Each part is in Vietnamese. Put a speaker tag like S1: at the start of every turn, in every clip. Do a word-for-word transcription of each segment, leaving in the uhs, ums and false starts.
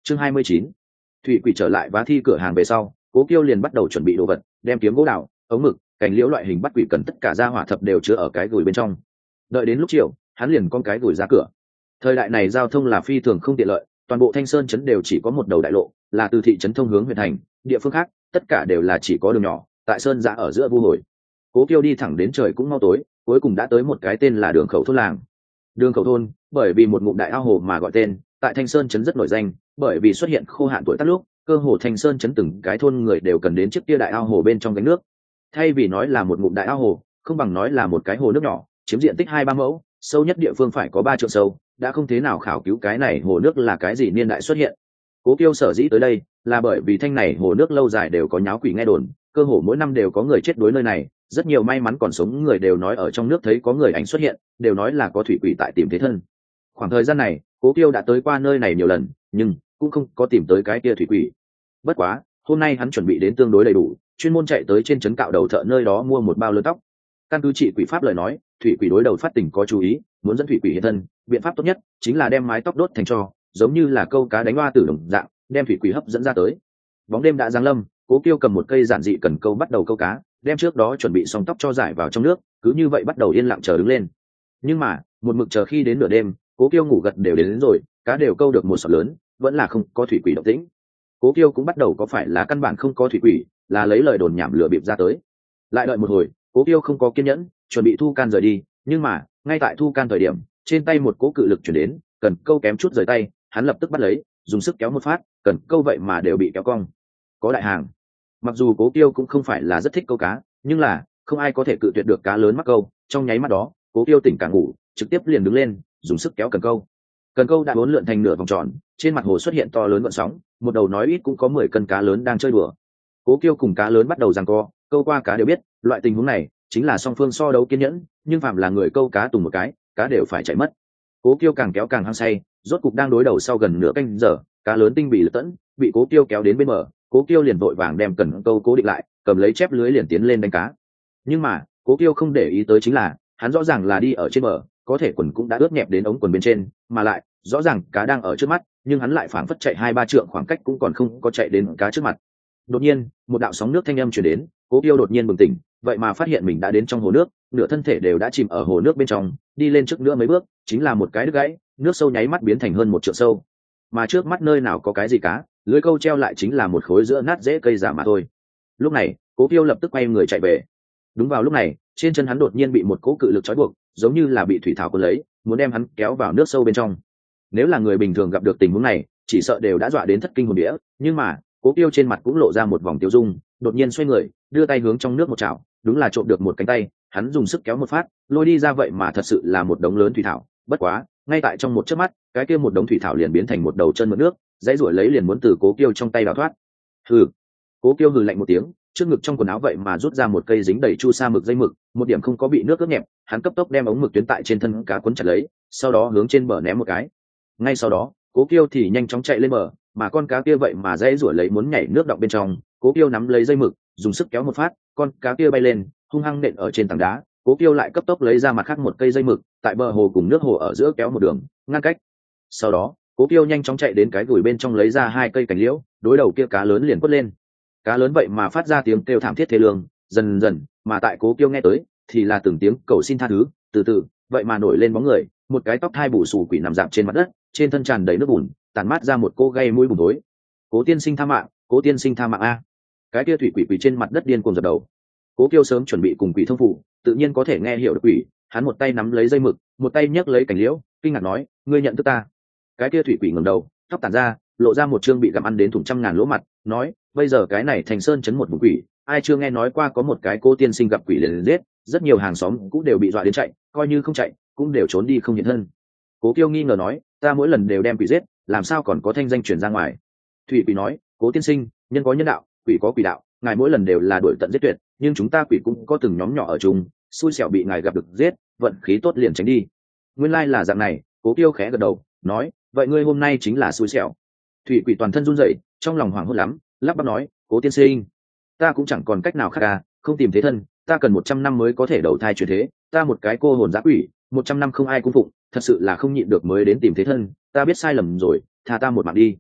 S1: chương hai mươi chín, thủy quỷ trở lại vá thi cửa hàng về sau, Cố Kiêu liền bắt đầu chuẩn bị đồ vật, đem kiếm gỗ đào, ống mực, cành liễu loại hình bắt quỷ cần tất cả ra hỏa thập đều chứa ở cái gùi bên trong. Đợi đến lúc chiều, hắn liền con cái gùi ra cửa. Thời đại này giao thông là phi thường không tiện lợi, toàn bộ Thanh Sơn trấn đều chỉ có một đầu đại lộ, là từ thị trấn thông hướng huyện thành, địa phương khác tất cả đều là chỉ có đường nhỏ, tại sơn giã ở giữa vu hồi. Cố Kiêu đi thẳng đến trời cũng mau tối, cuối cùng đã tới một cái tên là đường khẩu thôn làng. Đường khẩu thôn bởi vì một ngụm đại ao hồ mà gọi tên, tại Thanh Sơn trấn rất nổi danh, bởi vì xuất hiện khô hạn tuổi tắt lúc, cơ hồ Thanh Sơn trấn từng cái thôn người đều cần đến chiếc kia đại ao hồ bên trong gánh nước. Thay vì nói là một ngụm đại ao hồ, không bằng nói là một cái hồ nước nhỏ, chiếm diện tích hai ba mẫu, sâu nhất địa phương phải có ba trượng sâu, đã không thế nào khảo cứu cái này hồ nước là cái gì niên đại xuất hiện. Cố Kiêu sở dĩ tới đây là bởi vì thanh này hồ nước lâu dài đều có nháo quỷ nghe đồn, cơ hồ mỗi năm đều có người chết đuối nơi này, rất nhiều may mắn còn sống người đều nói ở trong nước thấy có người ảnh xuất hiện, đều nói là có thủy quỷ tại tìm thế thân. Khoảng thời gian này, Cố Kiêu đã tới qua nơi này nhiều lần, nhưng cũng không có tìm tới cái kia thủy quỷ. Bất quá, hôm nay hắn chuẩn bị đến tương đối đầy đủ, chuyên môn chạy tới trên trấn cạo đầu thợ nơi đó mua một bao lớn tóc. Căn cứ trị quỷ pháp lời nói, thủy quỷ đối đầu phát tình có chú ý, muốn dẫn thủy quỷ hiện thân, biện pháp tốt nhất chính là đem mái tóc đốt thành tro, giống như là câu cá đánh hoa tử đồng dạng, đem thủy quỷ hấp dẫn ra tới. Bóng đêm đã giáng lâm, Cố Kiêu cầm một cây giản dị cần câu bắt đầu câu cá, đem trước đó chuẩn bị xong tóc cho giải vào trong nước, cứ như vậy bắt đầu yên lặng chờ đứng lên. Nhưng mà, một mực chờ khi đến nửa đêm, Cố Kiêu ngủ gật đều đến, đến rồi, cá đều câu được một sọt lớn, vẫn là không có thủy quỷ động tĩnh. Cố Kiêu cũng bắt đầu có phải là căn bản không có thủy quỷ, là lấy lời đồn nhảm lừa bịp ra tới. Lại đợi một hồi, Cố Kiêu không có kiên nhẫn, chuẩn bị thu can rời đi, nhưng mà, ngay tại thu can thời điểm, trên tay một cỗ cự lực chuyển đến, cần câu kém chút rời tay, hắn lập tức bắt lấy, dùng sức kéo một phát, cần câu vậy mà đều bị kéo cong. Có đại hàng. Mặc dù Cố Kiêu cũng không phải là rất thích câu cá, nhưng là không ai có thể cự tuyệt được cá lớn mắc câu. Trong nháy mắt đó, Cố Kiêu tỉnh cả ngủ, trực tiếp liền đứng lên, dùng sức kéo cần câu. Cần câu đã uốn lượn thành nửa vòng tròn, trên mặt hồ xuất hiện to lớn gợn sóng, một đầu nói ít cũng có mười cân cá lớn đang chơi đùa. Cố Kiêu cùng cá lớn bắt đầu giằng co, câu qua cá đều biết, loại tình huống này chính là song phương so đấu kiên nhẫn, nhưng phạm là người câu cá tùng một cái, cá đều phải chạy mất. Cố Kiêu càng kéo càng hăng say, rốt cục đang đối đầu sau gần nửa canh giờ, cá lớn tinh bị lật tẫn, bị Cố Kiêu kéo đến bên bờ, Cố Kiêu liền vội vàng đem cần câu cố định lại, cầm lấy chép lưới liền tiến lên đánh cá. Nhưng mà, Cố Kiêu không để ý tới chính là, hắn rõ ràng là đi ở trên bờ, có thể quần cũng đã ướt nhẹp đến ống quần bên trên, mà lại, rõ ràng cá đang ở trước mắt, nhưng hắn lại phảng phất chạy hai ba trượng khoảng cách cũng còn không có chạy đến cá trước mặt. Đột nhiên, một đạo sóng nước thanh âm truyền đến, Cố Kiêu đột nhiên bừng tỉnh, vậy mà phát hiện mình đã đến trong hồ nước, nửa thân thể đều đã chìm ở hồ nước bên trong, đi lên trước nữa mấy bước, chính là một cái đứt gãy, nước sâu nháy mắt biến thành hơn một trượng sâu. Mà trước mắt nơi nào có cái gì cá, lưới câu treo lại chính là một khối giữa nát rễ cây giả mà thôi. Lúc này, Cố Kiêu lập tức quay người chạy về. Đúng vào lúc này, trên chân hắn đột nhiên bị một cỗ cự lực trói buộc, giống như là bị thủy thảo cuốn lấy, muốn đem hắn kéo vào nước sâu bên trong. Nếu là người bình thường gặp được tình huống này, chỉ sợ đều đã dọa đến thất kinh hồn đĩa, nhưng mà, Cố Kiêu trên mặt cũng lộ ra một vòng tiêu dung, đột nhiên xoay người, đưa tay hướng trong nước một chảo, đúng là trộm được một cánh tay, hắn dùng sức kéo một phát, lôi đi ra vậy mà thật sự là một đống lớn thủy thảo, bất quá, ngay tại trong một chớp mắt, cái kia một đống thủy thảo liền biến thành một đầu chân mượn nước, dãy ruổi lấy liền muốn từ Cố Kiêu trong tay đào thoát. Hừ. Cố Kiêu hừ lạnh một tiếng, trước ngực trong quần áo vậy mà rút ra một cây dính đầy chu sa mực dây mực, một điểm không có bị nước ướt nhẹp, hắn cấp tốc đem ống mực tuyến tại trên thân cá cuốn chặt lấy, sau đó hướng trên bờ ném một cái. Ngay sau đó, Cố Kiêu thì nhanh chóng chạy lên bờ, mà con cá kia vậy mà dãy ruổi lấy muốn nhảy nước đọng bên trong, Cố Kiêu nắm lấy dây mực, dùng sức kéo một phát, con cá kia bay lên, hung hăng nện ở trên tảng đá. Cố Kiêu lại cấp tốc lấy ra mặt khác một cây dây mực, tại bờ hồ cùng nước hồ ở giữa kéo một đường, ngăn cách. Sau đó, Cố Kiêu nhanh chóng chạy đến cái gùi bên trong lấy ra hai cây cành liễu, đối đầu kia cá lớn liền quất lên. Cá lớn vậy mà phát ra tiếng kêu thảm thiết thê lương, dần dần, mà tại Cố Kiêu nghe tới, thì là từng tiếng cầu xin tha thứ, từ từ, vậy mà nổi lên bóng người, một cái tóc hai bù xù quỷ nằm dạp trên mặt đất, trên thân tràn đầy nước bùn, tàn mát ra một cô gây mũi bùn thối. Cố tiên sinh tha mạng, Cố tiên sinh tha mạng a. Cái kia thủy quỷ quỷ trên mặt đất điên cuồng giật đầu. Cố Kiêu sớm chuẩn bị cùng quỷ thông phụ, tự nhiên có thể nghe hiểu được quỷ, hắn một tay nắm lấy dây mực, một tay nhấc lấy cành liễu, kinh ngạc nói, ngươi nhận thức ta? Cái kia thủy quỷ ngẩng đầu, tóc tản ra, lộ ra một trương bị gặm ăn đến thủng trăm ngàn lỗ mặt, nói, bây giờ cái này Thành Sơn chấn một vùng quỷ, ai chưa nghe nói qua có một cái cô tiên sinh gặp quỷ liền giết, rất nhiều hàng xóm cũng đều bị dọa đến chạy, coi như không chạy, cũng đều trốn đi không hiện thân. Cố Kiêu nghi ngờ nói, ta mỗi lần đều đem quỷ giết, làm sao còn có thanh danh truyền ra ngoài? Thủy quỷ nói, Cố tiên sinh, nhân có nhân đạo, quỷ có quỷ đạo, ngài mỗi lần đều là đuổi tận giết tuyệt, nhưng chúng ta quỷ cũng có từng nhóm nhỏ ở chung, xui xẻo bị ngài gặp được giết, vận khí tốt liền tránh đi. Nguyên lai là dạng này. Cố Kiêu khẽ gật đầu, nói, vậy ngươi hôm nay chính là xui xẻo. Thủy quỷ toàn thân run rẩy, trong lòng hoảng hốt lắm, lắp bắp nói, Cố tiên sinh, ta cũng chẳng còn cách nào khác à, không tìm thế thân, ta cần một trăm năm mới có thể đầu thai chuyển thế, ta một cái cô hồn dã quỷ, một trăm năm không ai cung phụng, thật sự là không nhịn được mới đến tìm thế thân, ta biết sai lầm rồi, tha ta một mạng đi.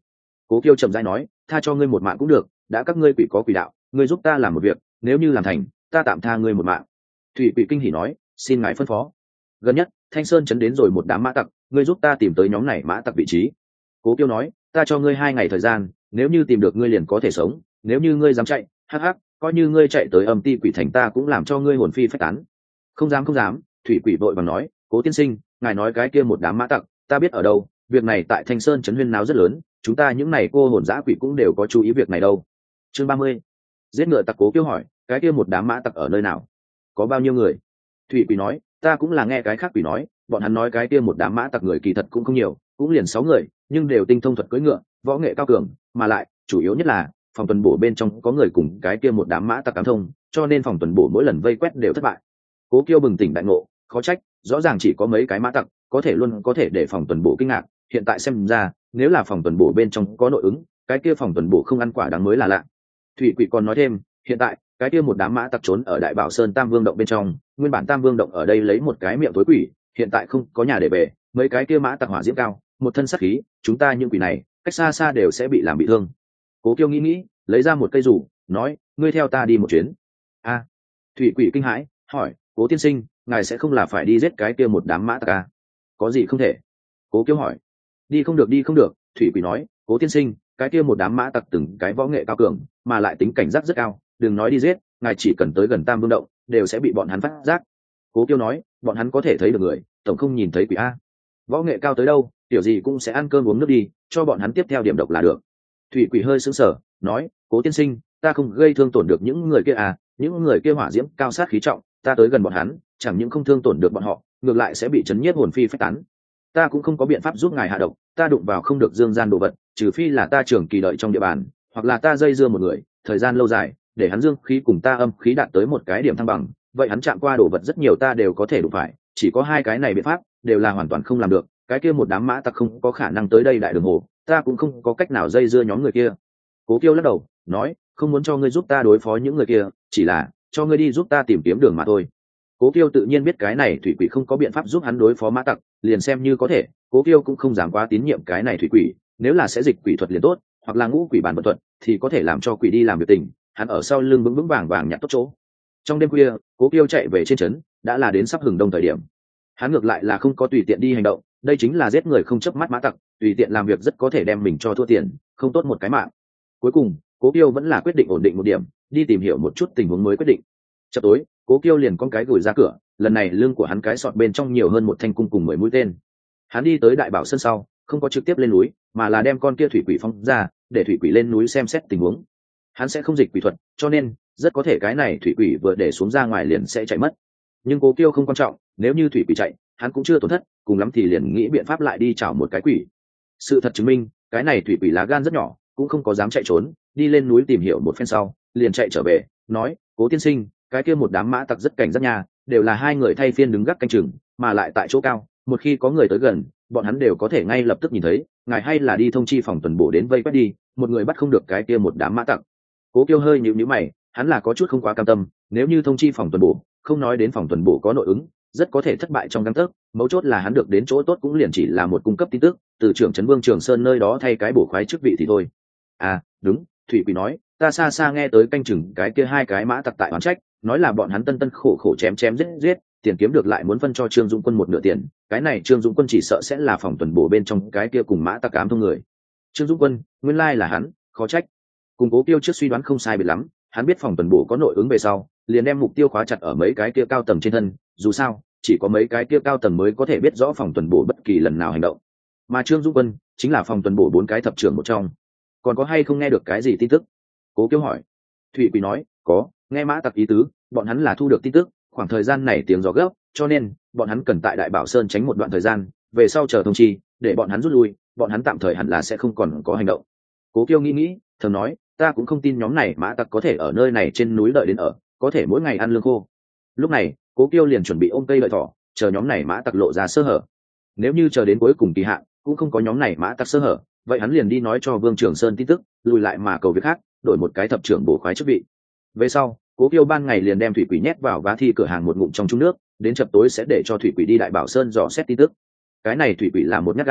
S1: Cố Kiêu chậm rãi nói, tha cho ngươi một mạng cũng được, đã các ngươi quỷ có quỷ đạo, ngươi giúp ta làm một việc, nếu như làm thành, ta tạm tha ngươi một mạng. Thủy quỷ kinh hỉ nói, xin ngài phân phó. Gần nhất Thanh Sơn chấn đến rồi một đám mã tặc, ngươi giúp ta tìm tới nhóm này mã tặc vị trí. Cố Kiêu nói, ta cho ngươi hai ngày thời gian, nếu như tìm được ngươi liền có thể sống, nếu như ngươi dám chạy, hắc hắc, coi như ngươi chạy tới âm ti quỷ thành ta cũng làm cho ngươi hồn phi phách tán. Không dám không dám. Thủy quỷ vội vàng nói, Cố tiên sinh, ngài nói cái kia một đám mã tặc, ta biết ở đâu, việc này tại Thanh Sơn chấn huyên náo rất lớn, chúng ta những này cô hồn dã quỷ cũng đều có chú ý việc này đâu. Chương ba mươi. Giết ngựa tặc. Cố Kiêu hỏi, cái kia một đám mã tặc ở nơi nào, có bao nhiêu người? Thủy quỷ nói, ta cũng là nghe cái khác quỷ nói, bọn hắn nói cái kia một đám mã tặc người kỳ thật cũng không nhiều, cũng liền sáu người, nhưng đều tinh thông thuật cưỡi ngựa, võ nghệ cao cường, mà lại chủ yếu nhất là phòng tuần bổ bên trong có người cùng cái kia một đám mã tặc ám thông, cho nên phòng tuần bổ mỗi lần vây quét đều thất bại. Cố Kiêu bừng tỉnh đại ngộ, khó trách, rõ ràng chỉ có mấy cái mã tặc, có thể luôn có thể để phòng tuần bổ kinh ngạc, hiện tại xem ra, nếu là phòng tuần bổ bên trong có nội ứng, cái kia phòng tuần bổ không ăn quả đáng mới là lạ. Thủy quỷ còn nói thêm, hiện tại cái kia một đám mã tặc trốn ở Đại Bảo Sơn Tam Vương động bên trong, nguyên bản Tam Vương động ở đây lấy một cái miệng tối quỷ, hiện tại không có nhà để về, mấy cái kia mã tặc hỏa diễm cao, một thân sát khí, chúng ta những quỷ này cách xa xa đều sẽ bị làm bị thương. Cố Kiêu nghĩ nghĩ, lấy ra một cây rủ, nói, ngươi theo ta đi một chuyến. A. Thủy quỷ kinh hãi, hỏi, Cố tiên sinh, ngài sẽ không là phải đi giết cái kia một đám mã tặc à? Có gì không thể? Cố Kiêu hỏi. Đi không được, đi không được. Thủy quỷ nói, Cố tiên sinh, cái kia một đám mã tặc từng cái võ nghệ cao cường, mà lại tính cảnh giác rất cao, đừng nói đi giết, ngài chỉ cần tới gần Tam Vương động đều sẽ bị bọn hắn phát giác. Cố Kiêu nói, bọn hắn có thể thấy được người, tổng không nhìn thấy quỷ a. Võ nghệ cao tới đâu, tiểu gì cũng sẽ ăn cơm uống nước đi, cho bọn hắn tiếp theo điểm độc là được. Thủy quỷ hơi sững sờ, nói, Cố tiên sinh, ta không gây thương tổn được những người kia à, những người kia hỏa diễm cao sát khí trọng, ta tới gần bọn hắn, chẳng những không thương tổn được bọn họ, ngược lại sẽ bị chấn nhiếp hồn phi phách tán. Ta cũng không có biện pháp giúp ngài hạ độc, ta đụng vào không được dương gian đồ vật, trừ phi là ta trường kỳ đợi trong địa bàn, hoặc là ta dây dưa một người, thời gian lâu dài, để hắn dương khí cùng ta âm khí đạt tới một cái điểm thăng bằng, vậy hắn chạm qua đồ vật rất nhiều ta đều có thể đụng phải, chỉ có hai cái này biện pháp đều là hoàn toàn không làm được, cái kia một đám mã tặc không có khả năng tới đây đại đường hồ, ta cũng không có cách nào dây dưa nhóm người kia. Cố Kiêu lắc đầu, nói, không muốn cho ngươi giúp ta đối phó những người kia, chỉ là cho ngươi đi giúp ta tìm kiếm đường mà thôi. Cố Kiêu tự nhiên biết cái này thủy quỷ không có biện pháp giúp hắn đối phó mã tặc, liền xem như có thể, Cố Kiêu cũng không dám quá tín nhiệm cái này thủy quỷ, nếu là sẽ dịch quỷ thuật liền tốt, hoặc là ngũ quỷ bản vận thuật thì có thể làm cho quỷ đi làm việc tình, hắn ở sau lưng vững vững vàng vàng nhặt tốt chỗ. Trong đêm khuya, Cố Kiêu chạy về trên trấn, đã là đến sắp hừng đông thời điểm. Hắn ngược lại là không có tùy tiện đi hành động, đây chính là giết người không chớp mắt mã tặc, tùy tiện làm việc rất có thể đem mình cho thua tiền, không tốt một cái mạng. Cuối cùng, Cố Kiêu vẫn là quyết định ổn định một điểm, đi tìm hiểu một chút tình huống mới quyết định. Chập tối, Cố Kiêu liền con cái gửi ra cửa, lần này lưng của hắn cái sọt bên trong nhiều hơn một thanh cung cùng mười mũi tên. Hắn đi tới Đại Bảo Sơn sau, không có trực tiếp lên núi, mà là đem con kia thủy quỷ phóng ra, để thủy quỷ lên núi xem xét tình huống. Hắn sẽ không dịch quỷ thuật, cho nên rất có thể cái này thủy quỷ vừa để xuống ra ngoài liền sẽ chạy mất. Nhưng Cố Kiêu không quan trọng, nếu như thủy quỷ chạy, hắn cũng chưa tổn thất, cùng lắm thì liền nghĩ biện pháp lại đi chảo một cái quỷ. Sự thật chứng minh, cái này thủy quỷ lá gan rất nhỏ, cũng không có dám chạy trốn, đi lên núi tìm hiểu một phen sau, liền chạy trở về, nói, Cố tiên sinh, cái kia một đám mã tặc rất cảnh giác nha, đều là hai người thay phiên đứng gác canh chừng, mà lại tại chỗ cao, một khi có người tới gần, bọn hắn đều có thể ngay lập tức nhìn thấy, ngài hay là đi thông chi phòng tuần bổ đến vây quét đi, một người bắt không được cái kia một đám mã tặc. Cố Kiêu hơi nhíu nhíu mày, hắn là có chút không quá cam tâm, nếu như thông chi phòng tuần bổ, không nói đến phòng tuần bổ có nội ứng, rất có thể thất bại trong gang tấc, mấu chốt là hắn được đến chỗ tốt cũng liền chỉ là một cung cấp tin tức, từ trưởng trấn Vương Trường Sơn nơi đó thay cái bổ khoái chức vị thì thôi. À, đúng, Thủy Quỷ nói, ta xa xa nghe tới canh chừng cái kia hai cái mã tặc tại oán trách, nói là bọn hắn tân tân khổ khổ chém chém giết giết, tiền kiếm được lại muốn phân cho Trương Dũng Quân một nửa tiền, cái này Trương Dũng Quân chỉ sợ sẽ là phòng tuần bổ bên trong cái kia cùng mã tặc ám thông người. Trương Dũng Quân, nguyên lai là hắn, khó trách. Cùng Cố Kiêu trước suy đoán không sai biệt lắm, hắn biết phòng tuần bổ có nội ứng về sau, liền đem mục tiêu khóa chặt ở mấy cái kia cao tầng trên thân, dù sao, chỉ có mấy cái kia cao tầng mới có thể biết rõ phòng tuần bổ bất kỳ lần nào hành động. Mà Trương Dũng Quân chính là phòng tuần bổ bốn cái thập trưởng một trong. Còn có hay không nghe được cái gì tin tức? Cố Kiêu hỏi. Thụy Quỳ nói, có, nghe mã tặc ý tứ, bọn hắn là thu được tin tức, khoảng thời gian này tiếng gió gấp, cho nên bọn hắn cần tại Đại Bảo Sơn tránh một đoạn thời gian, về sau chờ thông chi, để bọn hắn rút lui, bọn hắn tạm thời hẳn là sẽ không còn có hành động. Cố Kiêu nghĩ nghĩ, thầm nói, ta cũng không tin nhóm này mã tặc có thể ở nơi này trên núi đợi đến ở, có thể mỗi ngày ăn lương khô. Lúc này, Cố Kiêu liền chuẩn bị ôm cây đợi thỏ, chờ nhóm này mã tặc lộ ra sơ hở. Nếu như chờ đến cuối cùng kỳ hạn, cũng không có nhóm này mã tặc sơ hở, vậy hắn liền đi nói cho Vương Trường Sơn tin tức, lùi lại mà cầu việc khác, đổi một cái thập trưởng bổ khoái chức vị. Về sau, Cố Kiêu ban ngày liền đem Thủy Quỷ nhét vào vá thi cửa hàng một ngụm trong chung nước, đến chập tối sẽ để cho Thủy Quỷ đi Đại Bảo Sơn dò xét tin tức. Cái này Thủy Quỷ là một nhát gan,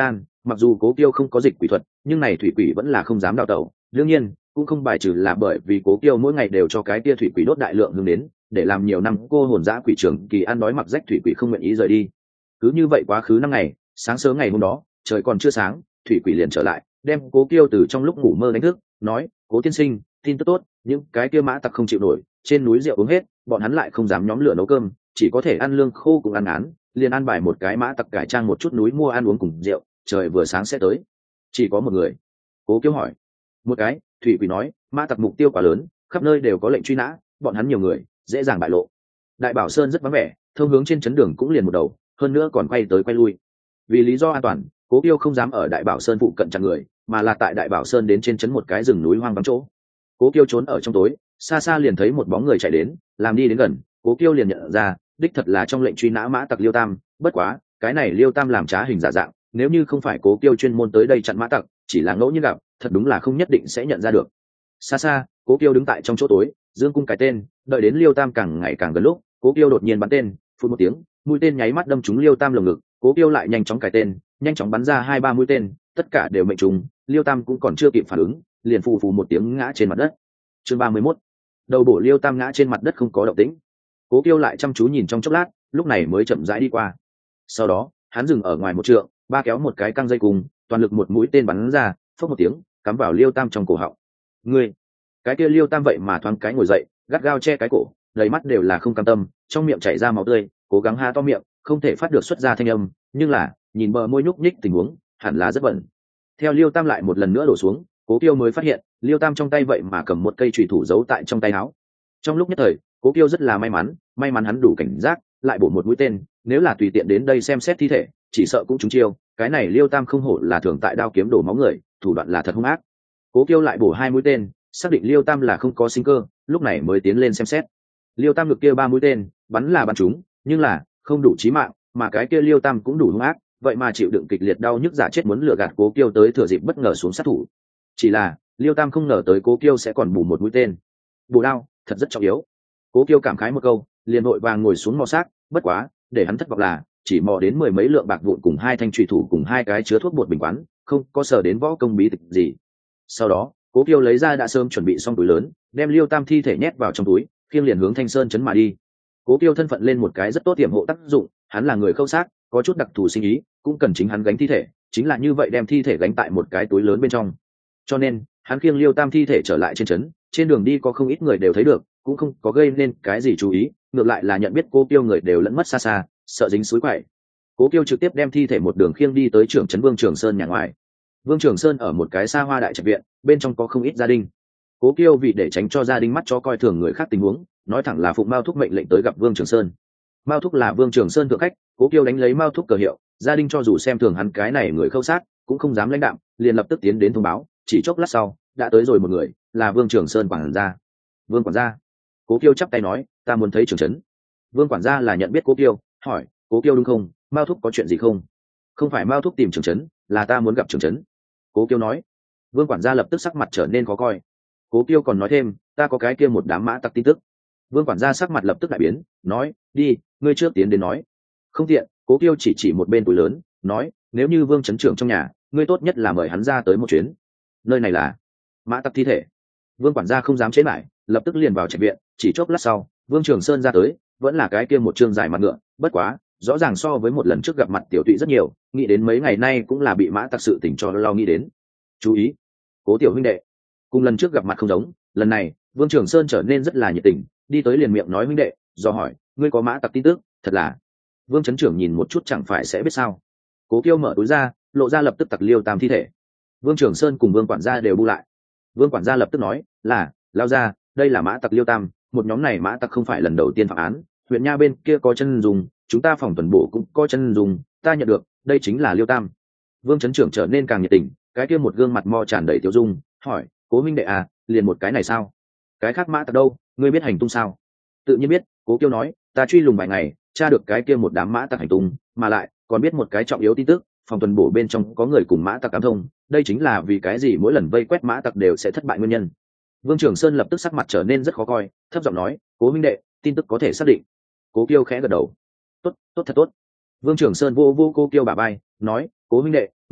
S1: mặc dù cố kiêu không có dịch quỷ thuật, nhưng này thủy quỷ vẫn là không dám đào tẩu. Đương nhiên cũng không bài trừ là bởi vì cố kiêu mỗi ngày đều cho cái tia thủy quỷ đốt đại lượng hương đến, để làm nhiều năm cô hồn dã quỷ trưởng kỳ ăn đói mặc rách thủy quỷ không nguyện ý rời đi. Cứ như vậy quá khứ năm ngày, sáng sớm ngày hôm đó trời còn chưa sáng, thủy quỷ liền trở lại, đem cố kiêu từ trong lúc ngủ mơ đánh thức, nói: cố tiên sinh, tin tức tốt, những cái kia mã tặc không chịu nổi, trên núi rượu uống hết, bọn hắn lại không dám nhóm lửa nấu cơm, chỉ có thể ăn lương khô cùng ăn án, liền ăn bài một cái mã tặc cải trang một chút núi mua ăn uống cùng rượu, trời vừa sáng sẽ tới. Chỉ có một người. Cố kiêu hỏi. Một cái. Thủy quỷ nói, mã tặc mục tiêu quá lớn, khắp nơi đều có lệnh truy nã, bọn hắn nhiều người, dễ dàng bại lộ. Đại Bảo Sơn rất vắng vẻ, thông hướng trên chấn đường cũng liền một đầu, hơn nữa còn quay tới quay lui. Vì lý do an toàn, cố kiêu không dám ở Đại Bảo Sơn phụ cận chặn người, mà là tại Đại Bảo Sơn đến trên chấn một cái rừng núi hoang vắng chỗ. Cố kiêu trốn ở trong tối, xa xa liền thấy một bóng người chạy đến, làm đi đến gần, cố kiêu liền nhận ra, đích thật là trong lệnh truy nã mã tặc Liêu Tam. Bất quá cái này Liêu Tam làm trá hình giả dạng, nếu như không phải cố kiêu chuyên môn tới đây chặn mã tặc, chỉ là ngẫu nhiên gặp, thật đúng là không nhất định sẽ nhận ra được. Xa xa cố kiêu đứng tại trong chỗ tối, dương cung cái tên, đợi đến Liêu Tam càng ngày càng gần lúc, cố kiêu đột nhiên bắn tên, phun một tiếng, mũi tên nháy mắt đâm trúng Liêu Tam lồng ngực, cố kiêu lại nhanh chóng cài tên, nhanh chóng bắn ra hai ba mũi tên, tất cả đều mệnh trúng. Liêu Tam cũng còn chưa kịp phản ứng, liền phù phù một tiếng ngã trên mặt đất. Chương ba mươi mốt. Đầu bổ Liêu Tam ngã trên mặt đất không có động tĩnh. Cố kiêu lại chăm chú nhìn trong chốc lát, lúc này mới chậm rãi đi qua. Sau đó hắn dừng ở ngoài một trượng, ba kéo một cái căng dây cùng, toàn lực một mũi tên bắn ra, phốc một tiếng cắm vào Liêu Tam trong cổ họng. Ngươi! Cái kia Liêu Tam vậy mà thoáng cái ngồi dậy, gắt gao che cái cổ, đầy mắt đều là không cam tâm, trong miệng chảy ra máu tươi, cố gắng há to miệng, không thể phát được xuất ra thanh âm, nhưng là nhìn bờ môi nhúc nhích tình huống, hẳn là rất bận. Theo Liêu Tam lại một lần nữa đổ xuống, cố kiêu mới phát hiện Liêu Tam trong tay vậy mà cầm một cây chùy thủ giấu tại trong tay áo. Trong lúc nhất thời cố kiêu rất là may mắn, may mắn hắn đủ cảnh giác, lại bổ một mũi tên, nếu là tùy tiện đến đây xem xét thi thể, chỉ sợ cũng trúng chiêu. Cái này Liêu Tam không hổ là thường tại đao kiếm đổ máu người, thủ đoạn là thật hung ác. Cố kiêu lại bổ hai mũi tên, xác định Liêu Tam là không có sinh cơ, lúc này mới tiến lên xem xét. Liêu Tam ngực kia ba mũi tên bắn là bắn trúng, nhưng là không đủ chí mạng, mà cái kia Liêu Tam cũng đủ hung ác, vậy mà chịu đựng kịch liệt đau nhức giả chết muốn lừa gạt cố kiêu tới thừa dịp bất ngờ xuống sát thủ. Chỉ là Liêu Tam không ngờ tới cố kiêu sẽ còn bù một mũi tên. Bù đao thật rất trọng yếu. Cố kiêu cảm khái một câu, liền vội vàng ngồi xuống mò xác. Bất quá để hắn thất vọng là chỉ mò đến mười mấy lượng bạc vụn cùng hai thanh chùy thủ cùng hai cái chứa thuốc bột bình quán, không có sở đến võ công bí tịch gì. Sau đó cố kiêu lấy ra đã sớm chuẩn bị xong túi lớn, đem Liêu Tam thi thể nhét vào trong túi, khiêng liền hướng Thanh Sơn trấn mà đi. Cố kiêu thân phận lên một cái rất tốt tiềm hộ tác dụng, hắn là người khâu xác, có chút đặc thù sinh ý, cũng cần chính hắn gánh thi thể, chính là như vậy đem thi thể gánh tại một cái túi lớn bên trong. Cho nên hắn khiêng Liêu Tam thi thể trở lại trên trấn, trên đường đi có không ít người đều thấy được, cũng không có gây nên cái gì chú ý, ngược lại là nhận biết Cố kiêu người đều lẫn mất xa xa, sợ dính suối quậy. Cố kiêu trực tiếp đem thi thể một đường khiêng đi tới trưởng trấn Vương Trường Sơn nhà ngoài. Vương Trường Sơn ở một cái xa hoa đại trạch viện, bên trong có không ít gia đình. Cố kiêu vì để tránh cho gia đình mắt cho coi thường người khác tình huống, nói thẳng là phụng Mao Thúc mệnh lệnh tới gặp Vương Trường Sơn. Mao Thúc là Vương Trường Sơn thượng khách, Cố kiêu đánh lấy Mao Thúc cờ hiệu, gia đình cho dù xem thường hắn cái này người khâu sát, cũng không dám lãnh đạm, liền lập tức tiến đến thông báo. Chỉ chốc lát sau đã tới rồi một người, là Vương Trường Sơn quản gia. Vương quản gia. Cố kiêu chắp tay nói, ta muốn thấy trưởng trấn. Vương quản gia là nhận biết Cố kiêu, hỏi, Cố kiêu đúng không? Mao Thúc có chuyện gì không? Không phải Mao Thúc tìm trưởng trấn, là ta muốn gặp trưởng trấn. Cố kiêu nói. Vương quản gia lập tức sắc mặt trở nên khó coi. Cố kiêu còn nói thêm, ta có cái kia một đám mã tặc tin tức. Vương quản gia sắc mặt lập tức đại biến, nói, đi, ngươi trước tiến đến nói. Không tiện. Cố kiêu chỉ chỉ một bên túi lớn, nói, nếu như Vương trấn trưởng trong nhà, ngươi tốt nhất là mời hắn ra tới một chuyến. Nơi này là mã tặc thi thể. Vương quản gia không dám chế lại, lập tức liền vào trạch viện. Chỉ chốc lát sau Vương Trường Sơn ra tới, vẫn là cái kia một trương dài mặt ngựa, bất quá rõ ràng so với một lần trước gặp mặt tiểu tụy rất nhiều, nghĩ đến mấy ngày nay cũng là bị mã tặc sự tình cho lo nghĩ đến. Chú ý, Cố tiểu huynh đệ. Cùng lần trước gặp mặt không giống, lần này Vương Trường Sơn trở nên rất là nhiệt tình, đi tới liền miệng nói huynh đệ, do hỏi, ngươi có mã tặc tin tức? Thật là. Vương trấn trưởng nhìn một chút chẳng phải sẽ biết sao. Cố kiêu mở túi ra, lộ ra lập tức tặc Liêu Tam thi thể. Vương Trường Sơn cùng Vương quản gia đều bu lại. Vương quản gia lập tức nói, là, lao ra, đây là mã tặc Liêu Tam, một nhóm này mã tặc không phải lần đầu tiên phạm án, huyện nha bên kia có chân dùng, chúng ta phòng tuần bộ cũng có chân dùng, ta nhận được, đây chính là Liêu Tam. Vương trấn trưởng trở nên càng nhiệt tình, cái kia một gương mặt mo tràn đầy tiêu dung, hỏi, Cố huynh đệ à, liền một cái này sao? Cái khác mã tặc đâu, ngươi biết hành tung sao? Tự nhiên biết. Cố kiêu nói, ta truy lùng vài ngày, tra được cái kia một đám mã tặc hành tung, mà lại còn biết một cái trọng yếu tin tức, phòng tuần bổ bên trong có người cùng mã tặc ám thông, đây chính là vì cái gì mỗi lần vây quét mã tặc đều sẽ thất bại nguyên nhân. Vương Trường Sơn lập tức sắc mặt trở nên rất khó coi, thấp giọng nói, Cố huynh đệ, tin tức có thể xác định. Cố kiêu khẽ gật đầu. Tốt, tốt thật tốt. Vương Trường Sơn vô vô cô kiêu bà bay, nói, Cố huynh đệ,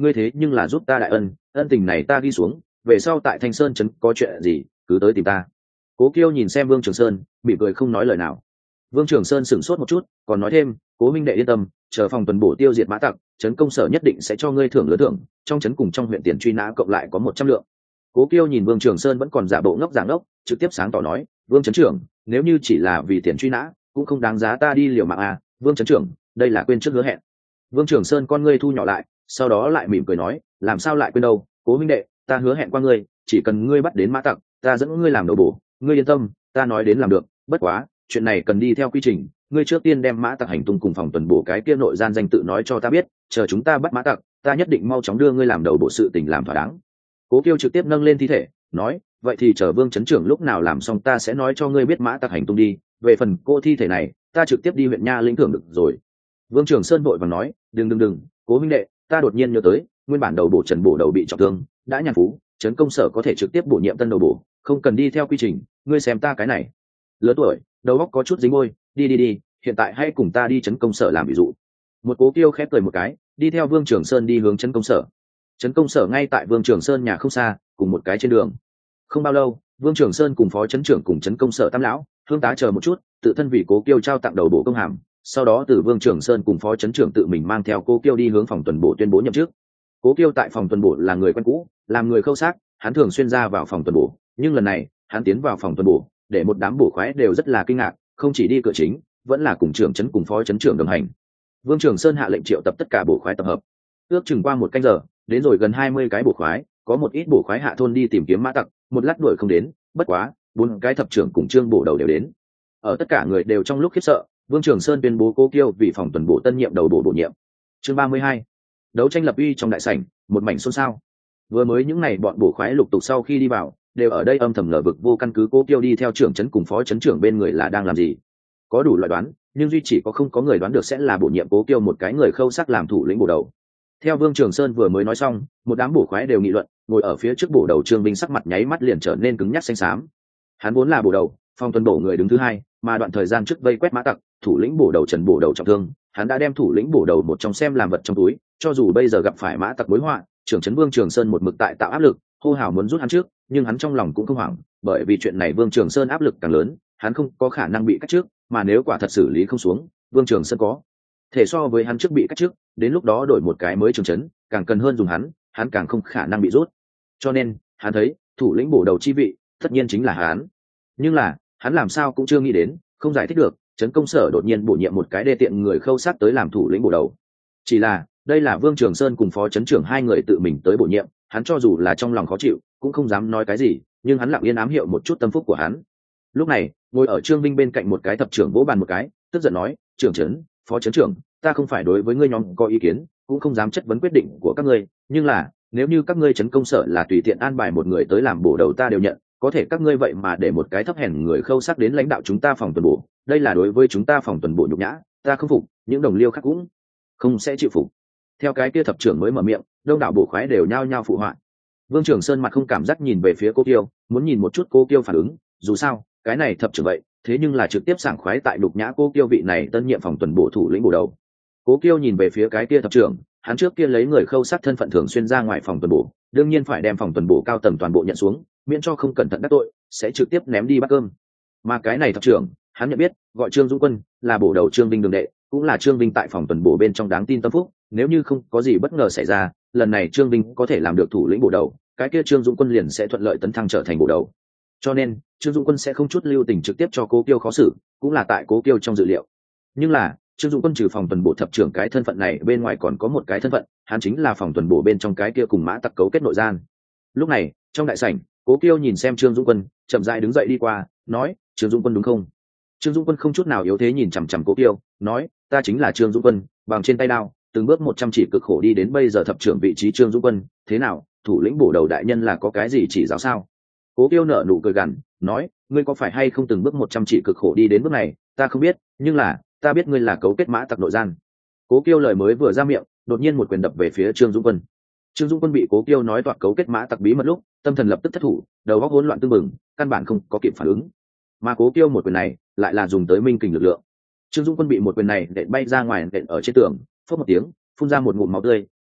S1: ngươi thế nhưng là giúp ta đại ân, ân tình này ta ghi xuống, về sau tại Thanh Sơn trấn có chuyện gì cứ tới tìm ta. Cố Kiêu nhìn xem Vương Trường Sơn, mỉm cười không nói lời nào. Vương Trường Sơn sửng sốt một chút, còn nói thêm, cố minh đệ yên tâm, chờ phòng tuần bổ tiêu diệt mã tặc, trấn công sở nhất định sẽ cho ngươi thưởng lớn thưởng, trong trấn cùng trong huyện tiền truy nã cộng lại có một trăm lượng. Cố Kiêu nhìn Vương Trường Sơn vẫn còn giả bộ ngốc giả ngốc, trực tiếp sáng tỏ nói, Vương trấn trưởng, nếu như chỉ là vì tiền truy nã, cũng không đáng giá ta đi liều mạng à, Vương trấn trưởng, đây là quên trước hứa hẹn. Vương Trường Sơn con ngươi thu nhỏ lại, sau đó lại mỉm cười nói, làm sao lại quên đâu, cố minh đệ, ta hứa hẹn qua ngươi, chỉ cần ngươi bắt đến mã tặc, ta dẫn ngươi làm đầu bổ, ngươi yên tâm, ta nói đến làm được. Bất quá, chuyện này cần đi theo quy trình, ngươi trước tiên đem mã tặc hành tung cùng phòng tuần bổ cái kia nội gian danh tự nói cho ta biết, chờ chúng ta bắt mã tặc, ta nhất định mau chóng đưa ngươi làm đầu bộ sự tình làm thỏa đáng. Cố Kiêu trực tiếp nâng lên thi thể, nói, vậy thì chờ Vương trấn trưởng lúc nào làm xong ta sẽ nói cho ngươi biết mã tặc hành tung đi, về phần cô thi thể này, ta trực tiếp đi huyện nha lĩnh thưởng được rồi. Vương Trường Sơn vội vàng nói, đừng đừng đừng, cố minh đệ, ta đột nhiên nhớ tới, nguyên bản đầu bổ Trần bổ đầu bị trọng thương, đã nhàn phú, trấn công sở có thể trực tiếp bổ nhiệm tân đầu bổ, không cần đi theo quy trình, ngươi xem ta cái này lớn tuổi, đầu óc có chút dính môi, đi đi đi, hiện tại hãy cùng ta đi trấn công sở làm ví dụ. Một Cố Kiêu khép cười một cái, đi theo Vương Trường Sơn đi hướng trấn công sở. Trấn công sở ngay tại Vương Trường Sơn nhà không xa, cùng một cái trên đường. Không bao lâu, Vương Trường Sơn cùng phó trấn trưởng cùng trấn công sở tam lão, hương tá chờ một chút, tự thân vì Cố Kiêu trao tặng đầu bổ công hàm, sau đó từ Vương Trường Sơn cùng phó trấn trưởng tự mình mang theo Cố Kiêu đi hướng phòng tuần bổ tuyên bố nhậm chức. Cố Kiêu tại phòng tuần bổ là người quen cũ, làm người khâu xác, hắn thường xuyên ra vào phòng tuần bổ, nhưng lần này, hắn tiến vào phòng tuần bổ, để một đám bổ khoái đều rất là kinh ngạc, không chỉ đi cửa chính, vẫn là cùng trưởng trấn cùng phó trấn trưởng đồng hành. Vương Trường Sơn hạ lệnh triệu tập tất cả bổ khoái tập hợp. Ước chừng qua một canh giờ, đến rồi gần hai mươi cái bổ khoái, có một ít bổ khoái hạ thôn đi tìm kiếm mã tặc, một lát đuổi không đến, bất quá, bốn cái thập trưởng cùng trương bổ đầu đều đến. Ở tất cả người đều trong lúc khiếp sợ, Vương Trường Sơn tuyên bố Cố Kiêu vì phòng tuần bổ tân nhiệm đầu bổ bổ nhiệm. Chương ba mươi hai, đấu tranh lập uy trong đại sảnh, một mảnh xôn xao. Vừa mới những ngày bọn bổ khoái lục tục sau khi đi vào, đều ở đây âm thầm ngờ vực vô căn cứ Cố Kiêu đi theo trưởng trấn cùng phó trấn trưởng bên người là đang làm gì. Có đủ loại đoán, nhưng duy chỉ có không có người đoán được sẽ là bổ nhiệm Cố Kiêu một cái người khâu sắc làm thủ lĩnh bổ đầu. Theo Vương Trường Sơn vừa mới nói xong, một đám bổ khoái đều nghị luận, ngồi ở phía trước bổ đầu Trương Binh sắc mặt nháy mắt liền trở nên cứng nhắc xanh xám. Hắn vốn là bổ đầu, phòng tuần bổ người đứng thứ hai, mà đoạn thời gian trước vây quét mã tặc, thủ lĩnh bổ đầu Trần bổ đầu trọng thương, hắn đã đem thủ lĩnh bổ đầu một trong xem làm vật trong túi, cho dù bây giờ gặp phải mã tặc mối họa, trưởng trấn Vương Trường Sơn một mực tại tạo áp lực, hô hào muốn rút hắn trước, nhưng hắn trong lòng cũng không hoảng, bởi vì chuyện này Vương Trường Sơn áp lực càng lớn, hắn không có khả năng bị cắt trước, mà nếu quả thật xử lý không xuống, Vương Trường Sơn có thể so với hắn trước bị cắt trước, đến lúc đó đổi một cái mới trưởng trấn, càng cần hơn dùng hắn, hắn càng không khả năng bị rút. Cho nên, hắn thấy, thủ lĩnh bổ đầu chi vị, tất nhiên chính là hắn. Nhưng là, hắn làm sao cũng chưa nghĩ đến, không giải thích được, trấn công sở đột nhiên bổ nhiệm một cái đê tiện người khâu sát tới làm thủ lĩnh bổ đầu. Chỉ là, đây là Vương Trường Sơn cùng phó trấn trưởng hai người tự mình tới bổ nhiệm, hắn cho dù là trong lòng khó chịu, cũng không dám nói cái gì, nhưng hắn lặng yên ám hiệu một chút tâm phúc của hắn. Lúc này, ngồi ở Trương Vinh bên cạnh một cái thập trưởng vỗ bàn một cái, tức giận nói, trưởng trấn, phó trấn trưởng, ta không phải đối với ngươi nhóm có ý kiến, cũng không dám chất vấn quyết định của các ngươi, nhưng là, nếu như các ngươi trấn công sở là tùy tiện an bài một người tới làm bổ đầu ta đều nhận, có thể các ngươi vậy mà để một cái thấp hèn người khâu sắc đến lãnh đạo chúng ta phòng tuần bổ, đây là đối với chúng ta phòng tuần bổ nhục nhã, ta không phục, những đồng liêu khác cũng không sẽ chịu phục. Theo cái kia thập trưởng mới mở miệng, đông đảo bổ khoái đều nhao nhao phụ họa. Vương Trường Sơn mặt không cảm giác nhìn về phía Cố Kiêu, muốn nhìn một chút Cố Kiêu phản ứng, dù sao, cái này thập trưởng vậy, thế nhưng là trực tiếp sảng khoái tại đục nhã Cố Kiêu vị này tân nhiệm phòng tuần bổ thủ lĩnh bổ đầu. Cố Kiêu nhìn về phía cái kia thập trưởng, hắn trước kia lấy người khâu sát thân phận thường xuyên ra ngoài phòng tuần bổ, đương nhiên phải đem phòng tuần bổ cao tầng toàn bộ nhận xuống, miễn cho không cẩn thận đắc tội, sẽ trực tiếp ném đi bát cơm. Mà cái này thập trưởng, hắn nhận biết, gọi Trương Dũng Quân, là bổ đầu Trương Vinh đường đệ, cũng là Trương Vinh tại phòng tuần bổ bên trong đáng tin tâm phúc, nếu như không có gì bất ngờ xảy ra, lần này Trương Vinh có thể làm được thủ lĩnh bổ đầu, cái kia Trương Dũng Quân liền sẽ thuận lợi tấn thăng trở thành bổ đầu. Cho nên, Trương Dũng Quân sẽ không chút lưu tình trực tiếp cho Cố Kiêu khó xử, cũng là tại Cố Kiêu trong dự liệu. Nhưng là, Trương Dũng Quân trừ phòng tuần bổ thập trưởng cái thân phận này bên ngoài còn có một cái thân phận, hắn chính là phòng tuần bổ bên trong cái kia cùng mã tặc cấu kết nội gian. Lúc này, trong đại sảnh, Cố Kiêu nhìn xem Trương Dũng Quân, chậm rãi đứng dậy đi qua, nói, Trương Dũng Quân đúng không? Trương Dũng Quân không chút nào yếu thế nhìn chằm chằm Cố Kiêu, nói, ta chính là Trương Dũng Quân, bằng trên tay đao, từng bước một chăm chỉ cực khổ đi đến bây giờ thập trưởng vị trí Trương Dũng Quân, thế nào, thủ lĩnh bổ đầu đại nhân là có cái gì chỉ giáo sao? Cố Kiêu nở nụ cười gằn, nói, ngươi có phải hay không từng bước một chăm chỉ cực khổ đi đến bước này, ta không biết, nhưng là, ta biết ngươi là cấu kết mã tặc nội gian. Cố Kiêu lời mới vừa ra miệng, đột nhiên một quyền đập về phía Trương Dũng Quân. Trương Dũng Quân bị Cố Kiêu nói toạc cấu kết mã tặc bí mật lúc, tâm thần lập tức thất thủ, đầu óc hỗn loạn tương mừng, căn bản không có kịp phản ứng. Mà Cố Kiêu một quyền này, lại là dùng tới minh kình lực lượng. Trương Dũng Quân bị một quyền này đệm bay ra ngoài, đệm ở trên tường, phốc một tiếng, phun ra một ngụm máu tươi,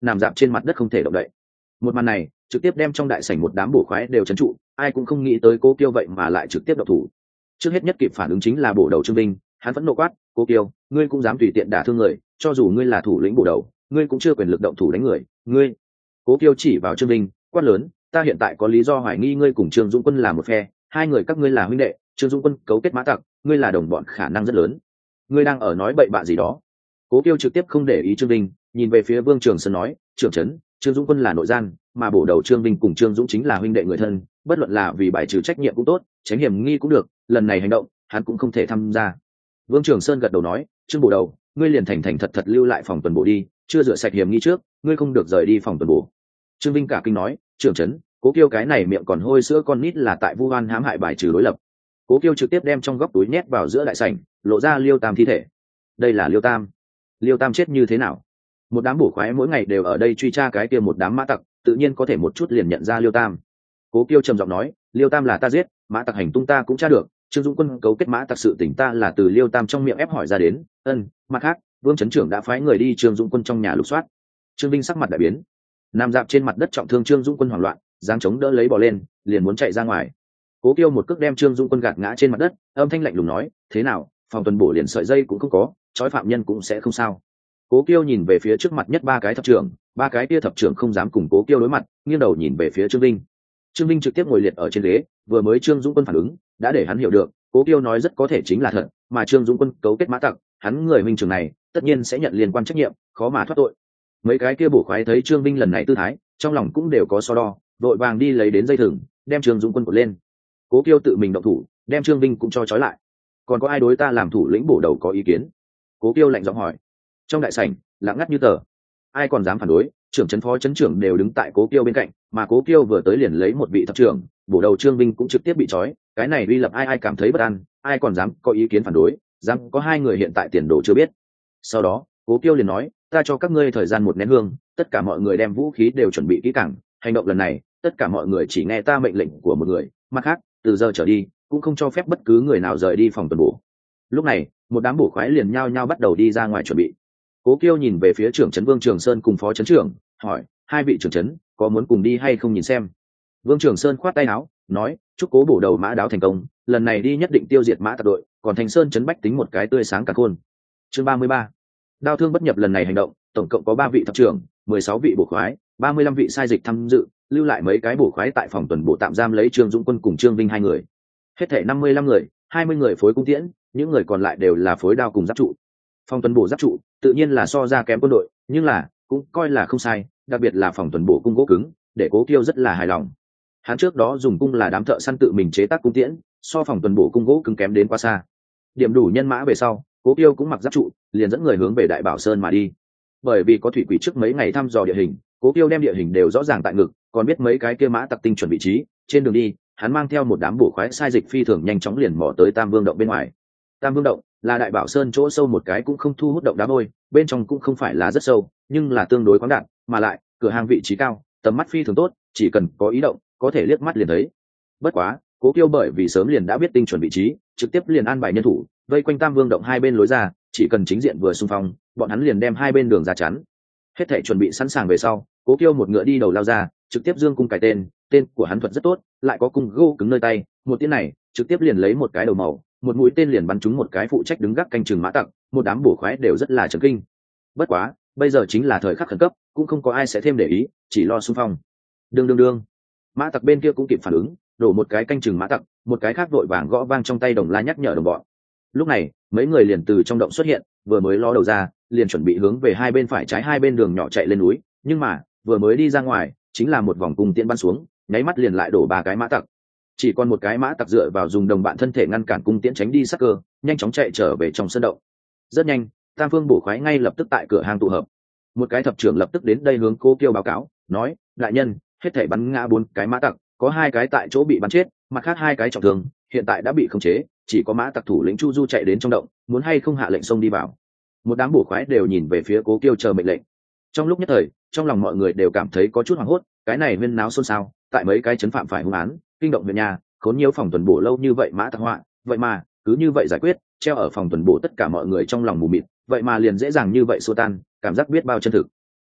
S1: nằm dạp trên mặt đất không thể động đậy. Một màn này trực tiếp đem trong đại sảnh một đám bổ khoái đều trấn trụ, ai cũng không nghĩ tới Cố Kiêu vậy mà lại trực tiếp động thủ. Trước hết nhất kịp phản ứng chính là bổ đầu Trương Vinh, hắn vẫn nộ quát: Cố Kiêu, ngươi cũng dám tùy tiện đả thương người, cho dù ngươi là thủ lĩnh bổ đầu, ngươi cũng chưa quyền lực động thủ đánh người. Ngươi! Cố Kiêu chỉ vào Trương Vinh quát lớn: ta hiện tại có lý do hoài nghi ngươi cùng Trương Dũng Quân là một phe, hai người các ngươi là huynh đệ, Trương Dũng Quân cấu kết mã tặc, ngươi là đồng bọn khả năng rất lớn. Ngươi đang ở nói bậy bạ gì đó? Cố Kiêu trực tiếp không để ý Trương Vinh, nhìn về phía Vương Trường Sơn nói: trưởng trấn, Trương Dũng Quân là nội gian, mà bổ đầu Trương Vinh cùng Trương Dũng chính là huynh đệ người thân, bất luận là vì bài trừ trách nhiệm cũng tốt, tránh hiểm nghi cũng được, lần này hành động hắn cũng không thể tham gia. Vương Trường Sơn gật đầu nói: Trương bổ đầu, ngươi liền thành thành thật thật lưu lại phòng tuần bổ đi, chưa rửa sạch hiểm nghi trước, ngươi không được rời đi phòng tuần bổ. Trương Vinh cả kinh nói: trưởng trấn, Cố Kiêu cái này miệng còn hôi sữa con nít là tại vu oan hãm hại bài trừ đối lập. Cố Kiêu trực tiếp đem trong góc túi nhét vào giữa đại sảnh, lộ ra Liêu Tam thi thể. Đây là Liêu Tam. Liêu Tam chết như thế nào? Một đám bổ khoái mỗi ngày đều ở đây truy tra cái kia một đám mã tặc, tự nhiên có thể một chút liền nhận ra Liêu Tam. Cố Kiêu trầm giọng nói: Liêu Tam là ta giết, mã tặc hành tung ta cũng tra được, Trương Dũng Quân cấu kết mã tặc sự tình ta là từ Liêu Tam trong miệng ép hỏi ra đến. Ân, mặt khác, Vương trấn trưởng đã phái người đi Trương Dũng Quân trong nhà lục soát. Trương Vinh sắc mặt đại biến, nằm dạp trên mặt đất trọng thương Trương Dũng Quân hoảng loạn, giang chống đỡ lấy bò lên, liền muốn chạy ra ngoài. Cố Kiêu một cước đem Trương Dũng Quân gạt ngã trên mặt đất, âm thanh lạnh lùng nói: thế nào, phòng tuần bổ liền sợi dây cũng không có, trói phạm nhân cũng sẽ không sao. Cố Kiêu nhìn về phía trước mặt nhất ba cái thập trưởng, ba cái kia thập trưởng không dám cùng Cố Kiêu đối mặt, nghiêng đầu nhìn về phía Trương Vinh. Trương Vinh trực tiếp ngồi liệt ở trên ghế, vừa mới Trương Dũng Quân phản ứng đã để hắn hiểu được Cố Kiêu nói rất có thể chính là thật, mà Trương Dũng Quân cấu kết mã tặc, hắn người huynh trưởng này tất nhiên sẽ nhận liên quan trách nhiệm, khó mà thoát tội. Mấy cái kia bổ khoái thấy Trương Vinh lần này tư thái, trong lòng cũng đều có so đo, vội vàng đi lấy đến dây thừng, đem Trương Dũng Quân cột lên. Cố Kiêu tự mình động thủ, đem Trương Vinh cũng cho trói lại. Còn có ai đối ta làm thủ lĩnh bổ đầu có ý kiến? Cố Kiêu lạnh giọng hỏi. Trong đại sảnh lặng ngắt như tờ, ai còn dám phản đối? Trưởng trấn phó trấn trưởng đều đứng tại Cố Kiêu bên cạnh, mà Cố Kiêu vừa tới liền lấy một vị thập trưởng, bổ đầu Trương Vinh cũng trực tiếp bị trói, cái này uy lập ai ai cảm thấy bất an, ai còn dám có ý kiến phản đối? Dám có hai người hiện tại tiền đồ chưa biết. Sau đó Cố Kiêu liền nói: ta cho các ngươi thời gian một nén hương, tất cả mọi người đem vũ khí đều chuẩn bị kỹ càng, hành động lần này tất cả mọi người chỉ nghe ta mệnh lệnh của một người, mặt khác từ giờ trở đi cũng không cho phép bất cứ người nào rời đi phòng tuần bổ. Lúc này một đám bổ khoái liền nhao nhao bắt đầu đi ra ngoài chuẩn bị. Cố Kiêu nhìn về phía trưởng trấn Vương Trường Sơn cùng phó trấn trưởng, hỏi: hai vị trưởng trấn có muốn cùng đi hay không nhìn xem? Vương Trường Sơn khoát tay áo, nói: chúc Cố bổ đầu mã đáo thành công, lần này đi nhất định tiêu diệt mã tặc đội, còn Thành Sơn trấn bách tính một cái tươi sáng cả khôn. Chương ba mươi ba. Đao thương bất nhập lần này hành động, tổng cộng có ba vị thập trưởng, mười sáu vị bổ khoái, ba mươi lăm vị sai dịch tham dự, lưu lại mấy cái bổ khoái tại phòng tuần bổ tạm giam lấy Trương Dũng Quân cùng Trương Vinh hai người. Hết thể năm mươi lăm người, hai mươi người phối cung tiễn, những người còn lại đều là phối đao cùng giáp trụ. Phòng tuần bổ giáp trụ tự nhiên là so ra kém quân đội, nhưng là cũng coi là không sai, đặc biệt là phòng tuần bổ cung gỗ cứng, để Cố Kiêu rất là hài lòng. Hắn trước đó dùng cung là đám thợ săn tự mình chế tác cung tiễn, so phòng tuần bổ cung gỗ cứng kém đến quá xa. Điểm đủ nhân mã về sau, Cố Kiêu cũng mặc giáp trụ, liền dẫn người hướng về Đại Bảo Sơn mà đi. Bởi vì có thủy quỷ trước mấy ngày thăm dò địa hình, Cố Kiêu đem địa hình đều rõ ràng tại ngực, còn biết mấy cái kia mã tặc tinh chuẩn vị trí. Trên đường đi, hắn mang theo một đám bổ khoái sai dịch phi thường nhanh chóng liền mò tới Tam Vương động bên ngoài. Tam Vương động là Đại Bảo Sơn chỗ sâu một cái cũng không thu hút động đá vôi, bên trong cũng không phải là rất sâu, nhưng là tương đối khoáng đạt, mà lại cửa hàng vị trí cao, tầm mắt phi thường tốt, chỉ cần có ý động, có thể liếc mắt liền thấy. Bất quá, Cố Kiêu bởi vì sớm liền đã biết tinh chuẩn vị trí, trực tiếp liền an bài nhân thủ, vây quanh Tam Vương động hai bên lối ra, chỉ cần chính diện vừa xung phong, bọn hắn liền đem hai bên đường ra chắn. Hết thảy chuẩn bị sẵn sàng về sau, Cố Kiêu một ngựa đi đầu lao ra, trực tiếp dương cung cài tên, tên của hắn thuật rất tốt, lại có cung gô cứng nơi tay, một tiếng này trực tiếp liền lấy một cái đầu màu, một mũi tên liền bắn trúng một cái phụ trách đứng gác canh chừng mã tặc, một đám bổ khoái đều rất là chấn kinh. Bất quá, bây giờ chính là thời khắc khẩn cấp, cũng không có ai sẽ thêm để ý, chỉ lo xung phong. Đương đương đương, mã tặc bên kia cũng kịp phản ứng, đổ một cái canh chừng mã tặc, một cái khác vội vàng gõ vang trong tay đồng la nhắc nhở đồng bọn. Lúc này mấy người liền từ trong động xuất hiện, vừa mới ló đầu ra liền chuẩn bị hướng về hai bên phải trái hai bên đường nhỏ chạy lên núi, nhưng mà vừa mới đi ra ngoài chính là một vòng cung tiễn bắn xuống, nháy mắt liền lại đổ ba cái mã tặc. Chỉ còn một cái mã tặc dựa vào dùng đồng bạn thân thể ngăn cản cung tiễn tránh đi sắc cơ, nhanh chóng chạy trở về trong sân động. Rất nhanh, Tam Phương bổ khoái ngay lập tức tại cửa hang tụ hợp. Một cái thập trưởng lập tức đến đây hướng Cố Kiêu báo cáo, nói: đại nhân, hết thảy bắn ngã bốn cái mã tặc, có hai cái tại chỗ bị bắn chết, mặt khác hai cái trọng thương, hiện tại đã bị khống chế, chỉ có mã tặc thủ lĩnh Chu Du chạy đến trong động, muốn hay không hạ lệnh xông đi vào. Một đám bổ khoái đều nhìn về phía Cố Kiêu chờ mệnh lệnh. Trong lúc nhất thời, trong lòng mọi người đều cảm thấy có chút hoảng hốt, cái này huyên náo xôn xao, tại mấy cái chấn phạm phải hung án, kinh động huyện nhà, khốn nhiều phòng tuần bổ lâu như vậy mã tặc họa, vậy mà cứ như vậy giải quyết, treo ở phòng tuần bổ tất cả mọi người trong lòng mù mịt, vậy mà liền dễ dàng như vậy xua tan, cảm giác biết bao chân thực.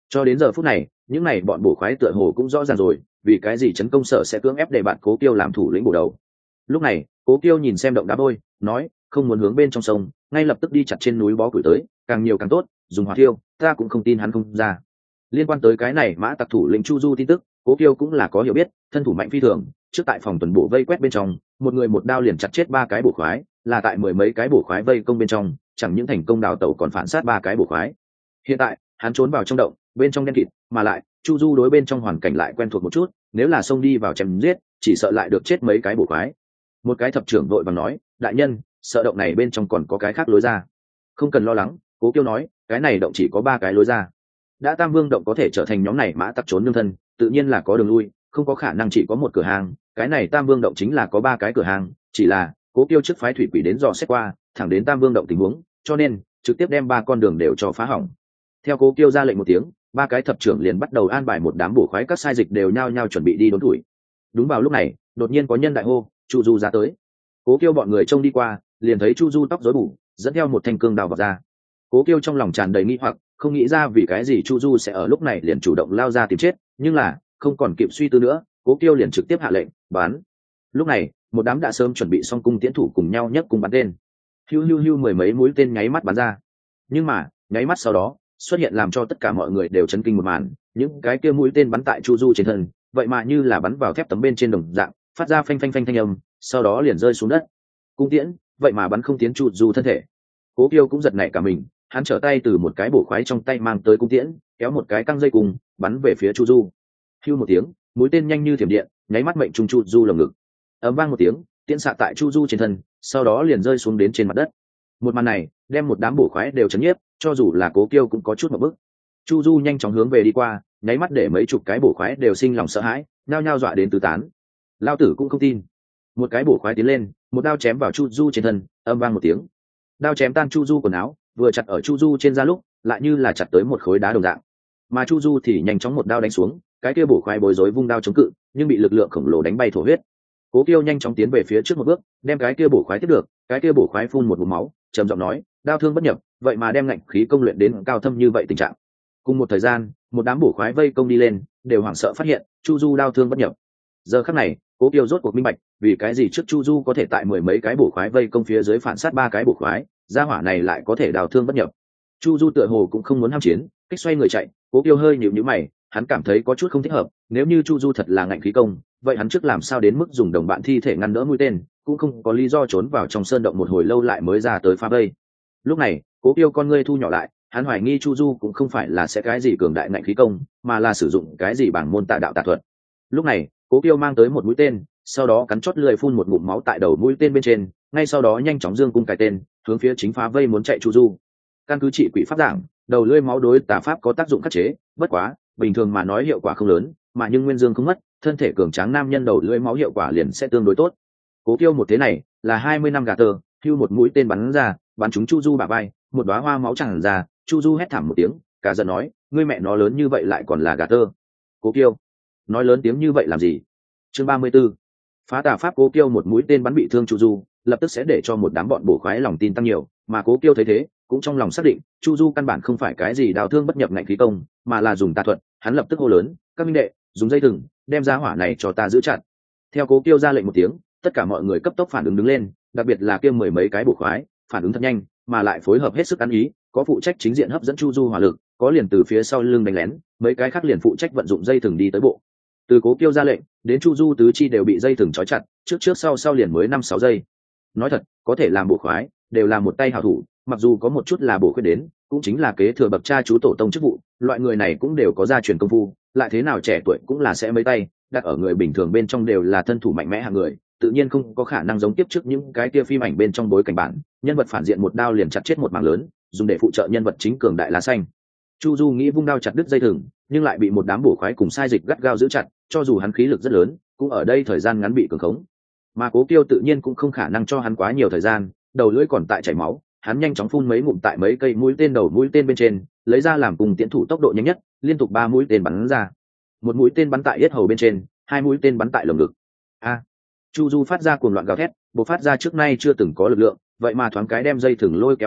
S1: Cho đến giờ phút này những này bọn bổ khoái tựa hồ cũng rõ ràng rồi vì cái gì trấn công sở sẽ cưỡng ép để bạn Cố Kiêu làm thủ lĩnh bổ đầu. Lúc này Cố Kiêu nhìn xem động đá vôi nói không muốn hướng bên trong sông, ngay lập tức đi chặt trên núi bó củi tới, càng nhiều càng tốt, dùng hỏa thiêu, ta cũng không tin hắn không ra. Liên quan tới cái này mã tặc thủ lĩnh Chu Du tin tức, Cố Kiêu cũng là có hiểu biết, thân thủ mạnh phi thường, trước tại phòng tuần bộ vây quét bên trong, một người một đao liền chặt chết ba cái bổ khoái, là tại mười mấy cái bổ khoái vây công bên trong, chẳng những thành công đào tẩu còn phản sát ba cái bổ khoái. Hiện tại, hắn trốn vào trong động, bên trong đen kịt, mà lại, Chu Du đối bên trong hoàn cảnh lại quen thuộc một chút, nếu là xông đi vào chém giết, chỉ sợ lại được chết mấy cái bổ khoái. Một cái thập trưởng đội vàng nói, đại nhân, sợ động này bên trong còn có cái khác lối ra. Không cần lo lắng, Cố Kiêu nói, cái này động chỉ có ba cái lối ra. Đã Tam Vương động có thể trở thành nhóm này mã tặc trốn nương thân, tự nhiên là có đường lui, không có khả năng chỉ có một cửa hàng. Cái này Tam Vương động chính là có ba cái cửa hàng, chỉ là Cố Kiêu trước phái thủy quỷ đến dò xét qua, thẳng đến Tam Vương động tình huống, cho nên trực tiếp đem ba con đường đều cho phá hỏng. Theo Cố Kiêu ra lệnh một tiếng, ba cái thập trưởng liền bắt đầu an bài một đám bổ khoái các sai dịch đều nhao nhao chuẩn bị đi đốn tuổi. Đúng vào lúc này, đột nhiên có nhân đại hô, Chu Du ra tới. Cố Kiêu bọn người trông đi qua, liền thấy Chu Du tóc rối bù, dẫn theo một thanh cương đao vào ra. Cố Kiêu trong lòng tràn đầy nghi hoặc, không nghĩ ra vì cái gì Chu Du sẽ ở lúc này liền chủ động lao ra tìm chết, nhưng là không còn kịp suy tư nữa, Cố Kiêu liền trực tiếp hạ lệnh bắn. Lúc này, một đám đã sớm chuẩn bị xong cung tiễn thủ cùng nhau nhấc cung bắn tên. Hiu hiu hiu mười mấy mũi tên nháy mắt bắn ra. Nhưng mà, nháy mắt sau đó, xuất hiện làm cho tất cả mọi người đều chấn kinh một màn, những cái kia mũi tên bắn tại Chu Du trên thân, vậy mà như là bắn vào thép tấm bên trên đồng dạng, phát ra phanh phanh phanh thanh âm, sau đó liền rơi xuống đất. Cung tiễn, vậy mà bắn không tiến Chu Du thân thể. Cố Kiêu cũng giật nảy cả mình, hắn trở tay từ một cái bổ khoái trong tay mang tới cung tiễn, kéo một cái căng dây cùng, bắn về phía Chu Du. Hưu một tiếng, mũi tên nhanh như thiểm điện, nháy mắt mệnh trúng Chu Du lồng ngực. Ầm vang một tiếng, tiễn xạ tại Chu Du trên thân, sau đó liền rơi xuống đến trên mặt đất. Một màn này, đem một đám bổ khoái đều chấn nhiếp, cho dù là Cố Kiêu cũng có chút một bức. Chu Du nhanh chóng hướng về đi qua, nháy mắt để mấy chục cái bổ khoái đều sinh lòng sợ hãi, nhao nhao dọa đến tứ tán. Lao tử cũng không tin. Một cái bổ khoái tiến lên, một đao chém vào Chu Du trên thân, âm vang một tiếng. Đao chém tan Chu Du quần áo, vừa chặt ở Chu Du trên da lúc, lại như là chặt tới một khối đá đồng dạng. Mà Chu Du thì nhanh chóng một đao đánh xuống, cái kia bổ khoái bối rối vung đao chống cự, nhưng bị lực lượng khổng lồ đánh bay thổ huyết. Cố Kiêu nhanh chóng tiến về phía trước một bước, đem cái kia bổ khoái tiếp được, cái kia bổ khoái phun một ngụm máu, trầm giọng nói, đao thương bất nhập, vậy mà đem ngạnh khí công luyện đến cao thâm như vậy tình trạng. Cùng một thời gian, một đám bổ khoái vây công đi lên, đều hoảng sợ phát hiện, Chu Du đao thương bất nhập. Giờ khắc này, Cố Kiêu rốt cuộc minh bạch, vì cái gì trước Chu Du có thể tại mười mấy cái bổ khoái vây công phía dưới phản sát ba cái bổ khoái, gia hỏa này lại có thể đào thương bất nhập. Chu Du tựa hồ cũng không muốn ham chiến, kích xoay người chạy. Cố Kiêu hơi nhíu nhíu mày, hắn cảm thấy có chút không thích hợp, nếu như Chu Du thật là ngạnh khí công, vậy hắn trước làm sao đến mức dùng đồng bạn thi thể ngăn đỡ mũi tên, cũng không có lý do trốn vào trong sơn động một hồi lâu lại mới ra tới phá vây. Lúc này, Cố Kiêu con ngươi thu nhỏ lại, hắn hoài nghi Chu Du cũng không phải là sẽ cái gì cường đại ngạnh khí công, mà là sử dụng cái gì bảng môn tà đạo tà thuật. Lúc này, Cố Kiêu mang tới một mũi tên, sau đó cắn chót lưỡi phun một ngụm máu tại đầu mũi tên bên trên, ngay sau đó nhanh chóng dương cung cài tên, hướng phía chính phá vây muốn chạy Chu Du. Căn cứ trị quỷ pháp giảng, đầu lưỡi máu đối tà pháp có tác dụng khắc chế, bất quá, bình thường mà nói hiệu quả không lớn, mà nhưng nguyên dương không mất, thân thể cường tráng nam nhân đầu lưỡi máu hiệu quả liền sẽ tương đối tốt. Cố Kiêu một thế này, là hai mươi năm gà tơ, hưu một mũi tên bắn ra, bắn trúng Chu Du bả vai, một đóa hoa máu tràn ra, Chu Du hét thảm một tiếng, cả giận nói, ngươi mẹ nó lớn như vậy lại còn là gà tơ. Cố Kiêu, nói lớn tiếng như vậy làm gì? Chương ba mươi 34. Phá tà pháp. Cố Kiêu một mũi tên bắn bị thương Chu Du, lập tức sẽ để cho một đám bọn bổ khoái lòng tin tăng nhiều, mà Cố Kiêu thấy thế, cũng trong lòng xác định, Chu Du căn bản không phải cái gì đào thương bất nhập ngạnh khí công, mà là dùng tà thuật. Hắn lập tức hô lớn, các minh đệ, dùng dây thừng, đem ra hỏa này cho ta giữ chặt. Theo Cố Kiêu ra lệnh một tiếng, tất cả mọi người cấp tốc phản ứng đứng lên, đặc biệt là kia mười mấy cái bổ khoái, phản ứng thật nhanh, mà lại phối hợp hết sức ăn ý, có phụ trách chính diện hấp dẫn Chu Du hỏa lực, có liền từ phía sau lưng đánh lén, mấy cái khác liền phụ trách vận dụng dây thừng đi tới bộ. Từ Cố Kiêu ra lệnh đến Chu Du tứ chi đều bị dây thừng trói chặt, trước trước sau sau liền mới năm sáu giây. Nói thật, có thể làm bổ khoái, đều là một tay hảo thủ, mặc dù có một chút là bổ khuyết đến, cũng chính là kế thừa bậc cha chú tổ tông chức vụ, loại người này cũng đều có gia truyền công phu, lại thế nào trẻ tuổi cũng là sẽ mấy tay, đặt ở người bình thường bên trong đều là thân thủ mạnh mẽ hạng người, tự nhiên không có khả năng giống tiếp trước những cái kia phim ảnh bên trong bối cảnh bản, nhân vật phản diện một đao liền chặt chết một mảng lớn, dùng để phụ trợ nhân vật chính cường đại lá xanh. Chu Du nghĩ vung đao chặt đứt dây thừng, nhưng lại bị một đám bổ khoái cùng sai dịch gắt gao giữ chặt, cho dù hắn khí lực rất lớn, cũng ở đây thời gian ngắn bị cường khống. Mà Cố Kiêu tự nhiên cũng không khả năng cho hắn quá nhiều thời gian, đầu lưỡi còn tại chảy máu, hắn nhanh chóng phun mấy ngụm tại mấy cây mũi tên đầu mũi tên bên trên, lấy ra làm cùng tiễn thủ tốc độ nhanh nhất, liên tục ba mũi tên bắn ra. Một mũi tên bắn tại yết hầu bên trên, hai mũi tên bắn tại lồng ngực. A! Chu Du phát ra cuồng loạn gào thét, bộc phát ra trước nay chưa từng có lực lượng, vậy mà thoáng cái đem dây thừng lôi kéo đoạn mất,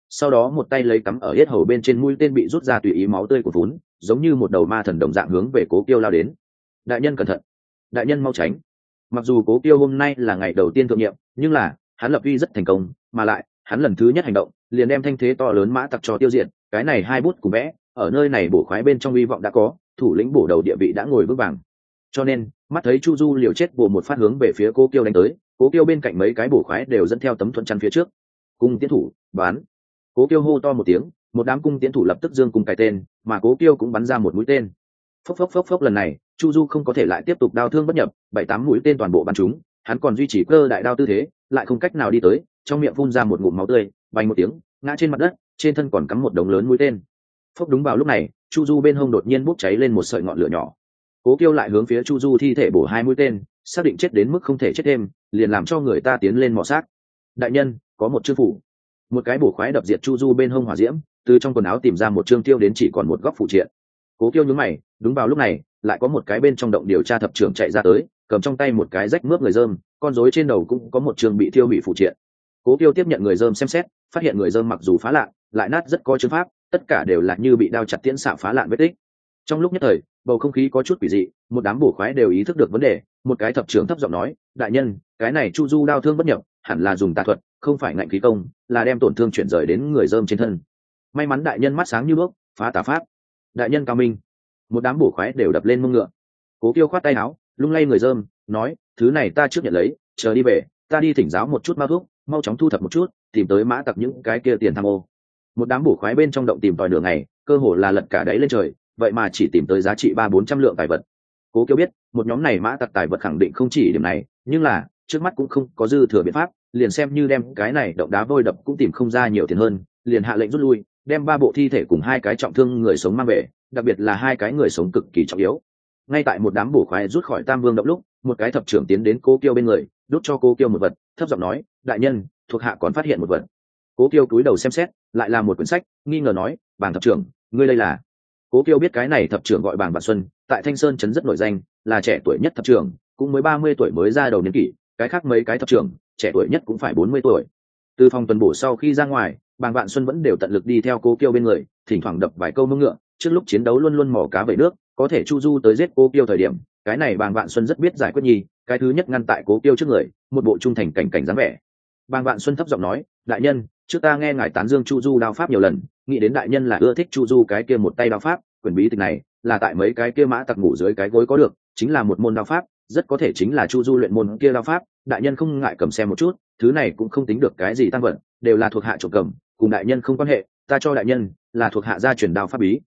S1: sau đó một tay lấy cắm ở yết hầu bên trên mũi tên bị rút ra tùy ý máu tươi của vốn giống như một đầu ma thần đồng dạng hướng về Cố Kiêu lao đến. Đại nhân cẩn thận, đại nhân mau tránh. Mặc dù Cố Kiêu hôm nay là ngày đầu tiên thượng nhiệm, nhưng là hắn lập uy rất thành công, mà lại hắn lần thứ nhất hành động liền đem thanh thế to lớn mã tặc cho tiêu diệt. Cái này hai bút cùng vẽ ở nơi này bổ khoái bên trong hy vọng đã có, thủ lĩnh bổ đầu địa vị đã ngồi vững vàng. Cho nên mắt thấy Chu Du liều chết bổ một phát hướng về phía Cố Kiêu đánh tới, Cố Kiêu bên cạnh mấy cái bổ khoái đều dẫn theo tấm thuận chắn phía trước. Cung tiến thủ bán. Cố Kiêu hô to một tiếng, một đám cung tiến thủ lập tức dương cung cài tên, mà Cố Kiêu cũng bắn ra một mũi tên. Phốc phốc phốc phốc, lần này Chu Du không có thể lại tiếp tục đao thương bất nhập, bảy tám mũi tên toàn bộ bắn trúng, hắn còn duy trì cơ đại đao tư thế, lại không cách nào đi tới, trong miệng phun ra một ngụm máu tươi, vang một tiếng, ngã trên mặt đất, trên thân còn cắm một đống lớn mũi tên. Phốc, đúng vào lúc này, Chu Du bên hông đột nhiên bốc cháy lên một sợi ngọn lửa nhỏ. Cố Kiêu lại hướng phía Chu Du thi thể bổ hai mũi tên, xác định chết đến mức không thể chết thêm, liền làm cho người ta tiến lên mò xác. Đại nhân, có một chương phủ. Một cái bổ khoái đập diệt Chu Du bên hông hỏa diễm, từ trong quần áo tìm ra một chương tiêu đến chỉ còn một góc phụ triện. Cố Kiêu nhướng mày, đúng vào lúc này, lại có một cái bên trong động điều tra thập trưởng chạy ra tới, cầm trong tay một cái rách mướp người dơm, con rối trên đầu cũng có một chương bị thiêu hủy phụ triện. Cố Kiêu tiếp nhận người dơm xem xét, phát hiện người dơm mặc dù phá lạn, lại nát rất có chứng pháp, tất cả đều là như bị đao chặt tiễn xạ phá lạn vết tích. Trong lúc nhất thời, bầu không khí có chút quỷ dị, một đám bổ khoái đều ý thức được vấn đề, một cái thập trưởng thấp giọng nói, đại nhân, cái này Chu Du đao thương bất nhập, hẳn là dùng tà thuật, không phải ngạnh khí công, là đem tổn thương chuyển rời đến người dơm trên thân. May mắn đại nhân mắt sáng như đuốc, phá tà pháp. Đại nhân cao minh. Một đám bổ khoái đều đập lên mông ngựa. Cố Kiêu khoát tay áo, lung lay người dơm, nói, thứ này ta trước nhận lấy, chờ đi về, ta đi thỉnh giáo một chút mao thuốc, mau chóng thu thập một chút, tìm tới mã tặc những cái kia tiền tham ô. Một đám bổ khoái bên trong động tìm tòi nửa ngày, cơ hồ là lật cả đáy lên trời, vậy mà chỉ tìm tới giá trị ba bốn trăm lượng tài vật. Cố Kiêu biết, một nhóm này mã tặc tài vật khẳng định không chỉ điểm này, nhưng là trước mắt cũng không có dư thừa biện pháp, liền xem như đem cái này động đá vôi đập cũng tìm không ra nhiều tiền hơn, liền hạ lệnh rút lui, đem ba bộ thi thể cùng hai cái trọng thương người sống mang về, đặc biệt là hai cái người sống cực kỳ trọng yếu. Ngay tại một đám bổ khoái rút khỏi Tam Vương động lúc, một cái thập trưởng tiến đến Cố Kiêu bên người, đút cho Cố Kiêu một vật, thấp giọng nói, đại nhân, thuộc hạ còn phát hiện một vật. Cố Kiêu cúi đầu xem xét, lại là một quyển sách, nghi ngờ nói, Bàng thập trưởng, ngươi đây là? Cố Kiêu biết cái này thập trưởng gọi Bàng Vạn Xuân, tại Thanh Sơn trấn rất nổi danh, là trẻ tuổi nhất thập trưởng, cũng mới ba mươi tuổi mới ra đầu niên kỷ, cái khác mấy cái thập trưởng, trẻ tuổi nhất cũng phải bốn mươi tuổi. Từ phòng tuần bổ sau khi ra ngoài, Bàng Vạn Xuân vẫn đều tận lực đi theo Cố Kiêu bên người, thỉnh thoảng đập vài câu mông ngựa, trước lúc chiến đấu luôn luôn mò cá về nước, có thể Chu Du tới giết Cố Kiêu thời điểm, cái này Bàng Vạn Xuân rất biết giải quyết nhì, cái thứ nhất ngăn tại Cố Kiêu trước người, một bộ trung thành cảnh cảnh dáng vẻ. Bàng Vạn Xuân thấp giọng nói, đại nhân, trước ta nghe ngài tán dương Chu Du đao pháp nhiều lần, nghĩ đến đại nhân là ưa thích Chu Du cái kia một tay đao pháp, quyển bí tịch này là tại mấy cái kia mã tặc ngủ dưới cái gối có được, chính là một môn đao pháp, rất có thể chính là Chu Du luyện môn kia đao pháp, đại nhân không ngại cầm xem một chút, thứ này cũng không tính được cái gì tăng vật, đều là thuộc hạ trộm cầm, cùng đại nhân không quan hệ, ta cho đại nhân là thuộc hạ gia truyền đao pháp bí.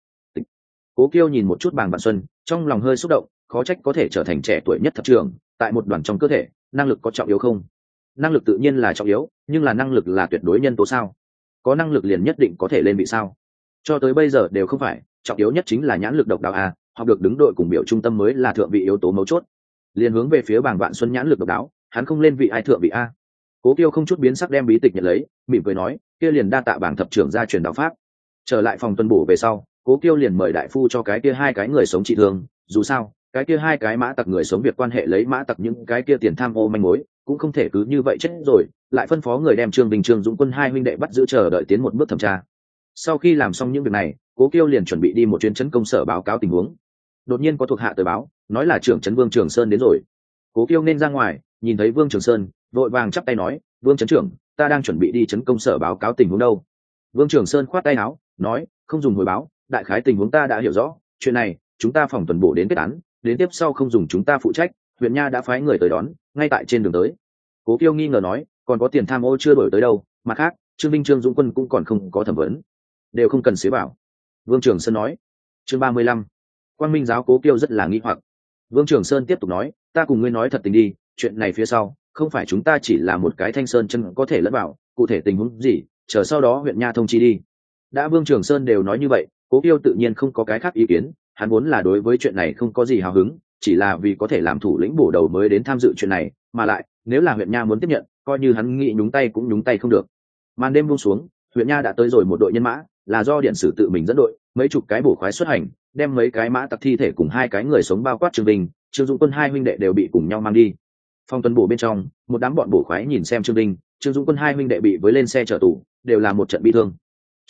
S1: Cố Kiêu nhìn một chút Bàng Vạn Xuân, trong lòng hơi xúc động, khó trách có thể trở thành trẻ tuổi nhất thập trưởng, tại một đoàn trong cơ thể, năng lực có trọng yếu không? Năng lực tự nhiên là trọng yếu, nhưng là năng lực là tuyệt đối nhân tố sao? Có năng lực liền nhất định có thể lên vị sao? Cho tới bây giờ đều không phải, trọng yếu nhất chính là nhãn lực độc đáo a, học được đứng đội cùng biểu trung tâm mới là thượng vị yếu tố mấu chốt. Liền hướng về phía Bàng Vạn Xuân nhãn lực độc đáo, hắn không lên vị ai thượng vị a? Cố Kiêu không chút biến sắc đem bí tịch nhận lấy, mỉm cười nói, kia liền đa tạ Bàng thập trưởng gia truyền đạo pháp. Trở lại phòng tuần bổ về sau, Cố Kiêu liền mời đại phu cho cái kia hai cái người sống trị thương, dù sao, cái kia hai cái mã tặc người sống việc quan hệ lấy mã tặc những cái kia tiền tham ô manh mối, cũng không thể cứ như vậy chết rồi, lại phân phó người đem Trương Bình Trương Dũng Quân hai huynh đệ bắt giữ chờ đợi tiến một bước thẩm tra. Sau khi làm xong những việc này, Cố Kiêu liền chuẩn bị đi một chuyến trấn công sở báo cáo tình huống. Đột nhiên có thuộc hạ tới báo, nói là trưởng trấn Vương Trường Sơn đến rồi. Cố Kiêu nên ra ngoài, nhìn thấy Vương Trường Sơn, vội vàng chắp tay nói, Vương trấn trưởng, ta đang chuẩn bị đi trấn công sở báo cáo tình huống đâu. Vương Trường Sơn khoát tay áo, nói, không dùng hồi báo, đại khái tình huống ta đã hiểu rõ, chuyện này chúng ta phòng tuần bổ đến kết án, đến tiếp sau không dùng chúng ta phụ trách, huyện nha đã phái người tới đón, ngay tại trên đường tới. Cố Kiêu nghi ngờ nói, còn có tiền tham ô chưa đổi tới đâu, mặt khác Trương Vinh Trương Dũng Quân cũng còn không có thẩm vấn, đều không cần xế bảo. Vương Trường Sơn nói. Chương ba mươi lăm, Quang Minh giáo Cố Kiêu rất là nghi hoặc. Vương Trường Sơn tiếp tục nói, ta cùng ngươi nói thật tình đi, chuyện này phía sau không phải chúng ta chỉ là một cái Thanh Sơn chân có thể lẫn vào, cụ thể tình huống gì chờ sau đó huyện nha thông chi đi. Đã Vương Trường Sơn đều nói như vậy, Cố Kiêu tự nhiên không có cái khác ý kiến, hắn vốn là đối với chuyện này không có gì hào hứng, chỉ là vì có thể làm thủ lĩnh bổ đầu mới đến tham dự chuyện này, mà lại nếu là huyện nha muốn tiếp nhận, coi như hắn nghĩ nhúng tay cũng nhúng tay không được. Màn đêm buông xuống, huyện nha đã tới rồi một đội nhân mã, là do điện sử tự mình dẫn đội, mấy chục cái bổ khoái xuất hành, đem mấy cái mã tặc thi thể cùng hai cái người sống bao quát Trương Vinh, Trương Dũng Quân hai huynh đệ đều bị cùng nhau mang đi. Phong tuần bổ bên trong, một đám bọn bổ khoái nhìn xem Trương Vinh, Trương Dũng Quân hai huynh đệ bị với lên xe chở tù, đều là một trận bi thương.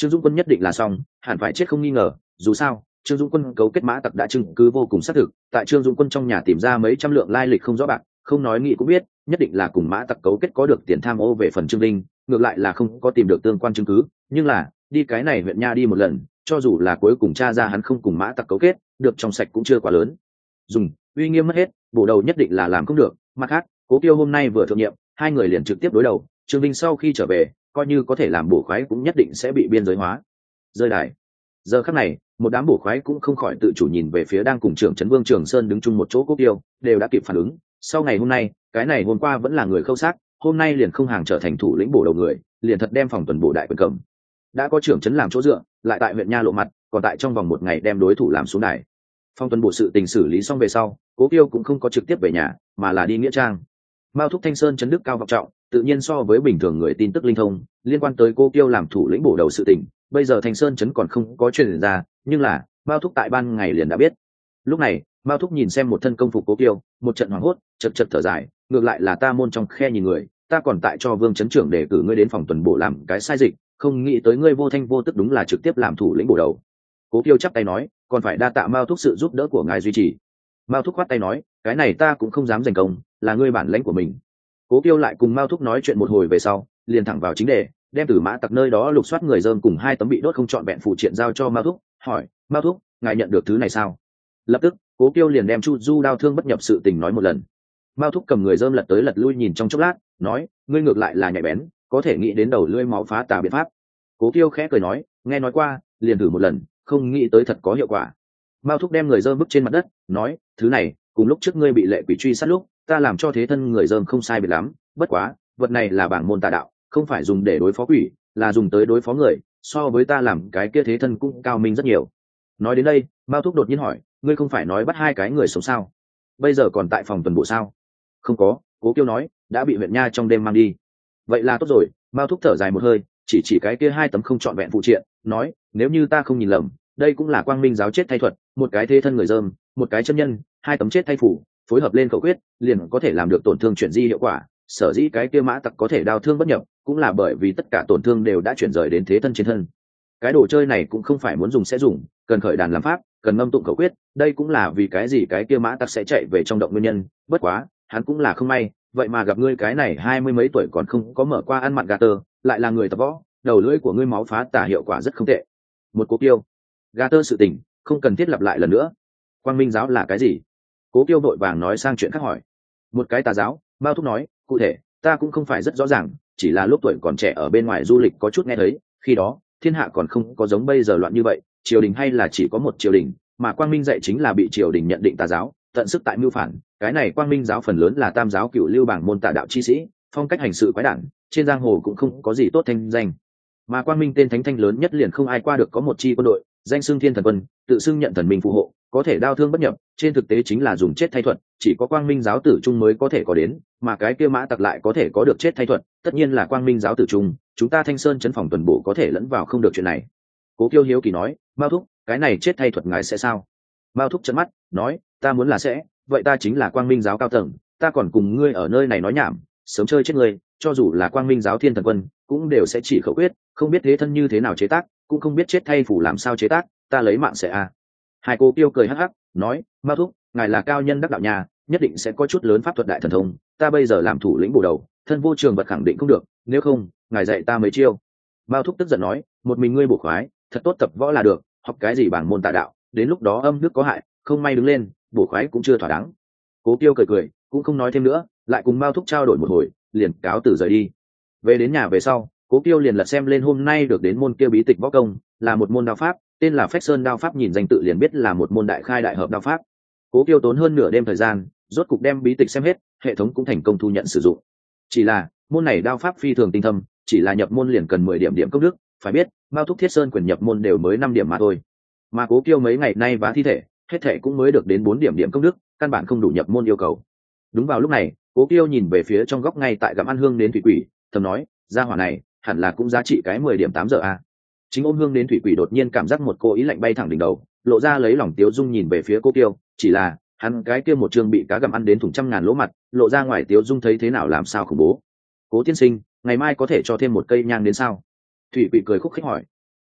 S1: Trương Dũng Quân nhất định là xong, hẳn phải chết không nghi ngờ. Dù sao, Trương Dũng Quân cấu kết mã tặc đã chứng cứ vô cùng xác thực. Tại Trương Dũng Quân trong nhà tìm ra mấy trăm lượng lai lịch không rõ bạc, không nói nghĩ cũng biết, nhất định là cùng mã tặc cấu kết có được tiền tham ô về phần Trương Linh. Ngược lại là không có tìm được tương quan chứng cứ, nhưng là đi cái này huyện nha đi một lần, cho dù là cuối cùng tra ra hắn không cùng mã tặc cấu kết, được trong sạch cũng chưa quá lớn. Dùng uy nghiêm mất hết, bổ đầu nhất định là làm không được. Mặt khác, Cố Kiêu hôm nay vừa thượng nhiệm, hai người liền trực tiếp đối đầu. Trương Vinh sau khi trở về, coi như có thể làm bổ khoái cũng nhất định sẽ bị biên giới hóa. Rơi đài. Giờ khắc này, một đám bổ khoái cũng không khỏi tự chủ nhìn về phía đang cùng trưởng trấn Vương Trường Sơn đứng chung một chỗ Cố Kiêu, đều đã kịp phản ứng. Sau ngày hôm nay, cái này hôm qua vẫn là người khâu xác, hôm nay liền không hàng trở thành thủ lĩnh bổ đầu người, liền thật đem phòng tuần bổ đại quyền cầm. Đã có trưởng trấn làm chỗ dựa, lại tại huyện nha lộ mặt, còn tại trong vòng một ngày đem đối thủ làm xuống đài. Phong tuần bổ sự tình xử lý xong về sau, Cố Kiêu cũng không có trực tiếp về nhà, mà là đi nghĩa trang. Mao thúc Thanh Sơn chấn đức cao vọng trọng, tự nhiên so với bình thường người tin tức linh thông, liên quan tới Cố Kiêu làm thủ lĩnh bổ đầu sự tình, bây giờ Thanh Sơn chấn còn không có truyền ra, nhưng là Mao thúc tại ban ngày liền đã biết. Lúc này, Mao thúc nhìn xem một thân công phục Cố Kiêu, một trận hoảng hốt, chật chật thở dài, ngược lại là ta môn trong khe nhìn người, ta còn tại cho Vương chấn trưởng đề cử ngươi đến phòng tuần bổ làm cái sai dịch, không nghĩ tới ngươi vô thanh vô tức đúng là trực tiếp làm thủ lĩnh bổ đầu. Cố Kiêu chắp tay nói, còn phải đa tạ Mao thúc sự giúp đỡ của ngài duy trì. Mao thúc khoát tay nói, cái này ta cũng không dám giành công, là ngươi bản lãnh của mình. Cố Kiêu lại cùng Mao thúc nói chuyện một hồi về sau, liền thẳng vào chính đề, đem từ mã tặc nơi đó lục soát người dơm cùng hai tấm bị đốt không trọn vẹn phụ triện giao cho Mao thúc, hỏi, Mao thúc, ngài nhận được thứ này sao? Lập tức, Cố Kiêu liền đem Chu Du đao thương bất nhập sự tình nói một lần. Mao thúc cầm người dơm lật tới lật lui nhìn trong chốc lát, nói, ngươi ngược lại là nhạy bén, có thể nghĩ đến đầu lưỡi máu phá tà biện pháp. Cố Kiêu khẽ cười nói, nghe nói qua, liền thử một lần, không nghĩ tới thật có hiệu quả. Mao thúc đem người dơm bức trên mặt đất, nói, thứ này cùng lúc trước ngươi bị lệ quỷ truy sát lúc, ta làm cho thế thân người dơm không sai biệt lắm, bất quá vật này là bảng môn tà đạo, không phải dùng để đối phó quỷ, là dùng tới đối phó người, so với ta làm cái kia thế thân cũng cao minh rất nhiều. Nói đến đây, Mao thúc đột nhiên hỏi, ngươi không phải nói bắt hai cái người sống sao, bây giờ còn tại phòng tuần bộ sao? Không có, Cố Kiêu nói, đã bị huyện nha trong đêm mang đi. Vậy là tốt rồi. Mao thúc thở dài một hơi, chỉ chỉ cái kia hai tấm không trọn vẹn phụ triện, nói, nếu như ta không nhìn lầm, đây cũng là quang minh giáo chết thay thuật, một cái thế thân người dơm, một cái chân nhân, hai tấm chết thay phủ, phối hợp lên khẩu quyết, liền có thể làm được tổn thương chuyển di hiệu quả. Sở dĩ cái kia mã tặc có thể đao thương bất nhập, cũng là bởi vì tất cả tổn thương đều đã chuyển rời đến thế thân trên thân. Cái đồ chơi này cũng không phải muốn dùng sẽ dùng, cần khởi đàn làm pháp, cần ngâm tụng khẩu quyết, đây cũng là vì cái gì cái kia mã tặc sẽ chạy về trong động nguyên nhân. Bất quá, hắn cũng là không may, vậy mà gặp ngươi cái này hai mươi mấy tuổi còn không có mở qua ăn mặn gà tơ, lại là người tập võ, đầu lưỡi của ngươi máu phá tà hiệu quả rất không tệ. Một Cố Kiêu, gà tơ sự tình không cần thiết lặp lại lần nữa. Quang minh giáo là cái gì? Cố Kiêu vội vàng nói sang chuyện khác hỏi. Một cái tà giáo. Mao thúc nói, cụ thể ta cũng không phải rất rõ ràng, chỉ là lúc tuổi còn trẻ ở bên ngoài du lịch có chút nghe thấy, khi đó thiên hạ còn không có giống bây giờ loạn như vậy, triều đình hay là chỉ có một triều đình, mà quang minh dạy chính là bị triều đình nhận định tà giáo, tận sức tại mưu phản. Cái này quang minh giáo phần lớn là tam giáo cựu lưu bảng môn tà đạo chi sĩ, phong cách hành sự quái đản, trên giang hồ cũng không có gì tốt thanh danh. Mà quang minh tên thánh thanh lớn nhất liền không ai qua được có một chi quân đội, danh xưng thiên thần quân, tự xưng nhận thần minh phù hộ, có thể đao thương bất nhập, trên thực tế chính là dùng chết thay thuật, chỉ có quang minh giáo tử trung mới có thể có đến, mà cái kia mã tặc lại có thể có được chết thay thuật, tất nhiên là quang minh giáo tử trung, chúng ta Thanh Sơn trấn phòng tuần bộ có thể lẫn vào không được chuyện này. Cố Kiêu hiếu kỳ nói, Mao thúc, cái này chết thay thuật ngài sẽ sao? Mao thúc trợn mắt, nói, ta muốn là sẽ, vậy ta chính là quang minh giáo cao tầng, ta còn cùng ngươi ở nơi này nói nhảm, sớm chơi chết ngươi, cho dù là quang minh giáo thiên thần quân, cũng đều sẽ chỉ khẩu quyết, không biết thế thân như thế nào chế tác, cũng không biết chết thay phủ làm sao chế tác, ta lấy mạng sẽ a. À. Hai Cố Kiêu cười hắc hắc, nói, Mao thúc, ngài là cao nhân đắc đạo nhà, nhất định sẽ có chút lớn pháp thuật đại thần thông, ta bây giờ làm thủ lĩnh bổ đầu, thân vô trường vật khẳng định không được, nếu không, ngài dạy ta mấy chiêu. Mao thúc tức giận nói, một mình ngươi bổ khoái, thật tốt tập võ là được, học cái gì bảng môn tà đạo, đến lúc đó âm đức có hại, không may đứng lên, bổ khoái cũng chưa thỏa đáng. Cố Kiêu cười cười, cũng không nói thêm nữa, lại cùng Mao thúc trao đổi một hồi, liền cáo từ rời đi. Về đến nhà về sau, Cố Kiêu liền lật xem lên hôm nay được đến môn kia bí tịch võ công, là một môn đao pháp, tên là Phách Sơn đao pháp, nhìn danh tự liền biết là một môn đại khai đại hợp đao pháp. Cố Kiêu tốn hơn nửa đêm thời gian, rốt cục đem bí tịch xem hết, hệ thống cũng thành công thu nhận sử dụng. Chỉ là môn này đao pháp phi thường tinh thâm, chỉ là nhập môn liền cần mười điểm điểm công đức, phải biết, Mao thúc Thiết Sơn quyền nhập môn đều mới năm điểm mà thôi. Mà Cố Kiêu mấy ngày nay vá thi thể, hết thể cũng mới được đến bốn điểm điểm công đức, căn bản không đủ nhập môn yêu cầu. Đúng vào lúc này, Cố Kiêu nhìn về phía trong góc ngay tại gặm ăn hương đến thủy quỷ, thầm nói, gia hỏa này hẳn là cũng giá trị cái mười điểm tám giờ a. Chính ôm hương đến thủy quỷ đột nhiên cảm giác một cô ý lạnh bay thẳng đỉnh đầu, lộ ra lấy lòng tiếu dung nhìn về phía Cố Kiêu, chỉ là hắn cái kia một chương bị cá gặm ăn đến thủng trăm ngàn lỗ mặt, lộ ra ngoài tiếu dung thấy thế nào làm sao khủng bố. Cố tiên sinh, ngày mai có thể cho thêm một cây nhang đến sao? Thủy quỷ cười khúc khích hỏi.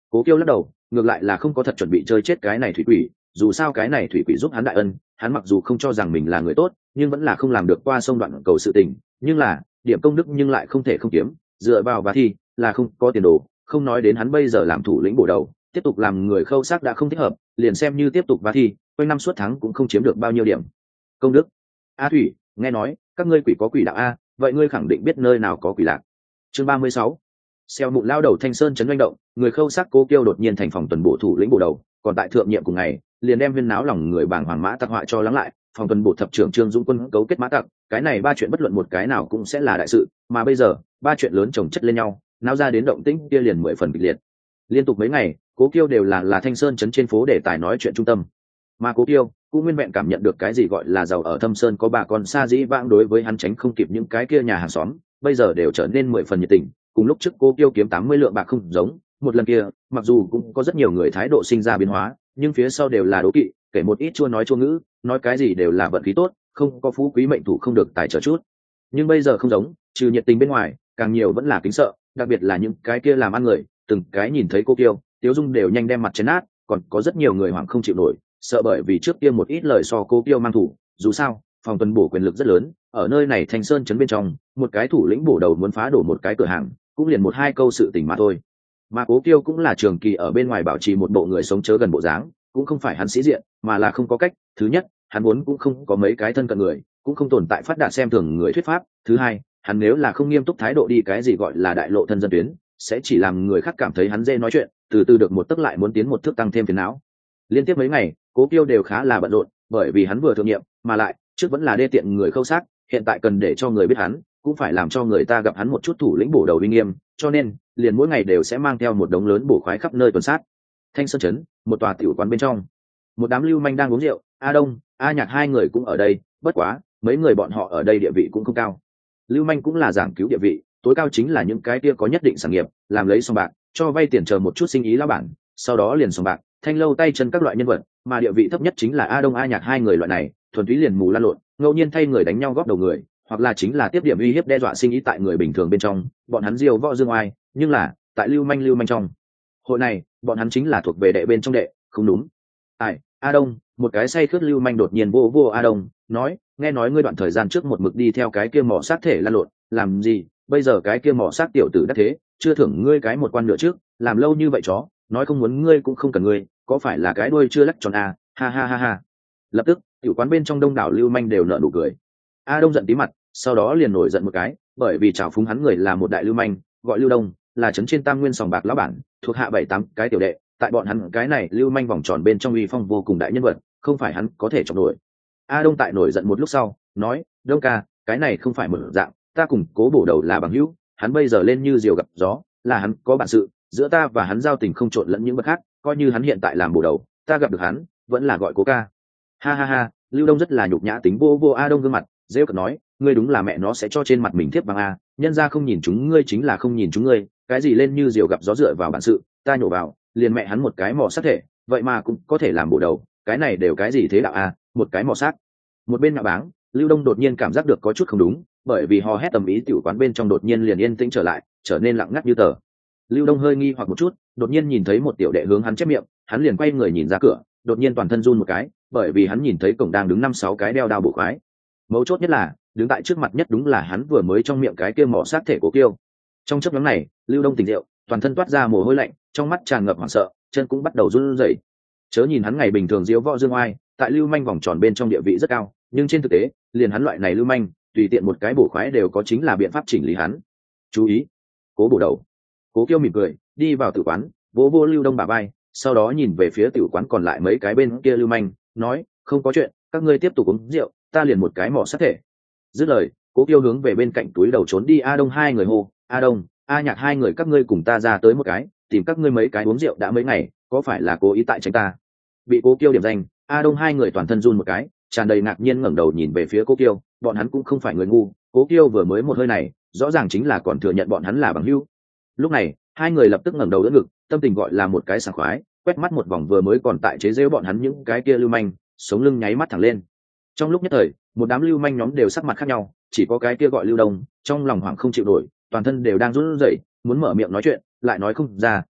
S1: Cố Kiêu lắc đầu, ngược lại là không có thật chuẩn bị chơi chết cái này thủy quỷ, dù sao cái này thủy quỷ giúp hắn đại ân, hắn mặc dù không cho rằng mình là người tốt, nhưng vẫn là không làm được qua sông đoạn cầu sự tình, nhưng là điểm công đức nhưng lại không thể không kiếm, dựa vào và thi là không có tiền đồ, không nói đến hắn bây giờ làm thủ lĩnh bổ đầu, tiếp tục làm người khâu xác đã không thích hợp, liền xem như tiếp tục và thi, quanh năm suốt tháng cũng không chiếm được bao nhiêu điểm công đức. A Thủy, nghe nói các ngươi quỷ có quỷ đạo a, vậy ngươi khẳng định biết nơi nào có quỷ lạc. Chương ba mươi sáu. Xeo mụn lao đầu Thanh Sơn chấn doanh động, người khâu xác Cố Kiêu đột nhiên thành phòng tuần bổ thủ lĩnh bổ đầu, còn tại thượng nhiệm cùng ngày, liền đem viên náo lòng người bảng hoàng mã tặc họa cho lắng lại, phòng tuần bổ thập trưởng Trương Dũng Quân cấu kết mã tặc, cái này ba chuyện bất luận một cái nào cũng sẽ là đại sự, mà bây giờ, ba chuyện lớn chồng chất lên nhau, náo ra đến động tĩnh kia liền mười phần kịch liệt. Liên tục mấy ngày, Cố Kiêu đều là là Thanh Sơn chấn trên phố để tài nói chuyện trung tâm. Mà Cố Kiêu cũng nguyên vẹn cảm nhận được cái gì gọi là giàu ở Thâm Sơn có bà con xa dĩ vãng đối với hắn tránh không kịp những cái kia nhà hàng xóm, bây giờ đều trở nên mười phần nhiệt tình, cùng lúc trước Cố Kiêu kiếm tám mươi lượng bạc không giống, một lần kia, mặc dù cũng có rất nhiều người thái độ sinh ra biến hóa, nhưng phía sau đều là đố kỵ, kể một ít chua nói chua ngữ, nói cái gì đều là vận khí tốt, không có phú quý mệnh thủ không được tài trở chút. Nhưng bây giờ không giống, trừ nhiệt tình bên ngoài, càng nhiều vẫn là kính sợ, đặc biệt là những cái kia làm ăn người, từng cái nhìn thấy Cố Kiêu, Tiếu Dung đều nhanh đem mặt chấn nát, còn có rất nhiều người hoảng không chịu nổi, sợ bởi vì trước kia một ít lời so Cố Kiêu mang thủ, dù sao, phòng tuần bổ quyền lực rất lớn, ở nơi này Thanh Sơn trấn bên trong, một cái thủ lĩnh bổ đầu muốn phá đổ một cái cửa hàng, cũng liền một hai câu sự tình mà thôi. Mà Cố Kiêu cũng là trường kỳ ở bên ngoài bảo trì một bộ người sống chớ gần bộ dáng, cũng không phải hắn sĩ diện, mà là không có cách, thứ nhất, hắn vốn cũng không có mấy cái thân cận người, cũng không tồn tại phát đạt xem thường người thuyết pháp, thứ hai, hắn nếu là không nghiêm túc thái độ đi cái gì gọi là đại lộ thân dân tuyến, sẽ chỉ làm người khác cảm thấy hắn dễ nói chuyện, từ từ được một tức lại muốn tiến một thước tăng thêm phiền não. Liên tiếp mấy ngày, Cố Kiêu đều khá là bận rộn, bởi vì hắn vừa thượng nhiệm, mà lại trước vẫn là đê tiện người khâu xác, hiện tại cần để cho người biết hắn, cũng phải làm cho người ta gặp hắn một chút thủ lĩnh bổ đầu uy nghiêm, cho nên liền mỗi ngày đều sẽ mang theo một đống lớn bổ khoái khắp nơi tuần sát. Thanh Sơn trấn, một tòa tiểu quán bên trong, một đám lưu manh đang uống rượu, A Đông, A Nhạc hai người cũng ở đây, bất quá mấy người bọn họ ở đây địa vị cũng không cao. Lưu manh cũng là giảng cứu địa vị, tối cao chính là những cái kia có nhất định sản nghiệp, làm lấy sòng bạc, cho vay tiền chờ một chút sinh ý lão bản, sau đó liền sòng bạc, thanh lâu tay chân các loại nhân vật, mà địa vị thấp nhất chính là A Đông A Nhạc hai người loại này, thuần túy liền mù lan lộn, ngẫu nhiên thay người đánh nhau góp đầu người, hoặc là chính là tiếp điểm uy hiếp đe dọa sinh ý tại người bình thường bên trong, bọn hắn diều võ dương oai, nhưng là tại lưu manh lưu manh trong hội này, bọn hắn chính là thuộc về đệ bên trong đệ, không đúng. Ai, A Đông, một cái say khướt lưu manh đột nhiên vô vô A Đông, nói, nghe nói ngươi đoạn thời gian trước một mực đi theo cái kia mỏ sát thể lan lộn, làm gì? Bây giờ cái kia mỏ sát tiểu tử đắc thế, chưa thưởng ngươi cái một quan nữa trước, làm lâu như vậy chó, nói không muốn ngươi cũng không cần ngươi, có phải là cái đuôi chưa lắc tròn à? Ha ha ha ha. Lập tức, tiểu quán bên trong đông đảo lưu manh đều nở nụ cười. A Đông giận tí mặt, sau đó liền nổi giận một cái, bởi vì chào phúng hắn người là một đại lưu manh, gọi Lưu Đông, là trấn trên Tam Nguyên sòng bạc lão bản, thuộc hạ bảy tám cái tiểu đệ, tại bọn hắn cái này lưu manh vòng tròn bên trong uy phong vô cùng đại nhân vật, không phải hắn có thể chọc nổi. A Đông tại nổi giận một lúc sau, nói, Đông ca, cái này không phải một dạng, ta cùng Cố bổ đầu là bằng hữu, hắn bây giờ lên như diều gặp gió, là hắn có bản sự, giữa ta và hắn giao tình không trộn lẫn những bậc khác, coi như hắn hiện tại làm bổ đầu, ta gặp được hắn, vẫn là gọi Cố ca. Ha ha ha, Lưu Đông rất là nhục nhã tính vô vô A Đông gương mặt, rêu cợt nói, ngươi đúng là mẹ nó sẽ cho trên mặt mình thiếp bằng a, nhân ra không nhìn chúng ngươi chính là không nhìn chúng ngươi, cái gì lên như diều gặp gió dựa vào bản sự, ta nhổ vào, liền mẹ hắn một cái mỏ sát thể, vậy mà cũng có thể làm bổ đầu, cái này đều cái gì thế đạo a, một cái mỏ sát. Một bên nhạ báng, Lưu Đông đột nhiên cảm giác được có chút không đúng, bởi vì hò hét tầm ý tiểu quán bên trong đột nhiên liền yên tĩnh trở lại, trở nên lặng ngắt như tờ. Lưu Đông hơi nghi hoặc một chút, đột nhiên nhìn thấy một tiểu đệ hướng hắn chép miệng, hắn liền quay người nhìn ra cửa, đột nhiên toàn thân run một cái, bởi vì hắn nhìn thấy cổng đang đứng năm sáu cái đeo đao bộ khoái. Mấu chốt nhất là, đứng tại trước mặt nhất đúng là hắn vừa mới trong miệng cái kia mỏ sát thể của Kiêu. Trong chốc ngắn này, Lưu Đông tỉnh rượu, toàn thân toát ra mồ hôi lạnh, trong mắt tràn ngập hoảng sợ, chân cũng bắt đầu run rẩy. Chớ nhìn hắn ngày bình thường diếu võ dương oai, tại lưu manh vòng tròn bên trong địa vị rất cao, nhưng trên thực tế, liền hắn loại này lưu manh, tùy tiện một cái bổ khoái đều có chính là biện pháp chỉnh lý hắn. Chú ý, Cố bổ đầu. Cố Kiêu mỉm cười, đi vào tử quán, vỗ vô Lưu Đông bả vai, sau đó nhìn về phía tiểu quán còn lại mấy cái bên kia lưu manh, nói, không có chuyện, các ngươi tiếp tục uống rượu, ta liền một cái mỏ sát thể. Dứt lời, Cố Kiêu hướng về bên cạnh túi đầu trốn đi. A Đông hai người hô, A Đông, A Nhạc hai người các ngươi cùng ta ra tới một cái, tìm các ngươi mấy cái uống rượu đã mấy ngày, có phải là cố ý tại tránh ta? Bị Cố Kiêu điểm danh, A Đông hai người toàn thân run một cái, tràn đầy ngạc nhiên ngẩng đầu nhìn về phía Cố Kiêu, bọn hắn cũng không phải người ngu, Cố Kiêu vừa mới một hơi này, rõ ràng chính là còn thừa nhận bọn hắn là bằng hữu. Lúc này, hai người lập tức ngẩng đầu đỡ ngực, tâm tình gọi là một cái sảng khoái, quét mắt một vòng vừa mới còn tại chế giễu bọn hắn những cái kia lưu manh, sống lưng nháy mắt thẳng lên. Trong lúc nhất thời, một đám lưu manh nhóm đều sắc mặt khác nhau, chỉ có cái kia gọi Lưu Đông, trong lòng hoảng không chịu nổi, toàn thân đều đang run rẩy, muốn mở miệng nói chuyện, lại nói không ra,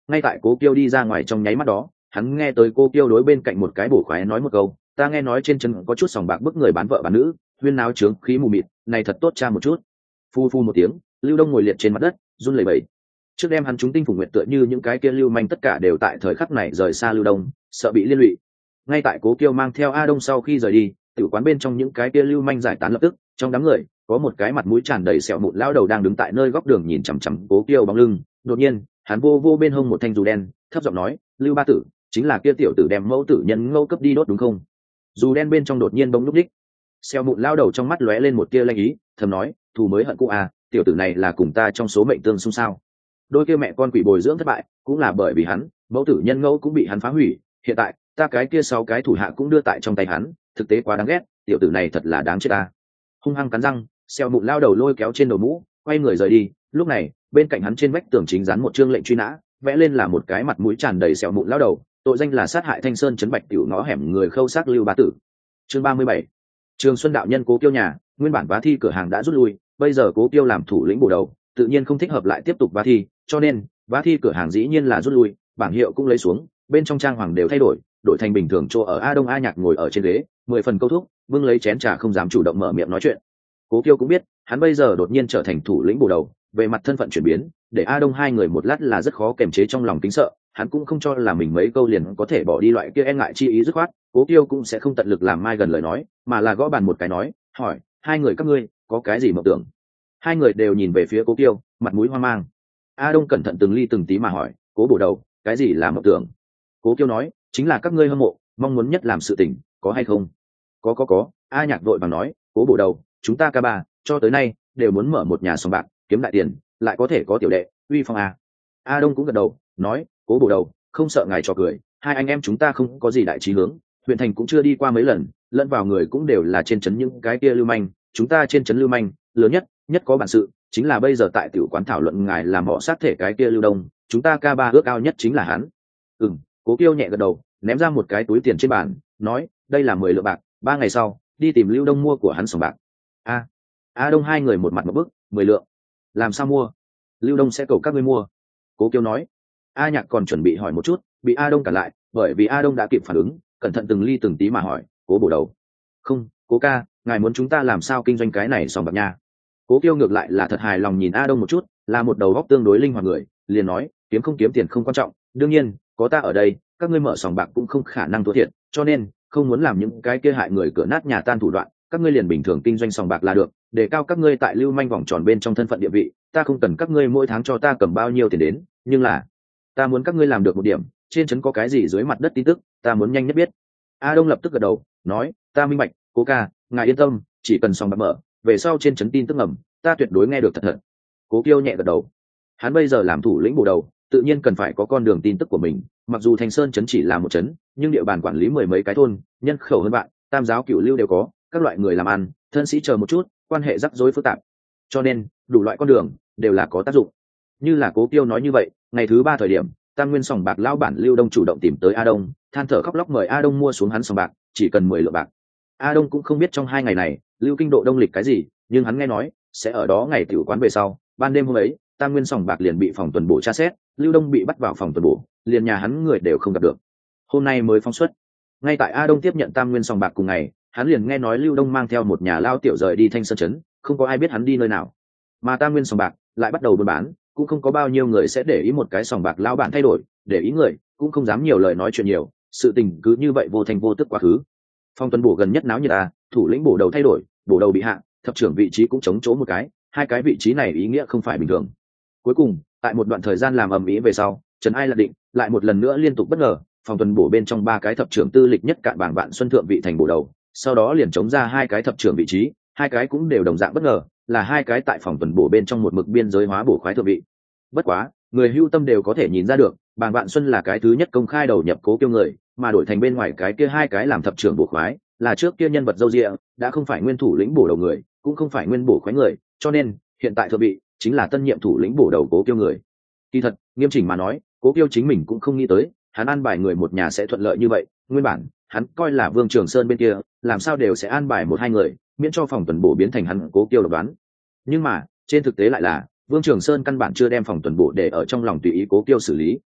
S1: ngay tại cố kiêu đi ra ngoài trong nháy mắt đó, hắn nghe tới cô kiêu đối bên cạnh một cái bổ khoái nói một câu, ta nghe nói trên chân có chút sòng bạc bức người bán vợ bán nữ, huyên náo trướng khí mù mịt, này thật tốt cha một chút. Phu phu một tiếng, Lưu Đông ngồi liệt trên mặt đất, run lẩy bẩy. Trước đem hắn chúng tinh phủ nguyệt tựa như những cái kia lưu manh tất cả đều tại thời khắc này rời xa Lưu Đông, sợ bị liên lụy. Ngay tại cố kiêu mang theo A Đông sau khi rời đi, tiểu quán bên trong những cái kia lưu manh giải tán lập tức, trong đám người có một cái mặt mũi tràn đầy sẹo mụn lão đầu đang đứng tại nơi góc đường nhìn chằm chằm cố kiêu bóng lưng. Đột nhiên hắn vô vô bên hông một thanh dù đen, thấp giọng nói, Lưu ba tử, chính là kia tiểu tử đem mẫu tử nhân ngâu cấp đi đốt đúng không? Dù đen bên trong đột nhiên bỗng lúc đích, sẹo mụn lão đầu trong mắt lóe lên một tia lanh ý, thầm nói, thù mới hận cũ à, tiểu tử này là cùng ta trong số mệnh tương xung sao? Đôi kia mẹ con quỷ bồi dưỡng thất bại cũng là bởi vì hắn, mẫu tử nhân ngẫu cũng bị hắn phá hủy, hiện tại ta cái kia sáu cái thủ hạ cũng đưa tại trong tay hắn, thực tế quá đáng ghét, tiểu tử này thật là đáng chết ta. Hung hăng cắn răng, xeo mụn lao đầu lôi kéo trên đầu mũ, quay người rời đi. Lúc này bên cạnh hắn trên vách tường chính dán một chương lệnh truy nã, vẽ lên là một cái mặt mũi tràn đầy sẹo mụn lao đầu, tội danh là sát hại Thanh Sơn trấn Bạch tiểu ngõ hẻm người khâu xác Lưu Bá Tử. Chương ba mươi bảy, Trường Xuân đạo nhân Cố Kiêu nhà, nguyên bản vá thi cửa hàng đã rút lui, bây giờ Cố Kiêu làm thủ lĩnh bổ đầu, tự nhiên không thích hợp lại tiếp tục vá thi, cho nên vá thi cửa hàng dĩ nhiên là rút lui, bảng hiệu cũng lấy xuống, bên trong trang hoàng đều thay đổi, đổi thành bình thường chỗ ở A Đông A Nhạc ngồi ở trên ghế, mười phần câu thúc, bưng lấy chén trà không dám chủ động mở miệng nói chuyện. Cố Kiêu cũng biết, hắn bây giờ đột nhiên trở thành thủ lĩnh bổ đầu, về mặt thân phận chuyển biến, để A Đông hai người một lát là rất khó kềm chế trong lòng kính sợ, hắn cũng không cho là mình mấy câu liền có thể bỏ đi loại kia e ngại chi ý dứt khoát, Cố Kiêu cũng sẽ không tận lực làm mai gần lời nói, mà là gõ bàn một cái nói, hỏi, hai người các ngươi có cái gì mộng tưởng? Hai người đều nhìn về phía Cố Kiêu, mặt mũi hoang mang. A Đông cẩn thận từng ly từng tí mà hỏi, Cố bổ đầu, cái gì là mộng tưởng? Cố Kiêu nói, chính là các ngươi hâm mộ, mong muốn nhất làm sự tình, có hay không? Có có có. A Nhạc vội vàng nói, Cố bổ đầu, chúng ta ca ba cho tới nay đều muốn mở một nhà sòng bạc, kiếm đại tiền, lại có thể có tiểu đệ, uy phong a. A Đông cũng gật đầu, nói, Cố bổ đầu, không sợ ngài trò cười, hai anh em chúng ta không có gì đại chí hướng, huyện thành cũng chưa đi qua mấy lần, lẫn vào người cũng đều là trên trấn những cái kia lưu manh, chúng ta trên trấn lưu manh lớn nhất nhất có bản sự chính là bây giờ tại tiểu quán thảo luận ngài làm họ sát thể cái kia Lưu Đông, chúng ta ca ba ước ao nhất chính là hắn. Ừm. Cố Kiêu nhẹ gật đầu, ném ra một cái túi tiền trên bàn, nói, đây là mười lượng bạc, ba ngày sau đi tìm Lưu Đông mua của hắn sòng bạc. A. A Đông hai người một mặt một bức, mười lượng, làm sao mua? Lưu Đông sẽ cầu các ngươi mua. Cố Kiêu nói. A Nhạc còn chuẩn bị hỏi một chút, bị A Đông cản lại, bởi vì A Đông đã kịp phản ứng, cẩn thận từng ly từng tí mà hỏi, Cố bổ đầu, không, Cố ca, ngài muốn chúng ta làm sao kinh doanh cái này sòng bạc nha? Cố Kiêu ngược lại là thật hài lòng nhìn A Đông một chút, là một đầu góc tương đối linh hoạt người, liền nói, kiếm không kiếm tiền không quan trọng, đương nhiên có ta ở đây, các ngươi mở sòng bạc cũng không khả năng thua thiệt, cho nên không muốn làm những cái kia hại người cửa nát nhà tan thủ đoạn, các ngươi liền bình thường kinh doanh sòng bạc là được, để cao các ngươi tại lưu manh vòng tròn bên trong thân phận địa vị, ta không cần các ngươi mỗi tháng cho ta cầm bao nhiêu tiền đến, nhưng là ta muốn các ngươi làm được một điểm, trên trấn có cái gì dưới mặt đất tin tức, ta muốn nhanh nhất biết. A Đông lập tức gật đầu, nói, ta minh bạch, Cố ca, ngài yên tâm, chỉ cần sòng bạc mở, về sau trên trấn tin tức ngầm, ta tuyệt đối nghe được thật thật. Cố Kiêu nhẹ gật đầu, hắn bây giờ làm thủ lĩnh bổ đầu, tự nhiên cần phải có con đường tin tức của mình, mặc dù Thanh Sơn trấn chỉ là một trấn, nhưng địa bàn quản lý mười mấy cái thôn, nhân khẩu hơn bạn, tam giáo cửu lưu đều có, các loại người làm ăn, thân sĩ chờ một chút, quan hệ rắc rối phức tạp, cho nên đủ loại con đường đều là có tác dụng. Như là Cố Kiêu nói như vậy, ngày thứ ba thời điểm, Tam Nguyên sòng bạc lão bản Lưu Đông chủ động tìm tới A Đông, than thở khóc lóc mời A Đông mua xuống hắn sòng bạc, chỉ cần mười lượng bạc. A Đông cũng không biết trong hai ngày này Lưu Kinh Độ đông lịch cái gì, nhưng hắn nghe nói sẽ ở đó ngày tiểu quán về sau, ban đêm hôm ấy, Tam Nguyên sòng bạc liền bị phòng tuần bổ tra xét, Lưu Đông bị bắt vào phòng tuần bổ, liền nhà hắn người đều không gặp được. Hôm nay mới phóng xuất. Ngay tại A Đông tiếp nhận Tam Nguyên sòng bạc cùng ngày, hắn liền nghe nói Lưu Đông mang theo một nhà lao tiểu rời đi Thanh Sơn trấn, không có ai biết hắn đi nơi nào. Mà Tam Nguyên sòng bạc lại bắt đầu buôn bán, cũng không có bao nhiêu người sẽ để ý một cái sòng bạc lao bản thay đổi, để ý người cũng không dám nhiều lời nói chuyện nhiều, sự tình cứ như vậy vô thành vô tức quá khứ. Phong tuần bổ gần nhất náo nhiệt à, thủ lĩnh bổ đầu thay đổi, bổ đầu bị hạ, thập trưởng vị trí cũng chống chỗ một cái, hai cái vị trí này ý nghĩa không phải bình thường. Cuối cùng, tại một đoạn thời gian làm ầm ĩ về sau, Trần Ai là định, lại một lần nữa liên tục bất ngờ, phòng tuần bổ bên trong ba cái thập trưởng tư lịch nhất cạn bảng vạn xuân thượng vị thành bổ đầu, sau đó liền chống ra hai cái thập trưởng vị trí, hai cái cũng đều đồng dạng bất ngờ, là hai cái tại phòng tuần bổ bên trong một mực biên giới hóa bổ khoái thượng vị. Bất quá, người hưu tâm đều có thể nhìn ra được, bảng vạn xuân là cái thứ nhất công khai đầu nhập Cố Kiêu người, mà đổi thành bên ngoài cái kia hai cái làm thập trưởng bổ khoái, là trước kia nhân vật dâu dịa, đã không phải nguyên thủ lĩnh bổ đầu người, cũng không phải nguyên bổ khoái người, cho nên hiện tại thượng vị chính là tân nhiệm thủ lĩnh bổ đầu Cố Kiêu người. Kỳ thật, nghiêm chỉnh mà nói, Cố Kiêu chính mình cũng không nghĩ tới, hắn an bài người một nhà sẽ thuận lợi như vậy, nguyên bản hắn coi là Vương Trường Sơn bên kia, làm sao đều sẽ an bài một hai người, miễn cho phòng tuần bổ biến thành hắn Cố Kiêu độc đoán. Nhưng mà, trên thực tế lại là Vương Trường Sơn căn bản chưa đem phòng tuần bổ để ở trong lòng tùy ý Cố Kiêu xử lý.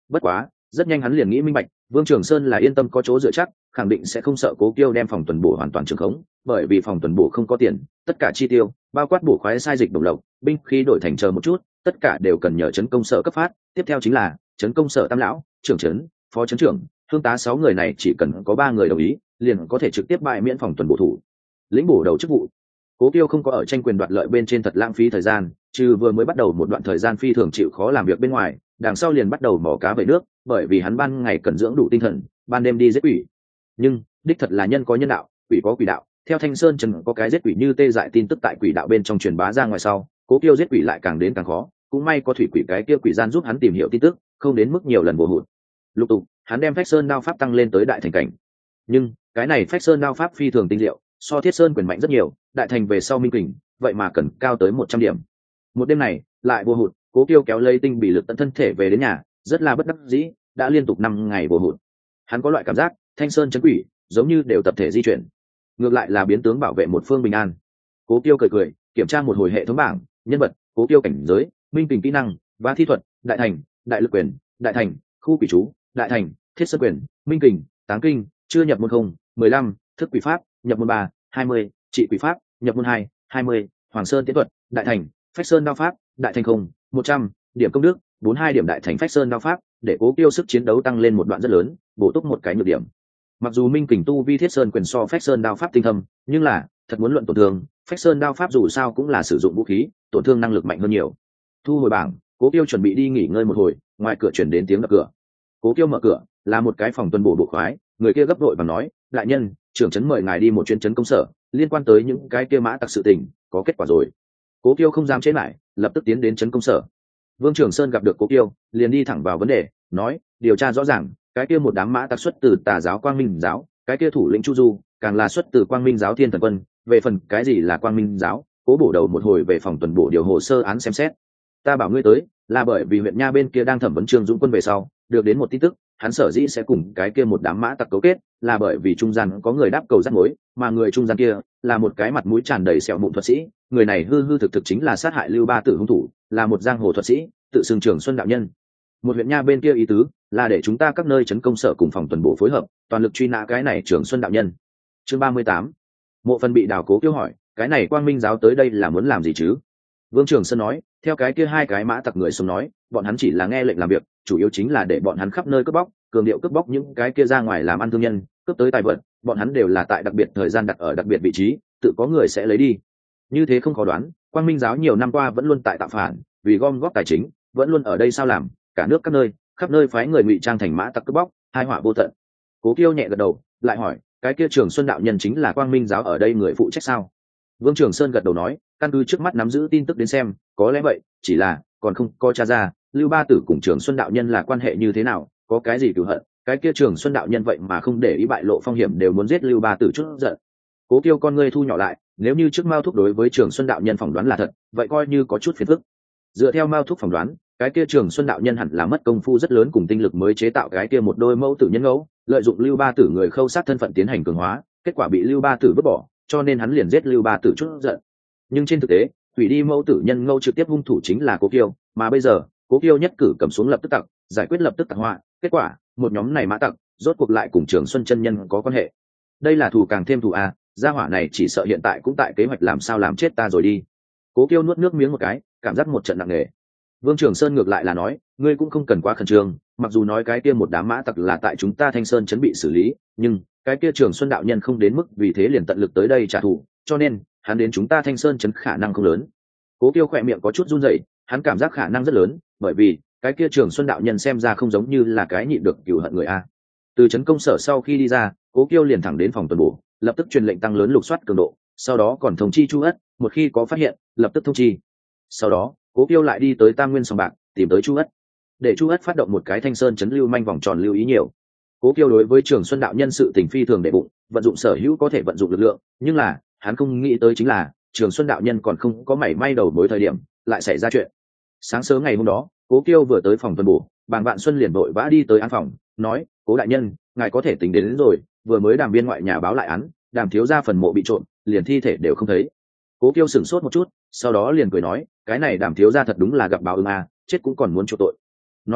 S1: Bất quá rất nhanh hắn liền nghĩ minh bạch, Vương Trường Sơn là yên tâm có chỗ dựa chắc, khẳng định sẽ không sợ Cố Kiêu đem phòng tuần bổ hoàn toàn trường khống, bởi vì phòng tuần bổ không có tiền, tất cả chi tiêu, bao quát bổ khoái sai dịch đồng lộc, binh khí đổi thành chờ một chút, tất cả đều cần nhờ trấn công sở cấp phát, tiếp theo chính là trấn công sở tam lão, trưởng trấn, phó trấn trưởng, thương tá sáu người này chỉ cần có ba người đồng ý, liền có thể trực tiếp bại miễn phòng tuần bổ thủ, lĩnh bổ đầu chức vụ. Cố Kiêu không có ở tranh quyền đoạt lợi bên trên thật lãng phí thời gian, trừ vừa mới bắt đầu một đoạn thời gian phi thường chịu khó làm việc bên ngoài, đằng sau liền bắt đầu mò cá về nước, bởi vì hắn ban ngày cần dưỡng đủ tinh thần, ban đêm đi giết quỷ. Nhưng đích thật là nhân có nhân đạo, quỷ có quỷ đạo, theo Thanh Sơn Trần có cái giết quỷ như tê dại tin tức tại quỷ đạo bên trong truyền bá ra ngoài sau, Cố Kiêu giết quỷ lại càng đến càng khó, cũng may có thủy quỷ cái kia quỷ gian giúp hắn tìm hiểu tin tức, không đến mức nhiều lần bổ hụt. Lục tục, hắn đem Phách Sơn đao pháp tăng lên tới đại thành cảnh. Nhưng cái này Phách Sơn đao pháp phi thường tinh diệu, so Thiết Sơn quyền mạnh rất nhiều, đại thành về sau minh kình, vậy mà cần cao tới một trăm điểm. Một đêm này, lại bổ hụt, Cố Kiêu kéo lấy tinh bị lực tận thân thể về đến nhà, rất là bất đắc dĩ, đã liên tục năm ngày bổ hụt. Hắn có loại cảm giác, Thanh Sơn trấn quỷ, giống như đều tập thể di chuyển. Ngược lại là biến tướng bảo vệ một phương bình an. Cố Kiêu cười cười, kiểm tra một hồi hệ thống bảng, nhân vật, Cố Kiêu cảnh giới, minh kình kỹ năng, và thi thuật, đại thành, đại lực quyền, đại thành, khu quỷ chú, đại thành, thiết sơn quyền, minh kình, táng kinh, chưa nhập môn không, mười lăm, thức quỷ pháp, nhập môn ba, hai mươi, trị quỷ pháp, nhập môn hai, hai mươi, Hoàng Sơn tiến thuật, đại thành, Phách Sơn đao pháp, đại thành không, một trăm, điểm công đức, bốn mươi hai điểm đại thành Phách Sơn đao pháp, để Cố Kiêu sức chiến đấu tăng lên một đoạn rất lớn, bổ túc một cái nhược điểm. Mặc dù minh kình tu vi Thiết Sơn quyền so Phách Sơn đao pháp tinh thâm, nhưng là thật muốn luận tổn thương, Phách Sơn đao pháp dù sao cũng là sử dụng vũ khí, tổn thương năng lực mạnh hơn nhiều. Thu hồi bảng, Cố Kiêu chuẩn bị đi nghỉ ngơi một hồi, ngoài cửa chuyển đến tiếng đập cửa. Cố Kiêu mở cửa, là một cái phòng tuần bổ bộ khoái, người kia gấp đội và nói, đại nhân, trưởng trấn mời ngài đi một chuyến trấn công sở, liên quan tới những cái kia mã tặc sự tình, có kết quả rồi. Cố Kiêu không dám chế lại, lập tức tiến đến trấn công sở. Vương Trường Sơn gặp được Cố Kiêu, liền đi thẳng vào vấn đề, nói, điều tra rõ ràng, cái kia một đám mã tặc xuất từ Tà giáo Quang Minh giáo, cái kia thủ lĩnh Chu Du, càng là xuất từ Quang Minh giáo Thiên Thần Quân, về phần cái gì là Quang Minh giáo, Cố bổ đầu một hồi về phòng tuần bổ điều hồ sơ án xem xét. Ta bảo ngươi tới, là bởi vì huyện nha bên kia đang thẩm vấn Trương Dũng Quân về sau, được đến một tin tức, hắn sở dĩ sẽ cùng cái kia một đám mã tặc cấu kết, là bởi vì trung gian có người đáp cầu dắt mối, mà người trung gian kia là một cái mặt mũi tràn đầy sẹo mụn thuật sĩ, người này hư hư thực thực chính là sát hại Lưu Ba Tử hung thủ, là một giang hồ thuật sĩ, tự xưng Trường Xuân đạo nhân. Một huyện nha bên kia ý tứ là để chúng ta các nơi trấn công sở cùng phòng tuần bộ phối hợp, toàn lực truy nã cái này Trường Xuân đạo nhân. Chương ba mươi tám. Mộ Phần bị Đào Cố Kiêu hỏi, cái này Quang Minh giáo tới đây là muốn làm gì chứ? Vương Trường Sơn nói, theo cái kia hai cái mã tặc người sống nói, bọn hắn chỉ là nghe lệnh làm việc, chủ yếu chính là để bọn hắn khắp nơi cướp bóc, cường điệu cướp bóc những cái kia ra ngoài làm ăn thương nhân, cướp tới tài vật, bọn hắn đều là tại đặc biệt thời gian đặt ở đặc biệt vị trí, tự có người sẽ lấy đi. Như thế không khó đoán, Quang Minh giáo nhiều năm qua vẫn luôn tại tạo phản, vì gom góp tài chính, vẫn luôn ở đây sao làm, cả nước các nơi, khắp nơi phái người ngụy trang thành mã tặc cướp bóc, hai họa vô tận. Cố Kiêu nhẹ gật đầu, lại hỏi, cái kia Trường Xuân đạo nhân chính là Quang Minh giáo ở đây người phụ trách sao? Vương Trường Sơn gật đầu nói, căn cứ trước mắt nắm giữ tin tức đến xem, có lẽ vậy, chỉ là còn không coi tra ra Lưu Ba Tử cùng Trường Xuân đạo nhân là quan hệ như thế nào, có cái gì cửu hận, cái kia Trường Xuân đạo nhân vậy mà không để ý bại lộ phong hiểm đều muốn giết Lưu Ba Tử chút giận. Cố Kiêu con ngươi thu nhỏ lại, nếu như trước Mao Thúc đối với Trường Xuân đạo nhân phỏng đoán là thật, vậy coi như có chút phiền phức. Dựa theo Mao Thúc phỏng đoán, cái kia Trường Xuân đạo nhân hẳn là mất công phu rất lớn cùng tinh lực mới chế tạo cái kia một đôi mẫu tử nhân ngẫu, lợi dụng Lưu Ba Tử người khâu sát thân phận tiến hành cường hóa, kết quả bị Lưu Ba Tử vứt bỏ, cho nên hắn liền giết Lưu Ba Tử chút giận. Nhưng trên thực tế, hủy đi mẫu tử nhân ngẫu trực tiếp hung thủ chính là Cố Kiêu, mà bây giờ Cố Kiêu nhất cử cầm xuống lập tức tặc, giải quyết lập tức tặc họa, kết quả một nhóm này mã tặc rốt cuộc lại cùng Trường Xuân chân nhân có quan hệ. Đây là thù càng thêm thù à, gia hỏa này chỉ sợ hiện tại cũng tại kế hoạch làm sao làm chết ta rồi đi. Cố Kiêu nuốt nước miếng một cái, cảm giác một trận nặng nề. Vương Trường Sơn ngược lại là nói, ngươi cũng không cần quá khẩn trương, mặc dù nói cái kia một đám mã tặc là tại chúng ta Thanh Sơn trấn bị xử lý, nhưng cái kia Trường Xuân đạo nhân không đến mức vì thế liền tận lực tới đây trả thù, cho nên hắn đến chúng ta Thanh Sơn trấn khả năng không lớn. Cố Kiêu khỏe miệng có chút run rẩy, hắn cảm giác khả năng rất lớn, bởi vì cái kia Trường Xuân đạo nhân xem ra không giống như là cái nhịn được cừu hận người a. Từ trấn công sở sau khi đi ra, Cố Kiêu liền thẳng đến phòng tuần bổ, lập tức truyền lệnh tăng lớn lục soát cường độ, sau đó còn thông chi Chu Ất, một khi có phát hiện, lập tức thông chi. Sau đó, Cố Kiêu lại đi tới Tam Nguyên sòng bạc, tìm tới Chu Ất, để Chu Ất phát động một cái Thanh Sơn trấn lưu manh vòng tròn lưu ý nhiều. Cố Kiêu đối với Trường Xuân đạo nhân sự tình phi thường đệ bụng, vận dụng sở hữu có thể vận dụng lực lượng, nhưng là hắn không nghĩ tới chính là Trường Xuân đạo nhân còn không có mảy may đầu mối thời điểm, lại xảy ra chuyện. Sáng sớm ngày hôm đó, Cố Kiêu vừa tới phòng tuần bổ, Bàng Vạn Xuân liền vội vã đi tới án phòng, nói, Cố đại nhân, ngài có thể tính đến, đến rồi, vừa mới Đàm viên ngoại nhà báo lại án, Đàm thiếu gia phần mộ bị trộm, liền thi thể đều không thấy. Cố Kiêu sửng sốt một chút, sau đó liền cười nói, cái này Đàm thiếu gia thật đúng là gặp báo ứng à, chết cũng còn muốn chỗ tội. Nói thật,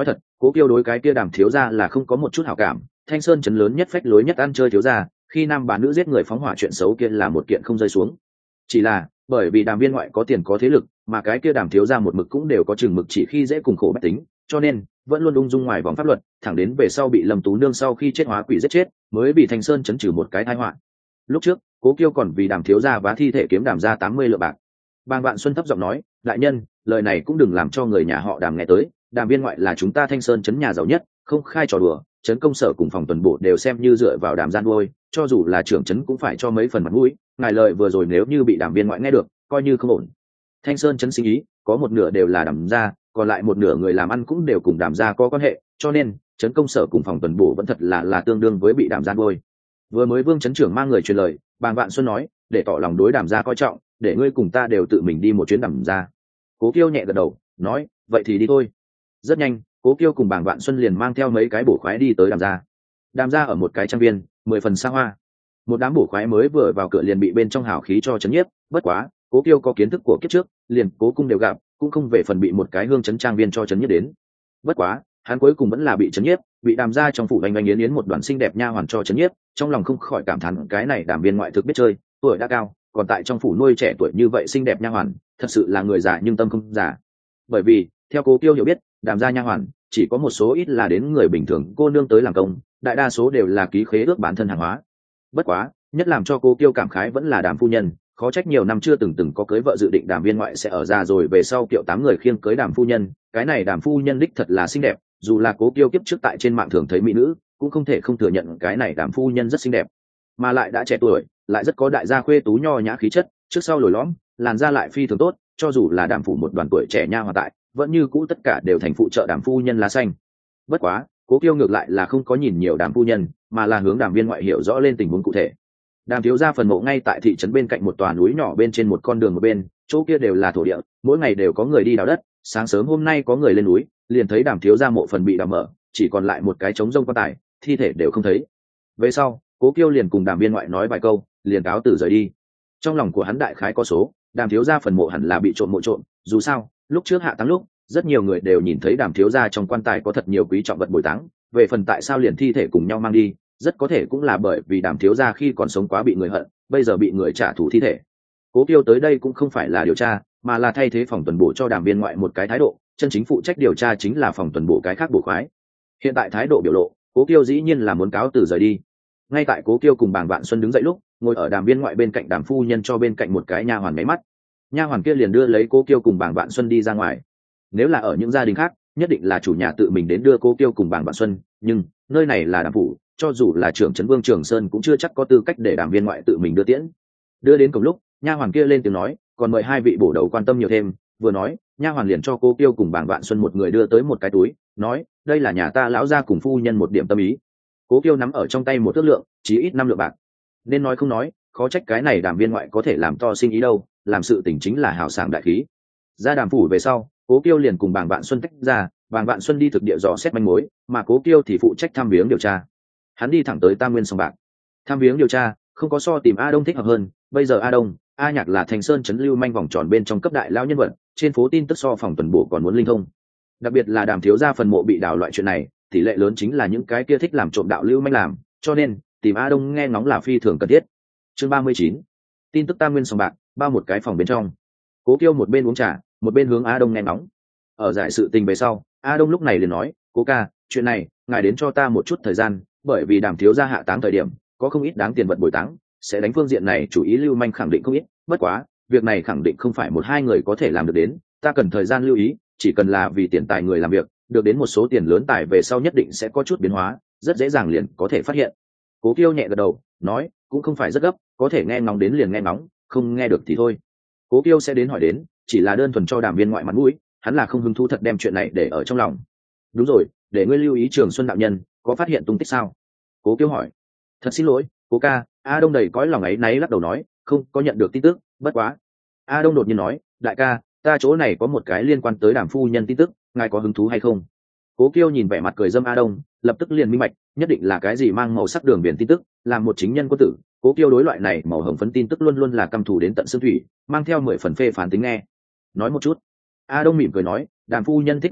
S1: Cố Kiêu đối cái kia Đàm thiếu gia là không có một chút hảo cảm, Thanh Sơn trấn lớn nhất phách lối nhất ăn chơi thiếu gia, khi nam bán nữ giết người phóng hỏa chuyện xấu kia là một kiện không rơi xuống. Chỉ là bởi vì Đàm viên ngoại có tiền có thế lực, mà cái kia Đàm thiếu gia một mực cũng đều có chừng mực chỉ khi dễ cùng khổ bách tính, cho nên vẫn luôn ung dung ngoài vòng pháp luật, thẳng đến về sau bị Lâm Tú Nương sau khi chết hóa quỷ giết chết, mới bị Thanh Sơn trấn trừ một cái tai họa. Lúc trước, Cố Kiêu còn vì Đàm thiếu gia vá thi thể kiếm Đàm ra tám mươi lượng bạc. Bàng Vạn Xuân thấp giọng nói, đại nhân, lời này cũng đừng làm cho người nhà họ Đàm nghe tới, Đàm viên ngoại là chúng ta Thanh Sơn trấn nhà giàu nhất, không khai trò đùa, trấn công sở cùng phòng tuần bộ đều xem như dựa vào Đàm gian nuôi, cho dù là trưởng trấn cũng phải cho mấy phần mặt mũi, ngài lời vừa rồi nếu như bị Đàm viên ngoại nghe được, coi như không ổn. Thanh Sơn trấn sinh ý, có một nửa đều là Đàm gia, còn lại một nửa người làm ăn cũng đều cùng Đàm gia có quan hệ, cho nên trấn công sở cùng phòng tuần bộ vẫn thật là là tương đương với bị Đàm gian nuôi. Vừa mới Vương trấn trưởng mang người truyền lời, Bàng Vạn Xuân nói, để tỏ lòng đối Đàm gia coi trọng, để ngươi cùng ta đều tự mình đi một chuyến Đàm gia. Cố Kiêu nhẹ gật đầu, nói, vậy thì đi thôi. Rất nhanh, Cố Kiêu cùng Bàng Vạn Xuân liền mang theo mấy cái bổ khoái đi tới Đàm gia. Đàm gia ở một cái trang viên, mười phần xa hoa. Một đám bổ khoái mới vừa vào cửa liền bị bên trong hào khí cho chấn nhiếp, bất quá, Cố Kiêu có kiến thức của kiếp trước, liền Cố cung đều gặp, cũng không về phần bị một cái hương chấn trang viên cho chấn nhiếp đến. Bất quá, hắn cuối cùng vẫn là bị chấn nhiếp, bị Đàm gia trong phủ oanh oanh yến yến một đoàn xinh đẹp nha hoàn cho chấn nhiếp, trong lòng không khỏi cảm thán cái này Đàm viên ngoại thực biết chơi, tuổi đã cao, còn tại trong phủ nuôi trẻ tuổi như vậy xinh đẹp nha hoàn, thật sự là người già nhưng tâm không già. Bởi vì, theo Cố Kiêu hiểu biết, Đàm gia nha hoàn chỉ có một số ít là đến người bình thường cô nương tới làm công, đại đa số đều là ký khế ước bản thân hàng hóa. Bất quá, nhất làm cho Cố Kiêu cảm khái vẫn là Đàm phu nhân, khó trách nhiều năm chưa từng từng có cưới vợ dự định Đàm viên ngoại sẽ ở ra rồi về sau kiệu tám người khiêng cưới Đàm phu nhân, cái này Đàm phu nhân đích thật là xinh đẹp, dù là Cố Kiêu kiếp trước tại trên mạng thường thấy mỹ nữ, cũng không thể không thừa nhận cái này Đàm phu nhân rất xinh đẹp, mà lại đã trẻ tuổi, lại rất có đại gia khuê tú nho nhã khí chất, trước sau lồi lõm, làn da lại phi thường tốt, cho dù là Đàm phủ một đoàn tuổi trẻ nha hoàn tại, vẫn như cũ tất cả đều thành phụ trợ Đàm phu nhân lá xanh. Bất quá, Cố Kiêu ngược lại là không có nhìn nhiều Đàm phu nhân, mà là hướng Đàm viên ngoại hiểu rõ lên tình huống cụ thể. Đàm thiếu gia phần mộ ngay tại thị trấn bên cạnh một tòa núi nhỏ bên trên một con đường một bên, chỗ kia đều là thổ địa, mỗi ngày đều có người đi đào đất, sáng sớm hôm nay có người lên núi, liền thấy Đàm thiếu gia mộ phần bị đào mở, chỉ còn lại một cái trống rông quan tài, thi thể đều không thấy. Về sau, Cố Kiêu liền cùng Đàm viên ngoại nói vài câu, liền cáo từ rời đi. Trong lòng của hắn đại khái có số, Đàm thiếu gia phần mộ hẳn là bị trộm mộ trộm, dù sao, lúc trước hạ táng lúc, rất nhiều người đều nhìn thấy Đàm thiếu gia trong quan tài có thật nhiều quý trọng vật bồi táng, về phần tại sao liền thi thể cùng nhau mang đi, rất có thể cũng là bởi vì Đàm thiếu gia khi còn sống quá bị người hận, bây giờ bị người trả thù thi thể. Cố Kiêu tới đây cũng không phải là điều tra, mà là thay thế phòng tuần bộ cho Đàm viên ngoại một cái thái độ, chân chính phụ trách điều tra chính là phòng tuần bộ cái khác bổ khoái. Hiện tại thái độ biểu lộ, Cố Kiêu dĩ nhiên là muốn cáo từ rời đi. Ngay tại Cố Kiêu cùng Bàng Vạn Xuân đứng dậy lúc, ngồi ở Đàm viên ngoại bên cạnh Đàm phu nhân cho bên cạnh một cái nha hoàn máy mắt. Nha hoàn kia liền đưa lấy Cố Kiêu cùng Bàng Vạn Xuân đi ra ngoài. Nếu là ở những gia đình khác, nhất định là chủ nhà tự mình đến đưa Cố Kiêu cùng Bàng Vạn Xuân, nhưng nơi này là Đàm phủ, cho dù là trưởng trấn Vương Trường Sơn cũng chưa chắc có tư cách để Đàm viên ngoại tự mình đưa tiễn. Đưa đến cùng lúc, nha hoàn kia lên tiếng nói, còn mời hai vị bổ đầu quan tâm nhiều thêm. Vừa nói, nha hoàn liền cho Cố Kiêu cùng Bàng Vạn Xuân một người đưa tới một cái túi, nói, đây là nhà ta lão gia cùng phu nhân một điểm tâm ý. Cố Kiêu nắm ở trong tay một thước lượng, chí ít năm lượng bạc. Nên nói không nói, khó trách cái này Đàm viên ngoại có thể làm to sinh ý đâu, làm sự tình chính là hào sảng đại khí. Ra Đàm phủ về sau, Cố Kiêu liền cùng Bàng Vạn Xuân tách ra, Bàng Vạn Xuân đi thực địa dò xét manh mối, mà Cố Kiêu thì phụ trách thăm viếng điều tra. Hắn đi thẳng tới Tam Nguyên sòng bạc. Thăm viếng điều tra, không có so tìm A Đông thích hợp hơn, bây giờ A Đông, A Nhạc là Thành Sơn trấn lưu manh vòng tròn bên trong cấp đại lão nhân vật, trên phố tin tức so phòng tuần bộ còn muốn linh thông. Đặc biệt là Đàm thiếu gia phần mộ bị đào loại chuyện này, tỷ lệ lớn chính là những cái kia thích làm trộm đạo lưu manh làm, cho nên tìm A Đông nghe ngóng là phi thường cần thiết. Chương ba mươi chín, tin tức Tam Nguyên sòng bạc, bao một cái phòng bên trong. Cố Kiêu một bên uống trà, một bên hướng A Đông nghe ngóng. Ở giải sự tình về sau, A Đông lúc này liền nói, Cố ca, chuyện này, ngài đến cho ta một chút thời gian, bởi vì Đàm thiếu gia hạ táng thời điểm, có không ít đáng tiền vật bồi táng, sẽ đánh phương diện này chủ ý lưu manh khẳng định không ít, bất quá, việc này khẳng định không phải một hai người có thể làm được đến, ta cần thời gian lưu ý, chỉ cần là vì tiền tài người làm việc, được đến một số tiền lớn tài về sau nhất định sẽ có chút biến hóa, rất dễ dàng liền có thể phát hiện. Cố Kiêu nhẹ gật đầu, nói, cũng không phải rất gấp, có thể nghe ngóng đến liền nghe ngóng, không nghe được thì thôi. Cố Kiêu sẽ đến hỏi đến, chỉ là đơn thuần cho Đàm viên ngoại mặt mũi, hắn là không hứng thú thật đem chuyện này để ở trong lòng. Đúng rồi, để ngươi lưu ý Trường Xuân đạo nhân, có phát hiện tung tích sao? Cố Kiêu hỏi. Thật xin lỗi, Cố ca, A Đông đầy cõi lòng ấy náy lắc đầu nói, không có nhận được tin tức, bất quá. A Đông đột nhiên nói, đại ca, ta chỗ này có một cái liên quan tới Đàm phu nhân tin tức, ngài có hứng thú hay không? Cố Kiêu nhìn vẻ mặt cười dâm A Đông, lập tức liền minh bạch, nhất định là cái gì mang màu sắc đường biển tin tức, làm một chính nhân quân tử, Cố Kiêu đối loại này màu hồng phấn tin tức luôn luôn là căm thù đến tận xương thủy, mang theo mười phần phê phán tính nghe. Nói một chút. A Đông mỉm cười nói, Đàm phu nhân thích uống trà,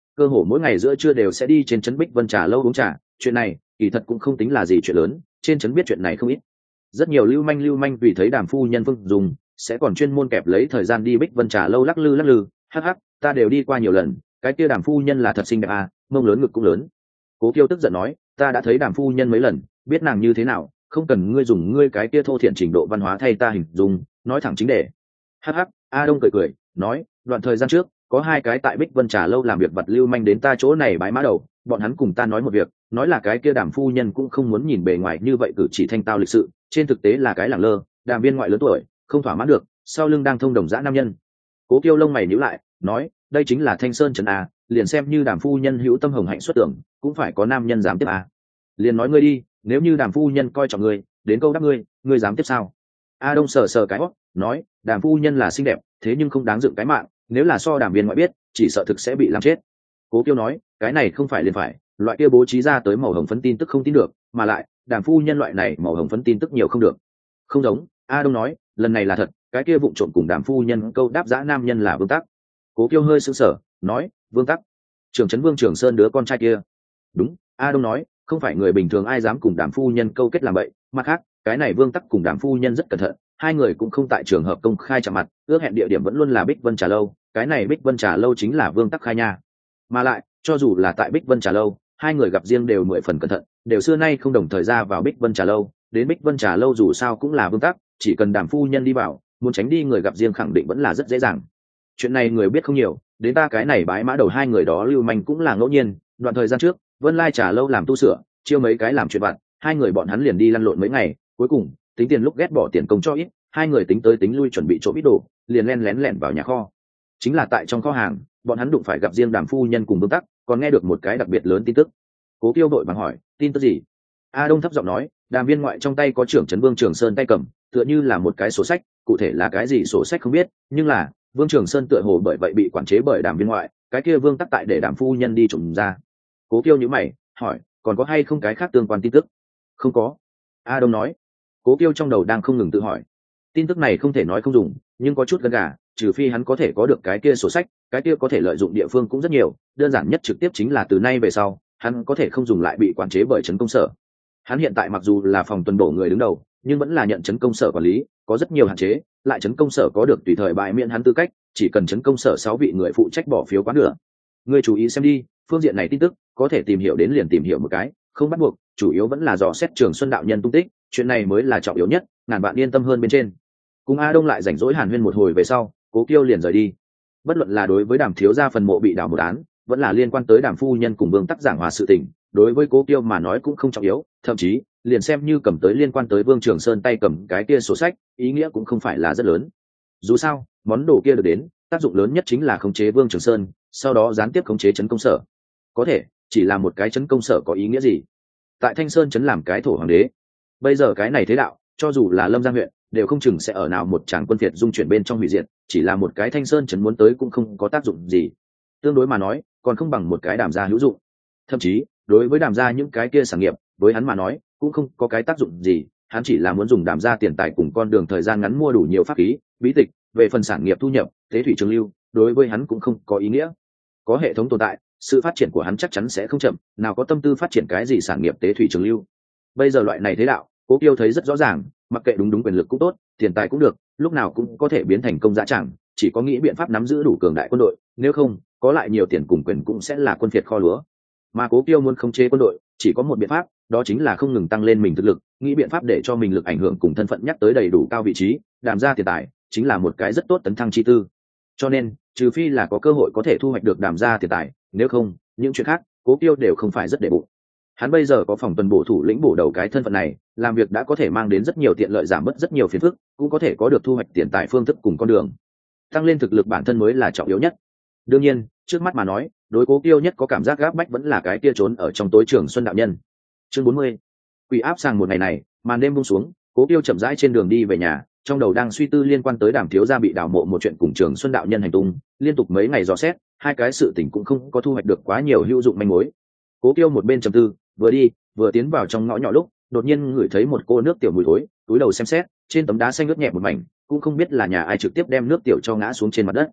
S1: cơ hồ mỗi ngày giữa trưa đều sẽ đi trên trấn Bích Vân Trà lâu uống trà. Chuyện này kỳ thật cũng không tính là gì chuyện lớn, trên trấn biết chuyện này không ít. Rất nhiều lưu manh lưu manh vì thấy Đàm phu nhân Phương Dùng sẽ còn chuyên môn kẹp lấy thời gian đi Bích Vân Trà lâu lắc lư lắc lư. Hắc hắc, ta đều đi qua nhiều lần, cái kia Đàm phu nhân là thật xinh đẹp à, mông lớn ngực cũng lớn. Cố Kiêu tức giận nói, ta đã thấy Đàm phu nhân mấy lần, biết nàng như thế nào, không cần ngươi dùng ngươi cái kia thô thiện trình độ văn hóa thay ta hình dung, nói thẳng chính đề. Hắc hắc, A Đông cười cười nói, đoạn thời gian trước có hai cái tại Bích Vân Trà lâu làm việc vật lưu manh đến ta chỗ này bái mã đầu, bọn hắn cùng ta nói một việc, nói là cái kia Đàm phu nhân cũng không muốn nhìn bề ngoài như vậy cử chỉ thanh tao lịch sự, trên thực tế là cái lẳng lơ, Đàm viên ngoại lớn tuổi, không thỏa mãn được, sau lưng đang thông đồng dã nam nhân. Cố Kiêu lông mày nhíu lại nói, đây chính là Thanh Sơn trấn a, liền xem như Đàm phu nhân hữu tâm hồng hạnh xuất tưởng, cũng phải có nam nhân dám tiếp a. Liền nói ngươi đi, nếu như Đàm phu nhân coi trọng ngươi, đến câu đáp ngươi, ngươi dám tiếp sao? A Đông sờ sờ cái hót nói, Đàm phu nhân là xinh đẹp, thế nhưng không đáng dựng cái mạng, nếu là so Đàm viên ngoại biết, chỉ sợ thực sẽ bị làm chết. Cố Kiêu nói, cái này không phải liền phải, loại kia bố trí ra tới màu hồng phấn tin tức không tin được, mà lại Đàm phu nhân loại này màu hồng phấn tin tức nhiều không được. Không giống. A Đông nói, lần này là thật, cái kia vụng trộm cùng Đàm phu nhân câu đáp dã nam nhân là Vương Tắc. Cố Kiêu hơi sững sờ nói, Vương Tắc, trưởng trấn Vương Trường Sơn đứa con trai kia. Đúng. A Đông nói, không phải người bình thường ai dám cùng Đàm phu nhân câu kết làm vậy, mặt khác cái này Vương Tắc cùng Đàm phu nhân rất cẩn thận, hai người cũng không tại trường hợp công khai chạm mặt, ước hẹn địa điểm vẫn luôn là Bích Vân Trà lâu, cái này Bích Vân Trà lâu chính là Vương Tắc khai nha. Mà lại cho dù là tại Bích Vân Trà lâu, hai người gặp riêng đều mười phần cẩn thận, đều xưa nay không đồng thời ra vào Bích Vân Trà lâu, đến Bích Vân Trà lâu dù sao cũng là Vương Tắc, chỉ cần Đàm phu nhân đi vào, muốn tránh đi người gặp riêng khẳng định vẫn là rất dễ dàng. Chuyện này người biết không nhiều, đến ta cái này bái mã đầu hai người đó lưu manh cũng là ngẫu nhiên, đoạn thời gian trước Vân Lai Trà lâu làm tu sửa, chiêu mấy cái làm chuyện vặt, hai người bọn hắn liền đi lăn lộn mấy ngày, cuối cùng tính tiền lúc ghét bỏ tiền công cho ít, hai người tính tới tính lui chuẩn bị trộm ít đồ, liền len lén lẻn vào nhà kho. Chính là tại trong kho hàng, bọn hắn đụng phải gặp riêng Đàm phu nhân cùng Vương Tắc, còn nghe được một cái đặc biệt lớn tin tức. Cố Kiêu đội vàng hỏi, tin tức gì? A Đông thấp giọng nói, Đàm viên ngoại trong tay có trưởng trấn Vương Trường Sơn tay cầm, tựa như là một cái sổ sách, cụ thể là cái gì sổ sách không biết, nhưng là Vương Trường Sơn tựa hồ bởi vậy bị quản chế bởi Đàm viên ngoại, cái kia Vương Tắc tại để Đàm phu nhân đi trộm ra. Cố Kiêu nhíu mày hỏi, còn có hay không cái khác tương quan tin tức? Không có. A Đông nói. Cố Kiêu trong đầu đang không ngừng tự hỏi, tin tức này không thể nói không dùng, nhưng có chút gần gà, trừ phi hắn có thể có được cái kia sổ sách, cái kia có thể lợi dụng địa phương cũng rất nhiều, đơn giản nhất trực tiếp chính là từ nay về sau hắn có thể không dùng lại bị quản chế bởi trấn công sở. Hắn hiện tại mặc dù là phòng tuần bổ người đứng đầu, nhưng vẫn là nhận trấn công sở quản lý, có rất nhiều hạn chế, lại trấn công sở có được tùy thời bãi miễn hắn tư cách, chỉ cần trấn công sở sáu vị người phụ trách bỏ phiếu quá nửa. Ngươi chú ý xem đi, phương diện này tin tức có thể tìm hiểu đến liền tìm hiểu một cái, không bắt buộc, chủ yếu vẫn là dò xét Trường Xuân đạo nhân tung tích, chuyện này mới là trọng yếu nhất, ngàn bạn yên tâm hơn bên trên. Cùng A Đông lại rảnh rỗi hàn huyên một hồi về sau, Cố Kiêu liền rời đi. Bất luận là đối với Đàm thiếu gia phần mộ bị đào một án, vẫn là liên quan tới Đàm phu nhân cùng Vương Tắc giảng hòa sự tình, đối với Cố Kiêu mà nói cũng không trọng yếu, thậm chí liền xem như cầm tới liên quan tới Vương Trường Sơn tay cầm cái kia sổ sách, ý nghĩa cũng không phải là rất lớn. Dù sao món đồ kia được đến, tác dụng lớn nhất chính là khống chế Vương Trường Sơn, sau đó gián tiếp khống chế trấn công sở. Có thể chỉ là một cái trấn công sở có ý nghĩa gì? Tại Thanh Sơn trấn làm cái thổ hoàng đế, bây giờ cái này thế đạo, cho dù là Lâm Giang huyện đều không chừng sẽ ở nào một tràng quân phiệt dung chuyển bên trong hủy diệt, chỉ là một cái Thanh Sơn trấn muốn tới cũng không có tác dụng gì, tương đối mà nói còn không bằng một cái Đàm gia hữu dụng. Thậm chí đối với Đàm gia những cái kia sản nghiệp, với hắn mà nói cũng không có cái tác dụng gì, hắn chỉ là muốn dùng Đàm gia tiền tài cùng con đường thời gian ngắn mua đủ nhiều pháp khí bí tịch, về phần sản nghiệp thu nhập tế thủy trường lưu, đối với hắn cũng không có ý nghĩa. Có hệ thống tồn tại, sự phát triển của hắn chắc chắn sẽ không chậm, nào có tâm tư phát triển cái gì sản nghiệp tế thủy trường lưu. Bây giờ loại này thế đạo, Cố Kiêu thấy rất rõ ràng, mặc kệ đúng đúng quyền lực cũng tốt, tiền tài cũng được, lúc nào cũng có thể biến thành công dã tràng, chỉ có nghĩ biện pháp nắm giữ đủ cường đại quân đội, nếu không có lại nhiều tiền cùng quyền cũng sẽ là quân phiệt kho lúa. Mà Cố Kiêu muốn khống chế quân đội, chỉ có một biện pháp, đó chính là không ngừng tăng lên mình thực lực, nghĩ biện pháp để cho mình lực ảnh hưởng cùng thân phận nhắc tới đầy đủ cao vị trí, Đàm gia tiền tài chính là một cái rất tốt tấn thăng chi tư. Cho nên trừ phi là có cơ hội có thể thu hoạch được Đàm gia tiền tài, nếu không những chuyện khác Cố Kiêu đều không phải rất để bụng. Hắn bây giờ có phòng tuần bổ thủ lĩnh bổ đầu cái thân phận này, làm việc đã có thể mang đến rất nhiều tiện lợi, giảm bớt rất nhiều phiền phức, cũng có thể có được thu hoạch tiền tài phương thức cùng con đường. Tăng lên thực lực bản thân mới là trọng yếu nhất. Đương nhiên trước mắt mà nói, đối Cố Kiêu nhất có cảm giác gáp bách vẫn là cái kia trốn ở trong tối Trường Xuân đạo nhân. Chương bốn mươi. Quỷ áp sàng một ngày này, màn đêm buông xuống, Cố Kiêu chậm rãi trên đường đi về nhà, trong đầu đang suy tư liên quan tới Đàm thiếu gia bị đào mộ một chuyện cùng Trường Xuân đạo nhân hành tung, liên tục mấy ngày dò xét, hai cái sự tình cũng không có thu hoạch được quá nhiều hữu dụng manh mối. Cố Kiêu một bên trầm tư, vừa đi vừa tiến vào trong ngõ nhỏ lúc đột nhiên ngửi thấy một cô nước tiểu mùi thối, túi đầu xem xét, trên tấm đá xanh ướt nhẹ một mảnh, cũng không biết là nhà ai trực tiếp đem nước tiểu cho ngã xuống trên mặt đất.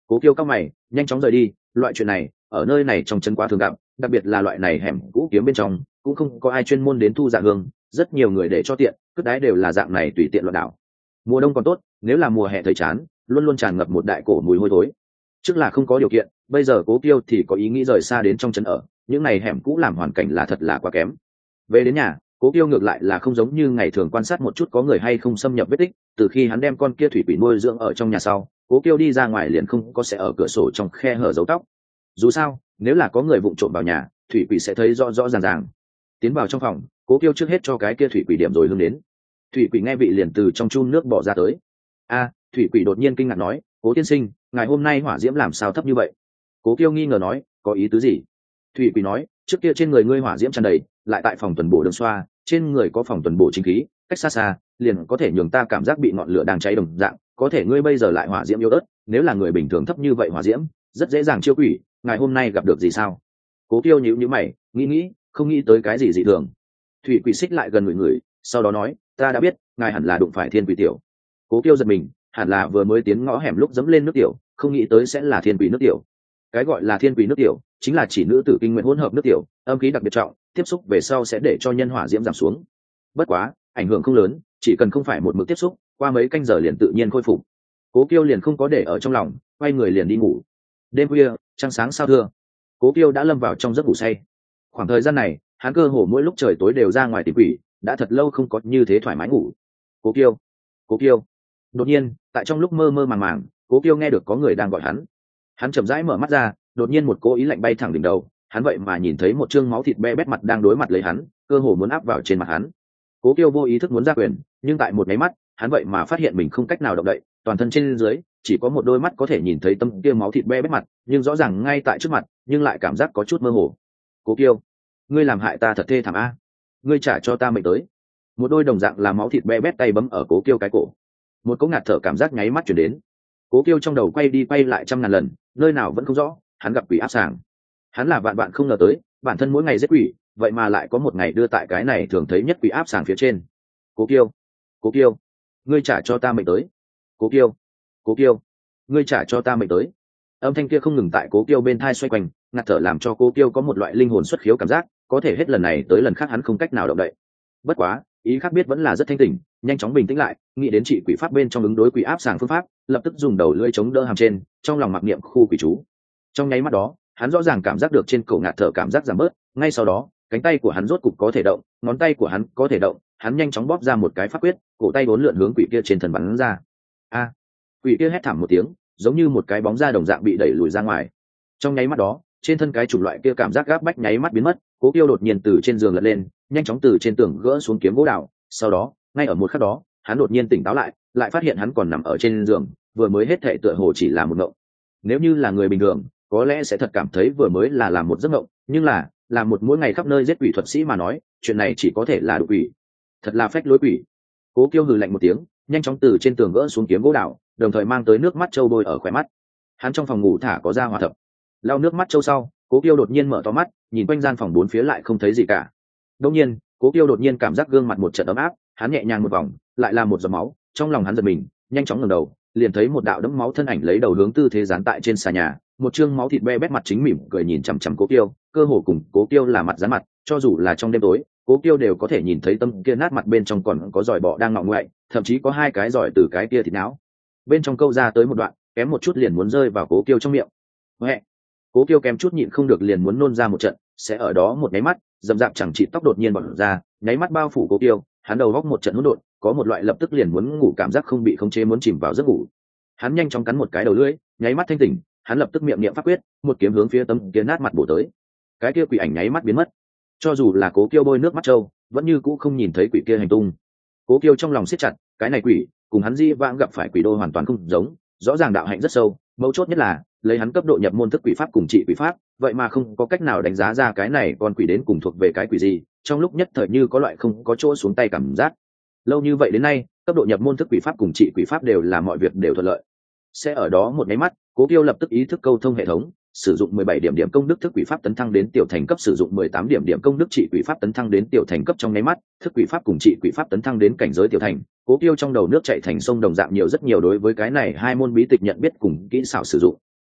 S1: Cố Kiêu cao mày nhanh chóng rời đi, loại chuyện này ở nơi này trong chân quá thường gặp, đặc biệt là loại này hẻm cũ kiếm bên trong cũng không có ai chuyên môn đến thu dạ hương, rất nhiều người để cho tiện cất đái đều là dạng này tùy tiện loạn đảo. Mùa đông còn tốt, nếu là mùa hè thấy chán luôn luôn tràn ngập một đại cổ mùi hôi thối. Trước là không có điều kiện, bây giờ Cố Kiêu thì có ý nghĩ rời xa đến trong trấn ở, những này hẻm cũ làm hoàn cảnh là thật là quá kém. Về đến nhà, Cố Kiêu ngược lại là không giống như ngày thường quan sát một chút có người hay không xâm nhập vết tích, từ khi hắn đem con kia thủy quỷ nuôi dưỡng ở trong nhà sau, Cố Kiêu đi ra ngoài liền không có sẽ ở cửa sổ trong khe hở giấu tóc. Dù sao, nếu là có người vụng trộm vào nhà, thủy quỷ sẽ thấy rõ rõ ràng ràng. Tiến vào trong phòng, Cố Kiêu trước hết cho cái kia thủy quỷ điểm rồi hương đến. Thủy quỷ nghe vị liền từ trong chun nước bỏ ra tới. A, thủy quỷ đột nhiên kinh ngạc nói, Cố tiên sinh, ngày hôm nay hỏa diễm làm sao thấp như vậy? Cố Kiêu nghi ngờ nói, có ý tứ gì? Thủy quỷ nói, trước kia trên người ngươi hỏa diễm tràn đầy, lại tại phòng tuần bổ đường xoa, trên người có phòng tuần bổ chính khí, cách xa xa liền có thể nhường ta cảm giác bị ngọn lửa đang cháy đồng dạng, có thể ngươi bây giờ lại hỏa diễm yếu ớt, nếu là người bình thường thấp như vậy hỏa diễm rất dễ dàng chiêu quỷ, ngày hôm nay gặp được gì sao? Cố Kiêu nhíu nhíu mày, nghĩ nghĩ không nghĩ tới cái gì dị thường. Thủy quỷ xích lại gần người người, sau đó nói, ta đã biết ngài hẳn là đụng phải thiên quỷ tiểu. Cố Kiêu giật mình, hẳn là vừa mới tiến ngõ hẻm lúc dẫm lên nước tiểu, không nghĩ tới sẽ là thiên quỷ nước tiểu. Cái gọi là thiên quỷ nước tiểu chính là chỉ nữ tử kinh nguyện hỗn hợp nước tiểu, âm khí đặc biệt trọng, tiếp xúc về sau sẽ để cho nhân hỏa diễm giảm xuống. Bất quá ảnh hưởng không lớn, chỉ cần không phải một mực tiếp xúc, qua mấy canh giờ liền tự nhiên khôi phục. Cố Kiêu liền không có để ở trong lòng, quay người liền đi ngủ. Đêm khuya trăng sáng sao thưa, Cố Kiêu đã lâm vào trong giấc ngủ say. Khoảng thời gian này hắn cơ hồ mỗi lúc trời tối đều ra ngoài tìm quỷ, đã thật lâu không có như thế thoải mái ngủ. Cố Kiêu, Cố Kiêu. Đột nhiên tại trong lúc mơ mơ màng màng, Cố Kiêu nghe được có người đang gọi hắn. Hắn chậm rãi mở mắt ra, đột nhiên một cố ý lạnh bay thẳng đỉnh đầu, hắn vậy mà nhìn thấy một trương máu thịt be bét mặt đang đối mặt lấy hắn, cơ hồ muốn áp vào trên mặt hắn. Cố Kiêu vô ý thức muốn ra quyền, nhưng tại một máy mắt hắn vậy mà phát hiện mình không cách nào động đậy, toàn thân trên dưới chỉ có một đôi mắt có thể nhìn thấy tấm kia máu thịt be bét mặt, nhưng rõ ràng ngay tại trước mặt, nhưng lại cảm giác có chút mơ hồ. Cố Kiêu, ngươi làm hại ta thật thê thảm a, ngươi trả cho ta mệnh tới. Một đôi đồng dạng là máu thịt be bét tay bấm ở Cố Kiêu cái cổ, một cỗ ngạt thở cảm giác nháy mắt chuyển đến. Cố Kiêu trong đầu quay đi quay lại trăm ngàn lần, nơi nào vẫn không rõ, hắn gặp quỷ áp sàng. Hắn là vạn vạn không ngờ tới, bản thân mỗi ngày giết quỷ, vậy mà lại có một ngày đưa tại cái này thường thấy nhất quỷ áp sàng phía trên. Cố Kiêu, Cố Kiêu, ngươi trả cho ta mệnh tới. Cố Kiêu, Cố Kiêu, ngươi trả cho ta mệnh tới. Âm thanh kia không ngừng tại Cố Kiêu bên thai xoay quanh, ngạt thở làm cho Cố Kiêu có một loại linh hồn xuất khiếu cảm giác, có thể hết lần này tới lần khác hắn không cách nào động đậy. Bất quá ý khác biết vẫn là rất thanh tỉnh, nhanh chóng bình tĩnh lại, nghĩ đến trị quỷ pháp bên trong ứng đối quỷ áp sàng phương pháp, lập tức dùng đầu lưỡi chống đỡ hàm trên, trong lòng mặc niệm khu quỷ chú. Trong nháy mắt đó hắn rõ ràng cảm giác được trên cổ ngạt thở cảm giác giảm bớt, ngay sau đó cánh tay của hắn rốt cục có thể động, ngón tay của hắn có thể động, hắn nhanh chóng bóp ra một cái pháp quyết, cổ tay bốn lượn hướng quỷ kia trên thân bắn ra. A! Quỷ kia hét thảm một tiếng, giống như một cái bóng da đồng dạng bị đẩy lùi ra ngoài. Trong nháy mắt đó trên thân cái chủng loại kia cảm giác gáp bách nháy mắt biến mất. Cố Kiêu đột nhiên từ trên giường lật lên, nhanh chóng từ trên tường gỡ xuống kiếm gỗ đào, sau đó ngay ở một khắc đó hắn đột nhiên tỉnh táo lại, lại phát hiện hắn còn nằm ở trên giường, vừa mới hết thệ tựa hồ chỉ là một mộng. Nếu như là người bình thường có lẽ sẽ thật cảm thấy vừa mới là làm một giấc mộng, nhưng là là một mỗi ngày khắp nơi giết quỷ thuật sĩ mà nói, chuyện này chỉ có thể là đủ quỷ, thật là phách lối quỷ. Cố Kiêu hừ lạnh một tiếng, nhanh chóng từ trên tường gỡ xuống kiếm gỗ đào, đồng thời mang tới nước mắt trâu bôi ở khóe mắt. Hắn trong phòng ngủ thả có ra hòa thập, lau nước mắt trâu sau, Cố Kiêu đột nhiên mở to mắt, nhìn quanh gian phòng bốn phía lại không thấy gì cả. Đột nhiên Cố Kiêu đột nhiên cảm giác gương mặt một trận ấm áp, hắn nhẹ nhàng một vòng, lại là một giọt máu, trong lòng hắn giật mình, nhanh chóng ngẩng đầu, liền thấy một đạo đẫm máu thân ảnh lấy đầu hướng tư thế dán tại trên xà nhà, một trương máu thịt be bét mặt chính mỉm cười nhìn chằm chằm Cố Kiêu, cơ hồ cùng Cố Kiêu là mặt dán mặt, cho dù là trong đêm tối, Cố Kiêu đều có thể nhìn thấy tâm kia nát mặt bên trong còn có giòi bọ đang ngọ ngoại, thậm chí có hai cái giòi từ cái kia thịt não bên trong câu ra tới một đoạn, kém một chút liền muốn rơi vào Cố Kiêu trong miệng. Mẹ! Cố Kiêu kém chút nhịn không được liền muốn nôn ra một trận, sẽ ở đó một nháy mắt, dầm dạp chẳng trị tóc đột nhiên bật ra, nháy mắt bao phủ Cố Kiêu, hắn đầu góc một trận hỗn độn, có một loại lập tức liền muốn ngủ cảm giác không bị khống chế muốn chìm vào giấc ngủ. Hắn nhanh chóng cắn một cái đầu lưỡi, nháy mắt thanh tỉnh, hắn lập tức miệng niệm pháp quyết, một kiếm hướng phía tấm kia nát mặt bổ tới. Cái kia quỷ ảnh nháy mắt biến mất. Cho dù là Cố Kiêu bôi nước mắt trâu, vẫn như cũ không nhìn thấy quỷ kia hành tung. Cố Kiêu trong lòng siết chặt, cái này quỷ cùng hắn di vãng gặp phải quỷ đô hoàn toàn không giống, rõ ràng đạo hạnh rất sâu, mấu chốt nhất là lấy hắn cấp độ nhập môn thức quỷ pháp cùng trị quỷ pháp, vậy mà không có cách nào đánh giá ra cái này con quỷ đến cùng thuộc về cái quỷ gì, trong lúc nhất thời như có loại không có chỗ xuống tay cảm giác. Lâu như vậy đến nay, cấp độ nhập môn thức quỷ pháp cùng trị quỷ pháp đều là mọi việc đều thuận lợi. Sẽ ở đó một máy mắt, Cố Kiêu lập tức ý thức câu thông hệ thống, sử dụng mười bảy điểm điểm công đức thức quỷ pháp tấn thăng đến tiểu thành cấp, sử dụng mười tám điểm điểm công đức trị quỷ pháp tấn thăng đến tiểu thành cấp. Trong nháy mắt, thức quỷ pháp cùng trị quỷ pháp tấn thăng đến cảnh giới tiểu thành. Cố Kiêu trong đầu nước chảy thành sông đồng dạng nhiều rất nhiều, đối với cái này hai môn bí tịch nhận biết cùng kỹ xảo sử dụng,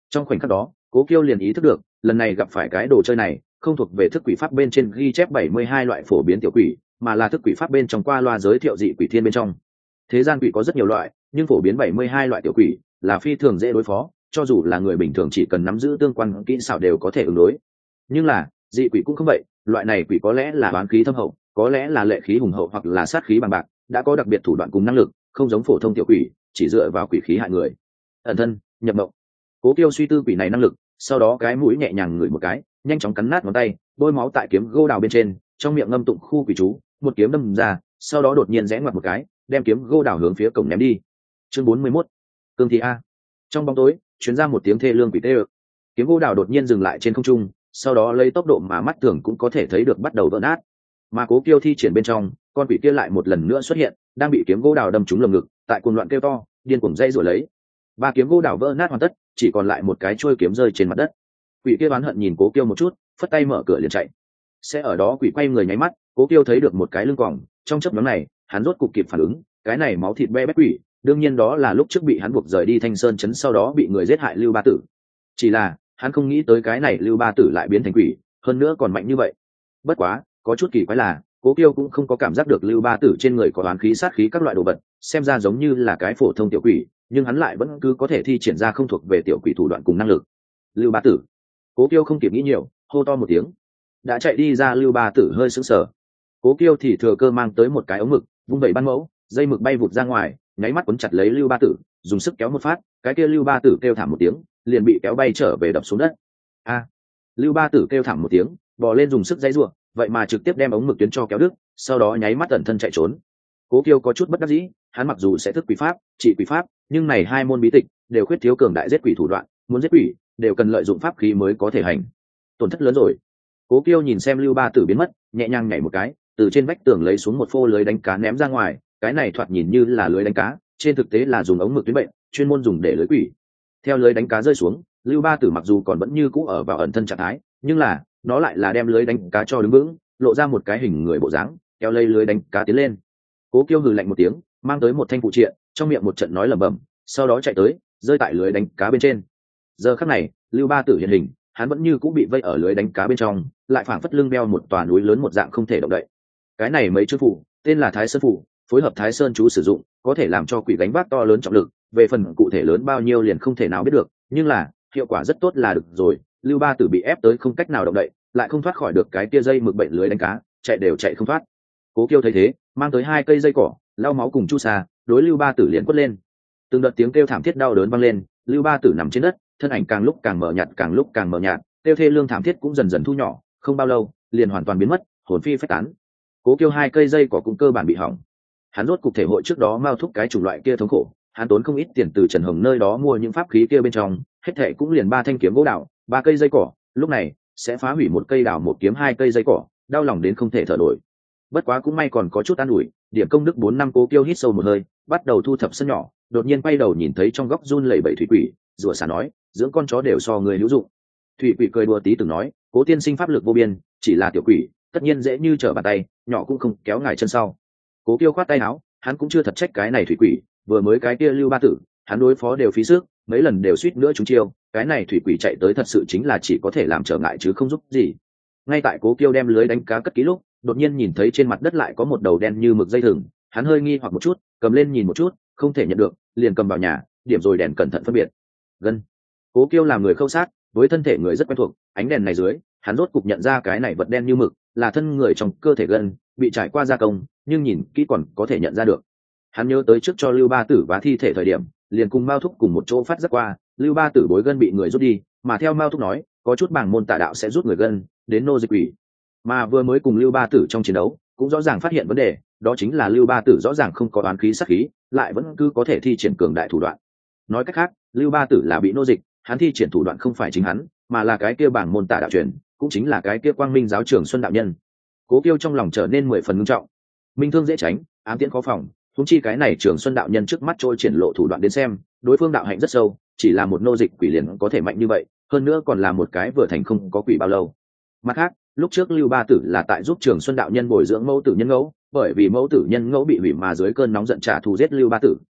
S1: Trong khoảnh khắc đó Cố Kiêu liền ý thức được lần này gặp phải cái đồ chơi này không thuộc về thức quỷ pháp bên trên ghi chép bảy mươi hai loại phổ biến tiểu quỷ, mà là thức quỷ pháp bên trong qua loa giới thiệu dị quỷ thiên bên trong. Thế gian quỷ có rất nhiều loại, nhưng phổ biến bảy mươi hai loại tiểu quỷ là phi thường dễ đối phó, cho dù là người bình thường chỉ cần nắm giữ tương quan kỹ xảo đều có thể ứng đối. Nhưng là dị quỷ cũng không vậy, loại này quỷ có lẽ là oán khí thâm hậu, có lẽ là lệ khí hùng hậu, hoặc là sát khí bằng bạc, đã có đặc biệt thủ đoạn cùng năng lực, không giống phổ thông tiểu quỷ chỉ dựa vào quỷ khí hại người. Ẩn thân, nhập mộng. Cố Kiêu suy tư quỷ này năng lực, sau đó cái mũi nhẹ nhàng ngửi một cái, nhanh chóng cắn nát ngón tay, bôi máu tại kiếm gỗ đào bên trên, trong miệng ngâm tụng khu quỷ chú, một kiếm đâm ra, sau đó đột nhiên rẽ ngoặt một cái, đem kiếm gỗ đào hướng phía cổng ném đi. Chương bốn mươi mốt, cương thi a. Trong bóng tối truyền ra một tiếng thê lương quỷ tê ực. Kiếm gỗ đào đột nhiên dừng lại trên không trung, sau đó lấy tốc độ mà mắt thường cũng có thể thấy được bắt đầu vỡ nát. Mà Cố Kiêu thi triển bên trong, con quỷ kia lại một lần nữa xuất hiện, đang bị kiếm gỗ đào đâm trúng lồng ngực, tại cuồng loạn kêu to, điên cuồng dây rủa lấy. Ba kiếm gỗ đào vỡ nát hoàn tất, chỉ còn lại một cái chuôi kiếm rơi trên mặt đất. Quỷ kia oán hận nhìn Cố Kiêu một chút, phất tay mở cửa liền chạy. Sẽ ở đó quỷ quay người nháy mắt, Cố Kiêu thấy được một cái lưng quòng, trong chớp nhoáng này hắn rốt cục kịp phản ứng, cái này máu thịt be bét quỷ đương nhiên đó là lúc trước bị hắn buộc rời đi Thanh Sơn trấn, sau đó bị người giết hại Lưu Ba Tử. Chỉ là hắn không nghĩ tới cái này Lưu Ba Tử lại biến thành quỷ, hơn nữa còn mạnh như vậy. Bất quá có chút kỳ quái là Cố Kiêu cũng không có cảm giác được Lưu Ba Tử trên người có oán khí sát khí các loại đồ vật, xem ra giống như là cái phổ thông tiểu quỷ, nhưng hắn lại vẫn cứ có thể thi triển ra không thuộc về tiểu quỷ thủ đoạn cùng năng lực. Lưu Ba Tử. Cố Kiêu không kịp nghĩ nhiều, hô to một tiếng. Đã chạy đi ra Lưu Ba Tử hơi sững sờ. Cố Kiêu thì thừa cơ mang tới một cái ống mực, vung bảy ban mẫu, dây mực bay vụt ra ngoài, nháy mắt cuốn chặt lấy Lưu Ba Tử, dùng sức kéo một phát, cái kia Lưu Ba Tử kêu thảm một tiếng, liền bị kéo bay trở về đập xuống đất. A! Lưu Ba Tử kêu thảm một tiếng, bò lên dùng sức giãy giụa, vậy mà trực tiếp đem ống mực tuyến cho kéo đứt, sau đó nháy mắt ẩn thân chạy trốn. Cố Kiêu có chút bất đắc dĩ, hắn mặc dù sẽ thức quỷ pháp, trị quỷ pháp, nhưng này hai môn bí tịch đều khuyết thiếu cường đại giết quỷ thủ đoạn, muốn giết quỷ đều cần lợi dụng pháp khí mới có thể hành. Tổn thất lớn rồi. Cố Kiêu nhìn xem Lưu Ba Tử biến mất, nhẹ nhàng nhảy một cái, từ trên vách tường lấy xuống một phô lưới đánh cá ném ra ngoài, cái này thoạt nhìn như là lưới đánh cá, trên thực tế là dùng ống mực tuyến bệnh, chuyên môn dùng để lưới quỷ. Theo lưới đánh cá rơi xuống, Lưu Ba Tử mặc dù còn vẫn như cũ ở vào ẩn thân trạng thái, nhưng là nó lại là đem lưới đánh cá cho đứng vững, lộ ra một cái hình người bộ dáng, kéo lấy lưới đánh cá tiến lên. Cố Kiêu hừ lạnh một tiếng, mang tới một thanh phụ triện, trong miệng một trận nói lẩm bẩm, sau đó chạy tới, rơi tại lưới đánh cá bên trên. Giờ khắc này, Lưu Ba Tử hiện hình, hắn vẫn như cũ bị vây ở lưới đánh cá bên trong, lại phảng phất lưng đeo một tòa núi lớn một dạng không thể động đậy. Cái này mấy chữ phủ, tên là Thái Sơn phủ, phối hợp Thái Sơn chú sử dụng, có thể làm cho quỷ gánh vác to lớn trọng lực, về phần cụ thể lớn bao nhiêu liền không thể nào biết được, nhưng là hiệu quả rất tốt là được rồi. Lưu Ba Tử bị ép tới không cách nào động đậy, lại không thoát khỏi được cái tia dây mực bệnh lưới đánh cá, chạy đều chạy không thoát. Cố Kiêu thấy thế, mang tới hai cây dây cỏ, lau máu cùng chu sa, đối Lưu Ba Tử liền quất lên. Từng đợt tiếng kêu thảm thiết đau đớn vang lên, Lưu Ba Tử nằm trên đất, thân ảnh càng lúc càng mờ nhạt, càng lúc càng mờ nhạt, kêu thê lương thảm thiết cũng dần dần thu nhỏ, không bao lâu liền hoàn toàn biến mất, hồn phi phách tán. Cố Kiêu hai cây dây cỏ cũng cơ bản bị hỏng. Hắn rốt cục thể hội trước đó mao thúc cái chủng loại kia thống khổ, hắn tốn không ít tiền từ Trần Hồng nơi đó mua những pháp khí kia bên trong, hết thệ cũng liền ba thanh kiếm gỗ đào, ba cây dây cỏ, lúc này sẽ phá hủy một cây đào một kiếm hai cây dây cỏ, đau lòng đến không thể thở nổi. Bất quá cũng may còn có chút an ủi, điểm công đức bốn năm. Cố Kiêu hít sâu một hơi, bắt đầu thu thập sân nhỏ, đột nhiên quay đầu nhìn thấy trong góc run lẩy bẩy thủy quỷ, rủa xả nói, dưỡng con chó đều so người hữu dụng. Thủy quỷ cười đùa tí từng nói, Cố tiên sinh pháp lực vô biên, chỉ là tiểu quỷ, tất nhiên dễ như trở bàn tay, nhỏ cũng không kéo ngài chân sau. Cố Kiêu khoát tay áo, hắn cũng chưa thật trách cái này thủy quỷ, vừa mới cái kia Lưu Ba Tử, hắn đối phó đều phí sức, mấy lần đều suýt nữa trúng chiêu, cái này thủy quỷ chạy tới thật sự chính là chỉ có thể làm trở ngại chứ không giúp gì. Ngay tại Cố Kiêu đem lưới đánh cá cất kỹ lúc, đột nhiên nhìn thấy trên mặt đất lại có một đầu đen như mực dây thừng, hắn hơi nghi hoặc một chút, cầm lên nhìn một chút, không thể nhận được, liền cầm vào nhà, điểm rồi đèn cẩn thận phân biệt. Gân. Cố Kiêu làm người khâu sát, với thân thể người rất quen thuộc, ánh đèn này dưới, hắn rốt cục nhận ra cái này vật đen như mực, là thân người trong cơ thể gân, bị trải qua gia công, nhưng nhìn kỹ còn có thể nhận ra được. Hắn nhớ tới trước cho Lưu Ba Tử vá thi thể thời điểm, liền cùng Mao Thúc cùng một chỗ phát giác qua, Lưu Ba Tử bối gân bị người rút đi, mà theo Mao Thúc nói, có chút bảng môn tà đạo sẽ rút người gân, đến nô dịch quỷ. Mà vừa mới cùng Lưu Ba Tử trong chiến đấu, cũng rõ ràng phát hiện vấn đề, đó chính là Lưu Ba Tử rõ ràng không có oán khí sát khí, lại vẫn cứ có thể thi triển cường đại thủ đoạn. Nói cách khác, Lưu Ba Tử là bị nô dịch, hắn thi triển thủ đoạn không phải chính hắn, mà là cái kia bảng môn tà đạo truyền, cũng chính là cái kia Quang Minh giáo trưởng Xuân đạo nhân. Cố Kiêu trong lòng trở nên mười phần nghiêm trọng. Minh thương dễ tránh, ám tiễn khó phòng, huống chi cái này trưởng Xuân đạo nhân trước mắt trôi triển lộ thủ đoạn đến xem, đối phương đạo hạnh rất sâu, chỉ là một nô dịch quỷ liền có thể mạnh như vậy, hơn nữa còn là một cái vừa thành không có quỷ bao lâu. Mặt khác, lúc trước Lưu Ba Tử là tại giúp Trường Xuân đạo nhân bồi dưỡng mẫu tử nhân ngẫu, bởi vì mẫu tử nhân ngẫu bị hủy mà dưới cơn nóng giận trả thù giết Lưu Ba Tử,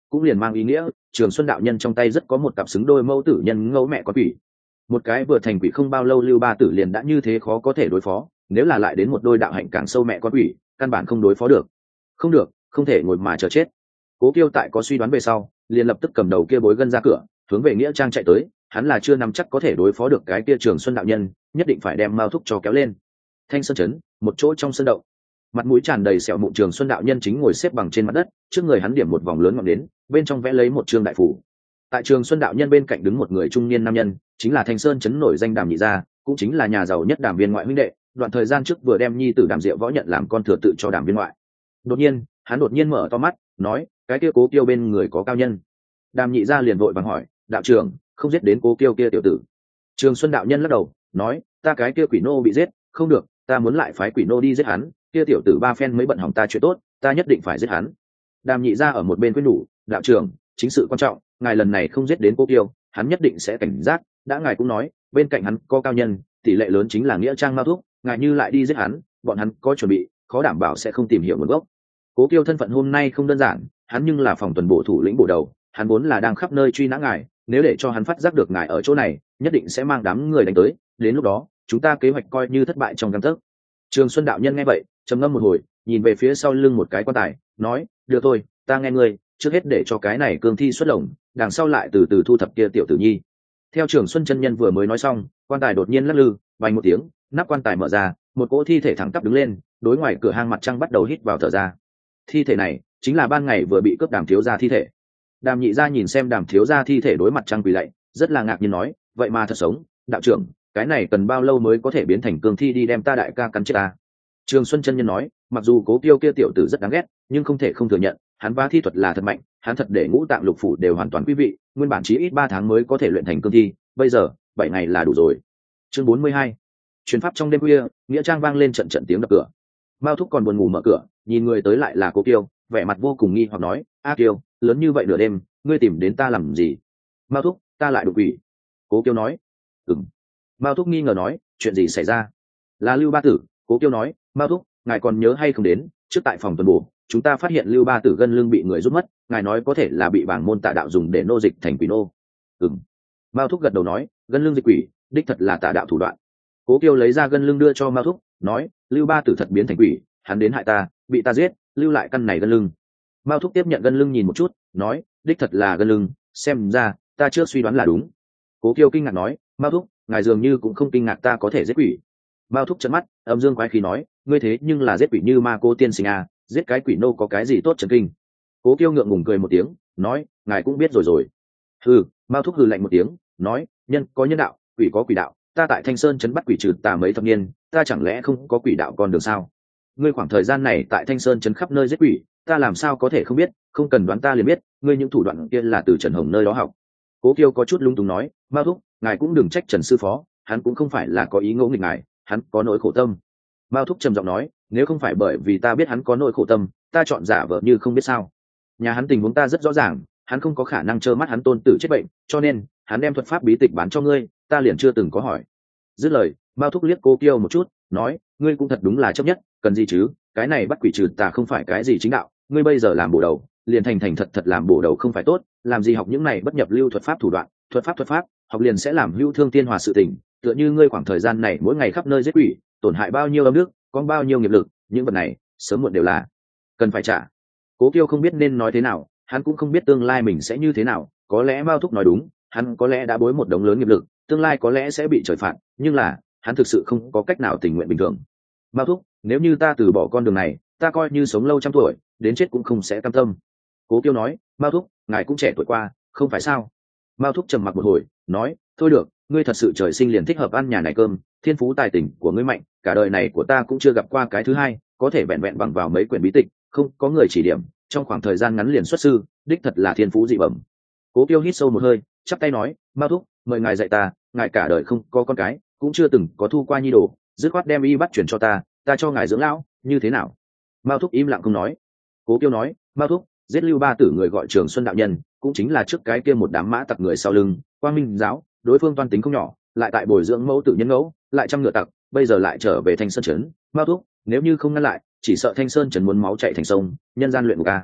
S1: cũng liền mang ý nghĩa Trường Xuân đạo nhân trong tay rất có một cặp xứng đôi mẫu tử nhân ngẫu mẹ con quỷ. Một cái vừa thành quỷ không bao lâu Lưu Ba Tử liền đã như thế khó có thể đối phó, nếu là lại đến một đôi đạo hạnh càng sâu mẹ con quỷ, căn bản không đối phó được. Không được, không thể ngồi mà chờ chết. Cố Kiêu tại có suy đoán về sau, liền lập tức cầm đầu kia bối gân ra cửa, hướng về nghĩa trang chạy tới. Hắn là chưa nắm chắc có thể đối phó được cái kia Trường Xuân đạo nhân, nhất định phải đem Mao Thúc cho kéo lên. Thanh Sơn trấn, một chỗ trong sân động, mặt mũi tràn đầy sẹo mụn Trường Xuân đạo nhân chính ngồi xếp bằng trên mặt đất, trước người hắn điểm một vòng lớn ngọn nến, bên trong vẽ lấy một trương đại phủ. Tại Trường Xuân đạo nhân bên cạnh đứng một người trung niên nam nhân, chính là Thanh Sơn trấn nổi danh Đàm Nhị gia, cũng chính là nhà giàu nhất Đàm Viên ngoại huynh đệ, đoạn thời gian trước vừa đem nhi tử Đàm Diệu Võ nhận làm con thừa tự cho Đàm Viên ngoại. Đột nhiên, hắn đột nhiên mở to mắt, nói, cái kia Cố Kiêu bên người có cao nhân. Đàm Nhị gia liền vội vàng hỏi, đạo trưởng, không giết đến Cố Kiêu kia tiểu tử? Trường Xuân đạo nhân lắc đầu, nói, ta cái kia quỷ nô bị giết, không được, ta muốn lại phái quỷ nô đi giết hắn, kia tiểu tử ba phen mới bận hỏng ta chuyện tốt, ta nhất định phải giết hắn. Đàm Nhị gia ở một bên khuyên nhủ, đạo trưởng, chính sự quan trọng, ngài lần này không giết đến Cố Kiêu, hắn nhất định sẽ cảnh giác, đã ngài cũng nói, bên cạnh hắn có cao nhân, tỷ lệ lớn chính là nghĩa trang Mao Thúc, ngài như lại đi giết hắn, bọn hắn có chuẩn bị, khó đảm bảo sẽ không tìm hiểu nguồn gốc. Cố Kiêu thân phận hôm nay không đơn giản, hắn nhưng là phòng tuần bộ thủ lĩnh bộ đầu, hắn vốn là đang khắp nơi truy nã ngài, nếu để cho hắn phát giác được ngài ở chỗ này, nhất định sẽ mang đám người đánh tới, đến lúc đó, chúng ta kế hoạch coi như thất bại trong gang tấc. Trường Xuân đạo nhân nghe vậy, trầm ngâm một hồi, nhìn về phía sau lưng một cái quan tài, nói, được thôi, ta nghe ngươi, trước hết để cho cái này cương thi xuất lồng, đằng sau lại từ từ thu thập kia tiểu tử nhi. Theo Trường Xuân chân nhân vừa mới nói xong, quan tài đột nhiên lắc lư, vang một tiếng, nắp quan tài mở ra, một cỗ thi thể thẳng tắp đứng lên, đối ngoài cửa hang mặt trăng bắt đầu hít vào thở ra. Thi thể này chính là ban ngày vừa bị cướp Đàm thiếu gia thi thể. Đàm Nhị gia nhìn xem Đàm thiếu gia thi thể đối mặt trăng quỳ lạy, rất là ngạc nhiên nói, vậy mà thật sống, đạo trưởng, cái này cần bao lâu mới có thể biến thành cương thi đi đem ta đại ca cắn chết ta? Trường Xuân chân nhân nói, mặc dù Cố Kiêu kia tiểu tử rất đáng ghét, nhưng không thể không thừa nhận, hắn vá thi thuật là thật mạnh, hắn thật để ngũ tạng lục phủ đều hoàn toàn quý vị, nguyên bản chỉ ít ba tháng mới có thể luyện thành cương thi, bây giờ bảy ngày là đủ rồi. Chương bốn mươi hai, truyền pháp trong đêm khuya, nghĩa trang vang lên trận trận tiếng đập cửa. Mao Thúc còn buồn ngủ mở cửa, nhìn người tới lại là Cố Kiêu, vẻ mặt vô cùng nghi hoặc nói, a Kiêu, lớn như vậy nửa đêm, ngươi tìm đến ta làm gì? Mao Thúc, ta lại đụng quỷ. Cố Kiêu nói. Ừm. Mao Thúc nghi ngờ nói, chuyện gì xảy ra? Là Lưu Ba Tử. Cố Kiêu nói, Mao Thúc, ngài còn nhớ hay không đến, trước tại phòng tuần bổ, chúng ta phát hiện Lưu Ba Tử gân lưng bị người rút mất, ngài nói có thể là bị bảng môn tà đạo dùng để nô dịch thành quỷ nô. Ừm. Mao Thúc gật đầu nói, gân lưng dịch quỷ, đích thật là tà đạo thủ đoạn. Cố Kiêu lấy ra gân lưng đưa cho Mao Thúc, nói, Lưu Ba Tử thật biến thành quỷ, hắn đến hại ta, bị ta giết, lưu lại căn này gân lưng. Mao Thúc tiếp nhận gân lưng nhìn một chút, nói, đích thật là gân lưng, xem ra ta trước suy đoán là đúng. Cố Kiêu kinh ngạc nói, Mao Thúc, ngài dường như cũng không kinh ngạc ta có thể giết quỷ. Mao Thúc trợn mắt, âm dương quái khí nói, ngươi thế nhưng là giết quỷ như ma cô tiên sinh à, giết cái quỷ nô có cái gì tốt chấn kinh? Cố Kiêu ngượng ngùng cười một tiếng, nói, ngài cũng biết rồi rồi. Hừ. Mao Thúc hừ lạnh một tiếng, nói, nhân có nhân đạo, quỷ có quỷ đạo, ta tại Thanh Sơn trấn bắt quỷ trừ tà mấy thập niên, ta chẳng lẽ không có quỷ đạo con đường sao? Ngươi khoảng thời gian này tại Thanh Sơn trấn khắp nơi giết quỷ, ta làm sao có thể không biết, không cần đoán ta liền biết, ngươi những thủ đoạn kia là từ Trần Hồng nơi đó học. Cố Kiêu có chút lung túng nói, Mao Thúc, ngài cũng đừng trách Trần sư phó, hắn cũng không phải là có ý ngỗ nghịch ngài, hắn có nỗi khổ tâm. Mao Thúc trầm giọng nói, nếu không phải bởi vì ta biết hắn có nỗi khổ tâm, ta chọn giả vờ như không biết sao? Nhà hắn tình huống ta rất rõ ràng, hắn không có khả năng trơ mắt hắn tôn tử chết bệnh, cho nên hắn đem thuật pháp bí tịch bán cho ngươi, ta liền chưa từng có hỏi. Dứt lời, Mao Thúc liếc Cố Kiêu một chút, nói, ngươi cũng thật đúng là chấp nhất, cần gì chứ, cái này bắt quỷ trừ tà không phải cái gì chính đạo, ngươi bây giờ làm bổ đầu, liền thành thành thật thật làm bổ đầu không phải tốt, làm gì học những này bất nhập lưu thuật pháp thủ đoạn, thuật pháp thuật pháp, học liền sẽ làm hữu thương tiên hòa sự tình, tựa như ngươi khoảng thời gian này mỗi ngày khắp nơi giết quỷ, tổn hại bao nhiêu âm đức, có bao nhiêu nghiệp lực, những vật này sớm muộn đều là cần phải trả. Cố Kiêu không biết nên nói thế nào, hắn cũng không biết tương lai mình sẽ như thế nào, có lẽ Mao Thúc nói đúng, hắn có lẽ đã bối một đống lớn nghiệp lực, tương lai có lẽ sẽ bị trời phạt, nhưng là hắn thực sự không có cách nào tình nguyện bình thường. Mao Thúc, nếu như ta từ bỏ con đường này, ta coi như sống lâu trăm tuổi, đến chết cũng không sẽ cam tâm. Cố Kiêu nói, Mao Thúc, ngài cũng trẻ tuổi qua, không phải sao? Mao Thúc trầm mặc một hồi, nói, thôi được, ngươi thật sự trời sinh liền thích hợp ăn nhà này cơm, thiên phú tài tình của ngươi mạnh, cả đời này của ta cũng chưa gặp qua cái thứ hai, có thể vẹn vẹn bằng vào mấy quyển bí tịch, không có người chỉ điểm, trong khoảng thời gian ngắn liền xuất sư, đích thật là thiên phú dị bẩm. Cố Kiêu hít sâu một hơi, chắp tay nói, Mao Thúc, mời ngài dạy ta, ngài cả đời không có con cái, cũng chưa từng có thu qua nhi đồ, dứt khoát đem y bắt chuyển cho ta, ta cho ngài dưỡng lão, như thế nào? Mao Thúc im lặng không nói. Cố Kiêu nói, Mao Thúc, giết Lưu Ba Tử người gọi Trường Xuân đạo nhân, cũng chính là trước cái kia một đám mã tặc người sau lưng, Quang Minh giáo, đối phương toan tính không nhỏ, lại tại bồi dưỡng mẫu tử nhân ngẫu, lại trăm ngựa tặc, bây giờ lại trở về Thanh Sơn trấn, Mao Thúc, nếu như không ngăn lại, chỉ sợ Thanh Sơn trấn muốn máu chảy thành sông, nhân gian luyện ngục a.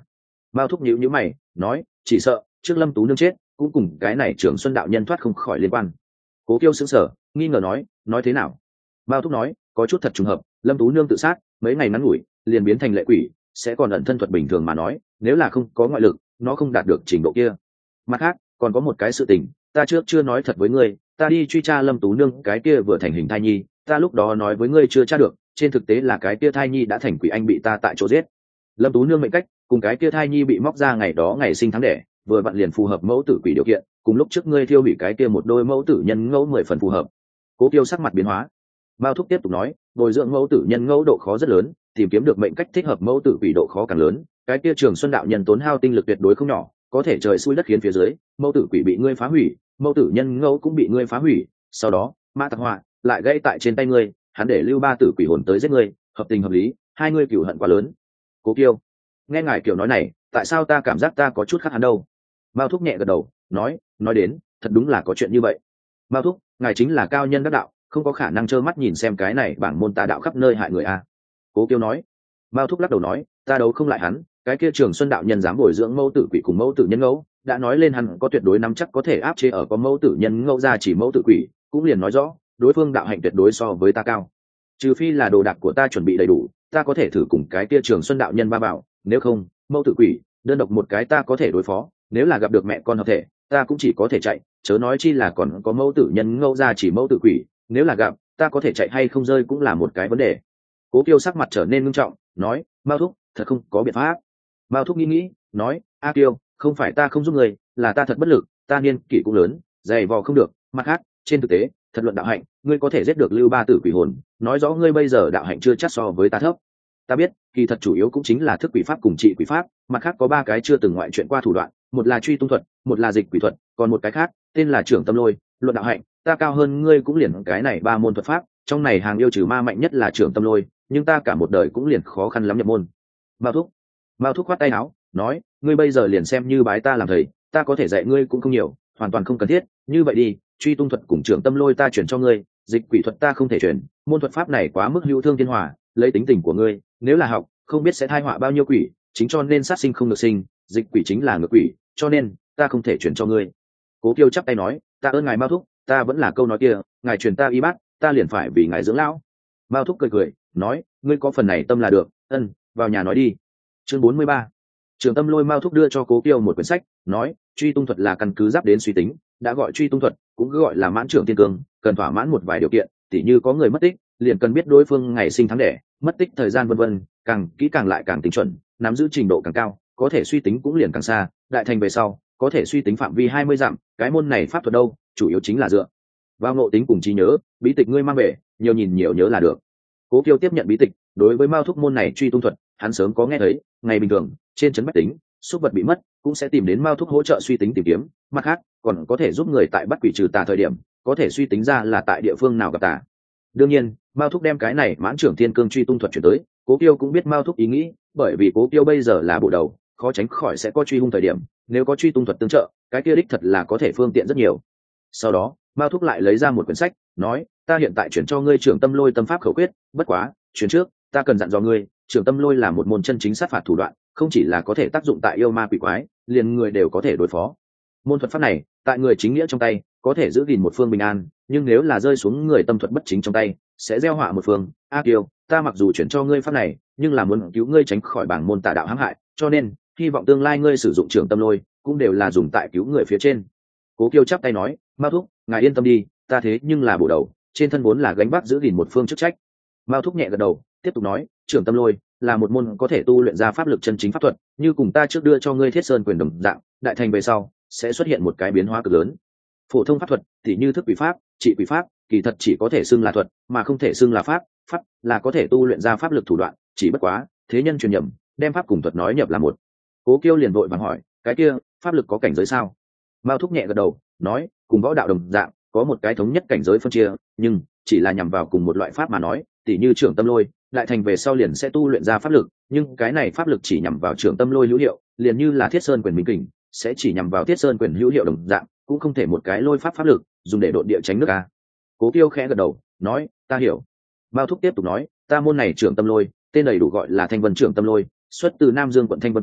S1: Mao thúc nhíu nhíu mày nói, chỉ sợ trước Lâm Tú Nương chết cũng cùng cái này Trường Xuân đạo nhân thoát không khỏi liên quan. Cố Kiêu sững sờ nghi ngờ nói, nói thế nào? Mao thúc nói, có chút thật trùng hợp, Lâm Tú Nương tự sát mấy ngày ngắn ngủi liền biến thành lệ quỷ, sẽ còn ẩn thân thuật bình thường mà nói, nếu là không có ngoại lực nó không đạt được trình độ kia. Mặt khác còn có một cái sự tình ta trước chưa nói thật với ngươi, ta đi truy tra Lâm Tú Nương cái kia vừa thành hình thai nhi, ta lúc đó nói với ngươi chưa tra được, trên thực tế là cái kia thai nhi đã thành quỷ anh bị ta tại chỗ giết. Lâm Tú Nương mệnh cách cùng cái kia thai nhi bị móc ra ngày đó ngày sinh tháng đẻ vừa vặn liền phù hợp mẫu tử quỷ điều kiện, cùng lúc trước ngươi thiêu hủy cái kia một đôi mẫu tử nhân ngẫu mười phần phù hợp. Cố Kiêu sắc mặt biến hóa. Mao thúc tiếp tục nói, bồi dưỡng mẫu tử nhân ngẫu độ khó rất lớn, tìm kiếm được mệnh cách thích hợp mẫu tử quỷ độ khó càng lớn, cái kia Trường Xuân đạo nhân tốn hao tinh lực tuyệt đối không nhỏ, có thể trời xui đất khiến phía dưới mẫu tử quỷ bị ngươi phá hủy, mẫu tử nhân ngẫu cũng bị ngươi phá hủy, sau đó mã tặc họa lại gãy tại trên tay ngươi, hắn để lưu ba tử quỷ hồn tới giết ngươi, hợp tình hợp lý, hai ngươi cửu hận quá lớn. Cố Kiêu, nghe ngài kiểu nói này, tại sao ta cảm giác ta có chút khác hắn đâu? Mao thúc nhẹ gật đầu nói, nói đến thật đúng là có chuyện như vậy. Mao thúc, ngài chính là cao nhân đắc đạo, không có khả năng trơ mắt nhìn xem cái này bảng môn tà đạo khắp nơi hại người a. Cố Kiêu nói. Mao thúc lắc đầu nói, ta đấu không lại hắn, cái kia Trường Xuân đạo nhân dám bồi dưỡng mẫu tử quỷ cùng mẫu tử nhân ngẫu, đã nói lên hắn có tuyệt đối nắm chắc có thể áp chế ở có mẫu tử nhân ngẫu ra chỉ mẫu tử quỷ, cũng liền nói rõ đối phương đạo hạnh tuyệt đối so với ta cao, trừ phi là đồ đạc của ta chuẩn bị đầy đủ, ta có thể thử cùng cái kia Trường Xuân đạo nhân ba bảo, nếu không mẫu tử quỷ đơn độc một cái ta có thể đối phó, nếu là gặp được mẹ con hợp thể ta cũng chỉ có thể chạy, chớ nói chi là còn có mẫu tử nhân ngẫu ra chỉ mẫu tử quỷ, nếu là gặp ta có thể chạy hay không rơi cũng là một cái vấn đề. Cố Kiêu sắc mặt trở nên nghiêm trọng nói, Mao thúc thật không có biện pháp. Mao thúc nghĩ nghĩ nói, A Kiêu, không phải ta không giúp người, là ta thật bất lực, ta niên kỷ cũng lớn, dày vò không được, mặt khác trên thực tế thật luận đạo hạnh ngươi có thể giết được lưu ba tử quỷ hồn, nói rõ ngươi bây giờ đạo hạnh chưa chắc so với ta thấp. Ta biết kỳ thật chủ yếu cũng chính là thức quỷ pháp cùng trị quỷ pháp, mặt khác có ba cái chưa từng ngoại chuyện qua thủ đoạn, một là truy tung thuật, một là dịch quỷ thuật, còn một cái khác tên là trưởng tâm lôi. Luận đạo hạnh ta cao hơn ngươi cũng liền cái này ba môn thuật pháp, trong này hàng yêu trừ ma mạnh nhất là trưởng tâm lôi, nhưng ta cả một đời cũng liền khó khăn lắm nhập môn. Mao thúc Mao thúc khoát tay áo nói, ngươi bây giờ liền xem như bái ta làm thầy, ta có thể dạy ngươi cũng không nhiều, hoàn toàn không cần thiết. Như vậy đi, truy tung thuật cùng trưởng tâm lôi ta chuyển cho ngươi, dịch quỷ thuật ta không thể chuyển, môn thuật pháp này quá mức hữu thương thiên hòa, lấy tính tình của ngươi nếu là học không biết sẽ thai họa bao nhiêu quỷ, chính cho nên sát sinh không được sinh, dịch quỷ chính là ngược quỷ, cho nên ta không thể chuyển cho ngươi. Cố Kiêu chắp tay nói, ta ơn ngài Mao thúc, ta vẫn là câu nói kia, ngài truyền ta y bát, ta liền phải vì ngài dưỡng lão. Mao thúc cười cười nói, ngươi có phần này tâm là được, ân, vào nhà nói đi. Chương bốn mươi ba. Trường tâm lôi. Mao thúc đưa cho Cố Kiêu một quyển sách nói, truy tung thuật là căn cứ giáp đến suy tính, đã gọi truy tung thuật cũng cứ gọi là mãn trưởng tiên cương, cần thỏa mãn một vài điều kiện, tỉ như có người mất tích liền cần biết đối phương ngày sinh tháng đẻ, mất tích thời gian vân vân, càng kỹ càng lại càng tính chuẩn, nắm giữ trình độ càng cao có thể suy tính cũng liền càng xa, đại thành về sau có thể suy tính phạm vi hai mươi dặm. Cái môn này pháp thuật đâu chủ yếu chính là dựa vào ngộ tính cùng trí nhớ, bí tịch ngươi mang về nhiều nhìn nhiều nhớ là được. Cố Kiêu tiếp nhận bí tịch, đối với Mao thúc môn này truy tung thuật hắn sớm có nghe thấy, ngày bình thường trên trấn bách tính xúc vật bị mất cũng sẽ tìm đến Mao thúc hỗ trợ suy tính tìm kiếm, mặt khác còn có thể giúp người tại bắt quỷ trừ tà thời điểm có thể suy tính ra là tại địa phương nào gặp tà. Đương nhiên Mao thúc đem cái này mãn trưởng thiên cương truy tung thuật chuyển tới, Cố Kiêu cũng biết Mao thúc ý nghĩ, bởi vì Cố Kiêu bây giờ là bộ đầu, khó tránh khỏi sẽ có truy hung thời điểm, nếu có truy tung thuật tương trợ cái kia đích thật là có thể phương tiện rất nhiều. Sau đó Mao thúc lại lấy ra một quyển sách nói, ta hiện tại chuyển cho ngươi trưởng tâm lôi tâm pháp khẩu quyết, bất quá chuyển trước ta cần dặn dò ngươi, trưởng tâm lôi là một môn chân chính sát phạt thủ đoạn, không chỉ là có thể tác dụng tại yêu ma quỷ quái, liền người đều có thể đối phó. Môn thuật pháp này tại người chính nghĩa trong tay có thể giữ gìn một phương bình an, nhưng nếu là rơi xuống người tâm thuật bất chính trong tay sẽ gieo họa một phương. A Kiêu, ta mặc dù chuyển cho ngươi pháp này nhưng là muốn cứu ngươi tránh khỏi bảng môn tà đạo hãm hại, cho nên hy vọng tương lai ngươi sử dụng trưởng tâm lôi cũng đều là dùng tại cứu người phía trên. Cố Kiêu chắp tay nói, Mao thúc ngài yên tâm đi, ta thế nhưng là bộ đầu, trên thân vốn là gánh vác giữ gìn một phương chức trách. Mao thúc nhẹ gật đầu tiếp tục nói, trưởng tâm lôi là một môn có thể tu luyện ra pháp lực chân chính pháp thuật, như cùng ta trước đưa cho ngươi thiết sơn quyền đồng dạng, đại thành về sau sẽ xuất hiện một cái biến hóa cực lớn. Phổ thông pháp thuật thì như thức quỷ pháp, trị quỷ pháp kỳ thật chỉ có thể xưng là thuật mà không thể xưng là pháp, pháp là có thể tu luyện ra pháp lực thủ đoạn, chỉ bất quá thế nhân truyền nhầm đem pháp cùng thuật nói nhập là một. Cố Kiêu liền vội vàng hỏi, cái kia pháp lực có cảnh giới sao? Mao thúc nhẹ gật đầu nói, cùng võ đạo đồng dạng có một cái thống nhất cảnh giới phân chia, nhưng chỉ là nhằm vào cùng một loại pháp mà nói, tỉ như trưởng tâm lôi đại thành về sau liền sẽ tu luyện ra pháp lực, nhưng cái này pháp lực chỉ nhằm vào trưởng tâm lôi hữu hiệu, liền như là thiết sơn quyền minh kình sẽ chỉ nhằm vào thiết sơn quyền hữu hiệu đồng dạng, cũng không thể một cái lôi pháp pháp lực dùng để độn địa tránh nước a. Cố Kiêu khẽ gật đầu nói, ta hiểu. Mao thúc tiếp tục nói, ta môn này trưởng tâm lôi tên đầy đủ gọi là Thanh Vân trưởng tâm lôi, xuất từ Nam Dương quận Thanh Vân Quan,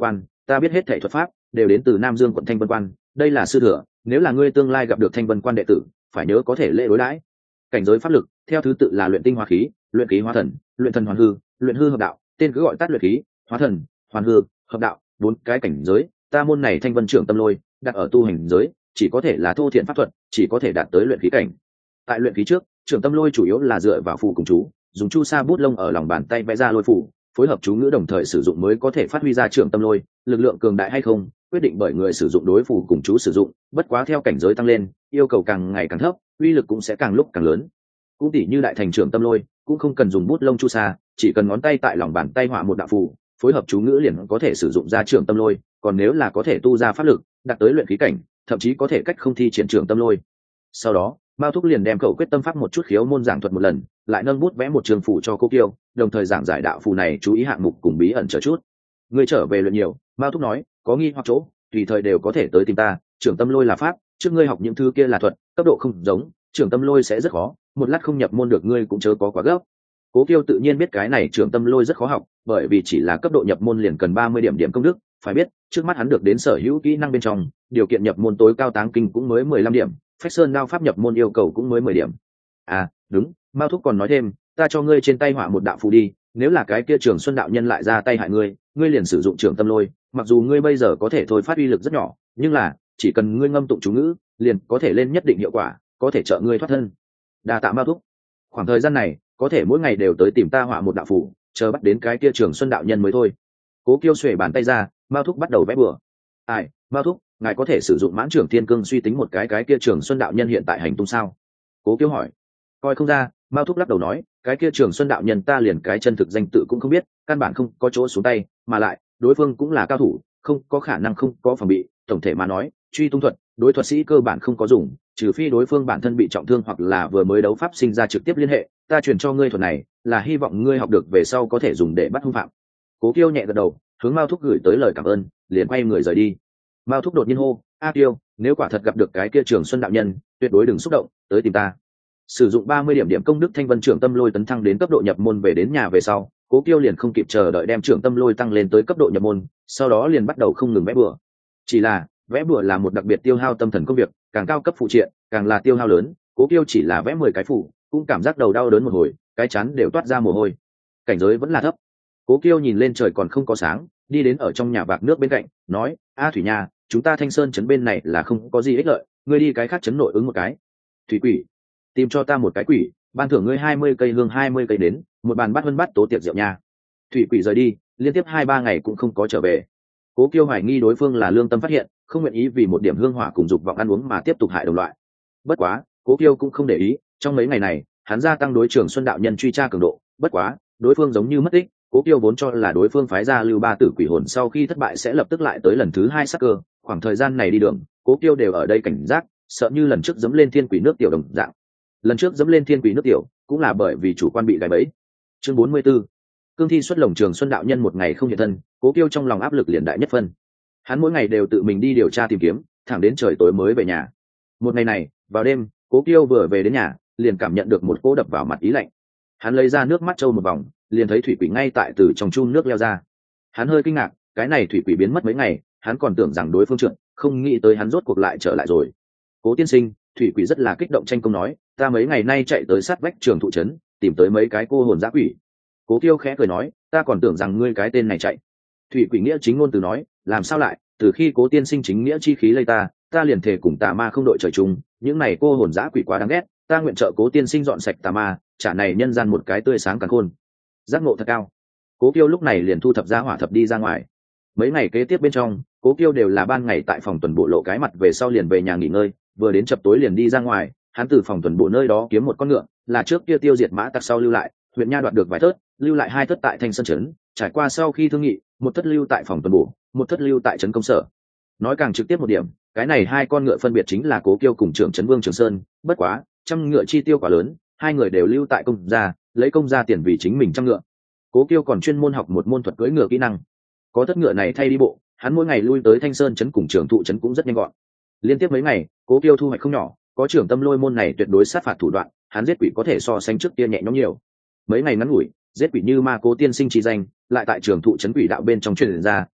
S1: ta biết hết thể thuật pháp đều đến từ Nam Dương quận Thanh Vân Quan, đây là sư thừa, nếu là ngươi tương lai gặp được Thanh Vân Quan đệ tử, phải nhớ có thể lễ đối đãi. Cảnh giới pháp lực theo thứ tự là luyện tinh hóa khí, luyện khí hóa thần, luyện thần hoàn hư, luyện hư hợp đạo, tên cứ gọi tắt luyện khí, hóa thần, hoàn hư, hợp đạo, bốn cái cảnh giới. Ta môn này Thanh Vân trưởng tâm lôi đặt ở tu hành giới, chỉ có thể là thô thiện pháp thuật, chỉ có thể đạt tới luyện khí cảnh. Tại luyện khí trước, trưởng tâm lôi chủ yếu là dựa vào phù cùng chú, dùng chu sa bút lông ở lòng bàn tay vẽ ra lôi phù, phối hợp chú ngữ đồng thời sử dụng mới có thể phát huy ra trưởng tâm lôi. Lực lượng cường đại hay không quyết định bởi người sử dụng đối phù cùng chú sử dụng, bất quá theo cảnh giới tăng lên, yêu cầu càng ngày càng thấp, uy lực cũng sẽ càng lúc càng lớn. Cũng tỉ như đại thành trưởng tâm lôi, cũng không cần dùng bút lông chu sa, chỉ cần ngón tay tại lòng bàn tay họa một đạo phù, phối hợp chú ngữ liền có thể sử dụng ra trưởng tâm lôi. Còn nếu là có thể tu ra pháp lực, đạt tới luyện khí cảnh, thậm chí có thể cách không thi triển trưởng tâm lôi. Sau đó Mao Thúc liền đem khẩu quyết tâm pháp một chút khiếu môn giảng thuật một lần, lại nâng bút vẽ một trường phủ cho cô Kiêu, đồng thời giảng giải đạo phù này chú ý hạng mục cùng bí ẩn chờ chút. Người trở về luyện nhiều, Mao Thúc nói, có nghi hoặc chỗ, tùy thời đều có thể tới tìm ta. Trưởng tâm lôi là pháp, trước ngươi học những thứ kia là thuật, cấp độ không giống, trưởng tâm lôi sẽ rất khó, một lát không nhập môn được ngươi cũng chớ có quá gấp. Cố Kiêu tự nhiên biết cái này trưởng tâm lôi rất khó học, bởi vì chỉ là cấp độ nhập môn liền cần ba mươi điểm điểm công đức, phải biết, trước mắt hắn được đến sở hữu kỹ năng bên trong, điều kiện nhập môn tối cao táng kinh cũng mới mười lăm điểm, Phách Sơn đao pháp nhập môn yêu cầu cũng mới mười điểm. À, đúng, Mao Thúc còn nói thêm, ta cho ngươi trên tay họa một đạo phù đi, nếu là cái kia Trường Xuân đạo nhân lại ra tay hại ngươi, ngươi liền sử dụng trưởng tâm lôi, mặc dù ngươi bây giờ có thể thôi phát uy lực rất nhỏ, nhưng là chỉ cần ngươi ngâm tụng chú ngữ, liền có thể lên nhất định hiệu quả, có thể trợ ngươi thoát thân. Đa tạ Mao Thúc. Khoảng thời gian này, có thể mỗi ngày đều tới tìm ta họa một đạo phù, chờ bắt đến cái kia Trường Xuân đạo nhân mới thôi. Cố Kiêu xuề bàn tay ra, Mao Thúc bắt đầu vẽ bừa. Ai, Mao Thúc, ngài có thể sử dụng mãn trưởng thiên cương suy tính một cái cái kia Trường Xuân đạo nhân hiện tại hành tung sao? Cố Kiêu hỏi. Coi không ra, Mao Thúc lắc đầu nói, cái kia Trường Xuân đạo nhân ta liền cái chân thực danh tự cũng không biết, căn bản không có chỗ xuống tay, mà lại đối phương cũng là cao thủ, không có khả năng không có phòng bị. Tổng thể mà nói, truy tung thuật, đối thuật sĩ cơ bản không có dùng, trừ phi đối phương bản thân bị trọng thương hoặc là vừa mới đấu pháp sinh ra trực tiếp liên hệ. Ta truyền cho ngươi thuật này, là hy vọng ngươi học được về sau có thể dùng để bắt hung phạm. Cố Kiêu nhẹ gật đầu, hướng Mao Thúc gửi tới lời cảm ơn, liền quay người rời đi. Mao Thúc đột nhiên hô, a Kiêu, nếu quả thật gặp được cái kia Trường Xuân đạo nhân, tuyệt đối đừng xúc động, tới tìm ta. Sử dụng ba mươi điểm điểm công đức Thanh Vân trưởng tâm lôi tấn thăng đến cấp độ nhập môn về đến nhà về sau, Cố Kiêu liền không kịp chờ đợi đem trưởng tâm lôi tăng lên tới cấp độ nhập môn, sau đó liền bắt đầu không ngừng vẽ bừa. Chỉ là, vẽ bừa là một đặc biệt tiêu hao tâm thần công việc, càng cao cấp phụ triện, càng là tiêu hao lớn. Cố Kiêu chỉ là vẽ mười cái phụ, cũng cảm giác đầu đau đớn một hồi, cái chán đều toát ra mồ hôi. Cảnh giới vẫn là thấp. Cố Kiêu nhìn lên trời còn không có sáng, đi đến ở trong nhà vạc nước bên cạnh, nói, a Thủy Nha, chúng ta Thanh Sơn trấn bên này là không có gì ích lợi, ngươi đi cái khác trấn nội ứng một cái. Thủy quỷ, tìm cho ta một cái quỷ, ban thưởng ngươi hai mươi cây hương hai mươi cây đến, một bàn bát vân bát tố tiệc rượu nha. Thủy quỷ rời đi, liên tiếp hai ba ngày cũng không có trở về. Cố Kiêu hoài nghi đối phương là lương tâm phát hiện, không nguyện ý vì một điểm hương hỏa cùng dục vọng ăn uống mà tiếp tục hại đồng loại. Bất quá, Cố Kiêu cũng không để ý, trong mấy ngày này, hắn gia tăng đối Trường Xuân đạo nhân truy tra cường độ, bất quá, đối phương giống như mất tích. Cố Kiêu vốn cho là đối phương phái ra lưu ba tử quỷ hồn sau khi thất bại sẽ lập tức lại tới lần thứ hai sắc cơ, khoảng thời gian này đi đường, Cố Kiêu đều ở đây cảnh giác, sợ như lần trước dẫm lên thiên quỷ nước tiểu đồng dạng. Lần trước dẫm lên thiên quỷ nước tiểu, cũng là bởi vì chủ quan bị gài bẫy. Chương bốn mươi 44. Cương thi xuất lồng Trường Xuân đạo nhân một ngày không hiện thân, Cố Kiêu trong lòng áp lực liền đại nhất phân. Hắn mỗi ngày đều tự mình đi điều tra tìm kiếm, thẳng đến trời tối mới về nhà. Một ngày này, vào đêm, Cố Kiêu vừa về đến nhà, liền cảm nhận được một cỗ đập vào mặt ý lạnh. Hắn lấy ra nước mắt trâu một vòng, liền thấy thủy quỷ ngay tại từ trong chun nước leo ra. Hắn hơi kinh ngạc, cái này thủy quỷ biến mất mấy ngày, hắn còn tưởng rằng đối phương trượt, không nghĩ tới hắn rốt cuộc lại trở lại rồi. Cố tiên sinh, thủy quỷ rất là kích động tranh công nói, ta mấy ngày nay chạy tới sát vách Trường Thụ trấn, tìm tới mấy cái cô hồn dã quỷ. Cố Kiêu khẽ cười nói, ta còn tưởng rằng ngươi cái tên này chạy. Thủy quỷ nghĩa chính ngôn từ nói, làm sao lại, từ khi Cố tiên sinh chính nghĩa chi khí lây ta, ta liền thề cùng tà ma không đội trời chung, những này cô hồn dã quỷ quá đáng ghét, ta nguyện trợ Cố tiên sinh dọn sạch tà ma, trả này nhân gian một cái tươi sáng càn khôn. Giác ngộ thật cao. Cố Kiêu lúc này liền thu thập ra hỏa thập đi ra ngoài. Mấy ngày kế tiếp bên trong, Cố Kiêu đều là ban ngày tại phòng tuần bộ lộ cái mặt về sau liền về nhà nghỉ ngơi, vừa đến chập tối liền đi ra ngoài. Hắn từ phòng tuần bộ nơi đó kiếm một con ngựa, là trước kia tiêu diệt mã tặc sau lưu lại, huyện nha đoạt được vài thớt, lưu lại hai thớt tại Thanh Sơn trấn, trải qua sau khi thương nghị, một thớt lưu tại phòng tuần bộ, một thớt lưu tại trấn công sở. Nói càng trực tiếp một điểm, cái này hai con ngựa phân biệt chính là Cố Kiêu cùng trưởng trấn Vương Trường Sơn, bất quá, trăm ngựa chi tiêu quá lớn, hai người đều lưu tại công gia, lấy công gia tiền vì chính mình trăm ngựa. Cố Kiêu còn chuyên môn học một môn thuật cưỡi ngựa kỹ năng, có thất ngựa này thay đi bộ, hắn mỗi ngày lui tới Thanh Sơn trấn cùng Trường Thụ trấn cũng rất nhanh gọn. Liên tiếp mấy ngày, Cố Kiêu thu hoạch không nhỏ, có trưởng tâm lôi môn này tuyệt đối sát phạt thủ đoạn, hắn giết quỷ có thể so sánh trước kia nhẹ nhõm nhiều. Mấy ngày ngắn ngủi, giết quỷ như ma Cố tiên sinh chi danh, lại tại Trường Thụ trấn quỷ đạo bên trong truyền ra,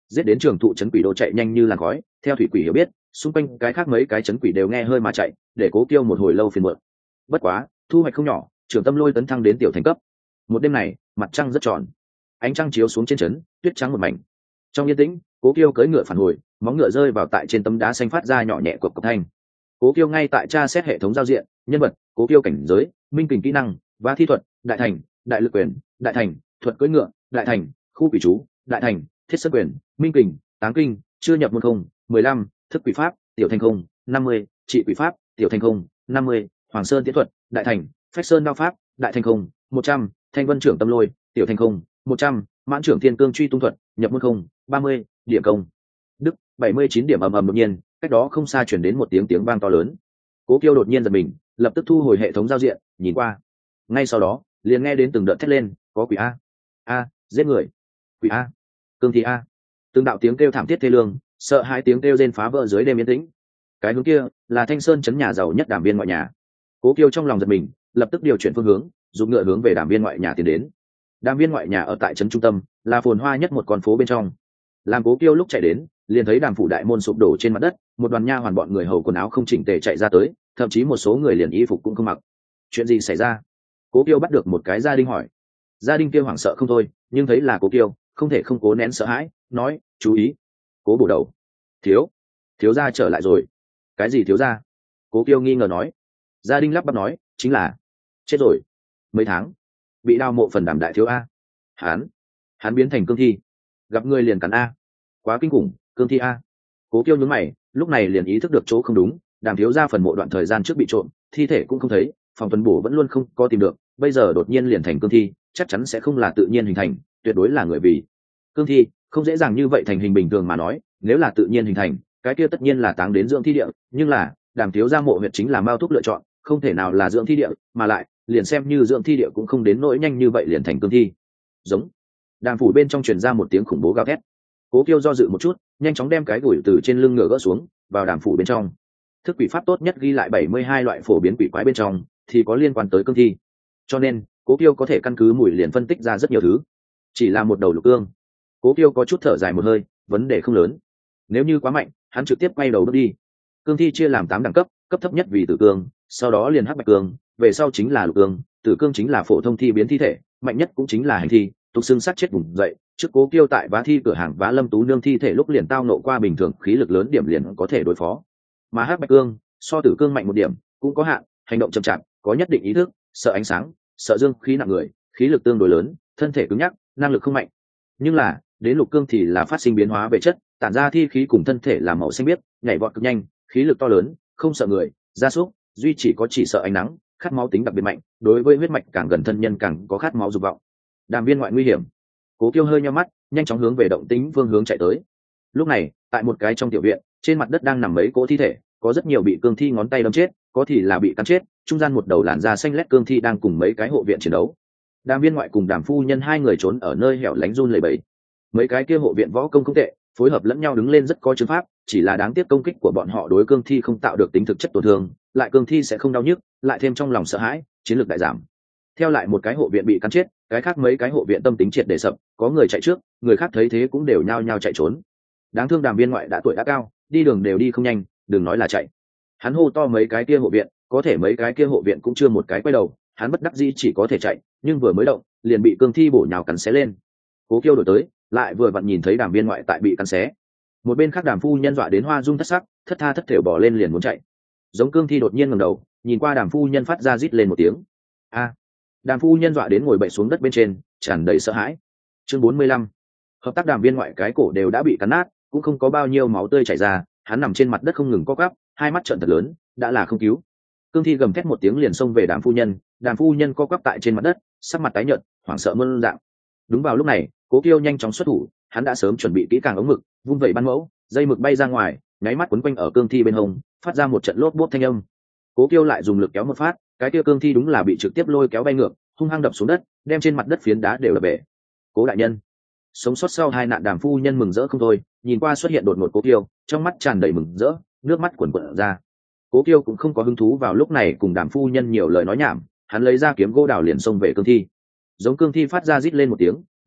S1: giết đến trường thụ chấn quỷ đô chạy nhanh như làn khói. Theo thủy quỷ hiểu biết, xung quanh cái khác mấy cái chấn quỷ đều nghe hơi mà chạy, để Cố Kiêu một hồi lâu phiền muộn. Bất quá thu hoạch không nhỏ, Trường Tâm Lôi tấn thăng đến tiểu thành cấp. Một đêm này mặt trăng rất tròn, ánh trăng chiếu xuống trên trấn, tuyết trắng một mảnh. Trong yên tĩnh, Cố Kiêu cưỡi ngựa phản hồi, móng ngựa rơi vào tại trên tấm đá xanh phát ra nhỏ nhẹ cộc cộc thanh. Cố Kiêu ngay tại tra xét hệ thống giao diện, nhân vật, Cố Kiêu cảnh giới, minh kình kỹ năng, và thi thuật, đại thành, đại lực quyền, đại thành, thuật cưỡi ngựa, đại thành, khu quỷ chú, đại thành, thiết sơn quyền, minh kình, táng kinh, chưa nhập môn không, mười lăm, thức quỷ pháp, tiểu thành không, năm mươi, trị quỷ pháp, tiểu thành không, năm mươi, hoàng sơn tiến thuật, đại thành, phách sơn đao pháp, đại thành không, một trăm, thanh vân trưởng tâm lôi, tiểu thành không, một trăm, mãn trưởng thiên cương truy tung thuật, nhập môn không, ba mươi, điểm công đức, bảy mươi chín điểm. Ầm ầm đột nhiên, cách đó không xa chuyển đến một tiếng tiếng vang to lớn. Cố Kiêu đột nhiên giật mình, lập tức thu hồi hệ thống giao diện, nhìn qua. Ngay sau đó, liền nghe đến từng đợt thét lên, có quỷ a, a, giết người, quỷ a, cương thi a. Từng đạo tiếng kêu thảm thiết thê lương, sợ hai tiếng kêu rên phá vỡ dưới đêm yên tĩnh. Cái hướng kia là Thanh Sơn trấn nhà giàu nhất Đàm Viên ngoại nhà. Cố Kiêu trong lòng giật mình, lập tức điều chuyển phương hướng, dùng ngựa hướng về Đàm Viên ngoại nhà tiến đến. Đàm Viên ngoại nhà ở tại trấn trung tâm, là phồn hoa nhất một con phố bên trong. Làm Cố Kiêu lúc chạy đến, liền thấy Đàm phủ đại môn sụp đổ trên mặt đất, một đoàn nha hoàn bọn người hầu quần áo không chỉnh tề chạy ra tới, thậm chí một số người liền y phục cũng không mặc. Chuyện gì xảy ra? Cố Kiêu bắt được một cái gia đình hỏi. Gia đình kia hoảng sợ không thôi, nhưng thấy là Cố Kiêu, không thể không cố nén sợ hãi, nói, chú ý. Cố bổ đầu. Thiếu, thiếu gia trở lại rồi. Cái gì thiếu gia? Cố Kiêu nghi ngờ nói. Gia đình lắp bắp nói, chính là chết rồi. Mấy tháng, bị đao mộ phần Đàm đại thiếu a. Hán, hắn biến thành cương thi, gặp người liền cắn a. Quá kinh khủng, cương thi a. Cố Kiêu nhướng mày, lúc này liền ý thức được chỗ không đúng. Đàm thiếu gia phần mộ đoạn thời gian trước bị trộm, thi thể cũng không thấy, phòng tuần bổ vẫn luôn không có tìm được, bây giờ đột nhiên liền thành cương thi, chắc chắn sẽ không là tự nhiên hình thành, tuyệt đối là người vì. Cương thi không dễ dàng như vậy thành hình bình thường mà nói, nếu là tự nhiên hình thành, cái kia tất nhiên là táng đến dưỡng thi địa, nhưng là Đàm thiếu gia mộ huyệt chính là Mao Thúc lựa chọn, không thể nào là dưỡng thi địa, mà lại liền xem như dưỡng thi địa cũng không đến nỗi nhanh như vậy liền thành cương thi. Giống. Đàm phủ bên trong truyền ra một tiếng khủng bố gào thét. Cố Kiêu do dự một chút, nhanh chóng đem cái gùi từ trên lưng ngựa gỡ xuống, vào Đàm phủ bên trong. Thức quỷ pháp tốt nhất ghi lại bảy mươi hai loại phổ biến quỷ quái bên trong thì có liên quan tới cương thi, cho nên Cố Kiêu có thể căn cứ mùi liền phân tích ra rất nhiều thứ. Chỉ là một đầu lục cương, Cố Kiêu có chút thở dài một hơi, vấn đề không lớn. Nếu như quá mạnh, hắn trực tiếp quay đầu bước đi. Cương thi chia làm tám đẳng cấp, cấp thấp nhất vì tử cương, sau đó liền hắc bạch cương, về sau chính là lục cương, tử cương chính là phổ thông thi biến thi thể, mạnh nhất cũng chính là hành thi, tục xương sát chết vùng dậy. Trước Cố Kiêu tại vá thi cửa hàng vá Lâm Tú Nương thi thể lúc liền tao nộ qua bình thường khí lực lớn điểm liền có thể đối phó. Mà hắc bạch cương so tử cương mạnh một điểm, cũng có hạn, hành động chậm chạp, có nhất định ý thức, sợ ánh sáng, sợ dương khí nặng người, khí lực tương đối lớn, thân thể cứng nhắc, năng lực không mạnh. Nhưng là đến lục cương thì là phát sinh biến hóa về chất, tản ra thi khí cùng thân thể làm màu xanh biếc, nhảy vọt cực nhanh, khí lực to lớn, không sợ người, gia súc, duy chỉ có chỉ sợ ánh nắng, khát máu tính đặc biệt mạnh, đối với huyết mạch càng gần thân nhân càng có khát máu dục vọng. Đàm Viên ngoại nguy hiểm. Cố Kiêu hơi nheo mắt, nhanh chóng hướng về động tĩnh phương hướng chạy tới. Lúc này, tại một cái trong tiểu viện, trên mặt đất đang nằm mấy cỗ thi thể, có rất nhiều bị cương thi ngón tay đâm chết, có thì là bị cắn chết, trung gian một đầu làn da xanh lét cương thi đang cùng mấy cái hộ viện chiến đấu. Đàm Viên ngoại cùng Đàm phu nhân hai người trốn ở nơi hẻo lánh run lẩy bẩy. Mấy cái kia hộ viện võ công không tệ, phối hợp lẫn nhau đứng lên rất có chứng pháp, chỉ là đáng tiếc công kích của bọn họ đối cương thi không tạo được tính thực chất tổn thương, lại cương thi sẽ không đau nhức, lại thêm trong lòng sợ hãi, chiến lược đại giảm. Theo lại một cái hộ viện bị cắn chết, cái khác mấy cái hộ viện tâm tính triệt để sập, có người chạy trước, người khác thấy thế cũng đều nhao nhao chạy trốn. Đáng thương Đàm Viên ngoại đã tuổi đã cao, đi đường đều đi không nhanh, đừng nói là chạy. Hắn hô to mấy cái kia hộ viện, có thể mấy cái kia hộ viện cũng chưa một cái quay đầu, hắn bất đắc dĩ chỉ có thể chạy, nhưng vừa mới động, liền bị cương thi bổ nhào cắn xé lên. Cố Kiêu đổi tới, lại vừa vặn nhìn thấy Đàm Viên ngoại tại bị cắn xé. Một bên khác Đàm phu nhân dọa đến hoa rung thất sắc, thất tha thất thểu bỏ lên liền muốn chạy. Giống cương thi đột nhiên ngẩng đầu, nhìn qua Đàm phu nhân phát ra rít lên một tiếng. A! Đàm phu nhân dọa đến ngồi bậy xuống đất bên trên, tràn đầy sợ hãi. Chương bốn mươi lăm. Hợp tác Đàm Viên ngoại cái cổ đều đã bị cắn nát, cũng không có bao nhiêu máu tươi chảy ra, hắn nằm trên mặt đất không ngừng co quắp, hai mắt trợn thật lớn, đã là không cứu. Cương thi gầm thét một tiếng liền xông về Đàm phu nhân, Đàm phu nhân co quắp tại trên mặt đất, sắc mặt tái nhợt, hoảng sợ mơn dạng. Đúng vào lúc này, Cố Kiêu nhanh chóng xuất thủ, hắn đã sớm chuẩn bị kỹ càng ống mực, vung vẩy ban mẫu, dây mực bay ra ngoài, nháy mắt quấn quanh ở cương thi bên hông, phát ra một trận lốp bốp thanh âm. Cố Kiêu lại dùng lực kéo một phát, cái kia cương thi đúng là bị trực tiếp lôi kéo bay ngược, hung hăng đập xuống đất, đem trên mặt đất phiến đá đều đập bể. Cố đại nhân, sống sót sau hai nạn Đàm phu nhân mừng rỡ không thôi, nhìn qua xuất hiện đột ngột Cố Kiêu, trong mắt tràn đầy mừng rỡ, nước mắt cuồn cuộn ra. Cố Kiêu cũng không có hứng thú vào lúc này cùng Đàm phu nhân nhiều lời nói nhảm, hắn lấy ra kiếm gỗ đào liền xông về cương thi. Giống cương thi phát ra rít lên một tiếng,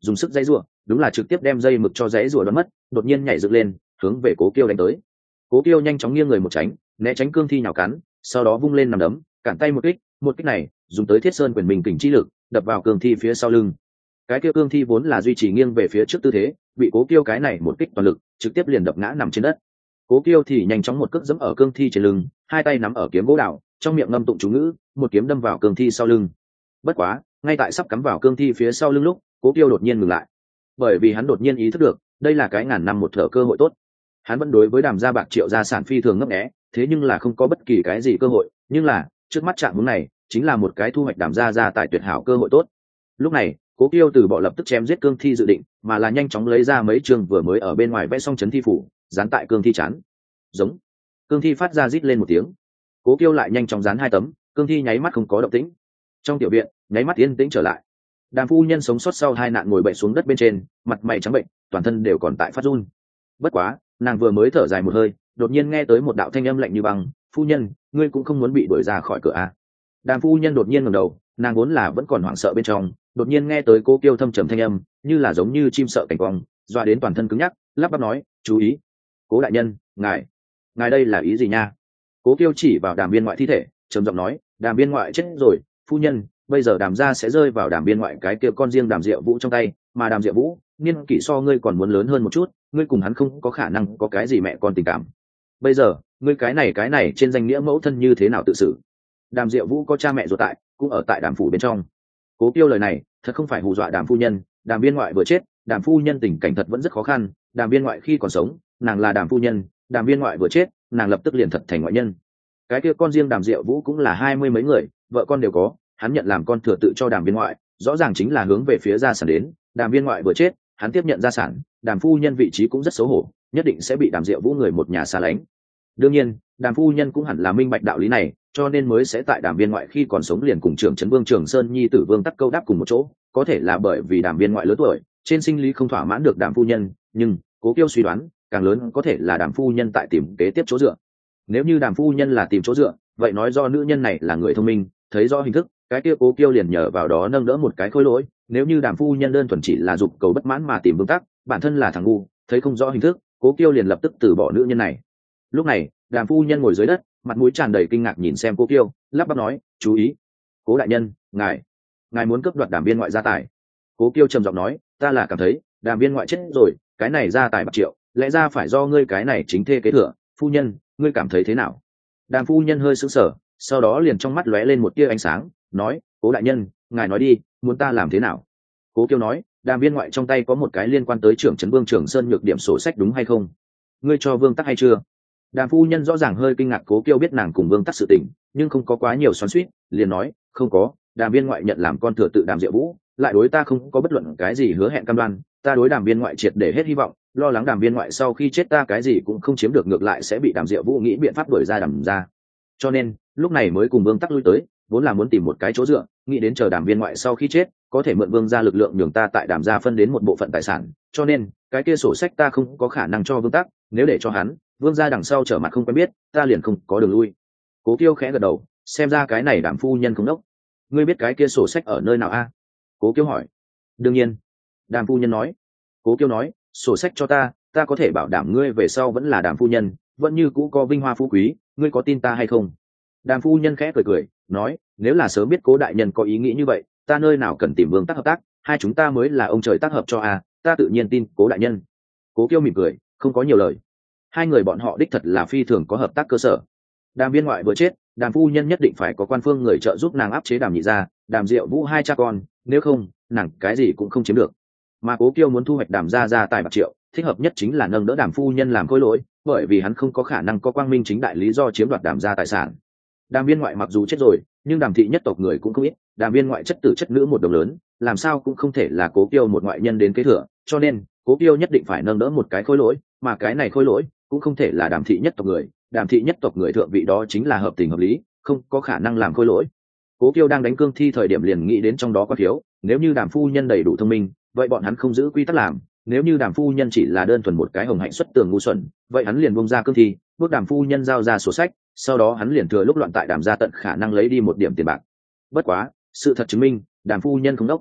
S1: dùng sức dãy rủa, đúng là trực tiếp đem dây mực cho dãy rủa đoán mất, đột nhiên nhảy dựng lên hướng về Cố Kiêu đánh tới. Cố Kiêu nhanh chóng nghiêng người một tránh, né tránh cương thi nhào cắn, sau đó vung lên nằm đấm, cản tay một kích, một kích này dùng tới Thiết Sơn quyền mình kình chi lực đập vào cương thi phía sau lưng. Cái kia cương thi vốn là duy trì nghiêng về phía trước tư thế, bị Cố Kiêu cái này một kích toàn lực trực tiếp liền đập ngã nằm trên đất. Cố Kiêu thì nhanh chóng một cước giẫm ở cương thi trên lưng, hai tay nắm ở kiếm gỗ đào, trong miệng ngâm tụng chú ngữ, một kiếm đâm vào cương thi sau lưng. Bất quá, ngay tại sắp cắm vào cương thi phía sau lưng lúc, Cố Kiêu đột nhiên ngừng lại, bởi vì hắn đột nhiên ý thức được, đây là cái ngàn năm một thở cơ hội tốt. Hắn vẫn đối với Đàm gia bạc triệu gia sản phi thường ngấp nghé, thế nhưng là không có bất kỳ cái gì cơ hội, nhưng là trước mắt trạng hướng này chính là một cái thu hoạch Đàm gia gia tài tuyệt hảo cơ hội tốt. Lúc này, Cố Kiêu từ bỏ lập tức chém giết cương thi dự định, mà là nhanh chóng lấy ra mấy chương vừa mới ở bên ngoài vẽ xong chấn thi phủ, dán tại cương thi chán. Giống. Cương thi phát ra rít lên một tiếng. Cố Kiêu lại nhanh chóng dán hai tấm, cương thi nháy mắt không có động tĩnh. Trong tiểu viện, nháy mắt yên tĩnh trở lại. Đàm phu nhân sống sót sau hai nạn ngồi bệnh xuống đất bên trên, mặt mày trắng bệnh, toàn thân đều còn tại phát run. Bất quá, nàng vừa mới thở dài một hơi, đột nhiên nghe tới một đạo thanh âm lạnh như băng, "Phu nhân, ngươi cũng không muốn bị đuổi ra khỏi cửa à?" Đàm phu nhân đột nhiên ngẩng đầu, nàng vốn là vẫn còn hoảng sợ bên trong, đột nhiên nghe tới Cố Kiêu thâm trầm thanh âm, như là giống như chim sợ cảnh quang, dọa đến toàn thân cứng nhắc, lắp bắp nói, "Chú ý, Cố đại nhân, ngài, ngài đây là ý gì nha?" Cố Kiêu chỉ vào Đàm Biên Ngoại thi thể, trầm giọng nói, "Đàm Biên Ngoại chết rồi, phu nhân, bây giờ Đàm gia sẽ rơi vào Đàm Biên Ngoại cái kia con riêng Đàm Diệu Vũ trong tay, mà Đàm Diệu Vũ, niên kỷ so ngươi còn muốn lớn hơn một chút, ngươi cùng hắn không có khả năng có cái gì mẹ con tình cảm. Bây giờ, ngươi cái này cái này trên danh nghĩa mẫu thân như thế nào tự xử?" Đàm Diệu Vũ có cha mẹ ruột tại, cũng ở tại Đàm phủ bên trong. Cố Kiêu lời này, thật không phải hù dọa Đàm phu nhân, Đàm Biên Ngoại vừa chết, Đàm phu nhân tình cảnh thật vẫn rất khó khăn, Đàm Biên Ngoại khi còn sống, nàng là Đàm phu nhân, Đàm Biên Ngoại vừa chết, nàng lập tức liền thật thành ngoại nhân. Cái kia con riêng Đàm Diệu Vũ cũng là hai mươi mấy người, vợ con đều có, hắn nhận làm con thừa tự cho Đàm Biên Ngoại, rõ ràng chính là hướng về phía gia sản đến, Đàm Biên Ngoại vừa chết, hắn tiếp nhận gia sản, Đàm phu nhân vị trí cũng rất xấu hổ, nhất định sẽ bị Đàm Diệu Vũ người một nhà xa lánh. Đương nhiên, Đàm phu nhân cũng hẳn là minh bạch đạo lý này, cho nên mới sẽ tại Đàm Biên Ngoại khi còn sống liền cùng trưởng trấn Vương Trường Sơn nhi tử Vương Tắc câu đáp cùng một chỗ, có thể là bởi vì Đàm Biên Ngoại lớn tuổi, trên sinh lý không thỏa mãn được Đàm phu nhân, nhưng Cố Kiêu suy đoán, càng lớn có thể là Đàm phu nhân tại tìm kế tiếp chỗ dựa. Nếu như Đàm phu nhân là tìm chỗ dựa, vậy nói do nữ nhân này là người thông minh, thấy rõ hình thức, cái kia Cố Kiêu liền nhờ vào đó nâng đỡ một cái khối lỗi. Nếu như Đàm phu nhân đơn thuần chỉ là dục cầu bất mãn mà tìm Vương Tắc, bản thân là thằng ngu, thấy không rõ hình thức, Cố Kiêu liền lập tức từ bỏ nữ nhân này. Lúc này, Đàm phu nhân ngồi dưới đất, mặt mũi tràn đầy kinh ngạc nhìn xem Cố Kiêu, lắp bắp nói, "Chú ý, Cố đại nhân, ngài, ngài muốn cướp đoạt Đàm Biên Ngoại gia tài." Cố Kiêu trầm giọng nói, "Ta là cảm thấy, Đàm Biên Ngoại chết rồi, cái này gia tài bạc triệu, lẽ ra phải do ngươi cái này chính thê kế thừa, phu nhân, ngươi cảm thấy thế nào?" Đàm phu nhân hơi sững sờ, sau đó liền trong mắt lóe lên một tia ánh sáng, nói, "Cố đại nhân, ngài nói đi, muốn ta làm thế nào?" Cố Kiêu nói, "Đàm Biên Ngoại trong tay có một cái liên quan tới trưởng trấn Vương Trường Sơn nhược điểm sổ sách đúng hay không? Ngươi cho Vương Tắc hay chưa?" Đàm phu nhân rõ ràng hơi kinh ngạc Cố Kiêu biết nàng cùng Vương Tắc sự tình, nhưng không có quá nhiều xoắn xuýt, liền nói, "Không có, Đàm Biên Ngoại nhận làm con thừa tự Đàm Diệu Vũ, lại đối ta không có bất luận cái gì hứa hẹn cam đoan, ta đối Đàm Biên Ngoại triệt để hết hy vọng, lo lắng Đàm Biên Ngoại sau khi chết ta cái gì cũng không chiếm được, ngược lại sẽ bị Đàm Diệu Vũ nghĩ biện pháp đuổi ra Đàm gia. Cho nên, lúc này mới cùng Vương Tắc lui tới, vốn là muốn tìm một cái chỗ dựa, nghĩ đến chờ Đàm Biên Ngoại sau khi chết, có thể mượn Vương gia lực lượng nhường ta tại Đàm gia phân đến một bộ phận tài sản, cho nên, cái kia sổ sách ta không có khả năng cho Vương Tắc, nếu để cho hắn, Vương gia đằng sau trở mặt không quen biết, ta liền không có đường lui." Cố Kiêu khẽ gật đầu, xem ra cái này Đàm phu nhân không đốc. "Ngươi biết cái kia sổ sách ở nơi nào a?" Cố Kiêu hỏi. "Đương nhiên." Đàm phu nhân nói. Cố Kiêu nói, "Sổ sách cho ta, ta có thể bảo đảm ngươi về sau vẫn là Đàm phu nhân, vẫn như cũ có vinh hoa phú quý, ngươi có tin ta hay không?" Đàm phu nhân khẽ cười cười, nói, "Nếu là sớm biết Cố đại nhân có ý nghĩ như vậy, ta nơi nào cần tìm Vương Tắc hợp tác, hai chúng ta mới là ông trời tác hợp cho a, ta tự nhiên tin Cố đại nhân." Cố Kiêu mỉm cười, không có nhiều lời. Hai người bọn họ đích thật là phi thường có hợp tác cơ sở. Đàm Biên Ngoại vừa chết, Đàm phu nhân nhất định phải có quan phương người trợ giúp nàng áp chế Đàm nhị gia, Đàm Diệu Vũ hai cha con, nếu không, nàng cái gì cũng không chiếm được. Mà Cố Kiêu muốn thu hoạch Đàm gia gia tài bạc triệu, thích hợp nhất chính là nâng đỡ Đàm phu nhân làm khối lỗi, bởi vì hắn không có khả năng có quang minh chính đại lý do chiếm đoạt Đàm gia tài sản. Đàm Biên Ngoại mặc dù chết rồi, nhưng Đàm thị nhất tộc người cũng không ít, Đàm Biên Ngoại chất tử chất nữ một đồng lớn, làm sao cũng không thể là Cố Kiêu một ngoại nhân đến kế thừa, cho nên Cố Kiêu nhất định phải nâng đỡ một cái khối lỗi, mà cái này khối lỗi cũng không thể là Đàm thị nhất tộc người, Đàm thị nhất tộc người thượng vị đó chính là hợp tình hợp lý, không có khả năng làm khối lỗi. Cố Kiêu đang đánh cương thi thời điểm liền nghĩ đến trong đó có thiếu, nếu như Đàm phu nhân đầy đủ thông minh, vậy bọn hắn không giữ quy tắc làm, nếu như Đàm phu nhân chỉ là đơn thuần một cái hồng hạnh xuất tường ngu xuẩn, vậy hắn liền buông ra cương thi, bước Đàm phu nhân giao ra sổ sách, sau đó hắn liền thừa lúc loạn tại Đàm gia tận khả năng lấy đi một điểm tiền bạc. Bất quá, sự thật chứng minh, Đàm phu nhân không đốc.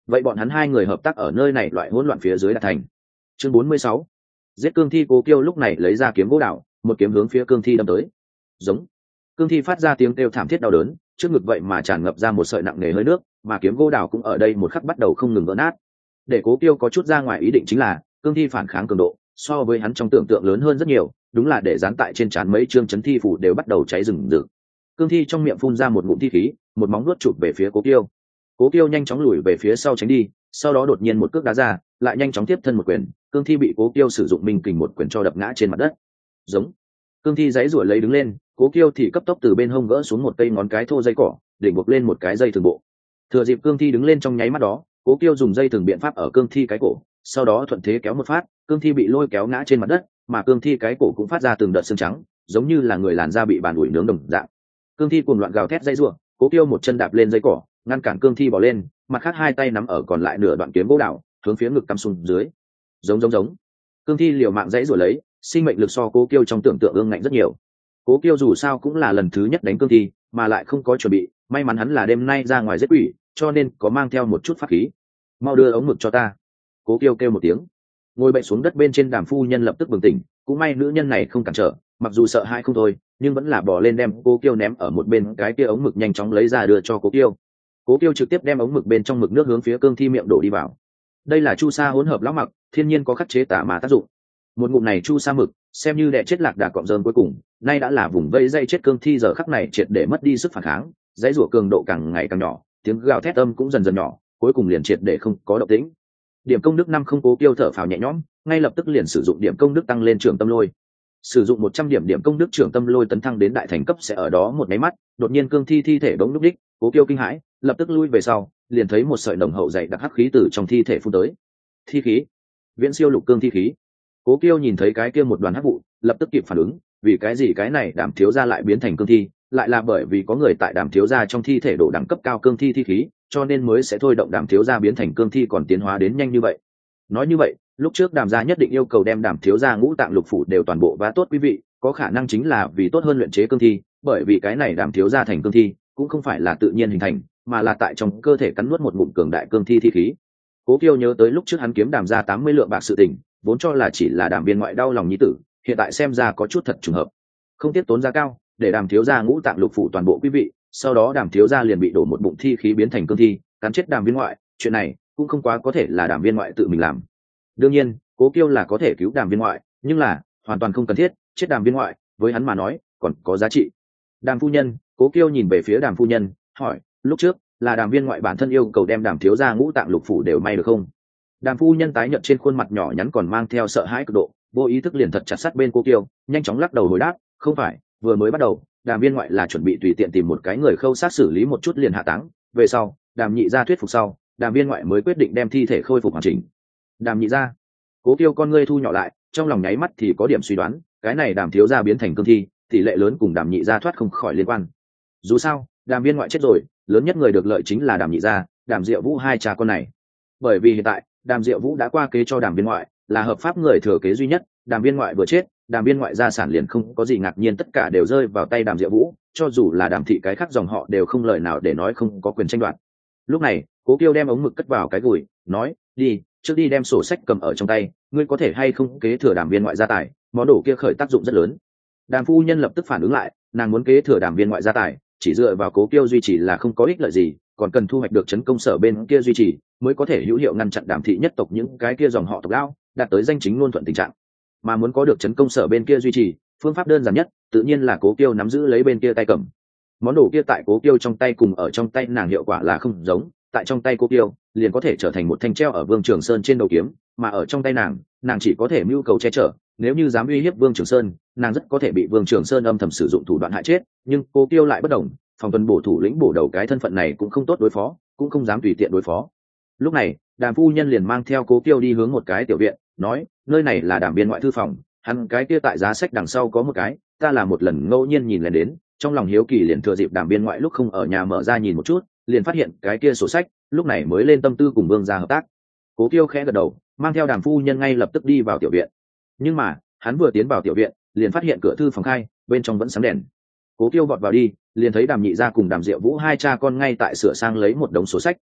S1: vậy bọn hắn hai người hợp tác ở nơi này loại hỗn loạn phía dưới đạt thành. Chương bốn mươi sáu, giết cương thi. Cố Kiêu lúc này lấy ra kiếm gỗ đào, một kiếm hướng phía cương thi đâm tới. Giống. Cương thi phát ra tiếng kêu thảm thiết đau đớn, trước ngực vậy mà tràn ngập ra một sợi nặng nề hơi nước, mà kiếm gỗ đào cũng ở đây một khắc bắt đầu không ngừng vỡ nát. Để Cố Kiêu có chút ra ngoài ý định chính là cương thi phản kháng cường độ so với hắn trong tưởng tượng lớn hơn rất nhiều, đúng là để dán tại trên trán mấy chương chấn thi phủ đều bắt đầu cháy rừng rực. Cương thi trong miệng phun ra một ngụm thi khí, một móng nuốt chụp về phía Cố Kiêu. Cố Kiêu nhanh chóng lùi về phía sau tránh đi, sau đó đột nhiên một cước đá ra, lại nhanh chóng tiếp thân một quyền, cương thi bị Cố Kiêu sử dụng minh kình một quyền cho đập ngã trên mặt đất. Giống. Cương thi giãy giụa lấy đứng lên, Cố Kiêu thì cấp tốc từ bên hông gỡ xuống một cây ngón cái thô dây cỏ, để buộc lên một cái dây thường bộ. Thừa dịp cương thi đứng lên trong nháy mắt đó, Cố Kiêu dùng dây thường biện pháp ở cương thi cái cổ, sau đó thuận thế kéo một phát, cương thi bị lôi kéo ngã trên mặt đất, mà cương thi cái cổ cũng phát ra từng đợt xương trắng, giống như là người làn da bị bàn ủi nướng đồng dạng. Cương thi cuồng loạn gào thét dây rủa, Cố Kiêu một chân đạp lên dây cỏ, ngăn cản cương thi bò lên, mặt khác hai tay nắm ở còn lại nửa đoạn kiếm gỗ đào, hướng phía ngực cắm xuống dưới. Giống giống giống. Cương thi liều mạng dãy rủa lấy, sinh mệnh lực so Cố Kiêu trong tưởng tượng ương ngạnh rất nhiều. Cố Kiêu dù sao cũng là lần thứ nhất đánh cương thi, mà lại không có chuẩn bị, may mắn hắn là đêm nay ra ngoài giết quỷ, cho nên có mang theo một chút pháp khí. Mau đưa ống mực cho ta. Cố Kiêu kêu một tiếng. Ngồi bệnh xuống đất bên trên, Đàm phu nhân lập tức bừng tỉnh, cũng may nữ nhân này không cản trở, mặc dù sợ hãi không thôi, nhưng vẫn là bỏ lên đem Cố Kiêu ném ở một bên, cái kia ống mực nhanh chóng lấy ra đưa cho Cố Kiêu. Cố Kiêu trực tiếp đem ống mực bên trong mực nước hướng phía cương thi miệng đổ đi vào. Đây là chu sa hỗn hợp lão mặc, thiên nhiên có khắc chế tà mà tác dụng. Một ngụm này chu sa mực, xem như đẻ chết lạc đà cọm rơm cuối cùng, nay đã là vùng vây dây chết cương thi giờ khắc này triệt để mất đi sức phản kháng, dãy rủa cường độ càng ngày càng nhỏ, tiếng gào thét âm cũng dần dần nhỏ, cuối cùng liền triệt để không có động tĩnh. Điểm công đức năm không. Cố Kiêu thở phào nhẹ nhõm, ngay lập tức liền sử dụng điểm công đức tăng lên trường tâm lôi. Sử dụng một trăm điểm điểm công đức trường tâm lôi tấn thăng đến đại thành cấp sẽ ở đó một máy mắt, đột nhiên cương thi thi thể bỗng lúc đích, Cố Kiêu kinh hãi, lập tức lui về sau, liền thấy một sợi đồng hậu dày đặc hắc khí từ trong thi thể phun tới. Thi khí, viễn siêu lục cương thi khí. Cố Kiêu nhìn thấy cái kia một đoàn hắc vụ, lập tức kịp phản ứng, vì cái gì cái này Đàm thiếu gia lại biến thành cương thi, lại là bởi vì có người tại Đàm thiếu gia trong thi thể độ đẳng cấp cao cương thi thi khí, cho nên mới sẽ thôi động Đàm thiếu gia biến thành cương thi còn tiến hóa đến nhanh như vậy. Nói như vậy, lúc trước Đàm gia nhất định yêu cầu đem Đàm thiếu gia ngũ tạng lục phủ đều toàn bộ vá tốt, quý vị, có khả năng chính là vì tốt hơn luyện chế cương thi, bởi vì cái này Đàm thiếu gia thành cương thi, cũng không phải là tự nhiên hình thành, mà là tại trong cơ thể cắn nuốt một ngụm cường đại cương thi thi khí. Cố Kiêu nhớ tới lúc trước hắn kiếm Đàm gia tám mươi lượng bạc sự tình, vốn cho là chỉ là Đàm viên ngoại đau lòng nhi tử, hiện tại xem ra có chút thật trùng hợp. Không tiếc tốn giá cao, để Đàm thiếu gia ngũ tạng lục phủ toàn bộ quý vị, sau đó Đàm thiếu gia liền bị đổ một bụng thi khí biến thành cương thi, cắn chết Đàm viên ngoại, chuyện này cũng không quá có thể là Đàm viên ngoại tự mình làm. Đương nhiên, Cố Kiêu là có thể cứu Đàm viên ngoại, nhưng là hoàn toàn không cần thiết, chết Đàm viên ngoại với hắn mà nói còn có giá trị. Đàm phu nhân. Cố Kiêu nhìn về phía Đàm phu nhân, hỏi, lúc trước là Đàm viên ngoại bản thân yêu cầu đem Đàm thiếu gia ngũ tạng lục phủ đều may được không? Đàm phu nhân tái nhợt trên khuôn mặt nhỏ nhắn còn mang theo sợ hãi cực độ, vô ý thức liền thật chặt sát bên Cố Kiêu, nhanh chóng lắc đầu hồi đáp, không phải, vừa mới bắt đầu Đàm viên ngoại là chuẩn bị tùy tiện tìm một cái người khâu sát xử lý một chút liền hạ táng, về sau Đàm nhị gia thuyết phục sau, Đàm viên ngoại mới quyết định đem thi thể khôi phục hoàn chỉnh. Đàm nhị gia. Cố Kiêu con ngươi thu nhỏ lại, trong lòng nháy mắt thì có điểm suy đoán, cái này Đàm thiếu gia biến thành cương thi, tỷ lệ lớn cùng Đàm nhị gia thoát không khỏi liên quan. Dù sao, Đàm viên ngoại chết rồi, lớn nhất người được lợi chính là Đàm nhị gia, Đàm Diệu Vũ hai cha con này. Bởi vì hiện tại, Đàm Diệu Vũ đã qua kế cho Đàm viên ngoại, là hợp pháp người thừa kế duy nhất, Đàm viên ngoại vừa chết, Đàm viên ngoại gia sản liền không có gì ngạc nhiên, tất cả đều rơi vào tay Đàm Diệu Vũ, cho dù là Đàm thị cái khác dòng họ đều không lời nào để nói không có quyền tranh đoạt. Lúc này, Cố Kiêu đem ống mực cất vào cái gùi, nói, đi, trước đi đem sổ sách cầm ở trong tay, ngươi có thể hay không kế thừa Đàm viên ngoại gia tài, món đồ kia khởi tác dụng rất lớn. Đàm phu nhân lập tức phản ứng lại, nàng muốn kế thừa Đàm viên ngoại gia tài, chỉ dựa vào Cố Kiêu duy trì là không có ích lợi gì, còn cần thu hoạch được trấn công sở bên kia duy trì, mới có thể hữu hiệu ngăn chặn Đàm thị nhất tộc những cái kia dòng họ tộc lão, đạt tới danh chính ngôn thuận tình trạng. Mà muốn có được trấn công sở bên kia duy trì, phương pháp đơn giản nhất, tự nhiên là Cố Kiêu nắm giữ lấy bên kia tay cầm. Món đồ kia tại Cố Kiêu trong tay cùng ở trong tay nàng hiệu quả là không giống, tại trong tay Cố Kiêu liền có thể trở thành một thanh treo ở Vương Trường Sơn trên đầu kiếm, mà ở trong tay nàng, nàng chỉ có thể mưu cầu che chở, nếu như dám uy hiếp Vương Trường Sơn, nàng rất có thể bị Vương Trường Sơn âm thầm sử dụng thủ đoạn hại chết, nhưng Cố Kiêu lại bất đồng, phòng tuần bổ thủ lĩnh bổ đầu cái thân phận này cũng không tốt đối phó, cũng không dám tùy tiện đối phó. Lúc này, Đàm phu nhân liền mang theo Cố Kiêu đi hướng một cái tiểu viện, nói, nơi này là Đàm viên ngoại thư phòng, hắn cái kia tại giá sách đằng sau có một cái, ta là một lần ngẫu nhiên nhìn lên đến, trong lòng hiếu kỳ liền thừa dịp Đàm viên ngoại lúc không ở nhà mở ra nhìn một chút, liền phát hiện cái kia sổ sách, lúc này mới lên tâm tư cùng Vương gia hợp tác. Cố Kiêu khẽ gật đầu, mang theo Đàm phu nhân ngay lập tức đi vào tiểu viện. Nhưng mà, hắn vừa tiến vào tiểu viện, liền phát hiện cửa thư phòng khai, bên trong vẫn sáng đèn. Cố Kiêu vọt vào đi, liền thấy Đàm nhị gia cùng Đàm Diệu Vũ hai cha con ngay tại sửa sang lấy một đống sổ sách,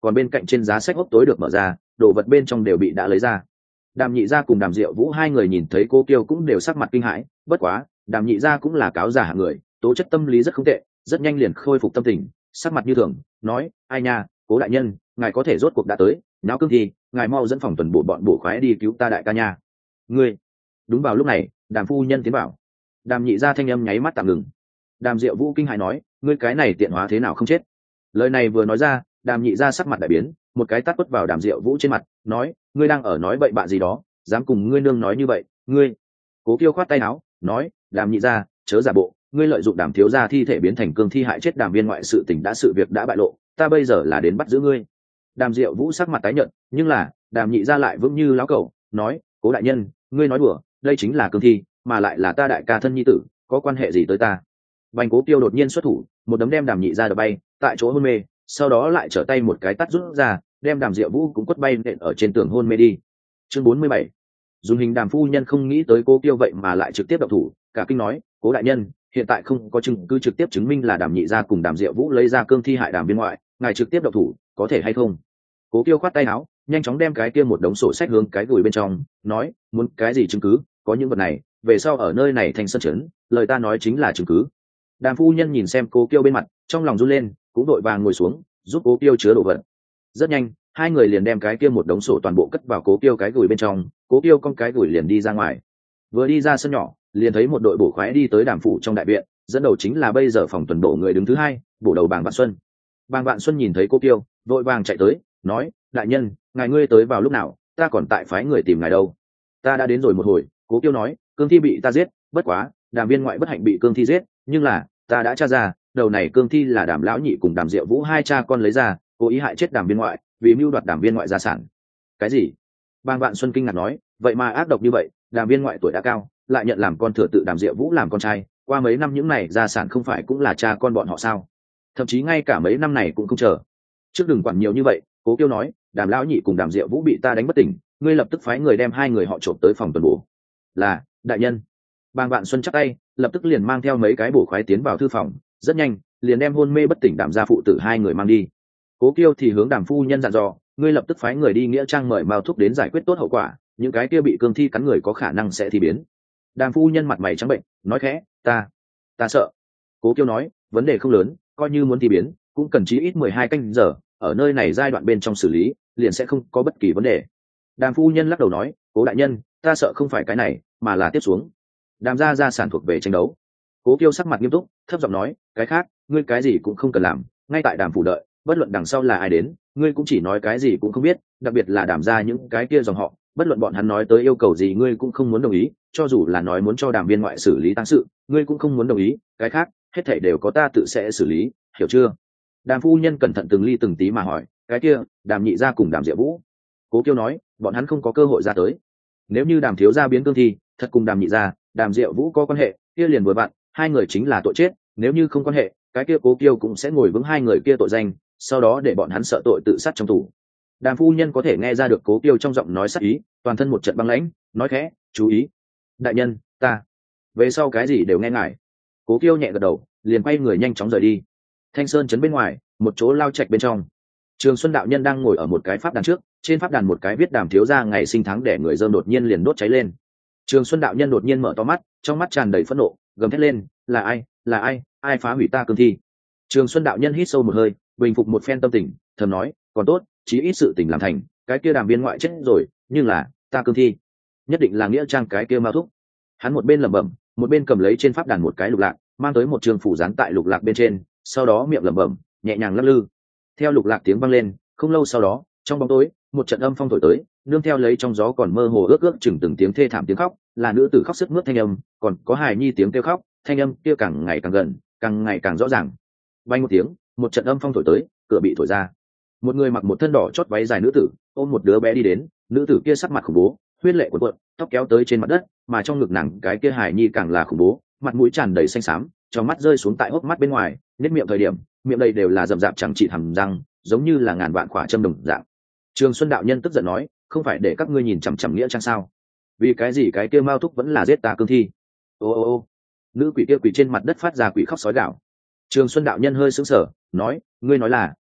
S1: còn bên cạnh trên giá sách hốc tối được mở ra, đồ vật bên trong đều bị đã lấy ra. Đàm Nhị Gia cùng Đàm Diệu Vũ hai người nhìn thấy Cố Kiêu cũng đều sắc mặt kinh hãi, bất quá Đàm Nhị Gia cũng là cáo giả hạng người, tố chất tâm lý rất không tệ, rất nhanh liền khôi phục tâm tình, sắc mặt như thường nói: ai nha, Cố đại nhân, ngài có thể rốt cuộc đã tới, náo cương thi, ngài mau dẫn phòng tuần bộ bọn bổ khoái đi cứu ta đại ca nha. Ngươi. Đúng vào lúc này, Đàm phu nhân tiến vào. Đàm Nhị Gia thanh âm nháy mắt tạm ngừng. Đàm Diệu Vũ kinh hãi nói: ngươi cái này tiện hóa thế nào không chết? Lời này vừa nói ra, Đàm Nhị Gia sắc mặt đại biến, một cái tát quất vào Đàm Diệu Vũ trên mặt, nói: ngươi đang ở nói bậy bạ gì đó, dám cùng ngươi nương nói như vậy, ngươi. Cố Kiêu khoát tay áo, nói: Đàm Nhị Gia, chớ giả bộ, ngươi lợi dụng Đàm thiếu gia thi thể biến thành cương thi hại chết Đàm viên ngoại, sự tình đã sự việc đã bại lộ, ta bây giờ là đến bắt giữ ngươi. Đàm Diệu Vũ sắc mặt tái nhợt, nhưng là Đàm Nhị Gia lại vững như lão cẩu, nói: Cố đại nhân, ngươi nói đùa, đây chính là cương thi, mà lại là ta đại ca thân nhi tử, có quan hệ gì tới ta? Bành Cố Kiêu đột nhiên xuất thủ, một đấm đem Đàm Nhị Gia đập bay, tại chỗ hôn mê, sau đó lại trở tay một cái tát rút ra, đem Đàm Diệu Vũ cũng quất bay nện ở trên tường hôn mê đi. Chương bốn mươi bảy. Dùng hình Đàm phu nhân không nghĩ tới Cố Kiêu vậy mà lại trực tiếp động thủ, cả kinh nói: Cố đại nhân, hiện tại không có chứng cứ trực tiếp chứng minh là Đàm Nhị Gia cùng Đàm Diệu Vũ lấy ra cương thi hại Đàm viên ngoại, ngài trực tiếp động thủ, có thể hay không? Cố Kiêu khoát tay áo, nhanh chóng đem cái kia một đống sổ sách hướng cái gùi bên trong, nói: muốn cái gì chứng cứ, có những vật này, về sau ở nơi này thành sân chấn, lời ta nói chính là chứng cứ. Đàm phu nhân nhìn xem Cố Kiêu bên mặt, trong lòng run lên, cũng đội vàng ngồi xuống, giúp Cố Kiêu chứa đồ vật. Rất nhanh, hai người liền đem cái kia một đống sổ toàn bộ cất vào Cố Kiêu cái gùi bên trong, Cố Kiêu con cái gùi liền đi ra ngoài. Vừa đi ra sân nhỏ, liền thấy một đội bổ khoái đi tới Đàm phủ trong đại viện, dẫn đầu chính là bây giờ phòng tuần bộ người đứng thứ hai, bổ đầu Bàng Vạn Xuân. Bàng Vạn Xuân nhìn thấy Cố Kiêu, vội vàng chạy tới, nói: đại nhân, ngài ngươi tới vào lúc nào, ta còn tại phái người tìm ngài đâu. Ta đã đến rồi một hồi. Cố Kiêu nói: cương thi bị ta giết, bất quá Đàm viên ngoại bất hạnh bị cương thi giết, nhưng là ta đã tra ra, đầu này cương thi là Đàm lão nhị cùng Đàm Diệu Vũ hai cha con lấy ra, cố ý hại chết Đàm viên ngoại, vì mưu đoạt Đàm viên ngoại gia sản. Cái gì? Bàng Vạn Xuân kinh ngạc nói: vậy mà ác độc như vậy, Đàm viên ngoại tuổi đã cao, lại nhận làm con thừa tự Đàm Diệu Vũ làm con trai, qua mấy năm những này gia sản không phải cũng là cha con bọn họ sao? Thậm chí ngay cả mấy năm này cũng không chờ. Trước đừng quản nhiều như vậy. Cố Kiêu nói: Đàm lão nhị cùng Đàm Diệu Vũ bị ta đánh bất tỉnh, ngươi lập tức phái người đem hai người họ trộm tới phòng tuần bổ. Là, đại nhân. Bàng Vạn Xuân chắp tay, lập tức liền mang theo mấy cái bổ khoái tiến vào thư phòng, rất nhanh liền đem hôn mê bất tỉnh Đàm gia phụ tử hai người mang đi. Cố Kiêu thì hướng Đàm phu nhân dặn dò: ngươi lập tức phái người đi nghĩa trang mời Mao Thúc đến giải quyết tốt hậu quả, những cái kia bị cương thi cắn người có khả năng sẽ thi biến. Đàm phu nhân mặt mày trắng bệnh, nói khẽ: ta, ta sợ. Cố Kiêu nói: vấn đề không lớn, coi như muốn thi biến, cũng cần chí ít mười hai canh giờ, ở nơi này giai đoạn bên trong xử lý, liền sẽ không có bất kỳ vấn đề. Đàm phu nhân lắc đầu nói: Cố đại nhân, ta sợ không phải cái này, mà là tiếp xuống. Đàm gia gia sản thuộc về tranh đấu. Cố Kiêu sắc mặt nghiêm túc, thấp giọng nói: cái khác, ngươi cái gì cũng không cần làm, ngay tại Đàm phủ đợi, bất luận đằng sau là ai đến, ngươi cũng chỉ nói cái gì cũng không biết, đặc biệt là Đàm gia những cái kia dòng họ, bất luận bọn hắn nói tới yêu cầu gì ngươi cũng không muốn đồng ý, cho dù là nói muốn cho Đàm viên ngoại xử lý tang sự, ngươi cũng không muốn đồng ý, cái khác, hết thảy đều có ta tự sẽ xử lý, hiểu chưa? Đàm phu nhân cẩn thận từng ly từng tí mà hỏi: cái kia, Đàm nhị gia cùng Đàm Diệu Vũ? Cố Kiêu nói: bọn hắn không có cơ hội ra tới. Nếu như Đàm thiếu gia biến cương thi, thật cùng Đàm nhị gia, Đàm Diệu Vũ có quan hệ, kia liền vừa bạn, hai người chính là tội chết, nếu như không quan hệ, cái kia Cố Kiêu cũng sẽ ngồi vững hai người kia tội danh, sau đó để bọn hắn sợ tội tự sát trong tù. Đàm phu nhân có thể nghe ra được Cố Kiêu trong giọng nói sát ý, toàn thân một trận băng lãnh, nói khẽ: chú ý. Đại nhân, ta về sau cái gì đều nghe ngài. Cố Kiêu nhẹ gật đầu, liền quay người nhanh chóng rời đi. Thanh Sơn trấn bên ngoài, một chỗ lao trạch bên trong, Trường Xuân đạo nhân đang ngồi ở một cái pháp đàn trước, trên pháp đàn một cái viết Đàm thiếu gia ngày sinh tháng đẻ người dơm đột nhiên liền đốt cháy lên. Trường Xuân đạo nhân đột nhiên mở to mắt, trong mắt tràn đầy phẫn nộ, gầm thét lên: là ai, là ai, ai phá hủy ta cương thi? Trường Xuân đạo nhân hít sâu một hơi, bình phục một phen tâm tình, thầm nói: còn tốt, chí ít sự tình làm thành, cái kia Đàm viên ngoại chết rồi, nhưng là ta cương thi nhất định là nghĩa trang cái kia Mao Thúc. Hắn một bên lẩm bẩm, một bên cầm lấy trên pháp đàn một cái lục lạc, mang tới một trường phủ dán tại lục lạc bên trên, sau đó miệng lẩm bẩm, nhẹ nhàng lắc lư. Theo lục lạc tiếng vang lên, không lâu sau đó, trong bóng tối, một trận âm phong thổi tới, nương theo lấy trong gió còn mơ hồ ước ước chừng từng tiếng thê thảm tiếng khóc, là nữ tử khóc sướt mướt thanh âm, còn có hài nhi tiếng kêu khóc, thanh âm kia càng ngày càng gần, càng ngày càng rõ ràng. Vang một tiếng, một trận âm phong thổi tới, cửa bị thổi ra. Một người mặc một thân đỏ chót váy dài nữ tử, ôm một đứa bé đi đến, nữ tử kia sắc mặt khủng bố, huyết lệ cuộn cuộn, tóc kéo tới trên mặt đất, mà trong ngực nàng cái kia hài nhi càng là khủng bố, mặt mũi tràn đầy xanh xám, trong mắt rơi xuống tại hốc mắt bên ngoài, nét miệng thời điểm, miệng đây đều là rậm rạp chẳng trị hàm răng, giống như là ngàn vạn khỏa châm đồng dạng. Trường Xuân đạo nhân tức giận nói: không phải để các ngươi nhìn chằm chằm nghĩa trang sao? Vì cái gì cái kia Mao Thúc vẫn là giết ta cương thi? Ô ô ô! Nữ quỷ kia quỷ trên mặt đất phát ra quỷ khóc sói gạo. Trường Xuân đạo nhân hơi sững sờ, nói: ngươi nói là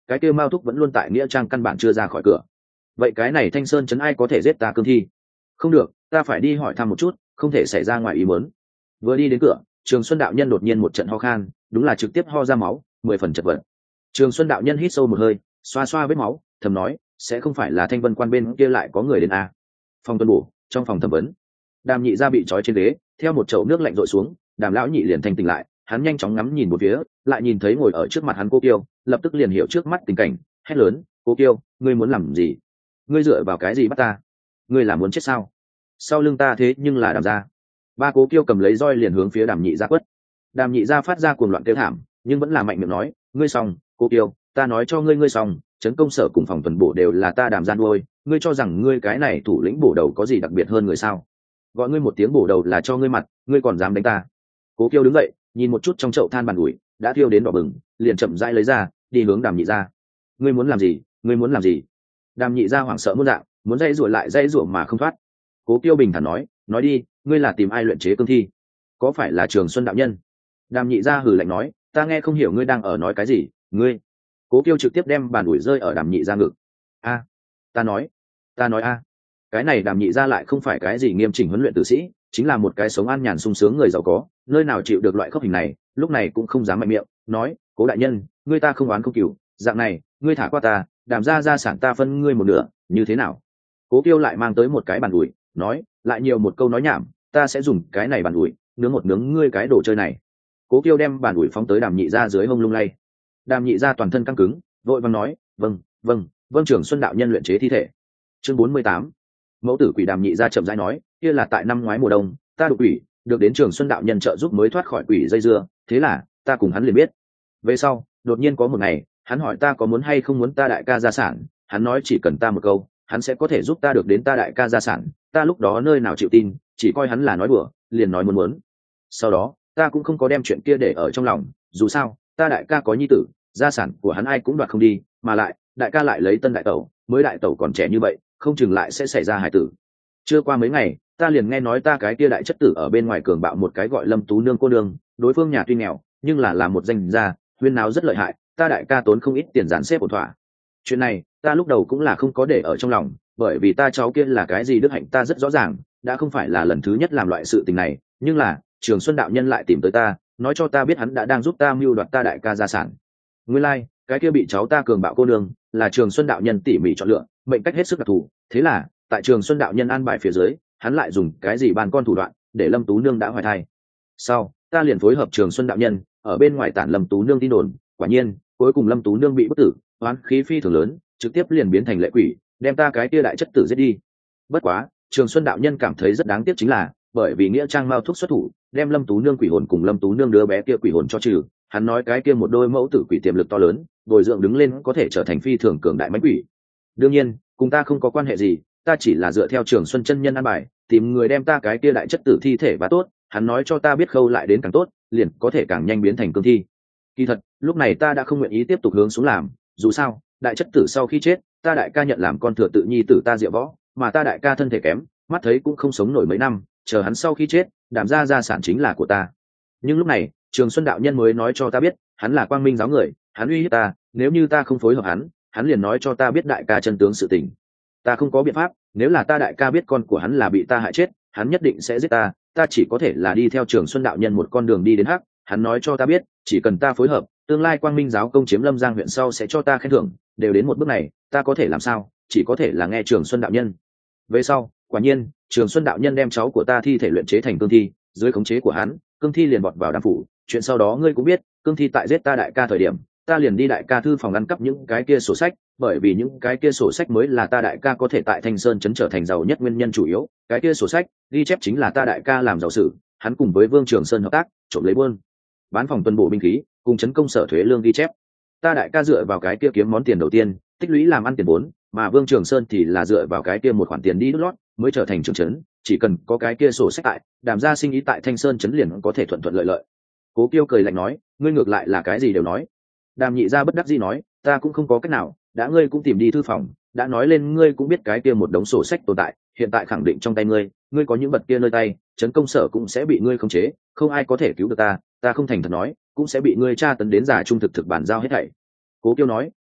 S1: cái kia Mao Thúc vẫn luôn tại nghĩa trang căn bản chưa ra khỏi cửa. Vậy cái này Thanh Sơn trấn ai có thể giết ta cương thi? Không được, ta phải đi hỏi thăm một chút, không thể xảy ra ngoài ý muốn. Vừa đi đến cửa, Trường Xuân đạo nhân đột nhiên một trận ho khan, đúng là trực tiếp ho ra máu, mười phần chật vật. Trường Xuân đạo nhân hít sâu một hơi, xoa xoa vết máu, thầm nói, sẽ không phải là Thanh Vân quan bên kia lại có người đến à? Phòng tuần bổ, trong phòng thẩm vấn, Đàm Nhị gia bị trói trên ghế, theo một chậu nước lạnh rội xuống, Đàm lão nhị liền thanh tỉnh lại, hắn nhanh chóng ngắm nhìn một phía, lại nhìn thấy ngồi ở trước mặt hắn Cố Kiêu, lập tức liền hiểu trước mắt tình cảnh, hét lớn, Cố Kiêu, ngươi muốn làm gì? Ngươi dựa vào cái gì bắt ta? Ngươi là muốn chết sao? Sau lưng ta thế nhưng là Đàm gia. Ba Cố Kiêu cầm lấy roi liền hướng phía Đàm Nhị gia quất. Đàm Nhị gia phát ra cuồng loạn kêu thảm, nhưng vẫn là mạnh miệng nói, ngươi xong, Cố Kiêu, ta nói cho ngươi ngươi xong, trấn công sở cùng phòng tuần bổ đều là ta Đàm gia nuôi, ngươi cho rằng ngươi cái này thủ lĩnh bổ đầu có gì đặc biệt hơn người sao? Gọi ngươi một tiếng bổ đầu là cho ngươi mặt, ngươi còn dám đánh ta? Cố Kiêu đứng dậy, nhìn một chút trong chậu than bàn ủi đã thiêu đến đỏ bừng, liền chậm rãi lấy ra, đi hướng Đàm Nhị gia. Ngươi muốn làm gì? Ngươi muốn làm gì? Đàm Nhị gia hoảng sợ muôn dạng, muốn dây rủa lại dây rủa mà không thoát. Cố Kiêu bình thản nói, nói đi, ngươi là tìm ai luyện chế cương thi? Có phải là Trường Xuân đạo nhân? Đàm Nhị gia hừ lạnh nói, ta nghe không hiểu ngươi đang ở nói cái gì, ngươi. Cố Kiêu trực tiếp đem bàn ủi rơi ở Đàm Nhị gia ngực. A, ta nói, ta nói a. Cái này Đàm Nhị gia lại không phải cái gì nghiêm chỉnh huấn luyện tử sĩ, chính là một cái sống an nhàn sung sướng người giàu có, nơi nào chịu được loại khốc hình này, lúc này cũng không dám mạnh miệng, nói, Cố đại nhân, ngươi ta không oán không cừu, dạng này, ngươi thả qua ta, Đàm gia gia sản ta phân ngươi một nửa, như thế nào? Cố Kiêu lại mang tới một cái bàn ủi, nói, lại nhiều một câu nói nhảm, ta sẽ dùng cái này bàn ủi nướng một nướng ngươi cái đồ chơi này. Cố Kiêu đem bàn ủi phóng tới Đàm Nhị gia dưới hông lung lay. Đàm Nhị gia toàn thân căng cứng, vội vàng nói, vâng, vâng, vâng trưởng Xuân đạo nhân luyện chế thi thể. Chương bốn mươi tám. Mẫu tử quỷ. Đàm Nhị gia chậm rãi nói, kia là tại năm ngoái mùa đông, ta đục quỷ, được đến Trường Xuân đạo nhân trợ giúp mới thoát khỏi quỷ dây dưa, thế là ta cùng hắn liền biết. Về sau, đột nhiên có một ngày, hắn hỏi ta có muốn hay không muốn ta đại ca gia sản, hắn nói chỉ cần ta một câu, hắn sẽ có thể giúp ta được đến ta đại ca gia sản, ta lúc đó nơi nào chịu tin, chỉ coi hắn là nói đùa, liền nói muốn muốn. Sau đó, ta cũng không có đem chuyện kia để ở trong lòng, dù sao, ta đại ca có nhi tử, gia sản của hắn ai cũng đoạt không đi, mà lại, đại ca lại lấy tân đại tẩu, mới đại tẩu còn trẻ như vậy, không chừng lại sẽ xảy ra hài tử. Chưa qua mấy ngày, ta liền nghe nói ta cái kia đại chất tử ở bên ngoài cường bạo một cái gọi Lâm Tú Nương cô nương, đối phương nhà tuy nghèo, nhưng là là một danh gia, huyên náo rất lợi hại, ta đại ca tốn không ít tiền dàn xếp ổn thỏa. Chuyện này, ta lúc đầu cũng là không có để ở trong lòng, bởi vì ta cháu kia là cái gì đức hạnh ta rất rõ ràng, đã không phải là lần thứ nhất làm loại sự tình này, nhưng là, Trường Xuân đạo nhân lại tìm tới ta, nói cho ta biết hắn đã đang giúp ta mưu đoạt ta đại ca gia sản. Nguyên lai, like, cái kia bị cháu ta cường bạo cô nương, là Trường Xuân đạo nhân tỉ mỉ chọn lựa, mệnh cách hết sức đặc thù, thế là, tại Trường Xuân đạo nhân an bài phía dưới, hắn lại dùng cái gì bàn con thủ đoạn, để Lâm Tú Nương đã hoài thai. Sau, ta liền phối hợp Trường Xuân đạo nhân, ở bên ngoài tản Lâm Tú Nương tin đồn, quả nhiên, cuối cùng Lâm Tú Nương bị bức tử, oán khí phi thường lớn, trực tiếp liền biến thành lệ quỷ, đem ta cái kia đại chất tử giết đi. Bất quá, Trường Xuân đạo nhân cảm thấy rất đáng tiếc chính là, bởi vì nghĩa trang Mao Thúc xuất thủ, đem Lâm Tú Nương quỷ hồn cùng Lâm Tú Nương đứa bé kia quỷ hồn cho trừ, hắn nói cái kia một đôi mẫu tử quỷ tiềm lực to lớn, bồi dưỡng đứng lên có thể trở thành phi thường cường đại mãnh quỷ. Đương nhiên, cùng ta không có quan hệ gì, ta chỉ là dựa theo Trường Xuân chân nhân an bài, tìm người đem ta cái kia đại chất tử thi thể và tốt, hắn nói cho ta biết khâu lại đến càng tốt, liền có thể càng nhanh biến thành cương thi. Kỳ thật, lúc này ta đã không nguyện ý tiếp tục hướng xuống làm, dù sao, đại chất tử sau khi chết, ta đại ca nhận làm con thừa tự nhi tử ta Diệu Võ, mà ta đại ca thân thể kém, mắt thấy cũng không sống nổi mấy năm, chờ hắn sau khi chết, Đàm gia gia sản chính là của ta. Nhưng lúc này, Trường Xuân đạo nhân mới nói cho ta biết, hắn là quang minh giáo người, hắn uy hiếp ta, nếu như ta không phối hợp hắn, hắn liền nói cho ta biết đại ca chân tướng sự tình. Ta không có biện pháp, nếu là ta đại ca biết con của hắn là bị ta hại chết, hắn nhất định sẽ giết ta, ta chỉ có thể là đi theo Trường Xuân đạo nhân một con đường đi đến hắc, hắn nói cho ta biết, chỉ cần ta phối hợp, tương lai quang minh giáo công chiếm Lâm Giang huyện sau sẽ cho ta khen thưởng, đều đến một bước này, ta có thể làm sao, chỉ có thể là nghe Trường Xuân đạo nhân. Về sau, quả nhiên, Trường Xuân đạo nhân đem cháu của ta thi thể luyện chế thành cương thi, dưới khống chế của hắn, cương thi liền bọt vào đàm phủ, chuyện sau đó ngươi cũng biết, cương thi tại giết ta đại ca thời điểm, ta liền đi đại ca thư phòng ăn cắp những cái kia sổ sách, bởi vì những cái kia sổ sách mới là ta đại ca có thể tại Thanh Sơn trấn trở thành giàu nhất nguyên nhân chủ yếu, cái kia sổ sách ghi chép chính là ta đại ca làm giàu sử, hắn cùng với Vương Trường Sơn hợp tác, trộm lấy buôn bán phòng tuần bộ binh khí, cùng trấn công sở thuế lương ghi chép. Ta đại ca dựa vào cái kia kiếm món tiền đầu tiên, tích lũy làm ăn tiền vốn, mà Vương Trường Sơn thì là dựa vào cái kia một khoản tiền đi đút lót, mới trở thành trưởng trấn, chỉ cần có cái kia sổ sách tại, Đàm gia sinh ý tại Thanh Sơn trấn liền có thể thuận thuận lợi lợi. Cố Kiêu cười lạnh nói, ngươi ngược lại là cái gì đều nói. Đàm Nhị gia bất đắc dĩ nói, ta cũng không có cách nào, đã ngươi cũng tìm đi thư phòng, đã nói lên ngươi cũng biết cái kia một đống sổ sách tồn tại, hiện tại khẳng định trong tay ngươi, ngươi có những vật kia nơi tay, trấn công sở cũng sẽ bị ngươi khống chế, không ai có thể cứu được ta, ta không thành thật nói, cũng sẽ bị ngươi tra tấn đến giả trung thực thực bản giao hết thảy. Cố Kiêu nói,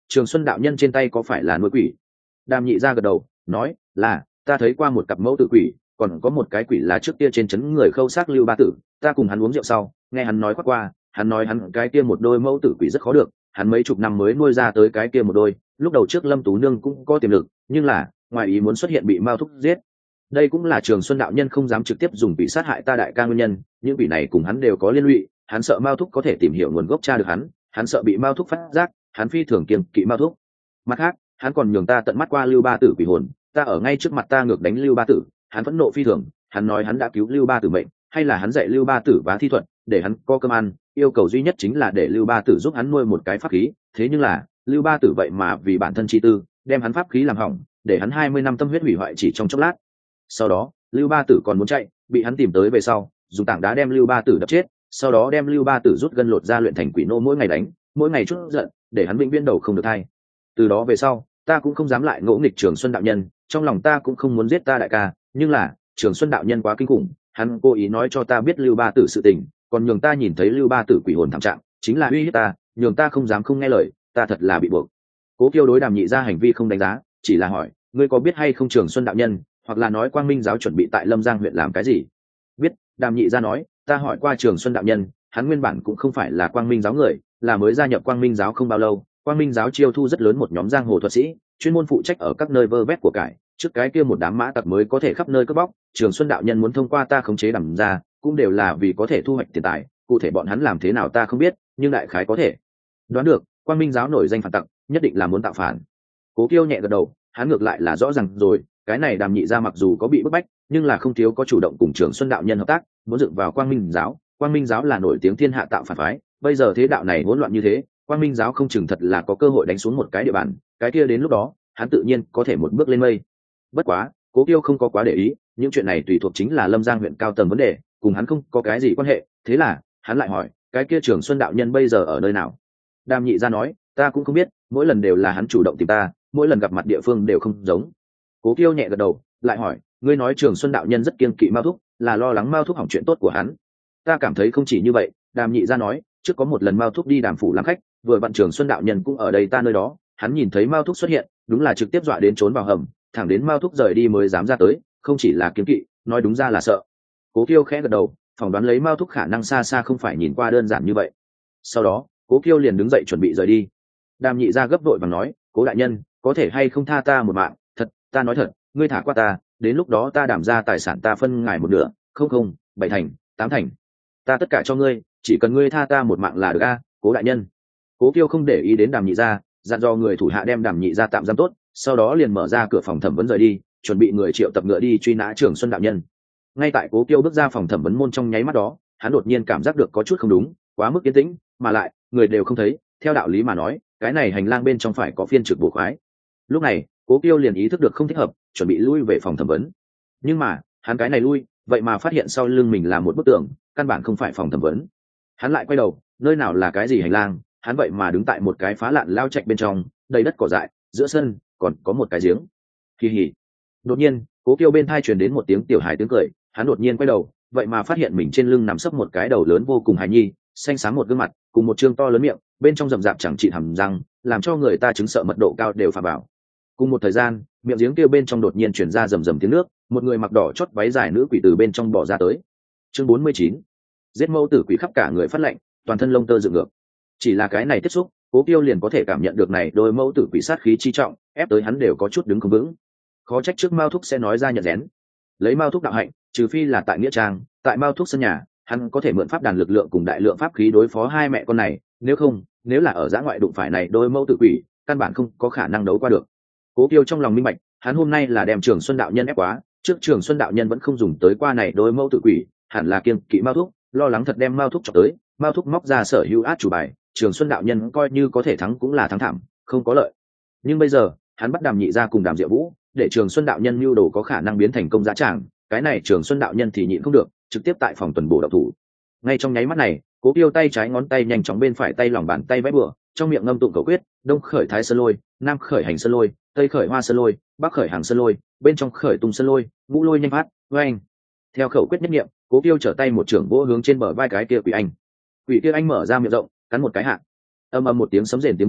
S1: Trường Xuân đạo nhân trên tay có phải là nuôi quỷ? Đàm Nhị Gia gật đầu nói là, ta thấy qua một cặp mẫu tử quỷ, còn có một cái quỷ là trước kia trên trấn người khâu xác Lưu Ba Tử, ta cùng hắn uống rượu sau nghe hắn nói qua qua, hắn nói hắn cái kia một đôi mẫu tử quỷ rất khó được, hắn mấy chục năm mới nuôi ra tới cái kia một đôi, lúc đầu trước Lâm Tú Nương cũng có tiềm lực, nhưng là ngoài ý muốn xuất hiện bị Mao Thúc giết. Đây cũng là Trường Xuân đạo nhân không dám trực tiếp dùng bị sát hại ta đại ca nguyên nhân, những vị này cùng hắn đều có liên lụy, hắn sợ Mao Thúc có thể tìm hiểu nguồn gốc tra được hắn, hắn sợ bị Mao Thúc phát giác, hắn phi thường kiêng kỵ Mao Thúc. Mặt khác, hắn còn nhường ta tận mắt qua Lưu Ba Tử quỷ hồn, ta ở ngay trước mặt ta ngược đánh Lưu Ba Tử, hắn phẫn nộ phi thường, hắn nói hắn đã cứu Lưu Ba Tử mệnh, hay là hắn dạy Lưu Ba Tử vá thi thuật, để hắn có cơm ăn, yêu cầu duy nhất chính là để Lưu Ba Tử giúp hắn nuôi một cái pháp khí, thế nhưng là Lưu Ba Tử vậy mà vì bản thân chi tư, đem hắn pháp khí làm hỏng, để hắn hai mươi năm tâm huyết hủy hoại chỉ trong chốc lát. Sau đó, Lưu Ba Tử còn muốn chạy, bị hắn tìm tới về sau, dùng tảng đá đem Lưu Ba Tử đập chết, sau đó đem Lưu Ba Tử rút gân lột ra luyện thành quỷ nô mỗi ngày đánh, mỗi ngày chút giận, để hắn vĩnh viễn đầu không được thay. Từ đó về sau, ta cũng không dám lại ngỗ nghịch Trường Xuân đạo nhân, trong lòng ta cũng không muốn giết ta đại ca, nhưng là Trường Xuân đạo nhân quá kinh khủng, hắn cố ý nói cho ta biết Lưu Ba Tử sự tình, còn nhường ta nhìn thấy Lưu Ba Tử quỷ hồn thảm trạng, chính là uy hiếp ta, nhường ta không dám không nghe lời, ta thật là bị buộc. Cố Kiêu đối Đàm Nhị Gia hành vi không đánh giá, chỉ là hỏi, ngươi có biết hay không Trường Xuân đạo nhân, hoặc là nói Quang Minh giáo chuẩn bị tại Lâm Giang huyện làm cái gì? Biết. Đàm Nhị Gia nói, ta hỏi qua Trường Xuân đạo nhân, hắn nguyên bản cũng không phải là Quang Minh giáo người, là mới gia nhập Quang Minh giáo không bao lâu. Quang Minh giáo chiêu thu rất lớn một nhóm giang hồ thuật sĩ, chuyên môn phụ trách ở các nơi vơ vét của cải, trước cái kia một đám mã tặc mới có thể khắp nơi cướp bóc. Trường Xuân đạo nhân muốn thông qua ta khống chế Đàm gia, cũng đều là vì có thể thu hoạch tiền tài, cụ thể bọn hắn làm thế nào ta không biết, nhưng đại khái có thể đoán được, Quang Minh giáo nổi danh phản tặc, nhất định là muốn tạo phản. Cố Kiêu nhẹ gật đầu, hắn ngược lại là rõ ràng rồi, cái này Đàm Nhị Gia mặc dù có bị bức bách, nhưng là không thiếu có chủ động cùng Trường Xuân đạo nhân hợp tác, muốn dựng vào Quang Minh giáo. Quang Minh giáo là nổi tiếng thiên hạ tạo phản phái, bây giờ thế đạo này hỗn loạn như thế, Quang Minh giáo không chừng thật là có cơ hội đánh xuống một cái địa bàn, cái kia đến lúc đó, hắn tự nhiên có thể một bước lên mây. Bất quá, Cố Kiêu không có quá để ý, những chuyện này tùy thuộc chính là Lâm Giang huyện cao tầng vấn đề, cùng hắn không có cái gì quan hệ, thế là, hắn lại hỏi, cái kia Trường Xuân đạo nhân bây giờ ở nơi nào? Đàm Nhị Gia nói, ta cũng không biết, mỗi lần đều là hắn chủ động tìm ta, mỗi lần gặp mặt địa phương đều không giống. Cố Kiêu nhẹ gật đầu, lại hỏi, ngươi nói Trường Xuân đạo nhân rất kiêng kỵ Mao Thúc, là lo lắng Mao Thúc hỏng chuyện tốt của hắn. Ta cảm thấy không chỉ như vậy. Đàm Nhị Gia nói, trước có một lần Mao Thúc đi Đàm phủ làm khách, vừa vặn Trường Xuân đạo nhân cũng ở đây ta nơi đó, hắn nhìn thấy Mao Thúc xuất hiện, đúng là trực tiếp dọa đến trốn vào hầm, thẳng đến Mao Thúc rời đi mới dám ra tới, không chỉ là kiêng kỵ, nói đúng ra là sợ. Cố Kiêu khẽ gật đầu, phỏng đoán lấy Mao Thúc khả năng xa xa không phải nhìn qua đơn giản như vậy. Sau đó, Cố Kiêu liền đứng dậy chuẩn bị rời đi. Đàm Nhị Gia gấp đội và nói, Cố đại nhân, có thể hay không tha ta một mạng? Thật, ta nói thật, ngươi thả qua ta, đến lúc đó ta Đàm ra tài sản ta phân ngài một nửa, không không, bảy thành, tám thành, ta tất cả cho ngươi, chỉ cần ngươi tha ta một mạng là được a, Cố đại nhân. Cố Kiêu không để ý đến Đàm Nhị Gia, dặn dò người thủ hạ đem Đàm Nhị Gia tạm giam tốt, sau đó liền mở ra cửa phòng thẩm vấn rời đi, chuẩn bị người triệu tập ngựa đi truy nã Trường Xuân đạo nhân. Ngay tại Cố Kiêu bước ra phòng thẩm vấn môn trong nháy mắt đó, hắn đột nhiên cảm giác được có chút không đúng, quá mức yên tĩnh, mà lại người đều không thấy, theo đạo lý mà nói, cái này hành lang bên trong phải có phiên trực bộ khoái. Lúc này, Cố Kiêu liền ý thức được không thích hợp, chuẩn bị lui về phòng thẩm vấn. Nhưng mà, hắn cái này lui, vậy mà phát hiện sau lưng mình là một bức tường, căn bản không phải phòng thẩm vấn. Hắn lại quay đầu, nơi nào là cái gì hành lang, hắn vậy mà đứng tại một cái phá lạn lao trạch bên trong, đầy đất cỏ dại, giữa sân còn có một cái giếng. Kỳ hỉ. Đột nhiên, Cố Kiêu bên tai truyền đến một tiếng tiểu hài tiếng cười, hắn đột nhiên quay đầu, vậy mà phát hiện mình trên lưng nằm sấp một cái đầu lớn vô cùng hài nhi, xanh xám một gương mặt, cùng một trương to lớn miệng, bên trong rậm rạp chẳng trị hàm răng, làm cho người ta chứng sợ mật độ cao đều phà bảo. Cùng một thời gian, miệng giếng kia bên trong đột nhiên truyền ra rầm rầm tiếng nước, một người mặc đỏ chót váy dài nữ quỷ từ bên trong bò ra tới. Chương bốn mươi chín. Giết mẫu tử quỷ khắp cả người phát lạnh, toàn thân lông tơ dựng ngược. Chỉ là cái này tiếp xúc, Cố Kiêu liền có thể cảm nhận được này đôi mẫu tử quỷ sát khí chi trọng, ép tới hắn đều có chút đứng không vững. Khó trách trước Mao Thúc sẽ nói ra nhận rén. Lấy Mao Thúc đạo hạnh, trừ phi là tại nghĩa trang, tại Mao Thúc sân nhà, hắn có thể mượn pháp đàn lực lượng cùng đại lượng pháp khí đối phó hai mẹ con này, nếu không, nếu là ở giã ngoại đụng phải này đôi mẫu tử quỷ, căn bản không có khả năng đấu qua được. Cố Kiêu trong lòng minh bạch, hắn hôm nay là đem Trường Xuân đạo nhân ép quá, trước Trường Xuân đạo nhân vẫn không dùng tới qua này đôi mẫu tử quỷ, hẳn là kiêng kỵ Mao Thúc, lo lắng thật đem Mao Thúc chọc tới, Mao Thúc móc ra sở hữu át chủ bài, Trường Xuân đạo nhân coi như có thể thắng cũng là thắng thảm, không có lợi. Nhưng bây giờ, hắn bắt Đàm Nhị Gia cùng Đàm Diệu Vũ, để Trường Xuân đạo nhân mưu đồ có khả năng biến thành công dã tràng, cái này Trường Xuân đạo nhân thì nhịn không được, trực tiếp tại phòng tuần bổ đạo thủ. Ngay trong nháy mắt này, Cố Kiêu tay trái ngón tay nhanh chóng bên phải tay lòng bàn tay vẽ bừa, trong miệng ngâm tụng cầu quyết, đông khởi thái sơn lôi, nam khởi hành sơn lôi, tây khởi hoa sơn lôi, bắc khởi hàng sơn lôi, bên trong khởi tung sơn lôi, ngũ lôi nhanh phát, oanh. Theo khẩu quyết nhất niệm, Cố Kiêu trở tay một trưởng vỗ hướng trên bờ vai cái kia quỷ anh. Quỷ kia anh mở ra miệng rộng, cắn một cái hạ. Âm âm một tiếng sấm rền tiếng vang,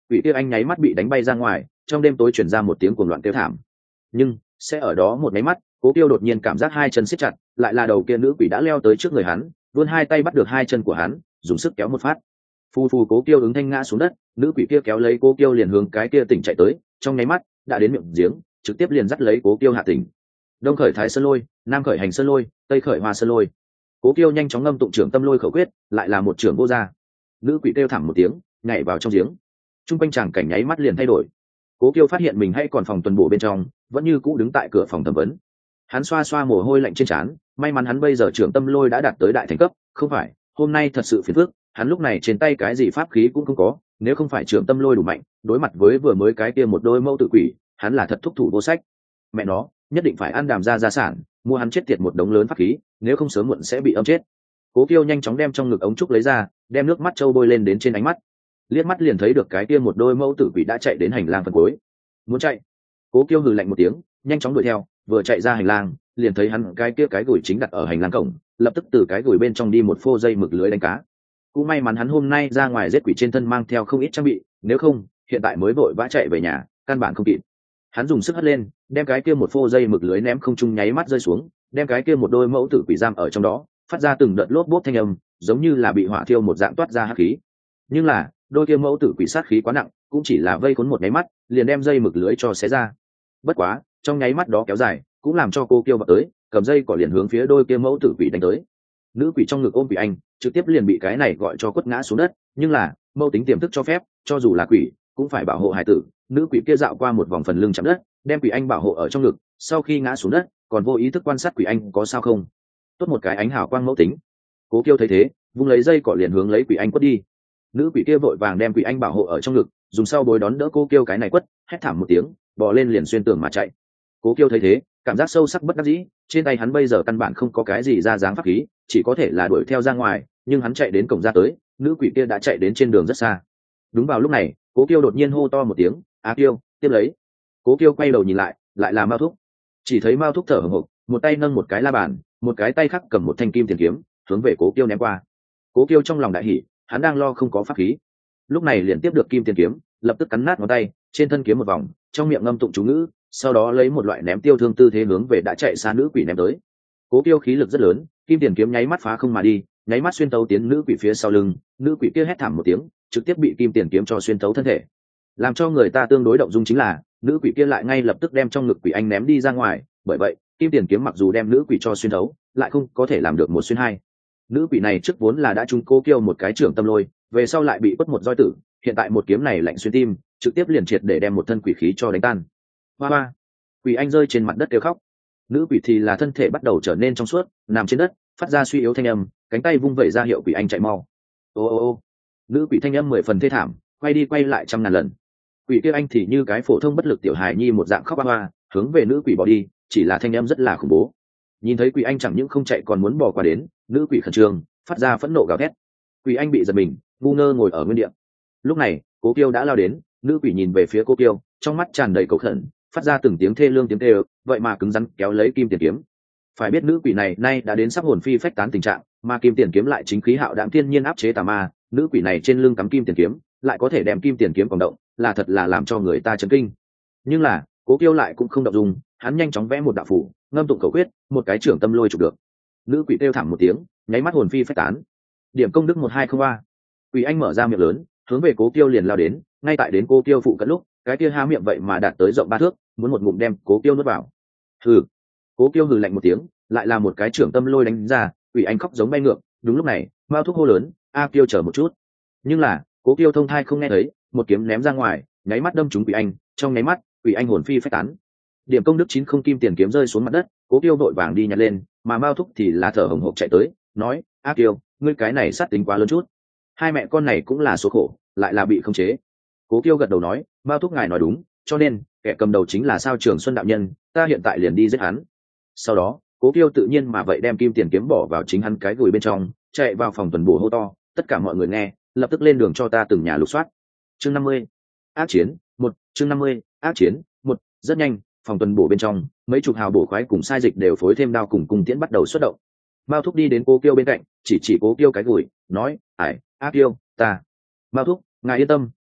S1: quỷ kia anh nháy mắt bị đánh bay ra ngoài, trong đêm tối chuyển ra một tiếng cuồng loạn kêu thảm. Nhưng sẽ ở đó một nháy mắt, Cố Kiêu đột nhiên cảm giác hai chân siết chặt, lại là đầu kia nữ quỷ đã leo tới trước người hắn, vươn hai tay bắt được hai chân của hắn, dùng sức kéo một phát. Phù phù Cố Kiêu ứng thanh ngã xuống đất, nữ quỷ kia kéo lấy Cố Kiêu liền hướng cái kia tỉnh chạy tới, trong nháy mắt đã đến miệng giếng, trực tiếp liền dắt lấy Cố Kiêu hạ tỉnh. Đông khởi Thái Sơn Lôi, nam khởi Hành Sơn Lôi, tây khởi Hoa Sơn Lôi. Cố Kiêu nhanh chóng ngâm tụng trưởng tâm lôi khẩu quyết, lại là một trưởng vô gia. Nữ quỷ kêu thảm một tiếng, nhảy vào trong giếng. Trung quanh tràng cảnh nháy mắt liền thay đổi. Cố Kiêu phát hiện mình hay còn phòng tuần bộ bên trong, vẫn như cũ đứng tại cửa phòng thẩm vấn. Hắn xoa xoa mồ hôi lạnh trên trán, may mắn hắn bây giờ trưởng tâm lôi đã đạt tới đại thành cấp, không phải, hôm nay thật sự phiền phức, hắn lúc này trên tay cái gì pháp khí cũng không có, nếu không phải trưởng tâm lôi đủ mạnh, đối mặt với vừa mới cái kia một đôi mâu tự quỷ, hắn là thật thúc thủ vô sách. Mẹ nó, nhất định phải ăn đàm ra gia sản, mua hắn chết tiệt một đống lớn pháp khí, nếu không sớm muộn sẽ bị âm chết. Cố Kiêu nhanh chóng đem trong ngực ống trúc lấy ra, đem nước mắt trâu bôi lên đến trên ánh mắt. Liếc mắt liền thấy được cái kia một đôi mâu tử quỷ đã chạy đến hành lang phần cuối. Muốn chạy. Cố Kiêu hừ lạnh một tiếng, nhanh chóng đuổi theo, vừa chạy ra hành lang, liền thấy hắn cái kia cái gùi chính đặt ở hành lang cổng, lập tức từ cái gùi bên trong đi một phô dây mực lưới đánh cá. Cũng may mắn hắn hôm nay ra ngoài giết quỷ trên thân mang theo không ít trang bị, nếu không, hiện tại mới vội vã chạy về nhà, căn bản không kịp. Hắn dùng sức hất lên, đem cái kia một phô dây mực lưới ném không trung nháy mắt rơi xuống, đem cái kia một đôi mẫu tử quỷ giam ở trong đó, phát ra từng đợt lốp bốp thanh âm, giống như là bị hỏa thiêu một dạng toát ra hắc khí. Nhưng là, đôi kia mẫu tử quỷ sát khí quá nặng, cũng chỉ là vây cuốn một nháy mắt, liền đem dây mực lưới cho xé ra. Bất quá, trong nháy mắt đó kéo dài, cũng làm cho cô Kiêu vào tới, cầm dây cỏ liền hướng phía đôi kia mẫu tử quỷ đánh tới. Nữ quỷ trong ngực ôm quỷ anh, trực tiếp liền bị cái này gọi cho quất ngã xuống đất, nhưng là, mâu tính tiềm thức cho phép, cho dù là quỷ, cũng phải bảo hộ hải tử. Nữ quỷ kia dạo qua một vòng phần lưng chạm đất, đem quỷ anh bảo hộ ở trong ngực, sau khi ngã xuống đất, còn vô ý thức quan sát quỷ anh có sao không. Tốt một cái ánh hào quang mẫu tính. Cố Kiêu thấy thế, vung lấy dây cỏ liền hướng lấy quỷ anh quất đi. Nữ quỷ kia vội vàng đem quỷ anh bảo hộ ở trong ngực, dùng sau bối đón đỡ Cố Kiêu cái này quất, hét thảm một tiếng, bò lên liền xuyên tường mà chạy. Cố Kiêu thấy thế, cảm giác sâu sắc bất đắc dĩ, trên tay hắn bây giờ căn bản không có cái gì ra dáng pháp khí, chỉ có thể là đuổi theo ra ngoài, nhưng hắn chạy đến cổng ra tới, nữ quỷ kia đã chạy đến trên đường rất xa. Đúng vào lúc này, Cố Kiêu đột nhiên hô to một tiếng, "A Kiêu, tiếp lấy!" Cố Kiêu quay đầu nhìn lại, lại là Mao Thúc. Chỉ thấy Mao Thúc thở hổn hộc, một tay nâng một cái la bàn, một cái tay khác cầm một thanh kim tiền kiếm, hướng về Cố Kiêu ném qua. Cố Kiêu trong lòng đại hỉ, hắn đang lo không có pháp khí, lúc này liền tiếp được kim tiền kiếm, lập tức cắn nát ngón tay, trên thân kiếm một vòng, trong miệng ngâm tụng chú ngữ, sau đó lấy một loại ném tiêu thương tư thế hướng về đã chạy xa nữ quỷ ném tới. Cố Kiêu khí lực rất lớn, kim tiền kiếm nháy mắt phá không mà đi, nháy mắt xuyên tấu tiến nữ quỷ phía sau lưng, nữ quỷ kia hét thảm một tiếng, trực tiếp bị kim tiền kiếm cho xuyên tấu thân thể. Làm cho người ta tương đối động dung chính là, nữ quỷ kia lại ngay lập tức đem trong ngực quỷ anh ném đi ra ngoài, bởi vậy, kim tiền kiếm mặc dù đem nữ quỷ cho xuyên tấu, lại không có thể làm được một xuyên hai. Nữ quỷ này trước vốn là đã trúng Cố Kiêu một cái trưởng tâm lôi, về sau lại bị quất một roi tử, hiện tại một kiếm này lạnh xuyên tim, trực tiếp liền triệt để đem một thân quỷ khí cho đánh tan. Hoa hoa, quỷ anh rơi trên mặt đất kêu khóc. Nữ quỷ thì là thân thể bắt đầu trở nên trong suốt, nằm trên đất, phát ra suy yếu thanh âm, cánh tay vung vẩy ra hiệu quỷ anh chạy mau. Ô ô ô, nữ quỷ thanh âm mười phần thê thảm, quay đi quay lại trăm ngàn lần. Quỷ kia anh thì như cái phổ thông bất lực tiểu hài nhi một dạng khóc hoa hoa, hướng về nữ quỷ bỏ đi, chỉ là thanh âm rất là khủng bố. Nhìn thấy quỷ anh chẳng những không chạy còn muốn bỏ qua đến, nữ quỷ khẩn trương, phát ra phẫn nộ gào thét. Quỷ anh bị giật mình, ngu ngơ ngồi ở nguyên địa. Lúc này, Cố Kiêu đã lao đến, nữ quỷ nhìn về phía Cố Kiêu, trong mắt tràn đầy cầu khẩn, phát ra từng tiếng thê lương tiếng kêu, vậy mà cứng rắn kéo lấy kim tiền kiếm. Phải biết nữ quỷ này nay đã đến sắp hồn phi phách tán tình trạng, mà kim tiền kiếm lại chính khí hạo đạm thiên nhiên áp chế tà ma, nữ quỷ này trên lưng cắm kim tiền kiếm, lại có thể đem kim tiền kiếm còn động, là thật là làm cho người ta chấn kinh. Nhưng là, Cố Kiêu lại cũng không động dung, hắn nhanh chóng vẽ một đạo phủ, ngâm tụng cầu quyết, một cái trưởng tâm lôi chụp được. Nữ quỷ kêu thảm một tiếng, nháy mắt hồn phi phách tán. Điểm công đức một hai không ba. Quỷ anh mở ra miệng lớn, hướng về Cố Kiêu liền lao đến, ngay tại đến Cố Kiêu phụ cận lúc, cái kia há miệng vậy mà đạt tới rộng ba thước, muốn một ngụm đem Cố Kiêu nuốt vào. Hừ. Cố Kiêu hừ lạnh một tiếng, lại là một cái trưởng tâm lôi đánh ra, quỷ anh khóc giống bay ngược. Đúng lúc này, Mao Thúc hô lớn, "A Kiêu chờ một chút." Nhưng là, Cố Kiêu thông thai không nghe thấy, một kiếm ném ra ngoài, nháy mắt đâm trúng quỷ anh, trong nháy mắt, quỷ anh hồn phi phách tán. Điểm công đức chín không kim tiền kiếm rơi xuống mặt đất, Cố Kiêu vội vàng đi nhặt lên, mà Mao Thúc thì là thở hổn hộc chạy tới, nói, "A Kiêu, ngươi cái này sát tính quá lớn chút. Hai mẹ con này cũng là số khổ, lại là bị khống chế." Cố Kiêu gật đầu nói, "Mao Thúc ngài nói đúng, cho nên kẻ cầm đầu chính là Sao Trường Xuân đạo nhân, ta hiện tại liền đi giết hắn." Sau đó, Cố Kiêu tự nhiên mà vậy đem kim tiền kiếm bỏ vào chính hắn cái gùi bên trong, chạy vào phòng tuần bổ hô to, "Tất cả mọi người nghe, lập tức lên đường cho ta từng nhà lục soát." Chương năm mươi, ác chiến một. Chương năm mươi, ác chiến một. Rất nhanh, phòng tuần bổ bên trong, mấy chục hào bổ khoái cùng sai dịch đều phối thêm đao cùng cung tiễn bắt đầu xuất động. Mao Thúc đi đến Cố Kiêu bên cạnh, chỉ chỉ Cố Kiêu cái gùi, nói, "Ải, A Kiêu, ta." "Mao Thúc, ngài yên tâm,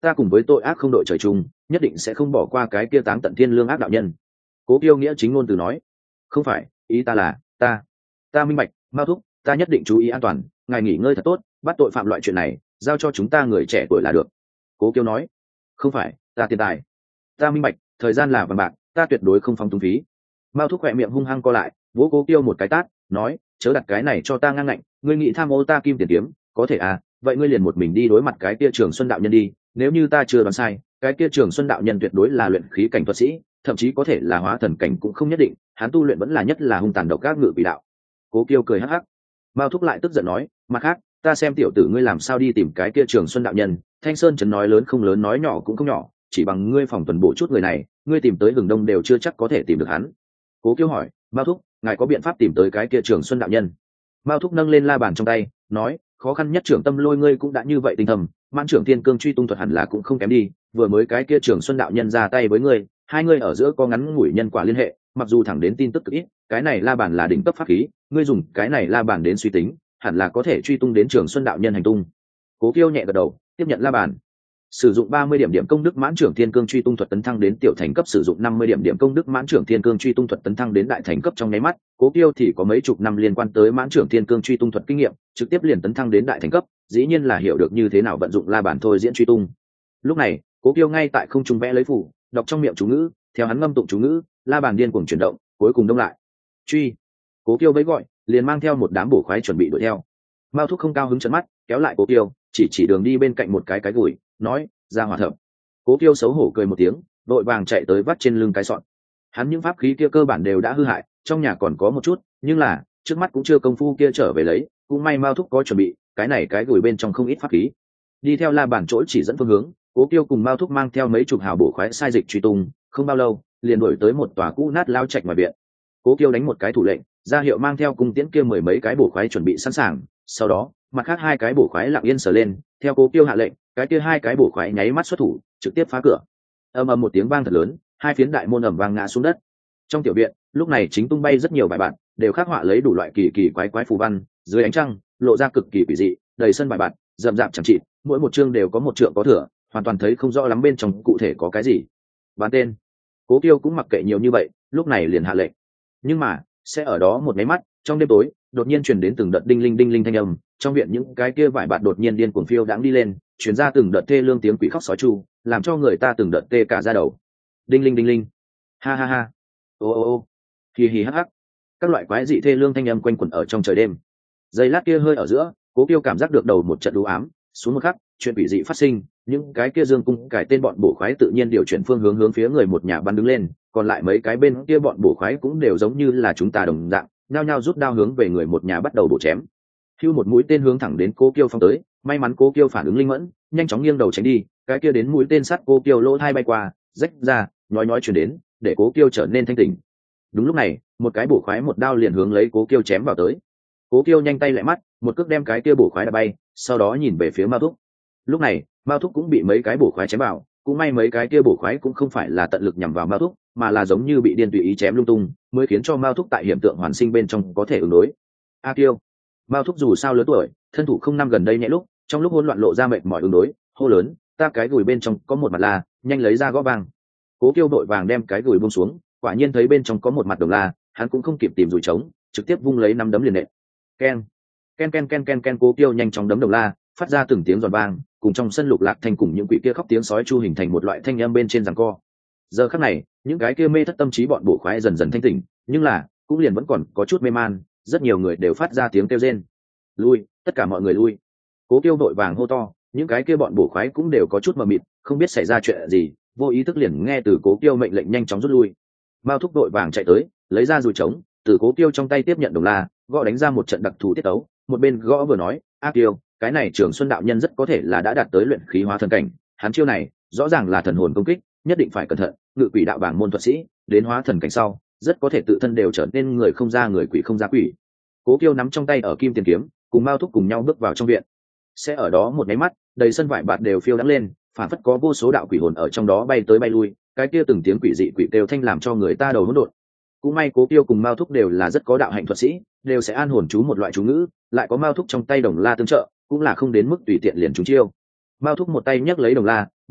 S1: ta cùng với tội ác không đội trời chung, nhất định sẽ không bỏ qua cái kia táng tận thiên lương ác đạo nhân. Cố Kiêu nghĩa chính ngôn từ nói. Không phải, ý ta là ta ta minh bạch. Mao thúc, ta nhất định chú ý an toàn, ngài nghỉ ngơi thật tốt, bắt tội phạm loại chuyện này giao cho chúng ta người trẻ tuổi là được. Cố Kiêu nói. Không phải, ta tiền tài, ta minh bạch, thời gian là vàng bạc, ta tuyệt đối không phóng túng phí. Mao thúc khỏe miệng hung hăng co lại, vỗ Cố Kiêu một cái tát, nói, chớ đặt cái này cho ta ngang ngạnh, ngươi nghĩ tham ô ta kim tiền kiếm, có thể à, vậy ngươi liền một mình đi đối mặt cái kia Trường Xuân đạo nhân đi, nếu như ta chưa đoán sai, cái kia Trường Xuân đạo nhân tuyệt đối là luyện khí cảnh thuật sĩ, thậm chí có thể là hóa thần cảnh cũng không nhất định, hắn tu luyện vẫn là nhất là hung tàn độc ác ngự quỷ đạo. Cố Kiêu cười hắc hắc. Mao thúc lại tức giận nói, mặt khác, ta xem tiểu tử ngươi làm sao đi tìm cái kia Trường Xuân đạo nhân, Thanh Sơn trấn nói lớn không lớn nói nhỏ cũng không nhỏ, chỉ bằng ngươi phòng tuần bổ chút người này, ngươi tìm tới Hừng Đông đều chưa chắc có thể tìm được hắn. Cố Kiêu hỏi, Mao thúc, ngài có biện pháp tìm tới cái kia Trường Xuân đạo nhân? Mao thúc nâng lên la bàn trong tay, nói, khó khăn nhất trưởng tâm lôi ngươi cũng đã như vậy tinh thầm, mãn trưởng thiên cương truy tung thuật hẳn là cũng không kém đi, vừa mới cái kia Trường Xuân đạo nhân ra tay với ngươi, hai ngươi ở giữa có ngắn ngủi nhân quả liên hệ, mặc dù thẳng đến tin tức cực ít, cái này la bàn là đỉnh cấp pháp khí, ngươi dùng cái này la bàn đến suy tính, hẳn là có thể truy tung đến Trường Xuân đạo nhân hành tung. Cố Kiêu nhẹ gật đầu, tiếp nhận la bàn. Sử dụng ba mươi điểm điểm công đức mãn trưởng thiên cương truy tung thuật tấn thăng đến tiểu thành cấp, sử dụng năm mươi điểm điểm công đức mãn trưởng thiên cương truy tung thuật tấn thăng đến đại thành cấp trong nháy mắt, Cố Kiêu thì có mấy chục năm liên quan tới mãn trưởng thiên cương truy tung thuật kinh nghiệm, trực tiếp liền tấn thăng đến đại thành cấp, dĩ nhiên là hiểu được như thế nào vận dụng la bàn thôi diễn truy tung. Lúc này, Cố Kiêu ngay tại không trung vẽ lấy phủ, đọc trong miệng chú ngữ, theo hắn ngâm tụng chú ngữ, la bàn điên cuồng chuyển động, cuối cùng đông lại. Truy. Cố Kiêu vẫy gọi, liền mang theo một đám bổ khoái chuẩn bị đuổi theo. Mao thúc không cao hứng trợn mắt, kéo lại Cố Kiêu, chỉ chỉ đường đi bên cạnh một cái cái gùi, nói, ra hỏa thập. Cố Kiêu xấu hổ cười một tiếng, vội vàng chạy tới vắt trên lưng cái sọn. Hắn những pháp khí kia cơ bản đều đã hư hại, trong nhà còn có một chút, nhưng là trước mắt cũng chưa công phu kia trở về lấy, cũng may Mao thúc có chuẩn bị, cái này cái gùi bên trong không ít pháp khí. Đi theo la bàn chỗ chỉ dẫn phương hướng, Cố Kiêu cùng Mao thúc mang theo mấy chục hào bổ khoái sai dịch truy tung, không bao lâu, liền đuổi tới một tòa cũ nát lao trạch ngoài viện. Cố Kiêu đánh một cái thủ lệnh, ra hiệu mang theo cung tiễn kia mười mấy cái bổ khoái chuẩn bị sẵn sàng, sau đó, mặt khác hai cái bổ khoái lặng yên sờ lên, theo Cố Kiêu hạ lệnh, cái kia hai cái bổ khoái nháy mắt xuất thủ, trực tiếp phá cửa. Ầm ầm một tiếng vang thật lớn, hai phiến đại môn ầm vang ngã xuống đất. Trong tiểu viện, lúc này chính tung bay rất nhiều bài bản, đều khắc họa lấy đủ loại kỳ kỳ quái quái phù văn, dưới ánh trăng, lộ ra cực kỳ quỷ dị, đầy sân bài bản, rậm rạp chẳng chịt, mỗi một chương đều có một trượng có thừa, hoàn toàn thấy không rõ lắm bên trong cụ thể có cái gì. Bán tên. Cố Kiêu cũng mặc kệ nhiều như vậy, lúc này liền hạ lệnh. Nhưng mà, sẽ ở đó một cái mắt, trong đêm tối, đột nhiên truyền đến từng đợt đinh linh đinh linh thanh âm, trong viện những cái kia vải bạt đột nhiên điên cuồng phiêu đãng đi lên, truyền ra từng đợt thê lương tiếng quỷ khóc sói tru, làm cho người ta từng đợt tê cả da đầu. Đinh linh đinh linh, ha ha ha, ô ô ô, hì hì hắc hắc, các loại quái dị thê lương thanh âm quanh quẩn ở trong trời đêm. Giây lát kia hơi ở giữa, Cố Kiêu cảm giác được đầu một trận u ám, xuống một khắc, chuyện quỷ dị phát sinh, những cái kia dương cung cải tên bọn bổ khoái tự nhiên điều chuyển phương hướng hướng phía người một nhà bắn đứng lên, còn lại mấy cái bên kia bọn bổ khoái cũng đều giống như là chúng ta đồng dạng, nhao nhao rút đao hướng về người một nhà bắt đầu bổ chém. Hưu một mũi tên hướng thẳng đến Cố Kiêu phong tới, may mắn Cố Kiêu phản ứng linh mẫn, nhanh chóng nghiêng đầu tránh đi, cái kia đến mũi tên sắt Cố Kiêu lỗ thai bay qua, rách ra, nhói nhói truyền đến, để Cố Kiêu trở nên thanh tỉnh. Đúng lúc này, một cái bổ khoái một đao liền hướng lấy Cố Kiêu chém vào tới. Cố Kiêu nhanh tay lại mắt, một cước đem cái kia bổ khoái đá bay, sau đó nhìn về phía Mao thúc. Lúc này, Mao thúc cũng bị mấy cái bổ khoái chém vào, cũng may mấy cái kia bổ khoái cũng không phải là tận lực nhằm vào Mao thúc, mà là giống như bị điên tùy ý chém lung tung, mới khiến cho Mao thúc tại hiện tượng hoàn sinh bên trong có thể ứng đối. A Kiêu. Mao thúc dù sao lớn tuổi, thân thủ không năm gần đây nhẹ lúc, trong lúc hỗn loạn lộ ra mệt mỏi ứng đối, hô lớn, ta cái gùi bên trong có một mặt la, nhanh lấy ra gõ vàng. Cố Kiêu đội vàng đem cái gùi buông xuống, quả nhiên thấy bên trong có một mặt đồng la, hắn cũng không kịp tìm dùi trống, trực tiếp vung lấy năm đấm liền nện. Ken, ken ken ken ken ken, Cố Kiêu nhanh chóng đấm đồng la, phát ra từng tiếng giòn vang, cùng trong sân lục lạc thành cùng những quỷ kia khóc tiếng sói chu hình thành một loại thanh âm bên trên giằng co. Giờ khắc này, những cái kia mê thất tâm trí bọn bổ khoái dần dần thanh tỉnh, nhưng là cũng liền vẫn còn có chút mê man, rất nhiều người đều phát ra tiếng kêu rên. Lui, tất cả mọi người lui. Cố Kiêu đội vàng hô to, những cái kia bọn bổ khoái cũng đều có chút mờ mịt, không biết xảy ra chuyện gì, vô ý thức liền nghe từ Cố Kiêu mệnh lệnh nhanh chóng rút lui. Mao thúc đội vàng chạy tới, lấy ra dùi trống, từ Cố Kiêu trong tay tiếp nhận đồng la, gõ đánh ra một trận đặc thù tiết tấu, một bên gõ vừa nói, A Kiêu, cái này Trường Xuân đạo nhân rất có thể là đã đạt tới luyện khí hóa thần cảnh, hắn chiêu này rõ ràng là thần hồn công kích, nhất định phải cẩn thận, ngự quỷ đạo bảng môn thuật sĩ, đến hóa thần cảnh sau, rất có thể tự thân đều trở nên người không ra người, quỷ không ra quỷ. Cố Kiêu nắm trong tay ở kim tiền kiếm, cùng Mao thúc cùng nhau bước vào trong viện. Sẽ ở đó một cái mắt, đầy sân vải bạt đều phiêu đắng lên, phản phất có vô số đạo quỷ hồn ở trong đó bay tới bay lui, cái kia từng tiếng quỷ dị quỷ kêu thanh làm cho người ta đầu hỗn độn. Cũng may Cố Kiêu cùng Mao thúc đều là rất có đạo hạnh thuật sĩ, đều sẽ an hồn chú một loại chú ngữ, lại có Mao thúc trong tay đồng la tương trợ, cũng là không đến mức tùy tiện liền trúng chiêu. Mao thúc một tay nhấc lấy đồng la,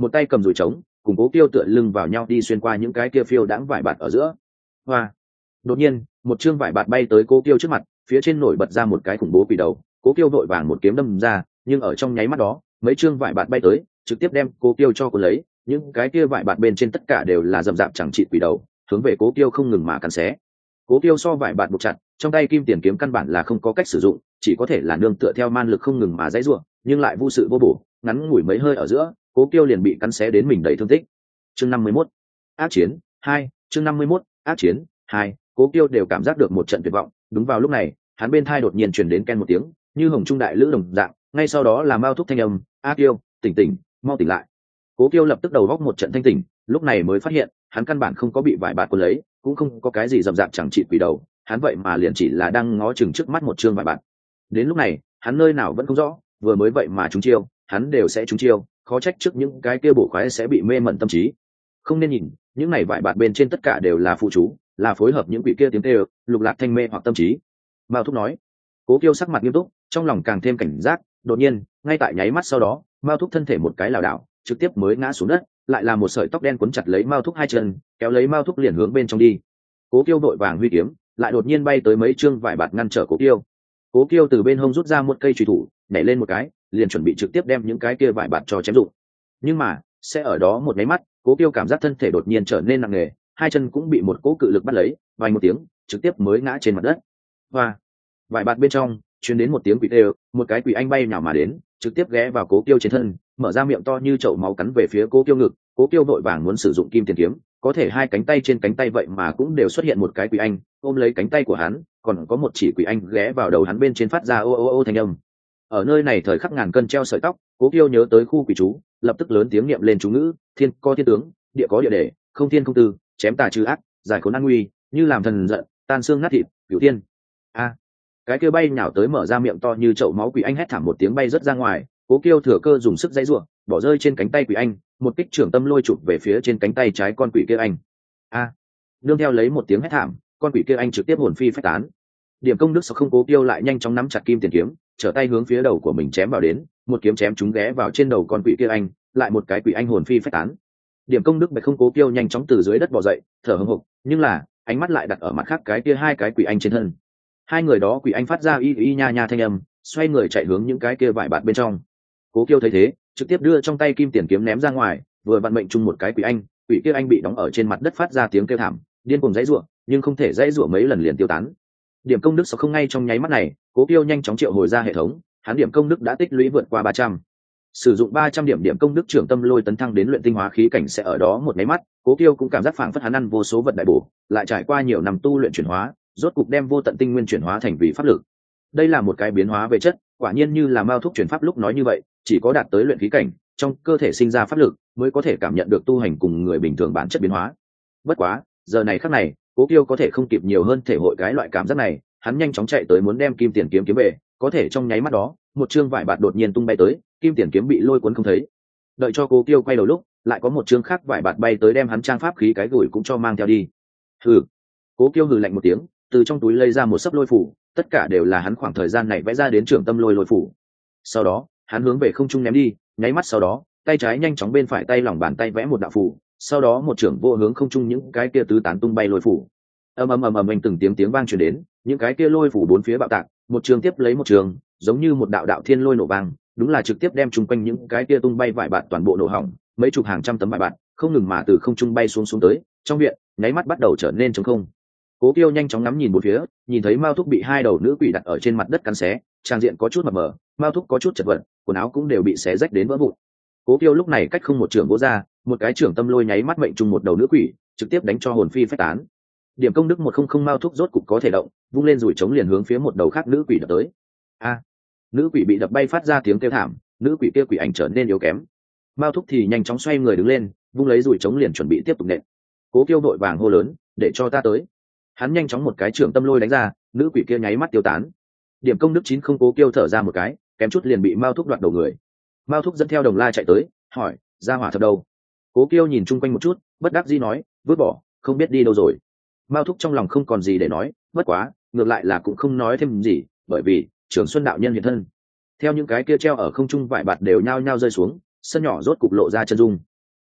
S1: một tay cầm dùi trống, cùng cố kiêu tựa lưng vào nhau đi xuyên qua những cái kia phiêu đãng vải bạt ở giữa. Hoa. Đột nhiên một chương vải bạt bay tới cố kiêu trước mặt, phía trên nổi bật ra một cái khủng bố quỷ đầu. Cố kiêu vội vàng một kiếm đâm ra, nhưng ở trong nháy mắt đó mấy chương vải bạt bay tới, trực tiếp đem cố kiêu cho cuốn lấy. Những cái kia vải bạt bên trên tất cả đều là rậm rạp chẳng trị quỷ đầu, hướng về cố kiêu không ngừng mà cắn xé. Cố kiêu so vải bạt buộc chặt, trong tay kim tiền kiếm căn bản là không có cách sử dụng, chỉ có thể là nương tựa theo man lực không ngừng mà dãy ruộng, nhưng lại vô sự vô bổ, ngắn ngủi mấy hơi ở giữa, cố kiêu liền bị cắn xé đến mình đầy thương tích. Chương năm mươi mốt, ác chiến hai. Chương năm mươi mốt, ác chiến hai. Cố kiêu đều cảm giác được một trận tuyệt vọng. Đúng vào lúc này, hắn bên thai đột nhiên truyền đến ken một tiếng, như hồng trung đại lữ đồng dạng, ngay sau đó là Mao Thúc thanh âm, "A Kiêu, tỉnh tỉnh, mau tỉnh lại." Cố kiêu lập tức đầu góc một trận thanh tỉnh, lúc này mới phát hiện hắn căn bản không có bị vải bạt cuốn lấy, cũng không có cái gì rậm rạp chẳng trị quỷ đầu, hắn vậy mà liền chỉ là đang ngó chừng trước mắt một chương vải bạt. Đến lúc này hắn nơi nào vẫn không rõ, vừa mới vậy mà trúng chiêu hắn đều sẽ trúng chiêu, khó trách trước những cái kia bổ khoái sẽ bị mê mẩn tâm trí. Không nên nhìn những này vải bạt bên trên tất cả đều là phụ chú, là phối hợp những quỷ kia tiếng kêu lục lạc thanh mê hoặc tâm trí. Mao Thúc nói. Cố kiêu sắc mặt nghiêm túc, trong lòng càng thêm cảnh giác. Đột nhiên ngay tại nháy mắt sau đó, Mao Thúc thân thể một cái lảo đảo, trực tiếp mới ngã xuống đất, lại là một sợi tóc đen cuốn chặt lấy Mao Thúc hai chân, kéo lấy Mao Thúc liền hướng bên trong đi. Cố kiêu vội vàng huy kiếm, lại đột nhiên bay tới mấy chương vải bạt ngăn trở cố kiêu. Cố kiêu từ bên hông rút ra một cây chùy thủ, nhảy lên một cái, liền chuẩn bị trực tiếp đem những cái kia vải bạt cho chém rụng. Nhưng mà sẽ ở đó một cái mắt, cố kiêu cảm giác thân thể đột nhiên trở nên nặng nề, hai chân cũng bị một cỗ cự lực bắt lấy, vang một tiếng, trực tiếp mới ngã trên mặt đất. Và vải bạt bên trong truyền đến một tiếng quỷ kêu, một cái quỷ anh bay nhào mà đến, trực tiếp ghé vào cố kiêu trên thân, mở ra miệng to như chậu máu cắn về phía cố kiêu ngực. Cố kiêu vội vàng muốn sử dụng kim tiền kiếm, có thể hai cánh tay trên cánh tay vậy mà cũng đều xuất hiện một cái quỷ anh ôm lấy cánh tay của hắn, còn có một chỉ quỷ anh ghé vào đầu hắn bên trên phát ra ô ô ô thanh âm. Ở nơi này thời khắc ngàn cân treo sợi tóc, cố kiêu nhớ tới khu quỷ chú, lập tức lớn tiếng niệm lên chú ngữ: thiên có thiên tướng, địa có địa đề, không thiên không tư, chém tà trừ ác, giải khốn an nguy, như làm thần giận, tan xương nát thịt, cửu tiên. A. Cái kia bay nhào tới mở ra miệng to như chậu máu quỷ anh hét thảm một tiếng bay rất ra ngoài. Cố kiêu thừa cơ dùng sức dãy giụa, bỏ rơi trên cánh tay quỷ anh, một kích trưởng tâm lôi chụp về phía trên cánh tay trái con quỷ kia anh. A. Nương theo lấy một tiếng hét thảm, con quỷ kia anh trực tiếp hồn phi phách tán. Điểm công đức sau không cố kiêu lại nhanh chóng nắm chặt kim tiền kiếm, trở tay hướng phía đầu của mình chém vào đến, một kiếm chém chúng ghé vào trên đầu con quỷ kia anh, lại một cái quỷ anh hồn phi phách tán. Điểm công đức bạch không cố kiêu nhanh chóng từ dưới đất bò dậy, thở hổn hển, nhưng là ánh mắt lại đặt ở mặt khác cái kia hai cái quỷ anh trên thân. Hai người đó quỷ anh phát ra y y nha nha thanh âm, xoay người chạy hướng những cái kia vải bạt bên trong. Cố kiêu thấy thế, trực tiếp đưa trong tay kim tiền kiếm ném ra ngoài, vừa vận mệnh chung một cái quỷ anh, quỷ kia anh bị đóng ở trên mặt đất phát ra tiếng kêu thảm, điên cuồng dãy rủa, nhưng không thể dãy rủa mấy lần liền tiêu tán. Điểm công đức sau không ngay trong nháy mắt này, cố kiêu nhanh chóng triệu hồi ra hệ thống, hắn điểm công đức đã tích lũy vượt qua ba trăm. Sử dụng ba trăm điểm điểm công đức trưởng tâm lôi tấn thăng đến luyện tinh hóa khí cảnh sẽ ở đó một máy mắt, cố kiêu cũng cảm giác phảng phất hắn ăn vô số vật đại bổ, lại trải qua nhiều năm tu luyện chuyển hóa, rốt cục đem vô tận tinh nguyên chuyển hóa thành vị pháp lực. Đây là một cái biến hóa về chất, quả nhiên như là Mao Thúc chuyển pháp lúc nói như vậy, chỉ có đạt tới luyện khí cảnh, trong cơ thể sinh ra pháp lực mới có thể cảm nhận được tu hành cùng người bình thường bản chất biến hóa. Bất quá giờ này khắc này, cố kiêu có thể không kịp nhiều hơn thể hội cái loại cảm giác này, hắn nhanh chóng chạy tới muốn đem kim tiền kiếm kiếm về, có thể trong nháy mắt đó một chương vải bạt đột nhiên tung bay tới, kim tiền kiếm bị lôi cuốn không thấy. Đợi cho cố kiêu quay đầu lúc, lại có một chương khác vải bạt bay tới đem hắn trang pháp khí cái gùi cũng cho mang theo đi. Hừ. Cố kiêu hừ lạnh một tiếng, từ trong túi lấy ra một sấp lôi phủ, tất cả đều là hắn khoảng thời gian này vẽ ra đến trưởng tâm lôi lôi phủ. Sau đó hắn hướng về không trung ném đi, nháy mắt sau đó tay trái nhanh chóng bên phải tay lòng bàn tay vẽ một đạo phủ, sau đó một trưởng vô hướng không trung những cái kia tứ tán tung bay lôi phủ. Ầm ầm ầm ầm anh từng tiếng tiếng vang truyền đến, những cái kia lôi phủ bốn phía bạo tạc, một trường tiếp lấy một trường, giống như một đạo đạo thiên lôi nổ vang, đúng là trực tiếp đem chung quanh những cái kia tung bay vải bạt toàn bộ nổ hỏng, mấy chục hàng trăm tấm vải bạt không ngừng mà từ không trung bay xuống xuống tới, trong viện nháy mắt bắt đầu trở nên trống không. Cố Kiêu nhanh chóng ngắm nhìn một phía, nhìn thấy Mao Thúc bị hai đầu nữ quỷ đặt ở trên mặt đất cắn xé, trang diện có chút mập mờ, Mao Thúc có chút chật vật, quần áo cũng đều bị xé rách đến vỡ vụn. Cố Kiêu lúc này cách không một trường vỗ ra, một cái trưởng tâm lôi nháy mắt mệnh trùng một đầu nữ quỷ, trực tiếp đánh cho hồn phi phách tán. Điểm công đức một không không Mao Thúc rốt cục có thể động, vung lên rủi trống liền hướng phía một đầu khác nữ quỷ đập tới. A! Nữ quỷ bị đập bay phát ra tiếng kêu thảm, nữ quỷ kia quỷ ảnh trở nên yếu kém. Mao Thúc thì nhanh chóng xoay người đứng lên, vung lấy rủi trống liền chuẩn bị tiếp tục nện. Cố Kiêu vội vàng hô lớn, để cho ta tới. Hắn nhanh chóng một cái trưởng tâm lôi đánh ra, nữ quỷ kia nháy mắt tiêu tán. Điểm công đức chín không Cố Kiêu thở ra một cái, kém chút liền bị Mao Thúc đoạt đầu người. Mao Thúc dẫn theo đồng la chạy tới, hỏi, ra hỏa thật đâu? Cố Kiêu nhìn chung quanh một chút, bất đắc dĩ nói, vứt bỏ, không biết đi đâu rồi. Mao Thúc trong lòng không còn gì để nói, bất quá ngược lại là cũng không nói thêm gì, bởi vì Trường Xuân đạo nhân hiện thân. Theo những cái kia treo ở không trung vải bạt đều nhao nhao rơi xuống, sân nhỏ rốt cục lộ ra chân dung.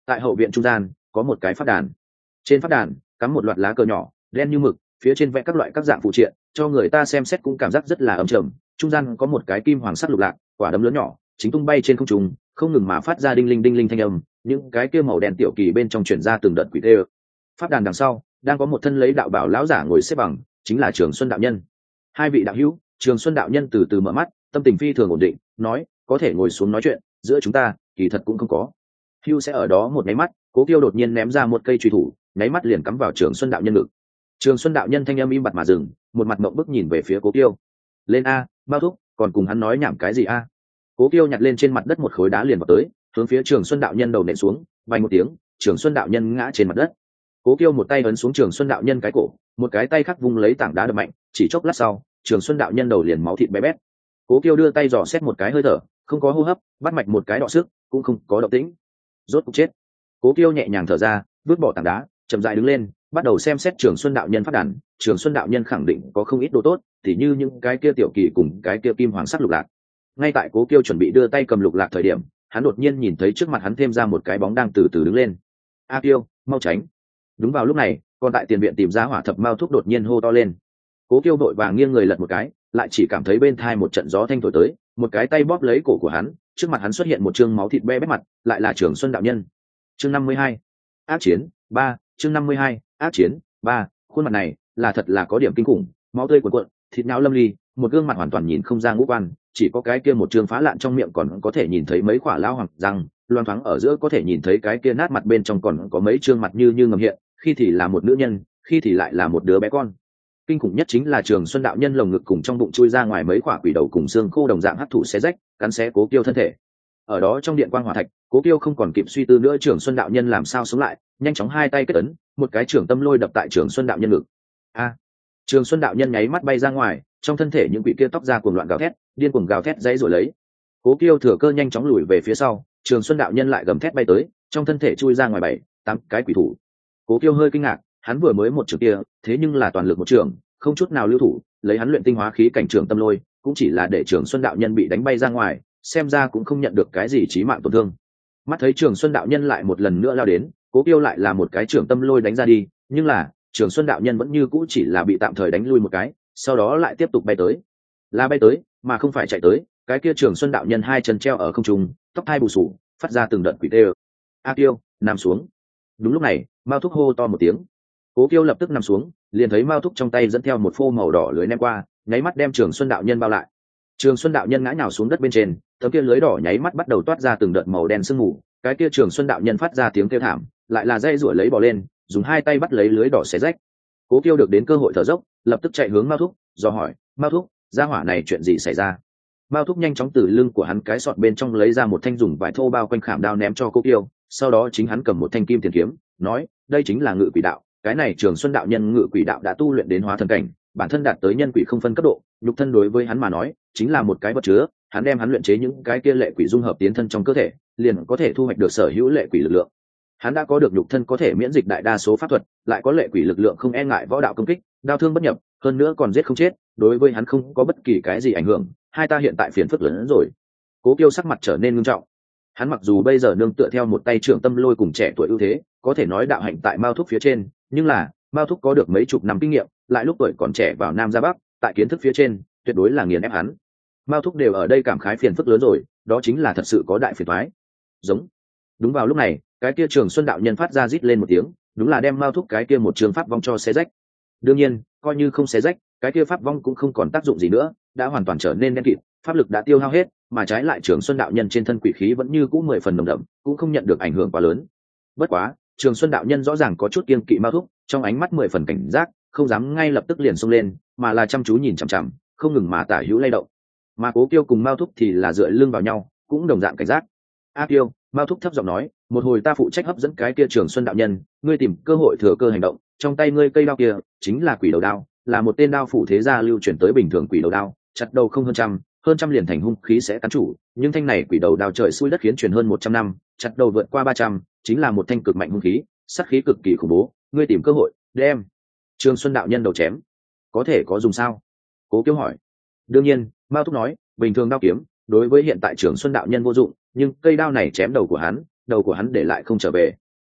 S1: tại hậu viện trung gian có một cái pháp đàn, trên pháp đàn cắm một loạt lá cờ nhỏ đen như mực, phía trên vẽ các loại các dạng phụ triện, cho người ta xem xét cũng cảm giác rất là ấm trầm. Trung gian có một cái kim hoàng sắc lục lạc, quả đấm lớn nhỏ chính tung bay trên không trung, không ngừng mà phát ra đinh linh đinh linh thanh âm, những cái kia màu đen tiểu kỳ bên trong truyền ra từng đợt quỷ tê. Pháp đàn đằng sau đang có một thân lấy đạo bảo lão giả ngồi xếp bằng, chính là Trường Xuân đạo nhân. Hai vị đạo hữu. Trường Xuân đạo nhân từ từ mở mắt, tâm tình phi thường ổn định, nói, có thể ngồi xuống nói chuyện, giữa chúng ta kỳ thật cũng không có. Hưu sẽ ở đó một nháy mắt, Cố Kiêu đột nhiên ném ra một cây truy thủ, nháy mắt liền cắm vào Trường Xuân đạo nhân ngực. Trường Xuân đạo nhân thanh âm im bặt mà dừng, một mặt mộng bức nhìn về phía Cố Kiêu. Lên a, bao thúc, còn cùng hắn nói nhảm cái gì a? Cố Kiêu nhặt lên trên mặt đất một khối đá liền vào tới, hướng phía Trường Xuân đạo nhân đầu nện xuống, vang một tiếng, Trường Xuân đạo nhân ngã trên mặt đất. Cố Kiêu một tay ấn xuống Trường Xuân đạo nhân cái cổ, một cái tay khác vung lấy tảng đá đập mạnh, chỉ chốc lát sau, Trường Xuân đạo nhân đầu liền máu thịt bé bét. Cố Kiêu đưa tay dò xét một cái hơi thở, không có hô hấp, bắt mạch một cái đọ sức, cũng không có động tĩnh. Rốt cục chết. Cố Kiêu nhẹ nhàng thở ra, vứt bỏ tảng đá, chậm rãi đứng lên, bắt đầu xem xét Trường Xuân đạo nhân phát đàn. Trường Xuân đạo nhân khẳng định có không ít đồ tốt, tỉ như những cái kia tiểu kỳ cùng cái kia kim hoàng sắc lục lạc. Ngay tại Cố Kiêu chuẩn bị đưa tay cầm lục lạc thời điểm, hắn đột nhiên nhìn thấy trước mặt hắn thêm ra một cái bóng đang từ từ đứng lên. A Kiêu, mau tránh. Đúng vào lúc này, còn tại tiền viện tìm ra hỏa thập mao thúc đột nhiên hô to lên. Cố Kiêu đội vàng nghiêng người lật một cái, lại chỉ cảm thấy bên thai một trận gió thanh thổi tới, một cái tay bóp lấy cổ của hắn, trước mặt hắn xuất hiện một trương máu thịt be bét mặt, lại là Trường Xuân đạo nhân. Chương năm mươi hai, ác chiến ba. Chương năm mươi hai, ác chiến ba. Khuôn mặt này là thật là có điểm kinh khủng, máu tươi cuồn cuộn, thịt não lâm ly, một gương mặt hoàn toàn nhìn không ra ngũ quan, chỉ có cái kia một trương phá lạn trong miệng còn có thể nhìn thấy mấy quả lao hoàng răng, loang thoáng ở giữa có thể nhìn thấy cái kia nát mặt bên trong còn có mấy trương mặt như như ngầm hiện, khi thì là một nữ nhân, khi thì lại là một đứa bé con. Kinh khủng nhất chính là Trường Xuân đạo nhân lồng ngực cùng trong bụng chui ra ngoài mấy quả quỷ đầu cùng xương khô đồng dạng hấp thụ xé rách, cắn xé Cố Kiêu thân thể. Ở đó trong điện quang hỏa thạch, Cố Kiêu không còn kịp suy tư nữa Trường Xuân đạo nhân làm sao sống lại, nhanh chóng hai tay kết ấn, một cái trưởng tâm lôi đập tại Trường Xuân đạo nhân ngực. A! Trường Xuân đạo nhân nháy mắt bay ra ngoài, trong thân thể những quỷ kia tóc ra cuồng loạn gào thét, điên cuồng gào thét dãy rồi lấy. Cố Kiêu thừa cơ nhanh chóng lùi về phía sau, Trường Xuân đạo nhân lại gầm thét bay tới, trong thân thể chui ra ngoài bảy, tám cái quỷ thủ. Cố Kiêu hơi kinh ngạc, hắn vừa mới một trường kia, thế nhưng là toàn lực một trường, không chút nào lưu thủ, lấy hắn luyện tinh hóa khí cảnh trường tâm lôi, cũng chỉ là để Trường Xuân đạo nhân bị đánh bay ra ngoài, xem ra cũng không nhận được cái gì chí mạng tổn thương. Mắt thấy Trường Xuân đạo nhân lại một lần nữa lao đến, Cố Kiêu lại là một cái trường tâm lôi đánh ra đi, nhưng là Trường Xuân đạo nhân vẫn như cũ chỉ là bị tạm thời đánh lui một cái, sau đó lại tiếp tục bay tới. Là bay tới, mà không phải chạy tới, cái kia Trường Xuân đạo nhân hai chân treo ở không trung, tóc hai bù sù, phát ra từng đợt quỷ tê. A Kiêu, nằm xuống. Đúng lúc này, Mao Thúc hô to một tiếng. Cố Kiêu lập tức nằm xuống, liền thấy Mao Thúc trong tay dẫn theo một phô màu đỏ lưới ném qua, nháy mắt đem Trường Xuân đạo nhân bao lại. Trường Xuân đạo nhân ngã nhào xuống đất bên trên, tấm kia lưới đỏ nháy mắt bắt đầu toát ra từng đợt màu đen sương mù, cái kia Trường Xuân đạo nhân phát ra tiếng kêu thảm, lại là dây rủa lấy bò lên, dùng hai tay bắt lấy lưới đỏ xé rách. Cố Kiêu được đến cơ hội thở dốc, lập tức chạy hướng Mao Thúc, do hỏi, Mao Thúc, gia hỏa này chuyện gì xảy ra? Mao Thúc nhanh chóng từ lưng của hắn cái sọt bên trong lấy ra một thanh dùng vải thô bao quanh khảm đao ném cho Cố Kiêu, sau đó chính hắn cầm một thanh kim tiền kiếm, nói, đây chính là ngự quỷ đạo, cái này Trường Xuân đạo nhân ngự quỷ đạo đã tu luyện đến hóa thần cảnh, bản thân đạt tới nhân quỷ không phân cấp độ, nhục thân đối với hắn mà nói, chính là một cái vật chứa, hắn đem hắn luyện chế những cái kia lệ quỷ dung hợp tiến thân trong cơ thể, liền có thể thu hoạch được sở hữu lệ quỷ lực lượng. Hắn đã có được nhục thân có thể miễn dịch đại đa số pháp thuật, lại có lệ quỷ lực lượng không e ngại võ đạo công kích, đao thương bất nhập, hơn nữa còn giết không chết, đối với hắn không có bất kỳ cái gì ảnh hưởng, hai ta hiện tại phiền phức lớn hơn rồi. Cố Kiêu sắc mặt trở nên nghiêm trọng. Hắn mặc dù bây giờ nương tựa theo một tay trưởng tâm lôi cùng trẻ tuổi ưu thế, có thể nói đạo hạnh tại Mao Thúc phía trên, nhưng là Mao Thúc có được mấy chục năm kinh nghiệm, lại lúc tuổi còn trẻ vào Nam ra Bắc, tại kiến thức phía trên, tuyệt đối là nghiền ép hắn. Mao Thúc đều ở đây cảm khái phiền phức lớn rồi, đó chính là thật sự có đại phiền toái. Giống. Đúng vào lúc này, cái kia Trường Xuân đạo nhân phát ra rít lên một tiếng, đúng là đem Mao Thúc cái kia một trường pháp vong cho xé rách. Đương nhiên, coi như không xé rách, cái kia pháp vong cũng không còn tác dụng gì nữa, đã hoàn toàn trở nên đen kịt, pháp lực đã tiêu hao hết, mà trái lại Trường Xuân đạo nhân trên thân quỷ khí vẫn như cũ mười phần nồng đậm, cũng không nhận được ảnh hưởng quá lớn. Bất quá, Trường Xuân đạo nhân rõ ràng có chút kiêng kỵ Mao Thúc, trong ánh mắt mười phần cảnh giác, không dám ngay lập tức liền xông lên, mà là chăm chú nhìn chằm chằm, không ngừng mà tả hữu lay động. Mà Cố Kiêu cùng Mao Thúc thì là dựa lưng vào nhau, cũng đồng dạng cảnh giác. A Kiêu, Mao Thúc thấp giọng nói, một hồi ta phụ trách hấp dẫn cái kia Trường Xuân đạo nhân, ngươi tìm cơ hội thừa cơ hành động, trong tay ngươi cây đao kia chính là quỷ đầu đao, là một tên đao phủ thế gia lưu truyền tới bình thường quỷ đầu đao, chặt đầu không hơn trăm, hơn trăm liền thành hung khí sẽ cắn chủ, nhưng thanh này quỷ đầu đao trời xui đất khiến truyền hơn một trăm năm, chặt đầu vượt qua ba trăm, chính là một thanh cực mạnh hung khí, sát khí cực kỳ khủng bố, ngươi tìm cơ hội, đem Trường Xuân đạo nhân đầu chém, có thể có dùng sao? Cố Kiêu hỏi. Đương nhiên, Mao Thúc nói, bình thường đao kiếm, đối với hiện tại Trường Xuân đạo nhân vô dụng, nhưng cây đao này chém đầu của hắn, đầu của hắn để lại không trở về,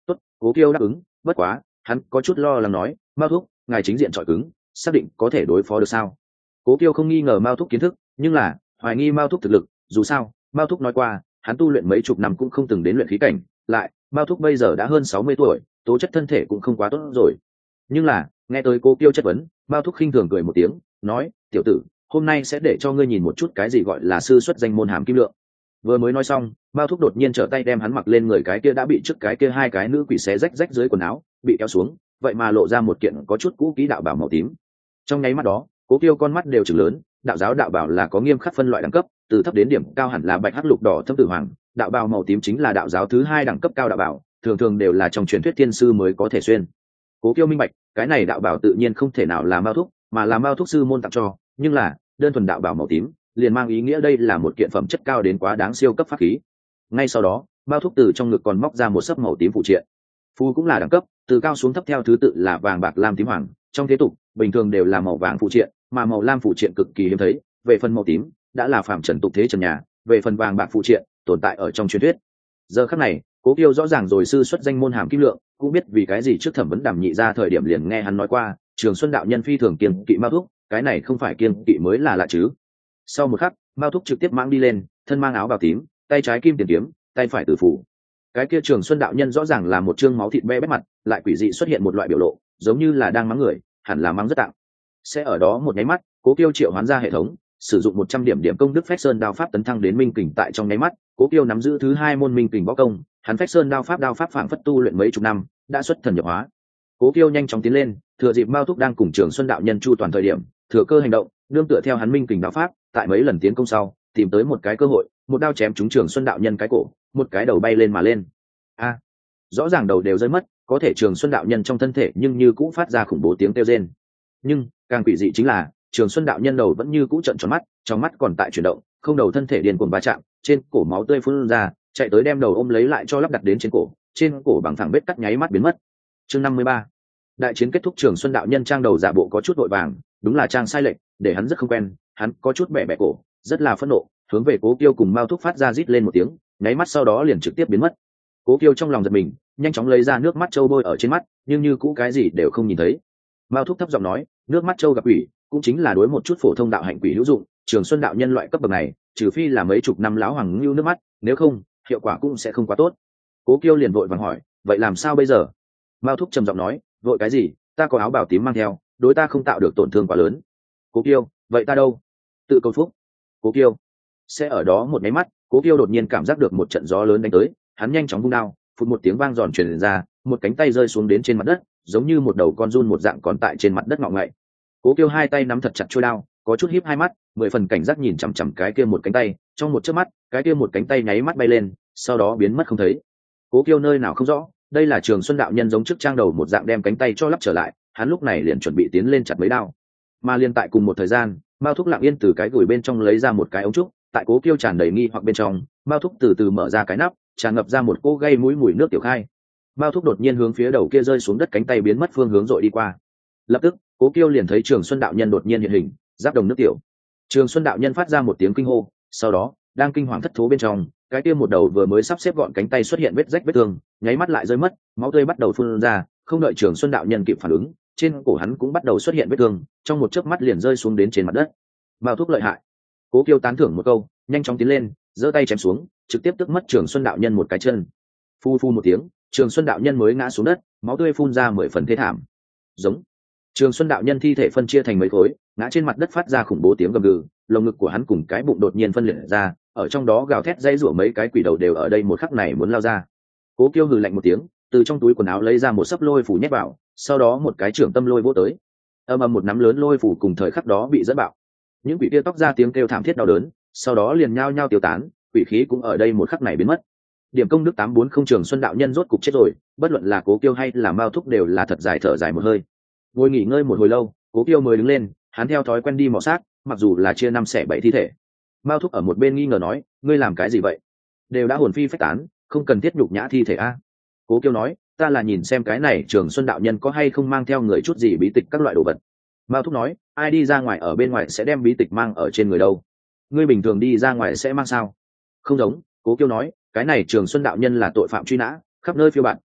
S1: Tốt, cố kiêu đáp ứng. Bất quá hắn có chút lo lắng nói, Mao thúc, ngài chính diện chọi cứng, xác định có thể đối phó được sao? Cố kiêu không nghi ngờ Mao thúc kiến thức, nhưng là hoài nghi Mao thúc thực lực. Dù sao Mao thúc nói qua hắn tu luyện mấy chục năm cũng không từng đến luyện khí cảnh, lại Mao thúc bây giờ đã hơn sáu mươi tuổi, tố chất thân thể cũng không quá tốt rồi. Nhưng là nghe tới cố kiêu chất vấn, Mao thúc khinh thường cười một tiếng, nói, tiểu tử, hôm nay sẽ để cho ngươi nhìn một chút cái gì gọi là sư xuất danh môn hàm kim lượng. Vừa mới nói xong, Mao thúc đột nhiên trở tay đem hắn mặc lên người cái kia đã bị trước cái kia hai cái nữ quỷ xé rách rách dưới quần áo bị kéo xuống, vậy mà lộ ra một kiện có chút cũ kỹ đạo bào màu tím. Trong nháy mắt đó, cố kiêu con mắt đều trừng lớn. Đạo giáo đạo bảo là có nghiêm khắc phân loại đẳng cấp, từ thấp đến điểm cao hẳn là bạch hắc lục đỏ thâm tử hoàng, đạo bào màu tím chính là đạo giáo thứ hai đẳng cấp cao đạo bảo, thường thường đều là trong truyền thuyết thiên sư mới có thể xuyên. Cố kiêu minh bạch, cái này đạo bảo tự nhiên không thể nào là Mao thúc, mà là Mao thúc sư môn tặng cho, nhưng là đơn thuần đạo bảo màu tím liền mang ý nghĩa đây là một kiện phẩm chất cao đến quá đáng siêu cấp pháp khí. Ngay sau đó, Mao thúc từ trong ngực còn móc ra một sấp màu tím phụ triện. Phù cũng là đẳng cấp, từ cao xuống thấp theo thứ tự là vàng bạc lam tím hoàng, trong thế tục bình thường đều là màu vàng phụ triện, mà màu lam phụ triện cực kỳ hiếm thấy. Về phần màu tím đã là phàm trần tục thế trần nhà, về phần vàng bạc phụ triện tồn tại ở trong truyền thuyết. Giờ khắc này, cố kiêu rõ ràng rồi sư xuất danh môn hàm kim lượng, cũng biết vì cái gì trước thẩm vấn đàm nhị ra thời điểm liền nghe hắn nói qua Trường Xuân đạo nhân phi thường kiêng kỵ Mao thúc, cái này không phải kiêng kỵ mới là lạ chứ. Sau một khắc, Mao thúc trực tiếp mang đi lên, thân mang áo bào tím, tay trái kim tiền kiếm, tay phải tử phủ. Cái kia Trường Xuân đạo nhân rõ ràng là một trương máu thịt be bét mặt, lại quỷ dị xuất hiện một loại biểu lộ, giống như là đang mắng người, hẳn là mắng rất tạng. Sẽ ở đó một nháy mắt, cố kiêu triệu hoán ra hệ thống, sử dụng một trăm điểm điểm công đức phách sơn đao pháp tấn thăng đến minh kình. Tại trong nháy mắt, cố kiêu nắm giữ thứ hai môn minh kình võ công, hắn phách sơn đao pháp đao pháp phảng phất tu luyện mấy chục năm, đã xuất thần nhập hóa. Cố kiêu nhanh chóng tiến lên, thừa dịp Mao thúc đang cùng Trường Xuân đạo nhân chu toàn thời điểm, thừa cơ hành động, nương tựa theo hắn minh kình đao pháp, tại mấy lần tiến công sau, tìm tới một cái cơ hội, một đao chém trúng Trường Xuân đạo nhân cái cổ, một cái đầu bay lên mà lên. A, à, rõ ràng đầu đều rơi mất, có thể Trường Xuân đạo nhân trong thân thể nhưng như cũng phát ra khủng bố tiếng kêu rên. Nhưng càng quỷ dị chính là Trường Xuân đạo nhân đầu vẫn như cũ trợn tròn mắt, trong mắt còn tại chuyển động, không đầu thân thể điên cuồng va chạm, trên cổ máu tươi phun ra, chạy tới đem đầu ôm lấy lại cho lắp đặt đến trên cổ, trên cổ bằng thẳng vết cắt nháy mắt biến mất. Chương năm mươi ba. Đại chiến kết thúc. Trường Xuân đạo nhân trang đầu giả bộ có chút vội vàng, đúng là trang sai lệch, để hắn rất không quen, hắn có chút bẻ bẻ cổ, rất là phẫn nộ, hướng về Cố Kiêu cùng Mao thúc phát ra rít lên một tiếng, nháy mắt sau đó liền trực tiếp biến mất. Cố Kiêu trong lòng giật mình, nhanh chóng lấy ra nước mắt trâu bôi ở trên mắt, nhưng như cũ cái gì đều không nhìn thấy. Mao thúc thấp giọng nói, nước mắt trâu gặp quỷ, cũng chính là đối một chút phổ thông đạo hạnh quỷ hữu dụng, Trường Xuân đạo nhân loại cấp bậc này, trừ phi là mấy chục năm láo hoàng lưu nước mắt, nếu không, hiệu quả cũng sẽ không quá tốt. Cố Kiêu liền vội vàng hỏi, vậy làm sao bây giờ? Mao thúc trầm giọng nói, vội cái gì, ta có áo bào tím mang theo, đối ta không tạo được tổn thương quá lớn. Cố Kiêu, vậy ta đâu? Tự cầu phúc. Cố Kiêu. Sẽ ở đó một máy mắt, Cố Kiêu đột nhiên cảm giác được một trận gió lớn đánh tới, hắn nhanh chóng vung đao, phụt một tiếng vang giòn truyền ra, một cánh tay rơi xuống đến trên mặt đất, giống như một đầu con giun một dạng còn tại trên mặt đất ngọ ngậy. Cố Kiêu hai tay nắm thật chặt chuôi đao, có chút híp hai mắt, mười phần cảnh giác nhìn chằm chằm cái kia một cánh tay, trong một chớp mắt, cái kia một cánh tay nháy mắt bay lên, sau đó biến mất không thấy. Cố Kiêu nơi nào không rõ, đây là Trường Xuân đạo nhân giống trước trang đầu một dạng đem cánh tay cho lắp trở lại, hắn lúc này liền chuẩn bị tiến lên chặt mấy đao. Mà liên tại cùng một thời gian, Mao thúc lặng yên từ cái gửi bên trong lấy ra một cái ống trúc, tại Cố Kiêu tràn đầy nghi hoặc bên trong, Mao thúc từ từ mở ra cái nắp, tràn ngập ra một cỗ gây mũi mùi nước tiểu khai. Mao thúc đột nhiên hướng phía đầu kia rơi xuống đất cánh tay biến mất phương hướng dội đi qua. Lập tức, Cố Kiêu liền thấy Trường Xuân đạo nhân đột nhiên hiện hình, giáp đồng nước tiểu. Trường Xuân đạo nhân phát ra một tiếng kinh hô, sau đó, đang kinh hoàng thất thố bên trong, cái kia một đầu vừa mới sắp xếp gọn cánh tay xuất hiện vết rách vết thương, nháy mắt lại rơi mất, máu tươi bắt đầu phun ra, không đợi Trường Xuân đạo nhân kịp phản ứng, trên cổ hắn cũng bắt đầu xuất hiện vết thương, trong một chớp mắt liền rơi xuống đến trên mặt đất. Mao thúc lợi hại. Cố Kiêu tán thưởng một câu, nhanh chóng tiến lên, giơ tay chém xuống, trực tiếp tức mất Trường Xuân đạo nhân một cái chân. Phu phu một tiếng, Trường Xuân đạo nhân mới ngã xuống đất, máu tươi phun ra mười phần thê thảm. Giống. Trường Xuân đạo nhân thi thể phân chia thành mấy khối, ngã trên mặt đất phát ra khủng bố tiếng gầm gừ, lồng ngực của hắn cùng cái bụng đột nhiên phân liệt ra, ở trong đó gào thét dây rủa mấy cái quỷ đầu đều ở đây một khắc này muốn lao ra. Cố Kiêu hừ lạnh một tiếng, từ trong túi quần áo lấy ra một sấp lôi phủ nhét vào, sau đó một cái trưởng tâm lôi vỗ tới. Âm ầm một nắm lớn lôi phủ cùng thời khắc đó bị dẫn bạo. Những quỷ kia tóc ra tiếng kêu thảm thiết đau đớn, sau đó liền nhao nhao tiêu tán, quỷ khí cũng ở đây một khắc này biến mất. Điểm công đức tám bốn không. Trường Xuân đạo nhân rốt cục chết rồi, bất luận là Cố Kiêu hay là Mao thúc đều là thật dài thở dài một hơi. Ngồi nghỉ ngơi một hồi lâu, Cố Kiêu mới đứng lên, hắn theo thói quen đi mò xác, mặc dù là chia năm xẻ bảy thi thể. Mao thúc ở một bên nghi ngờ nói, ngươi làm cái gì vậy? Đều đã hồn phi phách tán, không cần thiết nhục nhã thi thể a. Cố Kiêu nói, ta là nhìn xem cái này Trường Xuân đạo nhân có hay không mang theo người chút gì bí tịch các loại đồ vật. Mao thúc nói, ai đi ra ngoài ở bên ngoài sẽ đem bí tịch mang ở trên người đâu? Ngươi bình thường đi ra ngoài sẽ mang sao? Không giống. Cố Kiêu nói, cái này Trường Xuân đạo nhân là tội phạm truy nã, khắp nơi phiêu bạt,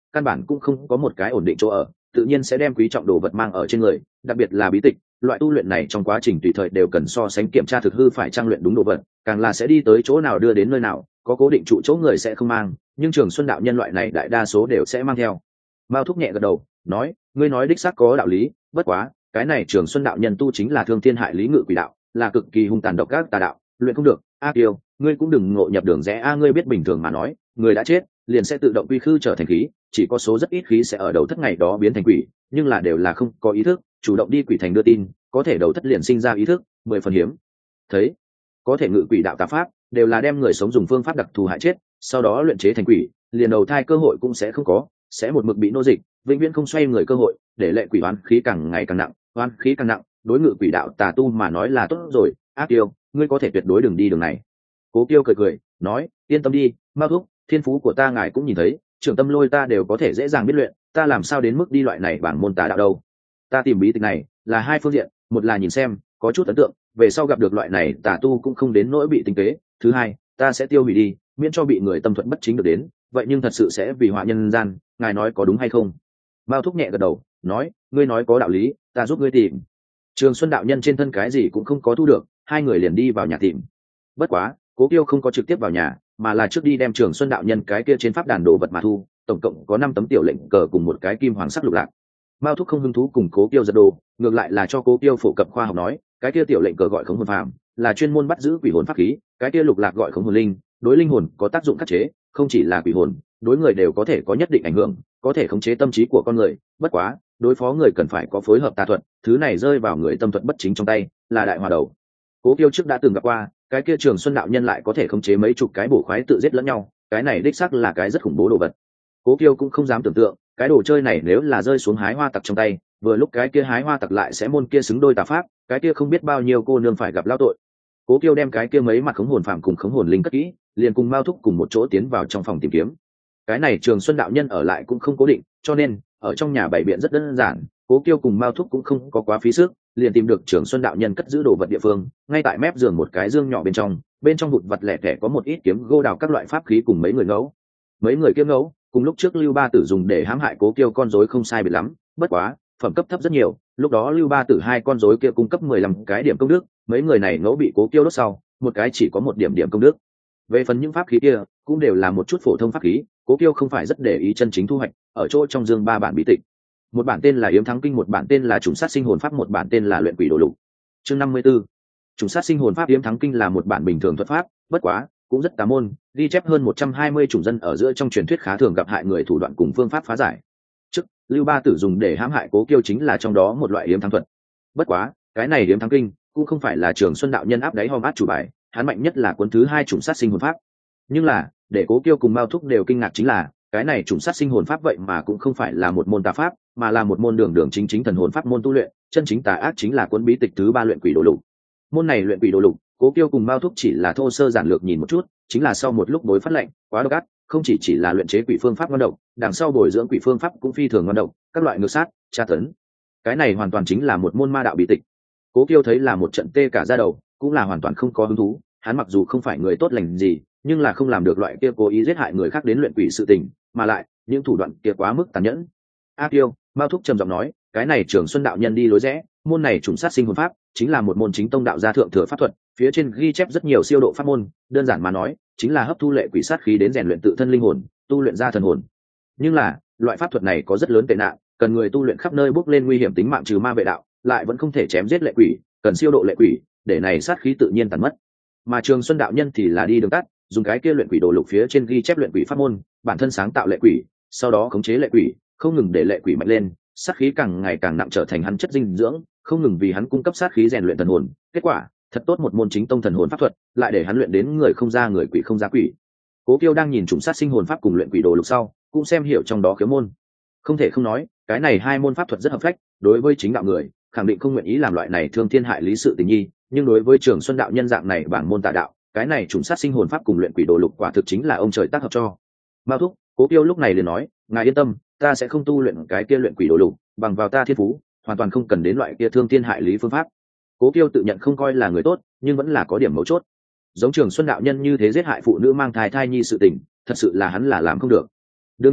S1: căn bản cũng không có một cái ổn định chỗ ở, tự nhiên sẽ đem quý trọng đồ vật mang ở trên người, đặc biệt là bí tịch, loại tu luyện này trong quá trình tùy thời đều cần so sánh kiểm tra thực hư phải trang luyện đúng đồ vật, càng là sẽ đi tới chỗ nào đưa đến nơi nào, có cố định trụ chỗ người sẽ không mang, nhưng Trường Xuân đạo nhân loại này đại đa số đều sẽ mang theo. Mao Thúc nhẹ gật đầu, nói, ngươi nói đích xác có đạo lý, bất quá, cái này Trường Xuân đạo nhân tu chính là thương thiên hại lý ngự quỷ đạo, là cực kỳ hung tàn độc ác tà đạo, luyện không được. A Kiều, ngươi cũng đừng ngộ nhập đường rẽ a, ngươi biết bình thường mà nói, người đã chết, liền sẽ tự động quy khư trở thành khí, chỉ có số rất ít khí sẽ ở đầu thất ngày đó biến thành quỷ, nhưng là đều là không có ý thức, chủ động đi quỷ thành đưa tin, có thể đầu thất liền sinh ra ý thức, mười phần hiếm. Thấy, có thể ngự quỷ đạo tà pháp, đều là đem người sống dùng phương pháp đặc thù hại chết, sau đó luyện chế thành quỷ, liền đầu thai cơ hội cũng sẽ không có, sẽ một mực bị nô dịch, vĩnh viễn không xoay người cơ hội, để lệ quỷ oán khí càng ngày càng nặng, oán khí càng nặng, đối ngự quỷ đạo tà tu mà nói là tốt rồi. Ác Tiêu, ngươi có thể tuyệt đối đừng đi đường này. Cố Tiêu cười cười, nói, yên tâm đi, Mao Thúc, thiên phú của ta ngài cũng nhìn thấy, trưởng tâm lôi ta đều có thể dễ dàng biết luyện, ta làm sao đến mức đi loại này bảng môn tà đạo đâu. Ta tìm bí tịch này là hai phương diện, một là nhìn xem, có chút ấn tượng, về sau gặp được loại này tà tu cũng không đến nỗi bị tinh tế, thứ hai, ta sẽ tiêu hủy đi, miễn cho bị người tâm thuận bất chính được đến, vậy nhưng thật sự sẽ vì họa nhân gian, ngài nói có đúng hay không? Mao Thúc nhẹ gật đầu, nói, ngươi nói có đạo lý, ta giúp ngươi tìm. Trường Xuân đạo nhân trên thân cái gì cũng không có thu được, hai người liền đi vào nhà tìm. Bất quá, Cố Kiêu không có trực tiếp vào nhà, mà là trước đi đem Trường Xuân đạo nhân cái kia trên pháp đàn đồ vật mà thu, tổng cộng có năm tấm tiểu lệnh cờ cùng một cái kim hoàng sắc lục lạc. Mao Thúc không hứng thú cùng Cố Kiêu giật đồ, ngược lại là cho Cố Kiêu phổ cập khoa học nói, cái kia tiểu lệnh cờ gọi khống hồn phàm, là chuyên môn bắt giữ quỷ hồn pháp khí, cái kia lục lạc gọi khống hồn linh, đối linh hồn có tác dụng khắc chế, không chỉ là quỷ hồn, đối người đều có thể có nhất định ảnh hưởng, có thể khống chế tâm trí của con người, bất quá, đối phó người cần phải có phối hợp tà thuật, thứ này rơi vào người tâm thuật bất chính trong tay, là đại hòa đầu. Cố Kiêu trước đã từng gặp qua, cái kia Trường Xuân đạo nhân lại có thể khống chế mấy chục cái bổ khoái tự giết lẫn nhau, cái này đích xác là cái rất khủng bố đồ vật. Cố Kiêu cũng không dám tưởng tượng, cái đồ chơi này nếu là rơi xuống hái hoa tặc trong tay, vừa lúc cái kia hái hoa tặc lại sẽ môn kia xứng đôi tà pháp, cái kia không biết bao nhiêu cô nương phải gặp lao tội. Cố Kiêu đem cái kia mấy mặt khống hồn phàm cùng khống hồn linh cất kỹ, liền cùng Mao Thúc cùng một chỗ tiến vào trong phòng tìm kiếm. Cái này Trường Xuân đạo nhân ở lại cũng không cố định, cho nên ở trong nhà bày biện rất đơn giản, Cố Kiêu cùng Mao Thúc cũng không có quá phí sức, liền tìm được Trường Xuân đạo nhân cất giữ đồ vật địa phương, ngay tại mép giường một cái dương nhỏ bên trong, bên trong vụt vặt lẻ tẻ có một ít kiếm gô đào các loại pháp khí cùng mấy người ngẫu. Mấy người kiếm ngẫu, cùng lúc trước Lưu Ba Tử dùng để hãm hại Cố Kiêu con rối không sai biệt lắm, bất quá, phẩm cấp thấp rất nhiều, lúc đó Lưu Ba Tử hai con rối kia cung cấp mười lăm cái điểm công đức, mấy người này ngẫu bị Cố Kiêu đốt sau, một cái chỉ có một điểm điểm công đức. Về phần những pháp khí kia, cũng đều là một chút phổ thông pháp khí, Cố Kiêu không phải rất để ý chân chính thu hoạch, ở chỗ trong dương ba bản bí tịch. Một bản tên là Yếm Thắng Kinh, một bản tên là Trùng Sát Sinh Hồn Pháp, một bản tên là Luyện Quỷ Đồ Lục. Chương năm mươi tư. Trùng Sát Sinh Hồn Pháp. Yếm Thắng Kinh là một bản bình thường thuật pháp, bất quá, cũng rất tà môn, ghi chép hơn một trăm hai mươi chủng dân ở giữa trong truyền thuyết khá thường gặp hại người thủ đoạn cùng phương pháp phá giải. Trước, Lưu Ba Tử dùng để hãm hại Cố Kiêu chính là trong đó một loại Yếm Thắng thuật. Bất quá, cái này Yếm Thắng Kinh cũng không phải là Trường Xuân đạo nhân áp đáy hòm át chủ bài, hắn mạnh nhất là cuốn thứ hai Trùng Sát Sinh Hồn Pháp. Nhưng là, để Cố Kiêu cùng Mao Thúc đều kinh ngạc chính là, cái này Trùng Sát Sinh Hồn Pháp vậy mà cũng không phải là một môn tà pháp, mà là một môn đường đường chính chính thần hồn pháp môn tu luyện, chân chính tà ác chính là cuốn bí tịch thứ ba Luyện Quỷ Đồ Lục. Môn này Luyện Quỷ Đồ Lục, Cố Kiêu cùng Mao Thúc chỉ là thô sơ giản lược nhìn một chút, chính là sau một lúc bối phát lệnh, quá độc ác, không chỉ chỉ là luyện chế quỷ phương pháp ngon độc, đằng sau bồi dưỡng quỷ phương pháp cũng phi thường ngon độc, các loại ngược sát, tra tấn. Cái này hoàn toàn chính là một môn ma đạo bí tịch. Cố Kiêu thấy là một trận tê cả da đầu, cũng là hoàn toàn không có hứng thú, hắn mặc dù không phải người tốt lành gì, nhưng là không làm được loại kia cố ý giết hại người khác đến luyện quỷ sự tình, mà lại, những thủ đoạn kia quá mức tàn nhẫn. A Kiêu, Mao Thúc trầm giọng nói, cái này Trường Xuân đạo nhân đi lối rẽ, môn này Trùng Sát Sinh Hồn Pháp, chính là một môn chính tông đạo gia thượng thừa pháp thuật, phía trên ghi chép rất nhiều siêu độ pháp môn, đơn giản mà nói, chính là hấp thu lệ quỷ sát khí đến rèn luyện tự thân linh hồn, tu luyện ra thần hồn. Nhưng là, loại pháp thuật này có rất lớn tệ nạn, cần người tu luyện khắp nơi bước lên nguy hiểm tính mạng trừ ma vệ đạo, lại vẫn không thể chém giết lệ quỷ, cần siêu độ lệ quỷ, để này sát khí tự nhiên tàn mất. Mà Trường Xuân đạo nhân thì là đi đường tắt, dùng cái kia Luyện Quỷ Đồ Lục phía trên ghi chép luyện quỷ pháp môn, bản thân sáng tạo lệ quỷ, sau đó khống chế lệ quỷ, không ngừng để lệ quỷ mạnh lên, sát khí càng ngày càng nặng trở thành hắn chất dinh dưỡng, không ngừng vì hắn cung cấp sát khí rèn luyện thần hồn. Kết quả, thật tốt một môn chính tông thần hồn pháp thuật, lại để hắn luyện đến người không ra người, quỷ không ra quỷ. Cố Kiêu đang nhìn Trùng Sát Sinh Hồn Pháp cùng Luyện Quỷ Đồ Lục sau, cũng xem hiểu trong đó khiếu môn. Không thể không nói, cái này hai môn pháp thuật rất hợp phách, đối với chính đạo người, khẳng định không nguyện ý làm loại này thương thiên hại lý sự tình nhi, nhưng đối với Trường Xuân đạo nhân dạng này bảng môn tà đạo, cái này Trùng Sát Sinh Hồn Pháp cùng Luyện Quỷ Đồ Lục quả thực chính là ông trời tác hợp cho. Mao Thúc, Cố Kiêu lúc này liền nói, ngài yên tâm, ta sẽ không tu luyện cái kia Luyện Quỷ Đồ Lục, bằng vào ta thiên phú, hoàn toàn không cần đến loại kia thương thiên hại lý phương pháp. Cố Kiêu tự nhận không coi là người tốt, nhưng vẫn là có điểm mấu chốt. Giống Trường Xuân đạo nhân như thế giết hại phụ nữ mang thai thai nhi sự tình, thật sự là hắn là làm không được. Đương nhiên,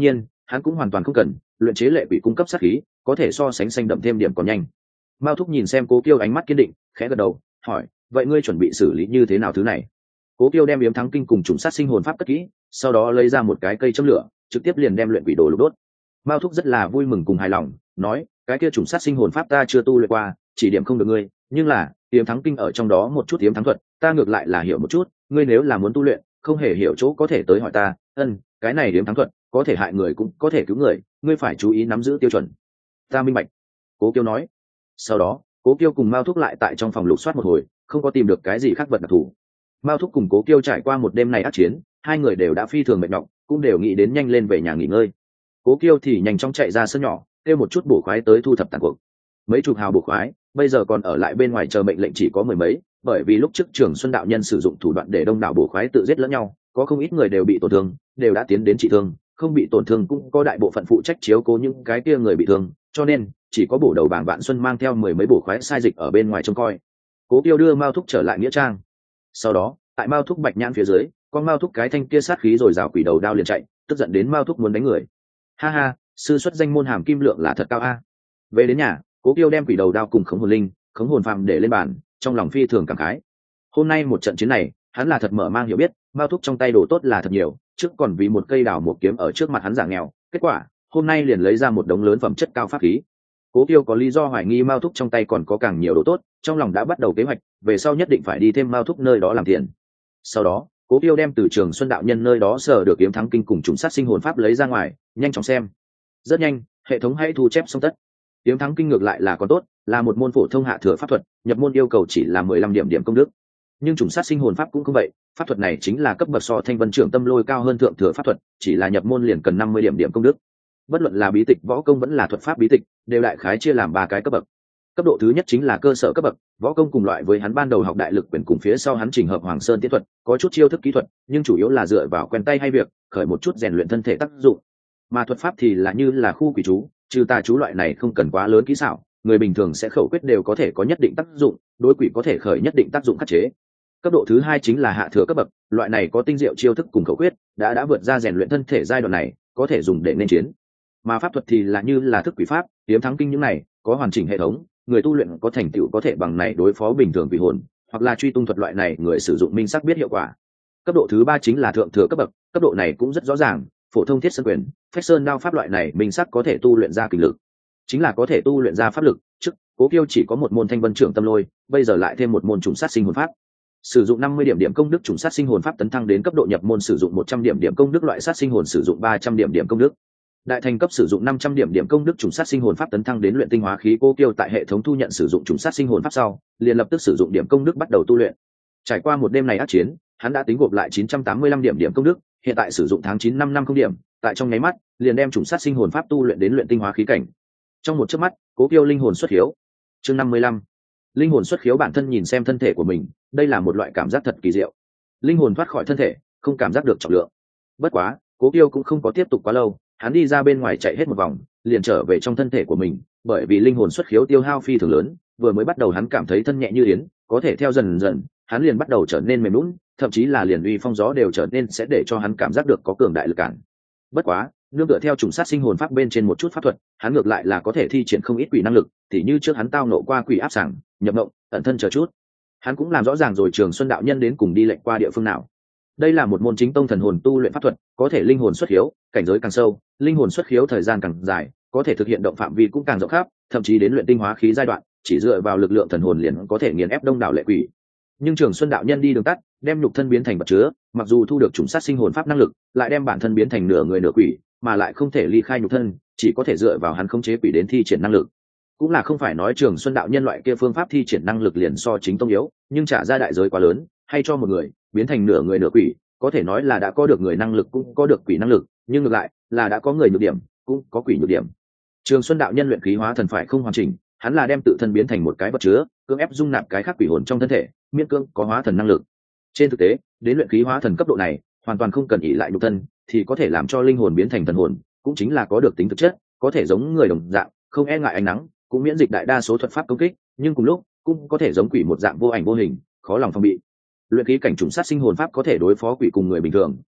S1: hắn cũng hoàn toàn không cần, luyện chế lệ quỷ cung cấp sát khí có thể so sánh xanh đậm thêm điểm còn nhanh. Mao Thúc nhìn xem Cố Kiêu ánh mắt kiên định, khẽ gật đầu, hỏi, vậy ngươi chuẩn bị xử lý như thế nào thứ này? Cố Kiêu đem yếm thắng kinh cùng trùng sát sinh hồn pháp cất kỹ, sau đó lấy ra một cái cây châm lửa, trực tiếp liền đem luyện quỷ đồ lục đốt. Mao Thúc rất là vui mừng cùng hài lòng, nói, cái kia trùng sát sinh hồn pháp ta chưa tu luyện qua, chỉ điểm không được ngươi, nhưng là yếm thắng kinh ở trong đó một chút yếm thắng thuật, ta ngược lại là hiểu một chút, ngươi nếu là muốn tu luyện, không hề hiểu chỗ có thể tới hỏi ta. Ân, cái này yếm thắng thuật có thể hại người cũng có thể cứu người, ngươi phải chú ý nắm giữ tiêu chuẩn. Ta minh bạch. Cố Kiêu nói. Sau đó, Cố Kiêu cùng Mao Thúc lại tại trong phòng lục soát một hồi, không có tìm được cái gì khác vật đặc thù. Mao Thúc cùng Cố Kiêu trải qua một đêm này ác chiến, hai người đều đã phi thường mệt nhọc, cũng đều nghĩ đến nhanh lên về nhà nghỉ ngơi. Cố Kiêu thì nhanh chóng chạy ra sân nhỏ, kêu một chút bổ khoái tới thu thập tàn cuộc. Mấy chục hào bổ khoái, bây giờ còn ở lại bên ngoài chờ mệnh lệnh chỉ có mười mấy, bởi vì lúc trước Trường Xuân đạo nhân sử dụng thủ đoạn để đông đảo bổ khoái tự giết lẫn nhau, có không ít người đều bị tổn thương, đều đã tiến đến trị thương, không bị tổn thương cũng có đại bộ phận phụ trách chiếu cố những cái kia người bị thương, cho nên chỉ có bổ đầu bảng Vạn Xuân mang theo mười mấy bổ khoái sai dịch ở bên ngoài trông coi. Cố Kiêu đưa Mao Thúc trở lại nghĩa trang. Sau đó, tại Mao Thúc bạch nhãn phía dưới, con Mao Thúc cái thanh kia sát khí rồi rào quỷ đầu đao liền chạy, tức giận đến Mao Thúc muốn đánh người. Ha ha, sư xuất danh môn hàm kim lượng là thật cao a. Về đến nhà, Cố Kiêu đem quỷ đầu đao cùng khống hồn linh, khống hồn phàm để lên bàn, trong lòng phi thường cảm khái. Hôm nay một trận chiến này, hắn là thật mở mang hiểu biết, Mao Thúc trong tay đồ tốt là thật nhiều, trước còn vì một cây đào một kiếm ở trước mặt hắn giả nghèo, kết quả hôm nay liền lấy ra một đống lớn phẩm chất cao pháp khí. Cố Kiêu có lý do hoài nghi Mao Thúc trong tay còn có càng nhiều đồ tốt, trong lòng đã bắt đầu kế hoạch, về sau nhất định phải đi thêm Mao Thúc nơi đó làm tiền. Sau đó, Cố Kiêu đem từ Trường Xuân đạo nhân nơi đó sở được kiếm thắng kinh cùng trùng sát sinh hồn pháp lấy ra ngoài, nhanh chóng xem. Rất nhanh, hệ thống hãy thu chép xong tất. Kiếm thắng kinh ngược lại là có tốt, là một môn phổ thông hạ thừa pháp thuật, nhập môn yêu cầu chỉ là mười lăm điểm điểm công đức. Nhưng trùng sát sinh hồn pháp cũng không vậy, pháp thuật này chính là cấp bậc so Thanh Vân Trưởng Tâm Lôi cao hơn thượng thừa pháp thuật, chỉ là nhập môn liền cần năm mươi điểm điểm công đức. Bất luận là bí tịch võ công vẫn là thuật pháp bí tịch, đều đại khái chia làm ba cái cấp bậc. Cấp độ thứ nhất chính là cơ sở cấp bậc, võ công cùng loại với hắn ban đầu học đại lực quyền cùng phía sau hắn trình hợp Hoàng Sơn Tiết thuật, có chút chiêu thức kỹ thuật, nhưng chủ yếu là dựa vào quen tay hay việc, khởi một chút rèn luyện thân thể tác dụng. Mà thuật pháp thì là như là khu quỷ chú, trừ tà chú loại này không cần quá lớn kỹ xảo, người bình thường sẽ khẩu quyết đều có thể có nhất định tác dụng, đối quỷ có thể khởi nhất định tác dụng khắc chế. Cấp độ thứ hai chính là hạ thừa cấp bậc, loại này có tinh diệu chiêu thức cùng khẩu quyết, đã đã vượt ra rèn luyện thân thể giai đoạn này, có thể dùng để nên chiến. Mà pháp thuật thì là như là thức quỷ pháp, kiếm thắng kinh những này, có hoàn chỉnh hệ thống, người tu luyện có thành tựu có thể bằng này đối phó bình thường quỷ hồn, hoặc là truy tung thuật loại này người sử dụng minh sắc biết hiệu quả. Cấp độ thứ ba chính là thượng thừa cấp bậc, cấp độ này cũng rất rõ ràng, phổ thông thiết sơn quyền, phách sơn đao pháp loại này minh sắc có thể tu luyện ra kình lực, chính là có thể tu luyện ra pháp lực. Trước Cố Kiêu chỉ có một môn Thanh Vân Trưởng Tâm Lôi, bây giờ lại thêm một môn trùng sát sinh hồn pháp. Sử dụng năm mươi điểm điểm công đức trùng sát sinh hồn pháp tấn thăng đến cấp độ nhập môn sử dụng một trăm điểm điểm công đức loại sát sinh hồn sử dụng ba trăm điểm điểm công đức. Đại thành cấp sử dụng năm trăm điểm điểm công đức trùng sát sinh hồn pháp tấn thăng đến luyện tinh hóa khí. Cố Kiêu tại hệ thống thu nhận sử dụng trùng sát sinh hồn pháp sau, liền lập tức sử dụng điểm công đức bắt đầu tu luyện. Trải qua một đêm này ác chiến, hắn đã tính gộp lại chín trăm tám mươi lăm điểm điểm công đức, hiện tại sử dụng tháng chín năm năm không điểm, tại trong nháy mắt, liền đem trùng sát sinh hồn pháp tu luyện đến luyện tinh hóa khí cảnh. Trong một chớp mắt, Cố Kiêu linh hồn xuất hiếu. Chương năm mươi lăm. Linh hồn xuất khiếu. Bản thân nhìn xem thân thể của mình, đây là một loại cảm giác thật kỳ diệu. Linh hồn thoát khỏi thân thể, không cảm giác được trọng lượng. Bất quá, Cố Kiêu cũng không có tiếp tục quá lâu, hắn đi ra bên ngoài chạy hết một vòng, liền trở về trong thân thể của mình, bởi vì linh hồn xuất khiếu tiêu hao phi thường lớn, vừa mới bắt đầu hắn cảm thấy thân nhẹ như yến, có thể theo dần dần, hắn liền bắt đầu trở nên mềm nhũn, thậm chí là liền uy phong gió đều trở nên sẽ để cho hắn cảm giác được có cường đại lực cản. Bất quá, nương tựa theo trùng sát sinh hồn pháp bên trên một chút pháp thuật, hắn ngược lại là có thể thi triển không ít quỷ năng lực, tỉ như trước hắn tao nộ qua quỷ áp sảng, nhập mộng, ẩn thân chờ chút. Hắn cũng làm rõ ràng rồi Trường Xuân đạo nhân đến cùng đi lệnh qua địa phương nào. Đây là một môn chính tông thần hồn tu luyện pháp thuật, có thể linh hồn xuất khiếu, cảnh giới càng sâu, linh hồn xuất khiếu thời gian càng dài, có thể thực hiện động phạm vi cũng càng rộng khắp, thậm chí đến luyện tinh hóa khí giai đoạn, chỉ dựa vào lực lượng thần hồn liền có thể nghiền ép đông đảo lệ quỷ. Nhưng Trường Xuân đạo nhân đi đường tắt, đem nhục thân biến thành vật chứa, mặc dù thu được trùng sát sinh hồn pháp năng lực, lại đem bản thân biến thành nửa người nửa quỷ, mà lại không thể ly khai nhục thân, chỉ có thể dựa vào hắn khống chế quỷ đến thi triển năng lực. Cũng là không phải nói Trường Xuân đạo nhân loại kia phương pháp thi triển năng lực liền so chính tông yếu, nhưng trả ra đại giới quá lớn, hay cho một người biến thành nửa người nửa quỷ, có thể nói là đã có được người năng lực cũng có được quỷ năng lực, nhưng ngược lại là đã có người nhược điểm cũng có quỷ nhược điểm. Trường Xuân đạo nhân luyện khí hóa thần phải không hoàn chỉnh, hắn là đem tự thân biến thành một cái vật chứa, cưỡng ép dung nạp cái khác quỷ hồn trong thân thể, miễn cưỡng có hóa thần năng lực. Trên thực tế, đến luyện khí hóa thần cấp độ này, hoàn toàn không cần ỷ lại nhục thân, thì có thể làm cho linh hồn biến thành thần hồn, cũng chính là có được tính thực chất, có thể giống người đồng dạng, không e ngại ánh nắng, cũng miễn dịch đại đa số thuật pháp công kích, nhưng cùng lúc cũng có thể giống quỷ một dạng vô ảnh vô hình, khó lòng phòng bị. Luyện khí cảnh trùng sát sinh hồn pháp có thể đối phó quỷ cùng người bình thường,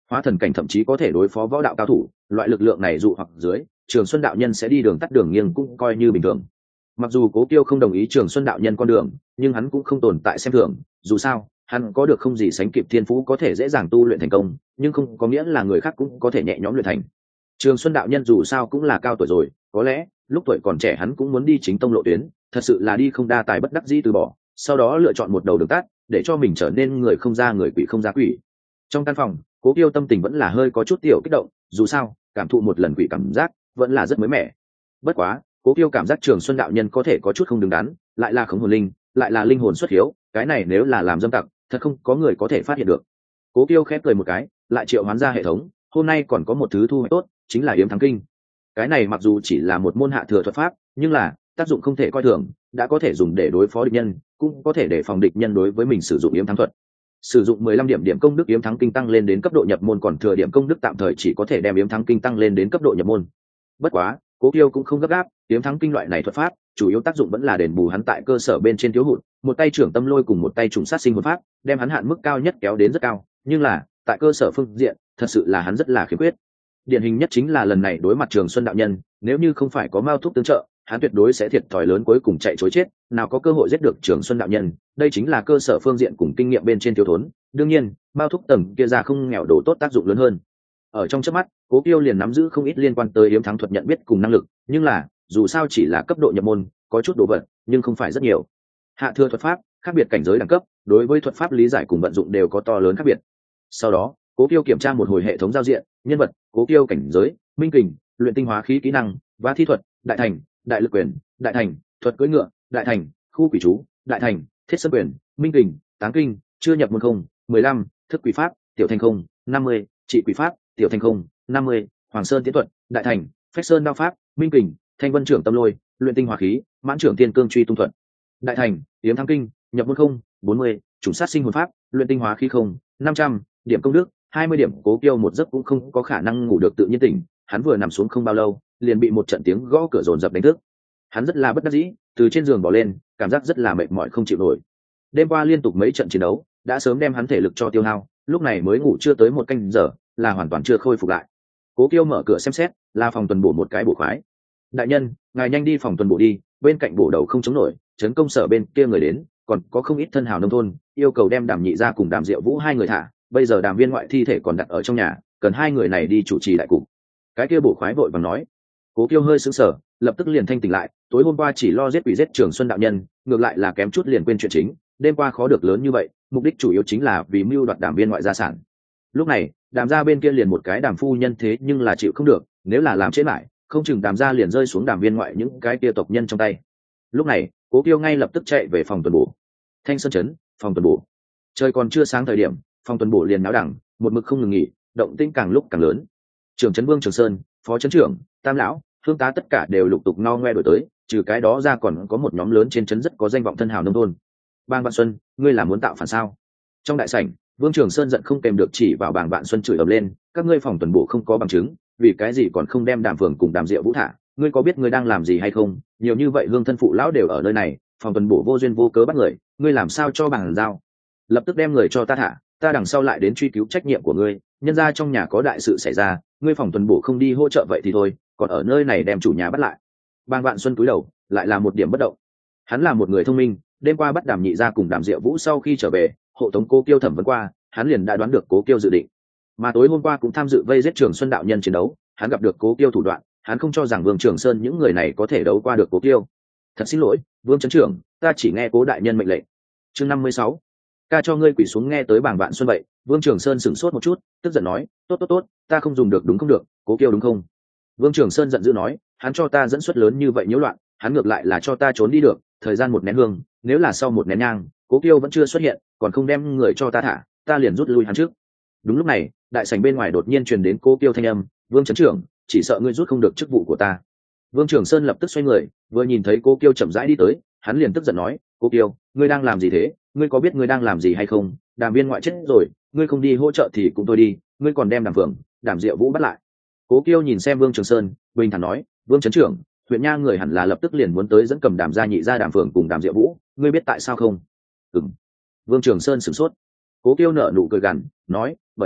S1: hóa thần cảnh thậm chí có thể đối phó võ đạo cao thủ, loại lực lượng này dụ hoặc dưới, Trường Xuân đạo nhân sẽ đi đường tắt đường nghiêng cũng coi như bình thường. Mặc dù Cố Kiêu không đồng ý Trường Xuân đạo nhân con đường, nhưng hắn cũng không tồn tại xem thường, dù sao hắn có được không gì sánh kịp thiên phú, có thể dễ dàng tu luyện thành công, nhưng không có nghĩa là người khác cũng có thể nhẹ nhõm luyện thành. Trường Xuân đạo nhân dù sao cũng là cao tuổi rồi, có lẽ lúc tuổi còn trẻ hắn cũng muốn đi chính tông lộ tuyến, thật sự là đi không đa tài bất đắc dĩ từ bỏ, sau đó lựa chọn một đầu đường tắt để cho mình trở nên người không ra người, quỷ không ra quỷ. Trong căn phòng, Cố Kiêu tâm tình vẫn là hơi có chút tiểu kích động, dù sao cảm thụ một lần quỷ cảm giác vẫn là rất mới mẻ. Bất quá Cố Kiêu cảm giác Trường Xuân đạo nhân có thể có chút không đứng đắn, lại là khống hồn linh, lại là linh hồn xuất hiếu, cái này nếu là làm dâm tặc thật không có người có thể phát hiện được. Cố Kiêu khép cười một cái, lại triệu hoán ra hệ thống, hôm nay còn có một thứ thu hoạch tốt, chính là yếm thắng kinh. Cái này mặc dù chỉ là một môn hạ thừa thuật pháp, nhưng là tác dụng không thể coi thường, đã có thể dùng để đối phó địch nhân, cũng có thể để phòng địch nhân đối với mình sử dụng yếm thắng thuật. Sử dụng mười lăm điểm điểm công đức yếm thắng kinh tăng lên đến cấp độ nhập môn, còn thừa điểm công đức tạm thời chỉ có thể đem yếm thắng kinh tăng lên đến cấp độ nhập môn. Bất quá Cố Kiêu cũng không gấp gáp, yếm thắng kinh loại này thuật pháp chủ yếu tác dụng vẫn là đền bù hắn tại cơ sở bên trên thiếu hụt, một tay trưởng tâm lôi cùng một tay trùng sát sinh hồn pháp đem hắn hạn mức cao nhất kéo đến rất cao, nhưng là tại cơ sở phương diện thật sự là hắn rất là khiếm khuyết. Điển hình nhất chính là lần này đối mặt Trường Xuân đạo nhân, nếu như không phải có Mao Thúc tương trợ, hắn tuyệt đối sẽ thiệt thòi lớn, cuối cùng chạy trối chết, nào có cơ hội giết được Trường Xuân đạo nhân. Đây chính là cơ sở phương diện cùng kinh nghiệm bên trên thiếu thốn. Đương nhiên Mao Thúc tầng kia ra không nghèo đổ tốt tác dụng lớn hơn. Ở trong chớp mắt, Cố Kiêu liền nắm giữ không ít liên quan tới yếm thắng thuật nhận biết cùng năng lực, nhưng là dù sao chỉ là cấp độ nhập môn, có chút đồ vật nhưng không phải rất nhiều. Hạ thừa thuật pháp khác biệt cảnh giới đẳng cấp, đối với thuật pháp lý giải cùng vận dụng đều có to lớn khác biệt. Sau đó Cố Kiêu kiểm tra một hồi hệ thống giao diện, nhân vật Cố Kiêu cảnh giới minh kình, luyện tinh hóa khí kỹ năng và thi thuật đại thành, đại lực quyền đại thành, thuật cưỡi ngựa đại thành, khu quỷ chú đại thành, thiết sơn quyền minh kình, táng kinh chưa nhập môn không mười lăm, thức quỷ pháp tiểu thành không năm mươi, trị quỷ pháp tiểu thành không năm mươi, hoàng sơn tiến thuật đại thành, phách sơn đao pháp minh kình, thanh vân trưởng tâm lôi luyện tinh hóa khí mãn trưởng tiên cương truy tung thuật đại thành, yếm thắng kinh nhập môn không bốn mươi, chủng sát sinh hồn pháp luyện tinh hóa khí không năm trăm, điểm công đức hai mươi điểm. Cố Kiêu một giấc cũng không có khả năng ngủ được tự nhiên tỉnh, hắn vừa nằm xuống không bao lâu liền bị một trận tiếng gõ cửa dồn dập đánh thức. Hắn rất là bất đắc dĩ, từ trên giường bỏ lên, cảm giác rất là mệt mỏi không chịu nổi. Đêm qua liên tục mấy trận chiến đấu đã sớm đem hắn thể lực cho tiêu hao, lúc này mới ngủ chưa tới một canh giờ là hoàn toàn chưa khôi phục lại. Cố Kiêu mở cửa xem xét, là phòng tuần bổ một cái bổ khoái. Đại nhân, ngài nhanh đi phòng tuần bổ đi, bên cạnh bổ đầu không chống nổi, trấn công sở bên kia người đến, còn có không ít thân hào nông thôn yêu cầu đem Đàm Nhị Gia cùng Đàm Diệu Vũ hai người thả, bây giờ Đàm Viên ngoại thi thể còn đặt ở trong nhà, cần hai người này đi chủ trì đại cục. Cái kia bổ khoái vội vàng nói. Cố Kiêu hơi sững sờ, lập tức liền thanh tỉnh lại, tối hôm qua chỉ lo giết quỷ giết Trường Xuân đạo nhân, ngược lại là kém chút liền quên chuyện chính, đêm qua khó được lớn như vậy, mục đích chủ yếu chính là vì mưu đoạt Đàm Viên ngoại gia sản. Lúc này Đàm gia bên kia liền một cái Đàm phu nhân thế nhưng là chịu không được, nếu là làm chết lại, không chừng Đàm gia liền rơi xuống Đàm Viên ngoại những cái kia tộc nhân trong tay. Lúc này Cố Kiêu ngay lập tức chạy về phòng tuần bổ. Thanh Sơn trấn, phòng tuần bổ. Trời còn chưa sáng thời điểm, phòng tuần bổ liền náo đẳng, một mực không ngừng nghỉ, động tĩnh càng lúc càng lớn. Trưởng trấn Vương Trường Sơn, phó trấn trưởng Tam lão, Hương tá tất cả đều lục tục no ngoe đổi tới, trừ cái đó ra còn có một nhóm lớn trên trấn rất có danh vọng thân hào nông thôn. Bang Vạn Xuân, ngươi là muốn tạo phản sao? Trong đại sảnh, Vương Trường Sơn giận không kèm được, chỉ vào Bàng Vạn Xuân chửi ầm lên, các ngươi phòng tuần bổ không có bằng chứng, vì cái gì còn không đem Đàm Phường cùng Đàm Diệu Vũ thả? Ngươi có biết ngươi đang làm gì hay không? Nhiều như vậy hương thân phụ lão đều ở nơi này, phòng tuần bổ vô duyên vô cớ bắt người, ngươi làm sao cho bằng giao? Lập tức đem người cho ta thả, ta đằng sau lại đến truy cứu trách nhiệm của ngươi. Nhân ra trong nhà có đại sự xảy ra, ngươi phòng tuần bổ không đi hỗ trợ vậy thì thôi, còn ở nơi này đem chủ nhà bắt lại. Bang Vạn Xuân cúi đầu, lại là một điểm bất động. Hắn là một người thông minh, đêm qua bắt Đàm Nhị Gia cùng Đàm Diệu Vũ sau khi trở về, hộ tống Cố Kiêu thẩm vấn qua, hắn liền đã đoán được Cố Kiêu dự định, mà tối hôm qua cũng tham dự vây giết Trường Xuân đạo nhân chiến đấu, hắn gặp được Cố Kiêu thủ đoạn, hắn không cho rằng Vương Trường Sơn những người này có thể đấu qua được Cố Kiêu. Thật xin lỗi, Vương trấn trưởng, ta chỉ nghe Cố đại nhân mệnh lệnh. Chương năm mươi sáu, ca cho ngươi quỳ xuống. Nghe tới Bàng Vạn Xuân vậy, Vương Trường Sơn sửng sốt một chút, tức giận nói, tốt tốt tốt, ta không dùng được đúng không được, Cố Kiêu đúng không? Vương Trường Sơn giận dữ nói, hắn cho ta dẫn xuất lớn như vậy nhiễu loạn, hắn ngược lại là cho ta trốn đi được, thời gian một nén hương, nếu là sau một nén nhang, Cố Kiêu vẫn chưa xuất hiện, còn không đem người cho ta thả, ta liền rút lui hắn trước. Đúng lúc này, đại sảnh bên ngoài đột nhiên truyền đến Cố Kiêu thanh âm, Vương trấn trưởng, chỉ sợ ngươi rút không được chức vụ của ta. Vương Trường Sơn lập tức xoay người, vừa nhìn thấy Cố Kiêu chậm rãi đi tới, hắn liền tức giận nói, Cố Kiêu, ngươi đang làm gì thế? Ngươi có biết ngươi đang làm gì hay không? Đàm Viên ngoại chết rồi, ngươi không đi hỗ trợ thì cũng thôi đi, ngươi còn đem Đàm Phượng, Đàm Diệu Vũ bắt lại. Cố Kiêu nhìn xem Vương Trường Sơn, bình thản nói, Vương trấn trưởng, huyện nha người hẳn là lập tức liền muốn tới dẫn cầm Đàm gia Nhị Gia Đàm Phượng cùng Đàm Diệu Vũ, ngươi biết tại sao không? Ừm. Vương Trường Sơn sửng sốt. Cố Kiêu nở nụ cười gằn, nói, bởi vì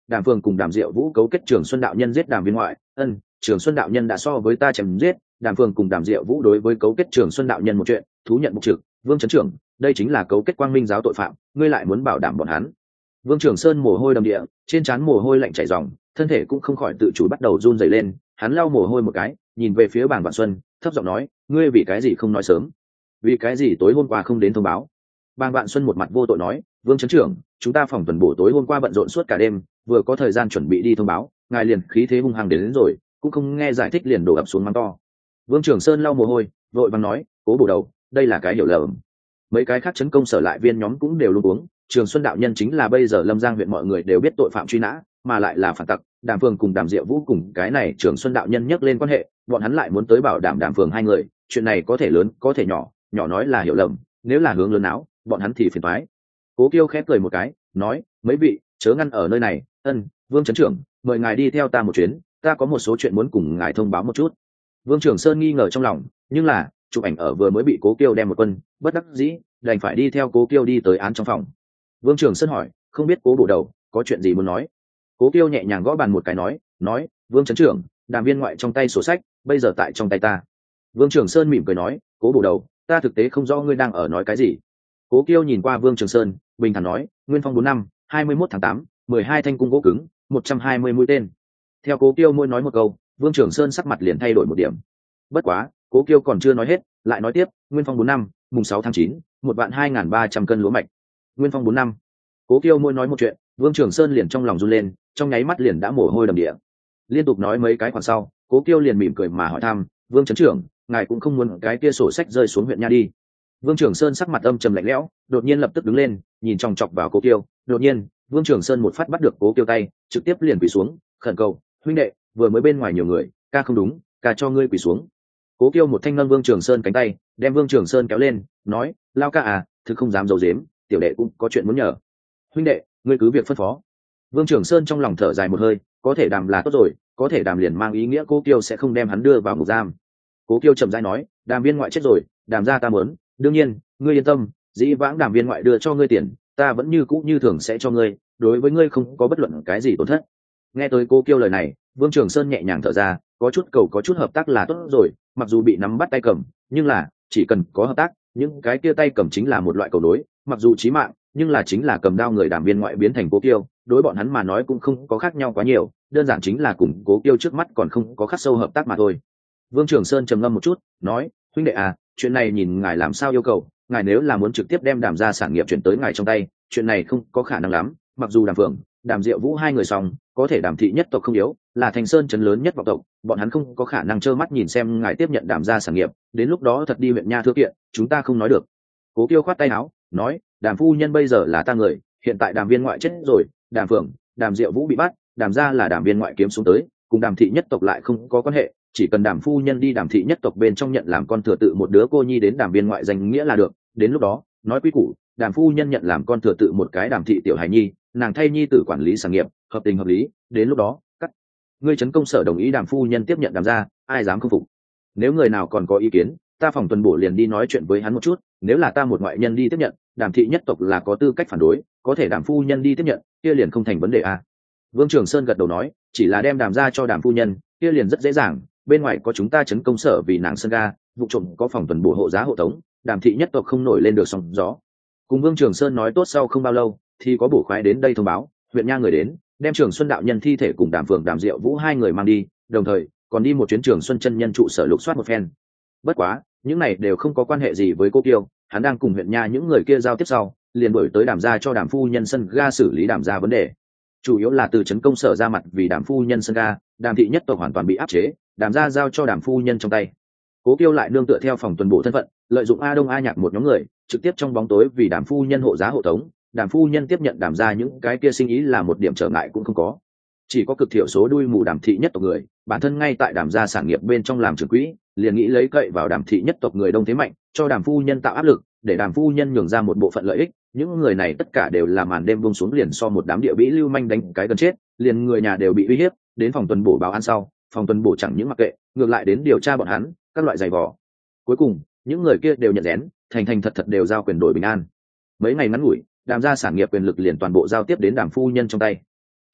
S1: đàm phương cùng đàm diệu vũ cấu kết Trường Xuân đạo nhân giết đàm viên ngoại. Ân, Trường Xuân đạo nhân đã so với ta chém giết, đàm phương cùng đàm diệu vũ đối với cấu kết Trường Xuân đạo nhân một chuyện, thú nhận mục trực. Vương trấn trưởng, đây chính là cấu kết quang minh giáo tội phạm, ngươi lại muốn bảo đảm bọn hắn. Vương Trường Sơn mồ hôi đầm địa, trên trán mồ hôi lạnh chảy ròng, thân thể cũng không khỏi tự chủ bắt đầu run rẩy lên. Hắn lau mồ hôi một cái, nhìn về phía Bàng Vạn Xuân, thấp giọng nói, ngươi vì cái gì không nói sớm? Vì cái gì tối hôm qua không đến thông báo? Bàng Vạn Xuân một mặt vô tội nói, Vương trấn trưởng, chúng ta phòng tuần bổ tối hôm qua bận rộn suốt cả đêm, vừa có thời gian chuẩn bị đi thông báo, ngài liền khí thế hung hăng đến, đến rồi, cũng không nghe giải thích liền đổ ập xuống mắng to. Vương Trường Sơn lau mồ hôi, vội vàng nói, cố bổ đầu, đây là cái hiểu lầm. Mấy cái khác chấn công sở lại viên nhóm cũng đều luống cuống. Trường Xuân đạo nhân chính là bây giờ Lâm Giang huyện mọi người đều biết tội phạm truy nã, mà lại là phản tặc. Đàm Phương cùng Đàm Diệu Vũ cùng cái này Trường Xuân đạo nhân nhắc lên quan hệ, bọn hắn lại muốn tới bảo đảm Đàm Phương hai người, chuyện này có thể lớn, có thể nhỏ, nhỏ nói là hiểu lầm, nếu là hướng lớn áo, bọn hắn thì phiền toái. Cố Kiêu khép cười một cái, nói, mấy vị, chớ ngăn ở nơi này. Ân, Vương trấn trưởng, mời ngài đi theo ta một chuyến, ta có một số chuyện muốn cùng ngài thông báo một chút. Vương Trường Sơn nghi ngờ trong lòng, nhưng là chụp ảnh ở vừa mới bị Cố Kiêu đem một quân, bất đắc dĩ đành phải đi theo Cố Kiêu đi tới án trong phòng. Vương Trường Sơn hỏi, không biết Cố bộ đầu có chuyện gì muốn nói? Cố Kiêu nhẹ nhàng gõ bàn một cái nói, nói, Vương trấn trưởng, đàm viên ngoại trong tay sổ sách, bây giờ tại trong tay ta. Vương Trường Sơn mỉm cười nói, Cố bộ đầu, ta thực tế không rõ ngươi đang ở nói cái gì. Cố Kiêu nhìn qua Vương Trường Sơn, bình thản nói, Nguyên Phong bốn năm, hai mươi mốt tháng tám, mười hai thanh cung gỗ cứng, một trăm hai mươi mũi tên. Theo Cố Kiêu mỗi nói một câu, Vương Trường Sơn sắc mặt liền thay đổi một điểm. Bất quá, Cố Kiêu còn chưa nói hết, lại nói tiếp, Nguyên Phong bốn năm, mùng sáu tháng chín, một vạn hai ngàn ba trăm cân lúa mạch. Nguyên Phong bốn năm. Cố Kiêu mỗi nói một chuyện, Vương Trường Sơn liền trong lòng run lên, trong nháy mắt liền đã mồ hôi đầm địa. Liên tục nói mấy cái khoảng sau, Cố Kiêu liền mỉm cười mà hỏi thăm, Vương trấn trưởng, ngài cũng không muốn cái kia sổ sách rơi xuống huyện nha đi. Vương Trường Sơn sắc mặt âm trầm lạnh lẽo, đột nhiên lập tức đứng lên, nhìn chòng chọc vào Cố Kiêu. Đột nhiên, Vương Trường Sơn một phát bắt được Cố Kiêu tay, trực tiếp liền quỳ xuống, khẩn cầu, huynh đệ, vừa mới bên ngoài nhiều người, ca không đúng, ca cho ngươi quỳ xuống. Cố Kiêu một thanh nâng Vương Trường Sơn cánh tay, đem Vương Trường Sơn kéo lên, nói, lao ca à, thực không dám giấu giếm, tiểu đệ cũng có chuyện muốn nhờ. Huynh đệ, ngươi cứ việc phân phó. Vương Trường Sơn trong lòng thở dài một hơi, có thể đàm là tốt rồi, có thể đàm liền mang ý nghĩa Cố Kiêu sẽ không đem hắn đưa vào ngục giam. Cố Kiêu chậm rãi nói, đàm viên ngoại chết rồi, đàm gia ta muốn, đương nhiên, ngươi yên tâm, dĩ vãng đàm viên ngoại đưa cho ngươi tiền, ta vẫn như cũ như thường sẽ cho ngươi, đối với ngươi không có bất luận cái gì tổn thất. Nghe tới Cố Kiêu lời này, Vương Trường Sơn nhẹ nhàng thở ra, có chút cầu có chút hợp tác là tốt rồi, mặc dù bị nắm bắt tay cầm, nhưng là chỉ cần có hợp tác, những cái kia tay cầm chính là một loại cầu đối, mặc dù chí mạng, nhưng là chính là cầm đao người đàm viên ngoại biến thành Cố Kiêu, đối bọn hắn mà nói cũng không có khác nhau quá nhiều, đơn giản chính là cùng Cố Kiêu trước mắt còn không có khắc sâu hợp tác mà thôi. Vương Trường Sơn trầm ngâm một chút, nói, huynh đệ à, chuyện này nhìn ngài làm sao yêu cầu, ngài nếu là muốn trực tiếp đem đàm gia sản nghiệp chuyển tới ngài trong tay, chuyện này không có khả năng lắm, mặc dù đàm phượng, đàm diệu vũ hai người xong, có thể đàm thị nhất tộc không yếu, là thành sơn trấn lớn nhất vọng tộc, bọn hắn không có khả năng trơ mắt nhìn xem ngài tiếp nhận đàm gia sản nghiệp, đến lúc đó thật đi huyện nha thưa kiện, chúng ta không nói được. Cố Kiêu khoát tay áo, nói, đàm phu nhân bây giờ là ta người, hiện tại đàm viên ngoại chết rồi, đàm phượng, đàm diệu vũ bị bắt, đàm gia là đàm viên ngoại kiếm xuống tới, cùng đàm thị nhất tộc lại không có quan hệ, chỉ cần đàm phu nhân đi đàm thị nhất tộc bên trong nhận làm con thừa tự một đứa cô nhi đến đàm viên ngoại danh nghĩa là được, đến lúc đó nói quy củ, đàm phu nhân nhận làm con thừa tự một cái đàm thị tiểu hài nhi, nàng thay nhi tử quản lý sản nghiệp, hợp tình hợp lý, đến lúc đó cắt ngươi trấn công sở đồng ý đàm phu nhân tiếp nhận đàm gia, ai dám không phục. Nếu người nào còn có ý kiến, ta phòng tuần bổ liền đi nói chuyện với hắn một chút, nếu là ta một ngoại nhân đi tiếp nhận, đàm thị nhất tộc là có tư cách phản đối, có thể đàm phu nhân đi tiếp nhận, kia liền không thành vấn đề à. Vương Trường Sơn gật đầu nói, chỉ là đem đàm gia cho đàm phu nhân, kia liền rất dễ dàng, bên ngoài có chúng ta trấn công sở vì nàng sân ga, vụ trộm có phòng tuần bổ hộ giá hộ tống, đàm thị nhất tộc không nổi lên được sóng gió. Cùng Vương Trường Sơn nói tốt sau không bao lâu, thì có bổ khoái đến đây thông báo, huyện nha người đến, đem Trường Xuân đạo nhân thi thể cùng đàm phượng đàm diệu vũ hai người mang đi, đồng thời còn đi một chuyến Trường Xuân chân nhân trụ sở lục soát một phen. Bất quá, những này đều không có quan hệ gì với Cố Kiêu, hắn đang cùng huyện nha những người kia giao tiếp sau, liền đổi tới đàm gia cho đàm phu nhân sân ga xử lý đàm gia vấn đề. Chủ yếu là từ trấn công sở ra mặt, vì đàm phu nhân sân ga, đàm thị nhất tộc hoàn toàn bị áp chế, đàm gia giao cho đàm phu nhân trong tay. Cố Kiêu lại nương tựa theo phòng tuần bổ thân phận, lợi dụng A Đông A Nhạc một nhóm người, trực tiếp trong bóng tối vì đàm phu nhân hộ giá hộ tống, đàm phu nhân tiếp nhận đàm gia những cái kia sinh ý là một điểm trở ngại cũng không có. Chỉ có cực thiểu số đuôi mù đàm thị nhất tộc người, bản thân ngay tại đàm gia sản nghiệp bên trong làm trưởng quỹ, liền nghĩ lấy cậy vào đàm thị nhất tộc người đông thế mạnh, cho đàm phu nhân tạo áp lực, để đàm phu nhân nhường ra một bộ phận lợi ích. Những người này tất cả đều là màn đêm buông xuống liền so một đám địa bĩ lưu manh đánh cái gần chết, liền người nhà đều bị uy hiếp, đến phòng tuần bổ báo ăn sau, phòng tuần bổ chẳng những mặc kệ, ngược lại đến điều tra bọn hắn, các loại giày vò. Cuối cùng, những người kia đều nhận rén, thành thành thật thật đều giao quyền đổi bình an. Mấy ngày ngắn ngủi, đàm gia sản nghiệp quyền lực liền toàn bộ giao tiếp đến đàm phu nhân trong tay.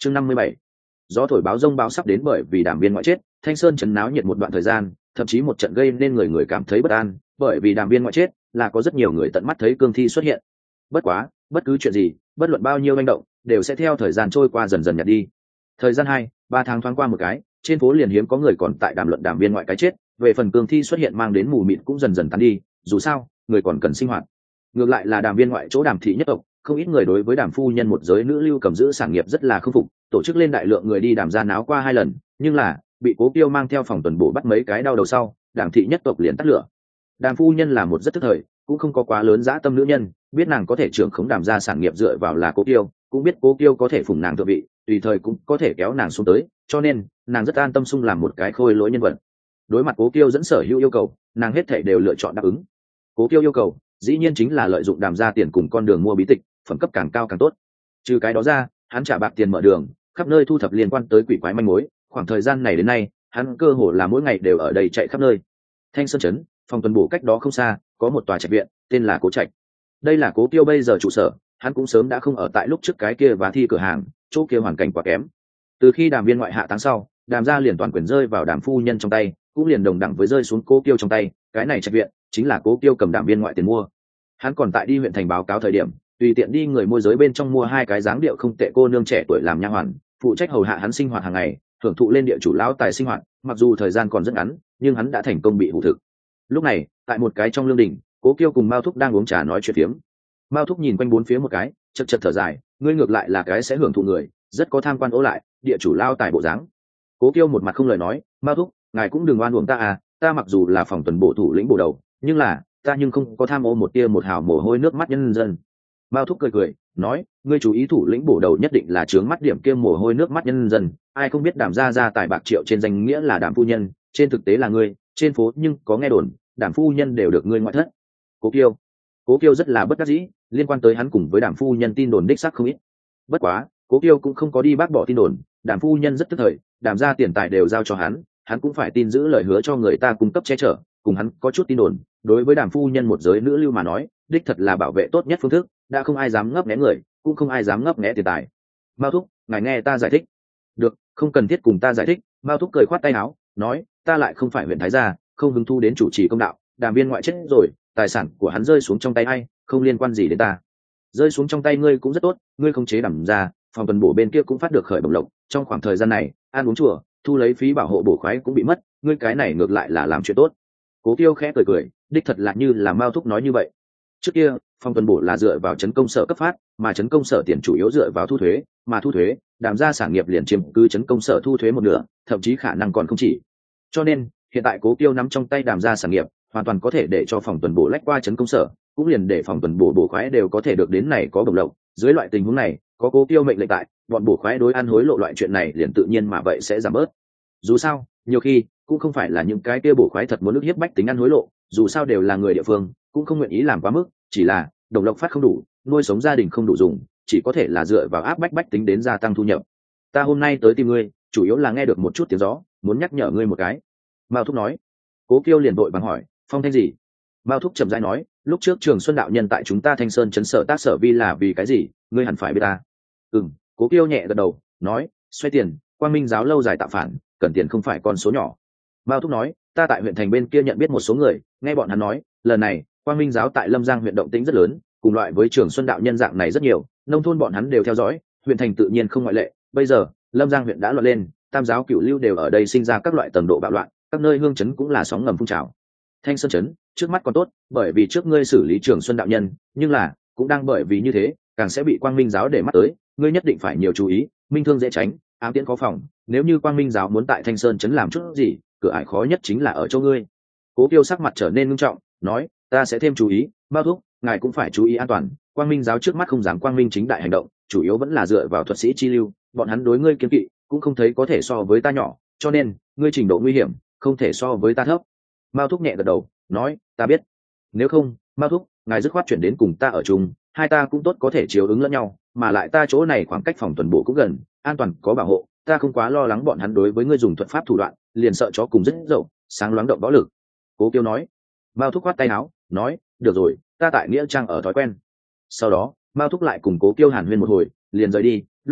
S1: chương năm mươi bảy, gió thổi báo rông báo sắp đến. Bởi vì đàm viên ngoại chết, Thanh Sơn trấn náo nhiệt một đoạn thời gian, thậm chí một trận gây nên người người cảm thấy bất an. Bởi vì đàm viên ngoại chết là có rất nhiều người tận mắt thấy cương thi xuất hiện. Bất quá bất cứ chuyện gì, bất luận bao nhiêu manh động, đều sẽ theo thời gian trôi qua dần dần nhạt đi. Thời gian hai ba tháng thoáng qua một cái, trên phố liền hiếm có người còn tại đàm luận đàm viên ngoại cái chết. Về phần cương thi xuất hiện mang đến mù mịt cũng dần dần tán đi, dù sao người còn cần sinh hoạt. Ngược lại là đàm viên ngoại chỗ đàm thị nhất tộc, không ít người đối với đàm phu nhân một giới nữ lưu cầm giữ sản nghiệp rất là khâm phục, tổ chức lên đại lượng người đi đàm gia náo qua hai lần, nhưng là bị Cố Kiêu mang theo phòng tuần bổ bắt mấy cái đau đầu sau, đàm thị nhất tộc liền tắt lửa. Đàm phu nhân là một rất tức thời, cũng không có quá lớn dã tâm nữ nhân, biết nàng có thể trưởng khống đàm gia sản nghiệp dựa vào là Cố Kiêu, cũng biết Cố Kiêu có thể phụng nàng thượng vị, tùy thời cũng có thể kéo nàng xuống tới, cho nên nàng rất an tâm sung làm một cái khôi lỗi nhân vật. Đối mặt Cố Kiêu dẫn sở hữu yêu cầu, nàng hết thảy đều lựa chọn đáp ứng. Cố Kiêu yêu cầu dĩ nhiên chính là lợi dụng đàm gia tiền cùng con đường mua bí tịch, phẩm cấp càng cao càng tốt. Trừ cái đó ra, hắn trả bạc tiền mở đường, khắp nơi thu thập liên quan tới quỷ quái manh mối. Khoảng thời gian này đến nay, hắn cơ hồ là mỗi ngày đều ở đây chạy khắp nơi. Thanh Sơn trấn, phòng tuần bổ cách đó không xa, có một tòa trạch viện, tên là Cố Trạch. Đây là Cố Kiêu bây giờ trụ sở, hắn cũng sớm đã không ở tại lúc trước cái kia vá thi cửa hàng, chỗ kia hoàn cảnh quá kém. Từ khi đàm viên ngoại hạ tháng sau, đàm gia liền toàn quyền rơi vào đàm phu nhân trong tay, cũng liền đồng đẳng với rơi xuống Cố Kiêu trong tay. Cái này trạch viện chính là Cố Kiêu cầm đàm viên ngoại tiền mua. Hắn còn tại đi huyện thành báo cáo thời điểm, tùy tiện đi người môi giới bên trong mua hai cái dáng điệu không tệ cô nương trẻ tuổi làm nha hoàn, phụ trách hầu hạ hắn sinh hoạt hàng ngày, hưởng thụ lên địa chủ lão tài sinh hoạt. Mặc dù thời gian còn rất ngắn, nhưng hắn đã thành công bị hủ thực. Lúc này, tại một cái trong lương đình, Cố Kiêu cùng Mao Thúc đang uống trà nói chuyện phiếm. Mao Thúc nhìn quanh bốn phía một cái, chật chật thở dài, ngươi ngược lại là cái sẽ hưởng thụ người, rất có tham quan ố lại, địa chủ lao tài bộ dáng. Cố Kiêu một mặt không lời nói, Mao Thúc, ngài cũng đừng oan uổng ta à, ta mặc dù là phòng tuần bổ thủ lĩnh bổ đầu, nhưng là ta nhưng không có tham ô một tia một hào mồ hôi nước mắt nhân dân. Mao Thúc cười cười nói, ngươi chú ý thủ lĩnh bổ đầu nhất định là trướng mắt điểm kia mồ hôi nước mắt nhân dân, ai không biết đàm gia gia tài bạc triệu trên danh nghĩa là đàm phu nhân, trên thực tế là ngươi, trên phố nhưng có nghe đồn đàm phu nhân đều được ngươi ngoại thất. Cố Kiêu Cố Kiêu rất là bất đắc dĩ, liên quan tới hắn cùng với đàm phu nhân tin đồn đích xác không ít. Bất quá Cố Kiêu cũng không có đi bác bỏ tin đồn, đàm phu nhân rất tức thời, đàm gia tiền tài đều giao cho hắn, hắn cũng phải tin giữ lời hứa cho người ta cung cấp che chở. Cùng hắn có chút tin đồn, đối với đàm phu nhân một giới nữ lưu mà nói, đích thật là bảo vệ tốt nhất phương thức, đã không ai dám ngấp nghé người, cũng không ai dám ngấp nghé tiền tài. Mao Thúc, ngài nghe ta giải thích. Được, không cần thiết cùng ta giải thích. Mao Thúc cười khoát tay áo, nói, ta lại không phải huyện thái gia, không hứng thu đến chủ trì công đạo, đàm viên ngoại chết rồi, tài sản của hắn rơi xuống trong tay ai, không liên quan gì đến ta. Rơi xuống trong tay ngươi cũng rất tốt, ngươi không chế đàm gia, phòng tuần bổ bên kia cũng phát được khởi bổng lộc, trong khoảng thời gian này, ăn uống chùa, thu lấy phí bảo hộ bổ khoái cũng bị mất, ngươi cái này ngược lại là làm chuyện tốt. Cố Kiêu khẽ cười cười, đích thật là như là Mao Thúc nói như vậy. Trước kia, phòng tuần bổ là dựa vào trấn công sở cấp phát, mà trấn công sở tiền chủ yếu dựa vào thu thuế, mà thu thuế, đàm gia sản nghiệp liền chiếm cứ trấn công sở thu thuế một nửa, thậm chí khả năng còn không chỉ. Cho nên, hiện tại Cố Kiêu nắm trong tay đàm gia sản nghiệp, hoàn toàn có thể để cho phòng tuần bổ lách qua trấn công sở, cũng liền để phòng tuần bổ bổ khoái đều có thể được đến này có bổng lộc. Dưới loại tình huống này, có Cố Kiêu mệnh lệnh tại, bọn bổ khoái đối ăn hối lộ loại chuyện này liền tự nhiên mà vậy sẽ giảm bớt. Dù sao, nhiều khi cũng không phải là những cái kia bổ khoái thật muốn ức hiếp bách tính ăn hối lộ, dù sao đều là người địa phương, cũng không nguyện ý làm quá mức, chỉ là đồng lộc phát không đủ, nuôi sống gia đình không đủ dùng, chỉ có thể là dựa vào áp bách bách tính đến gia tăng thu nhập. Ta hôm nay tới tìm ngươi, chủ yếu là nghe được một chút tiếng gió, muốn nhắc nhở ngươi một cái. Mao Thúc nói. Cố Kiêu liền vội bằng hỏi, phong thanh gì? Mao Thúc chậm rãi nói, lúc trước Trường Xuân đạo nhân tại chúng ta Thanh Sơn trấn sở tác sở vi là vì cái gì, ngươi hẳn phải biết ta. Ừm, Cố Kiêu nhẹ gật đầu, nói, xoay tiền, Quang Minh giáo lâu dài tạo phản, cần tiền không phải con số nhỏ. Mao Thúc nói, ta tại huyện thành bên kia nhận biết một số người, nghe bọn hắn nói, lần này Quang Minh giáo tại Lâm Giang huyện động tĩnh rất lớn, cùng loại với Trường Xuân đạo nhân dạng này rất nhiều, nông thôn bọn hắn đều theo dõi, huyện thành tự nhiên không ngoại lệ. Bây giờ Lâm Giang huyện đã loạn lên, tam giáo cửu lưu đều ở đây sinh ra các loại tầng độ bạo loạn, các nơi hương trấn cũng là sóng ngầm phun trào. Thanh Sơn trấn trước mắt còn tốt, bởi vì trước ngươi xử lý Trường Xuân đạo nhân, nhưng là cũng đang bởi vì như thế, càng sẽ bị Quang Minh giáo để mắt tới, ngươi nhất định phải nhiều chú ý, minh thương dễ tránh, ám tiễn khó phòng. Nếu như Quang Minh giáo muốn tại Thanh Sơn trấn làm chút gì, cửa ải khó nhất chính là ở chỗ ngươi. Cố Kiêu sắc mặt trở nên nghiêm trọng, nói, ta sẽ thêm chú ý. Mao Thúc, ngài cũng phải chú ý an toàn, Quang Minh giáo trước mắt không dám quang minh chính đại hành động, chủ yếu vẫn là dựa vào thuật sĩ chi lưu, bọn hắn đối ngươi kiên kỵ cũng không thấy có thể so với ta nhỏ, cho nên ngươi trình độ nguy hiểm không thể so với ta thấp. Mao Thúc nhẹ gật đầu, nói, ta biết. Nếu không, Mao Thúc, ngài dứt khoát chuyển đến cùng ta ở chung, hai ta cũng tốt có thể chiếu ứng lẫn nhau, mà lại ta chỗ này khoảng cách phòng tuần bộ cũng gần, an toàn có bảo hộ, ta không quá lo lắng bọn hắn đối với ngươi dùng thuật pháp thủ đoạn, liền sợ chó cùng rất dậu, sáng loáng động võ lực. Cố Kiêu nói. Mao Thúc khoát tay áo, nói, được rồi, ta tại nghĩa trang ở thói quen. Sau đó Mao Thúc lại cùng Cố Kiêu hàn huyên một hồi, liền rời đi. Lúc đi,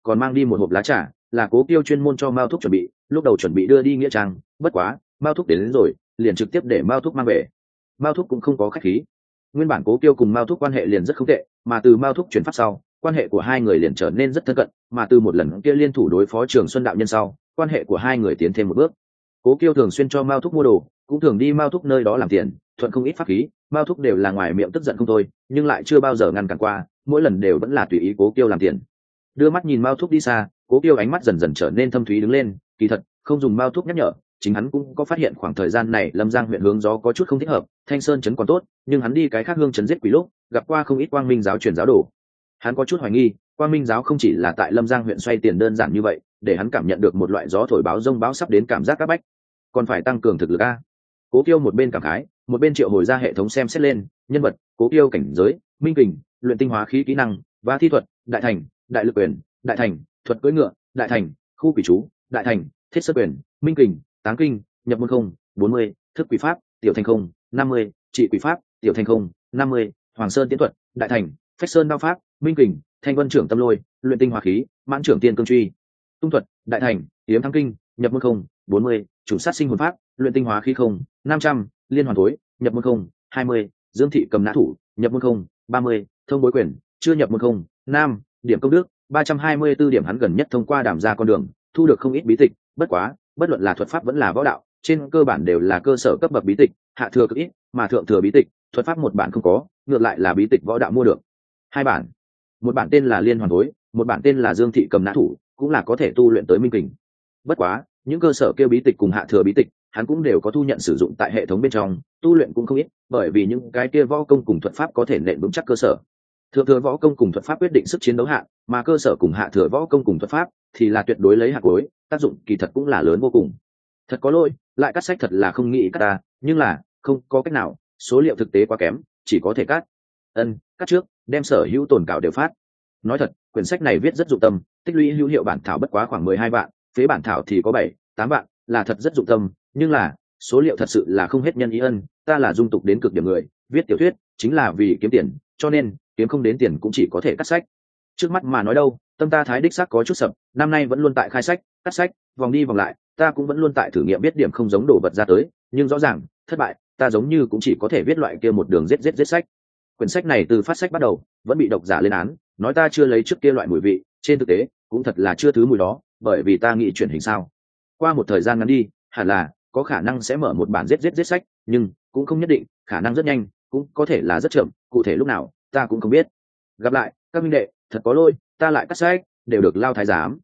S1: còn mang đi một hộp lá trà, là Cố Kiêu chuyên môn cho Mao Thúc chuẩn bị, lúc đầu chuẩn bị đưa đi nghĩa trang, bất quá Mao Thúc đến, đến rồi liền trực tiếp để Mao Thúc mang về. Mao Thúc cũng không có khách khí, nguyên bản Cố Kiêu cùng Mao Thúc quan hệ liền rất không tệ, mà từ Mao Thúc chuyển pháp sau, quan hệ của hai người liền trở nên rất thân cận, mà từ một lần kia liên thủ đối phó Trường Xuân đạo nhân sau, quan hệ của hai người tiến thêm một bước. Cố Kiêu thường xuyên cho Mao Thúc mua đồ, cũng thường đi Mao Thúc nơi đó làm tiền, thuận không ít pháp khí. Mao Thúc đều là ngoài miệng tức giận không thôi, nhưng lại chưa bao giờ ngăn cản qua, mỗi lần đều vẫn là tùy ý Cố Kiêu làm tiền. Đưa mắt nhìn Mao Thúc đi xa, Cố Kiêu ánh mắt dần dần trở nên thâm thúy đứng lên. Kỳ thật không dùng Mao Thúc nhắc nhở, chính hắn cũng có phát hiện khoảng thời gian này Lâm Giang huyện hướng gió có chút không thích hợp. Thanh Sơn trấn còn tốt, nhưng hắn đi cái khác hương trấn giết quỷ lúc gặp qua không ít Quang Minh giáo truyền giáo đồ. Hắn có chút hoài nghi, Quang Minh giáo không chỉ là tại Lâm Giang huyện xoay tiền đơn giản như vậy, để hắn cảm nhận được một loại gió thổi báo rông báo sắp đến cảm giác các bách, còn phải tăng cường thực lực a. Cố Kiêu một bên cảm khái, một bên triệu hồi ra hệ thống xem xét lên nhân vật. Cố Kiêu cảnh giới minh kình, luyện tinh hóa khí kỹ năng và thi thuật đại thành, đại lực quyền đại thành, thuật cưỡi ngựa đại thành, khu quỷ chú đại thành, thiết sơn quyền minh kình, táng kinh nhập môn không bốn mươi, thức quỷ pháp tiểu thành không năm mươi, trị quỷ pháp tiểu thành không năm mươi, hoàng sơn tiến thuật đại thành, phách sơn đao pháp minh kình, thanh vân trưởng tâm lôi luyện tinh hóa khí mãn trưởng tiên cương truy tung thuật đại thành, yếm thắng kinh nhập môn không bốn mươi, chủ sát sinh hồn pháp luyện tinh hóa khí không năm trăm, liên hoàn thối nhập môn không hai mươi, dương thị cầm nã thủ nhập môn không ba mươi, thông bối quyền chưa nhập môn không nam, điểm công đức ba trăm hai mươi 324 điểm. Hắn gần nhất thông qua đàm ra con đường thu được không ít bí tịch, bất quá bất luận là thuật pháp vẫn là võ đạo trên cơ bản đều là cơ sở cấp bậc bí tịch, hạ thừa cực ít, mà thượng thừa bí tịch thuật pháp một bản không có, ngược lại là bí tịch võ đạo mua được hai bản, một bản tên là liên hoàn thối, một bản tên là dương thị cầm nã thủ, cũng là có thể tu luyện tới minh kình. Bất quá những cơ sở kêu bí tịch cùng hạ thừa bí tịch hắn cũng đều có thu nhận sử dụng tại hệ thống bên trong, tu luyện cũng không ít, bởi vì những cái kia võ công cùng thuật pháp có thể nện vững chắc cơ sở. Thượng thừa võ công cùng thuật pháp quyết định sức chiến đấu hạn, mà cơ sở cùng hạ thừa võ công cùng thuật pháp thì là tuyệt đối lấy hạt cuối, tác dụng kỳ thật cũng là lớn vô cùng. Thật có lỗi, lại cắt sách thật là không nghĩ cắt ta, nhưng là không có cách nào, số liệu thực tế quá kém, chỉ có thể cắt. Ân, cắt trước, đem sở hữu tồn cảo đều phát. Nói thật, quyển sách này viết rất dụng tâm, tích lũy hữu hiệu bản thảo bất quá khoảng mười hai vạn, phế bản thảo thì có bảy, tám vạn, là thật rất dụng tâm, nhưng là số liệu thật sự là không hết nhân ý. Ân, ta là dung tục đến cực điểm người, viết tiểu thuyết chính là vì kiếm tiền, cho nên kiếm không đến tiền cũng chỉ có thể cắt sách. Trước mắt mà nói đâu, tâm ta thái đích xác có chút sập, năm nay vẫn luôn tại khai sách, cắt sách, vòng đi vòng lại, ta cũng vẫn luôn tại thử nghiệm biết điểm không giống đồ vật ra tới, nhưng rõ ràng thất bại, ta giống như cũng chỉ có thể viết loại kia một đường giết giết giết sách. Quyển sách này từ phát sách bắt đầu vẫn bị độc giả lên án, nói ta chưa lấy trước kia loại mùi vị, trên thực tế cũng thật là chưa thứ mùi đó, bởi vì ta nghĩ chuyển hình sao. Qua một thời gian ngắn đi, hẳn là có khả năng sẽ mở một bản giết giết giết sách, nhưng cũng không nhất định, khả năng rất nhanh, cũng có thể là rất chậm, cụ thể lúc nào ta cũng không biết. Gặp lại các minh đệ, thật có lỗi, ta lại cắt sách, đều được Lao thái giám.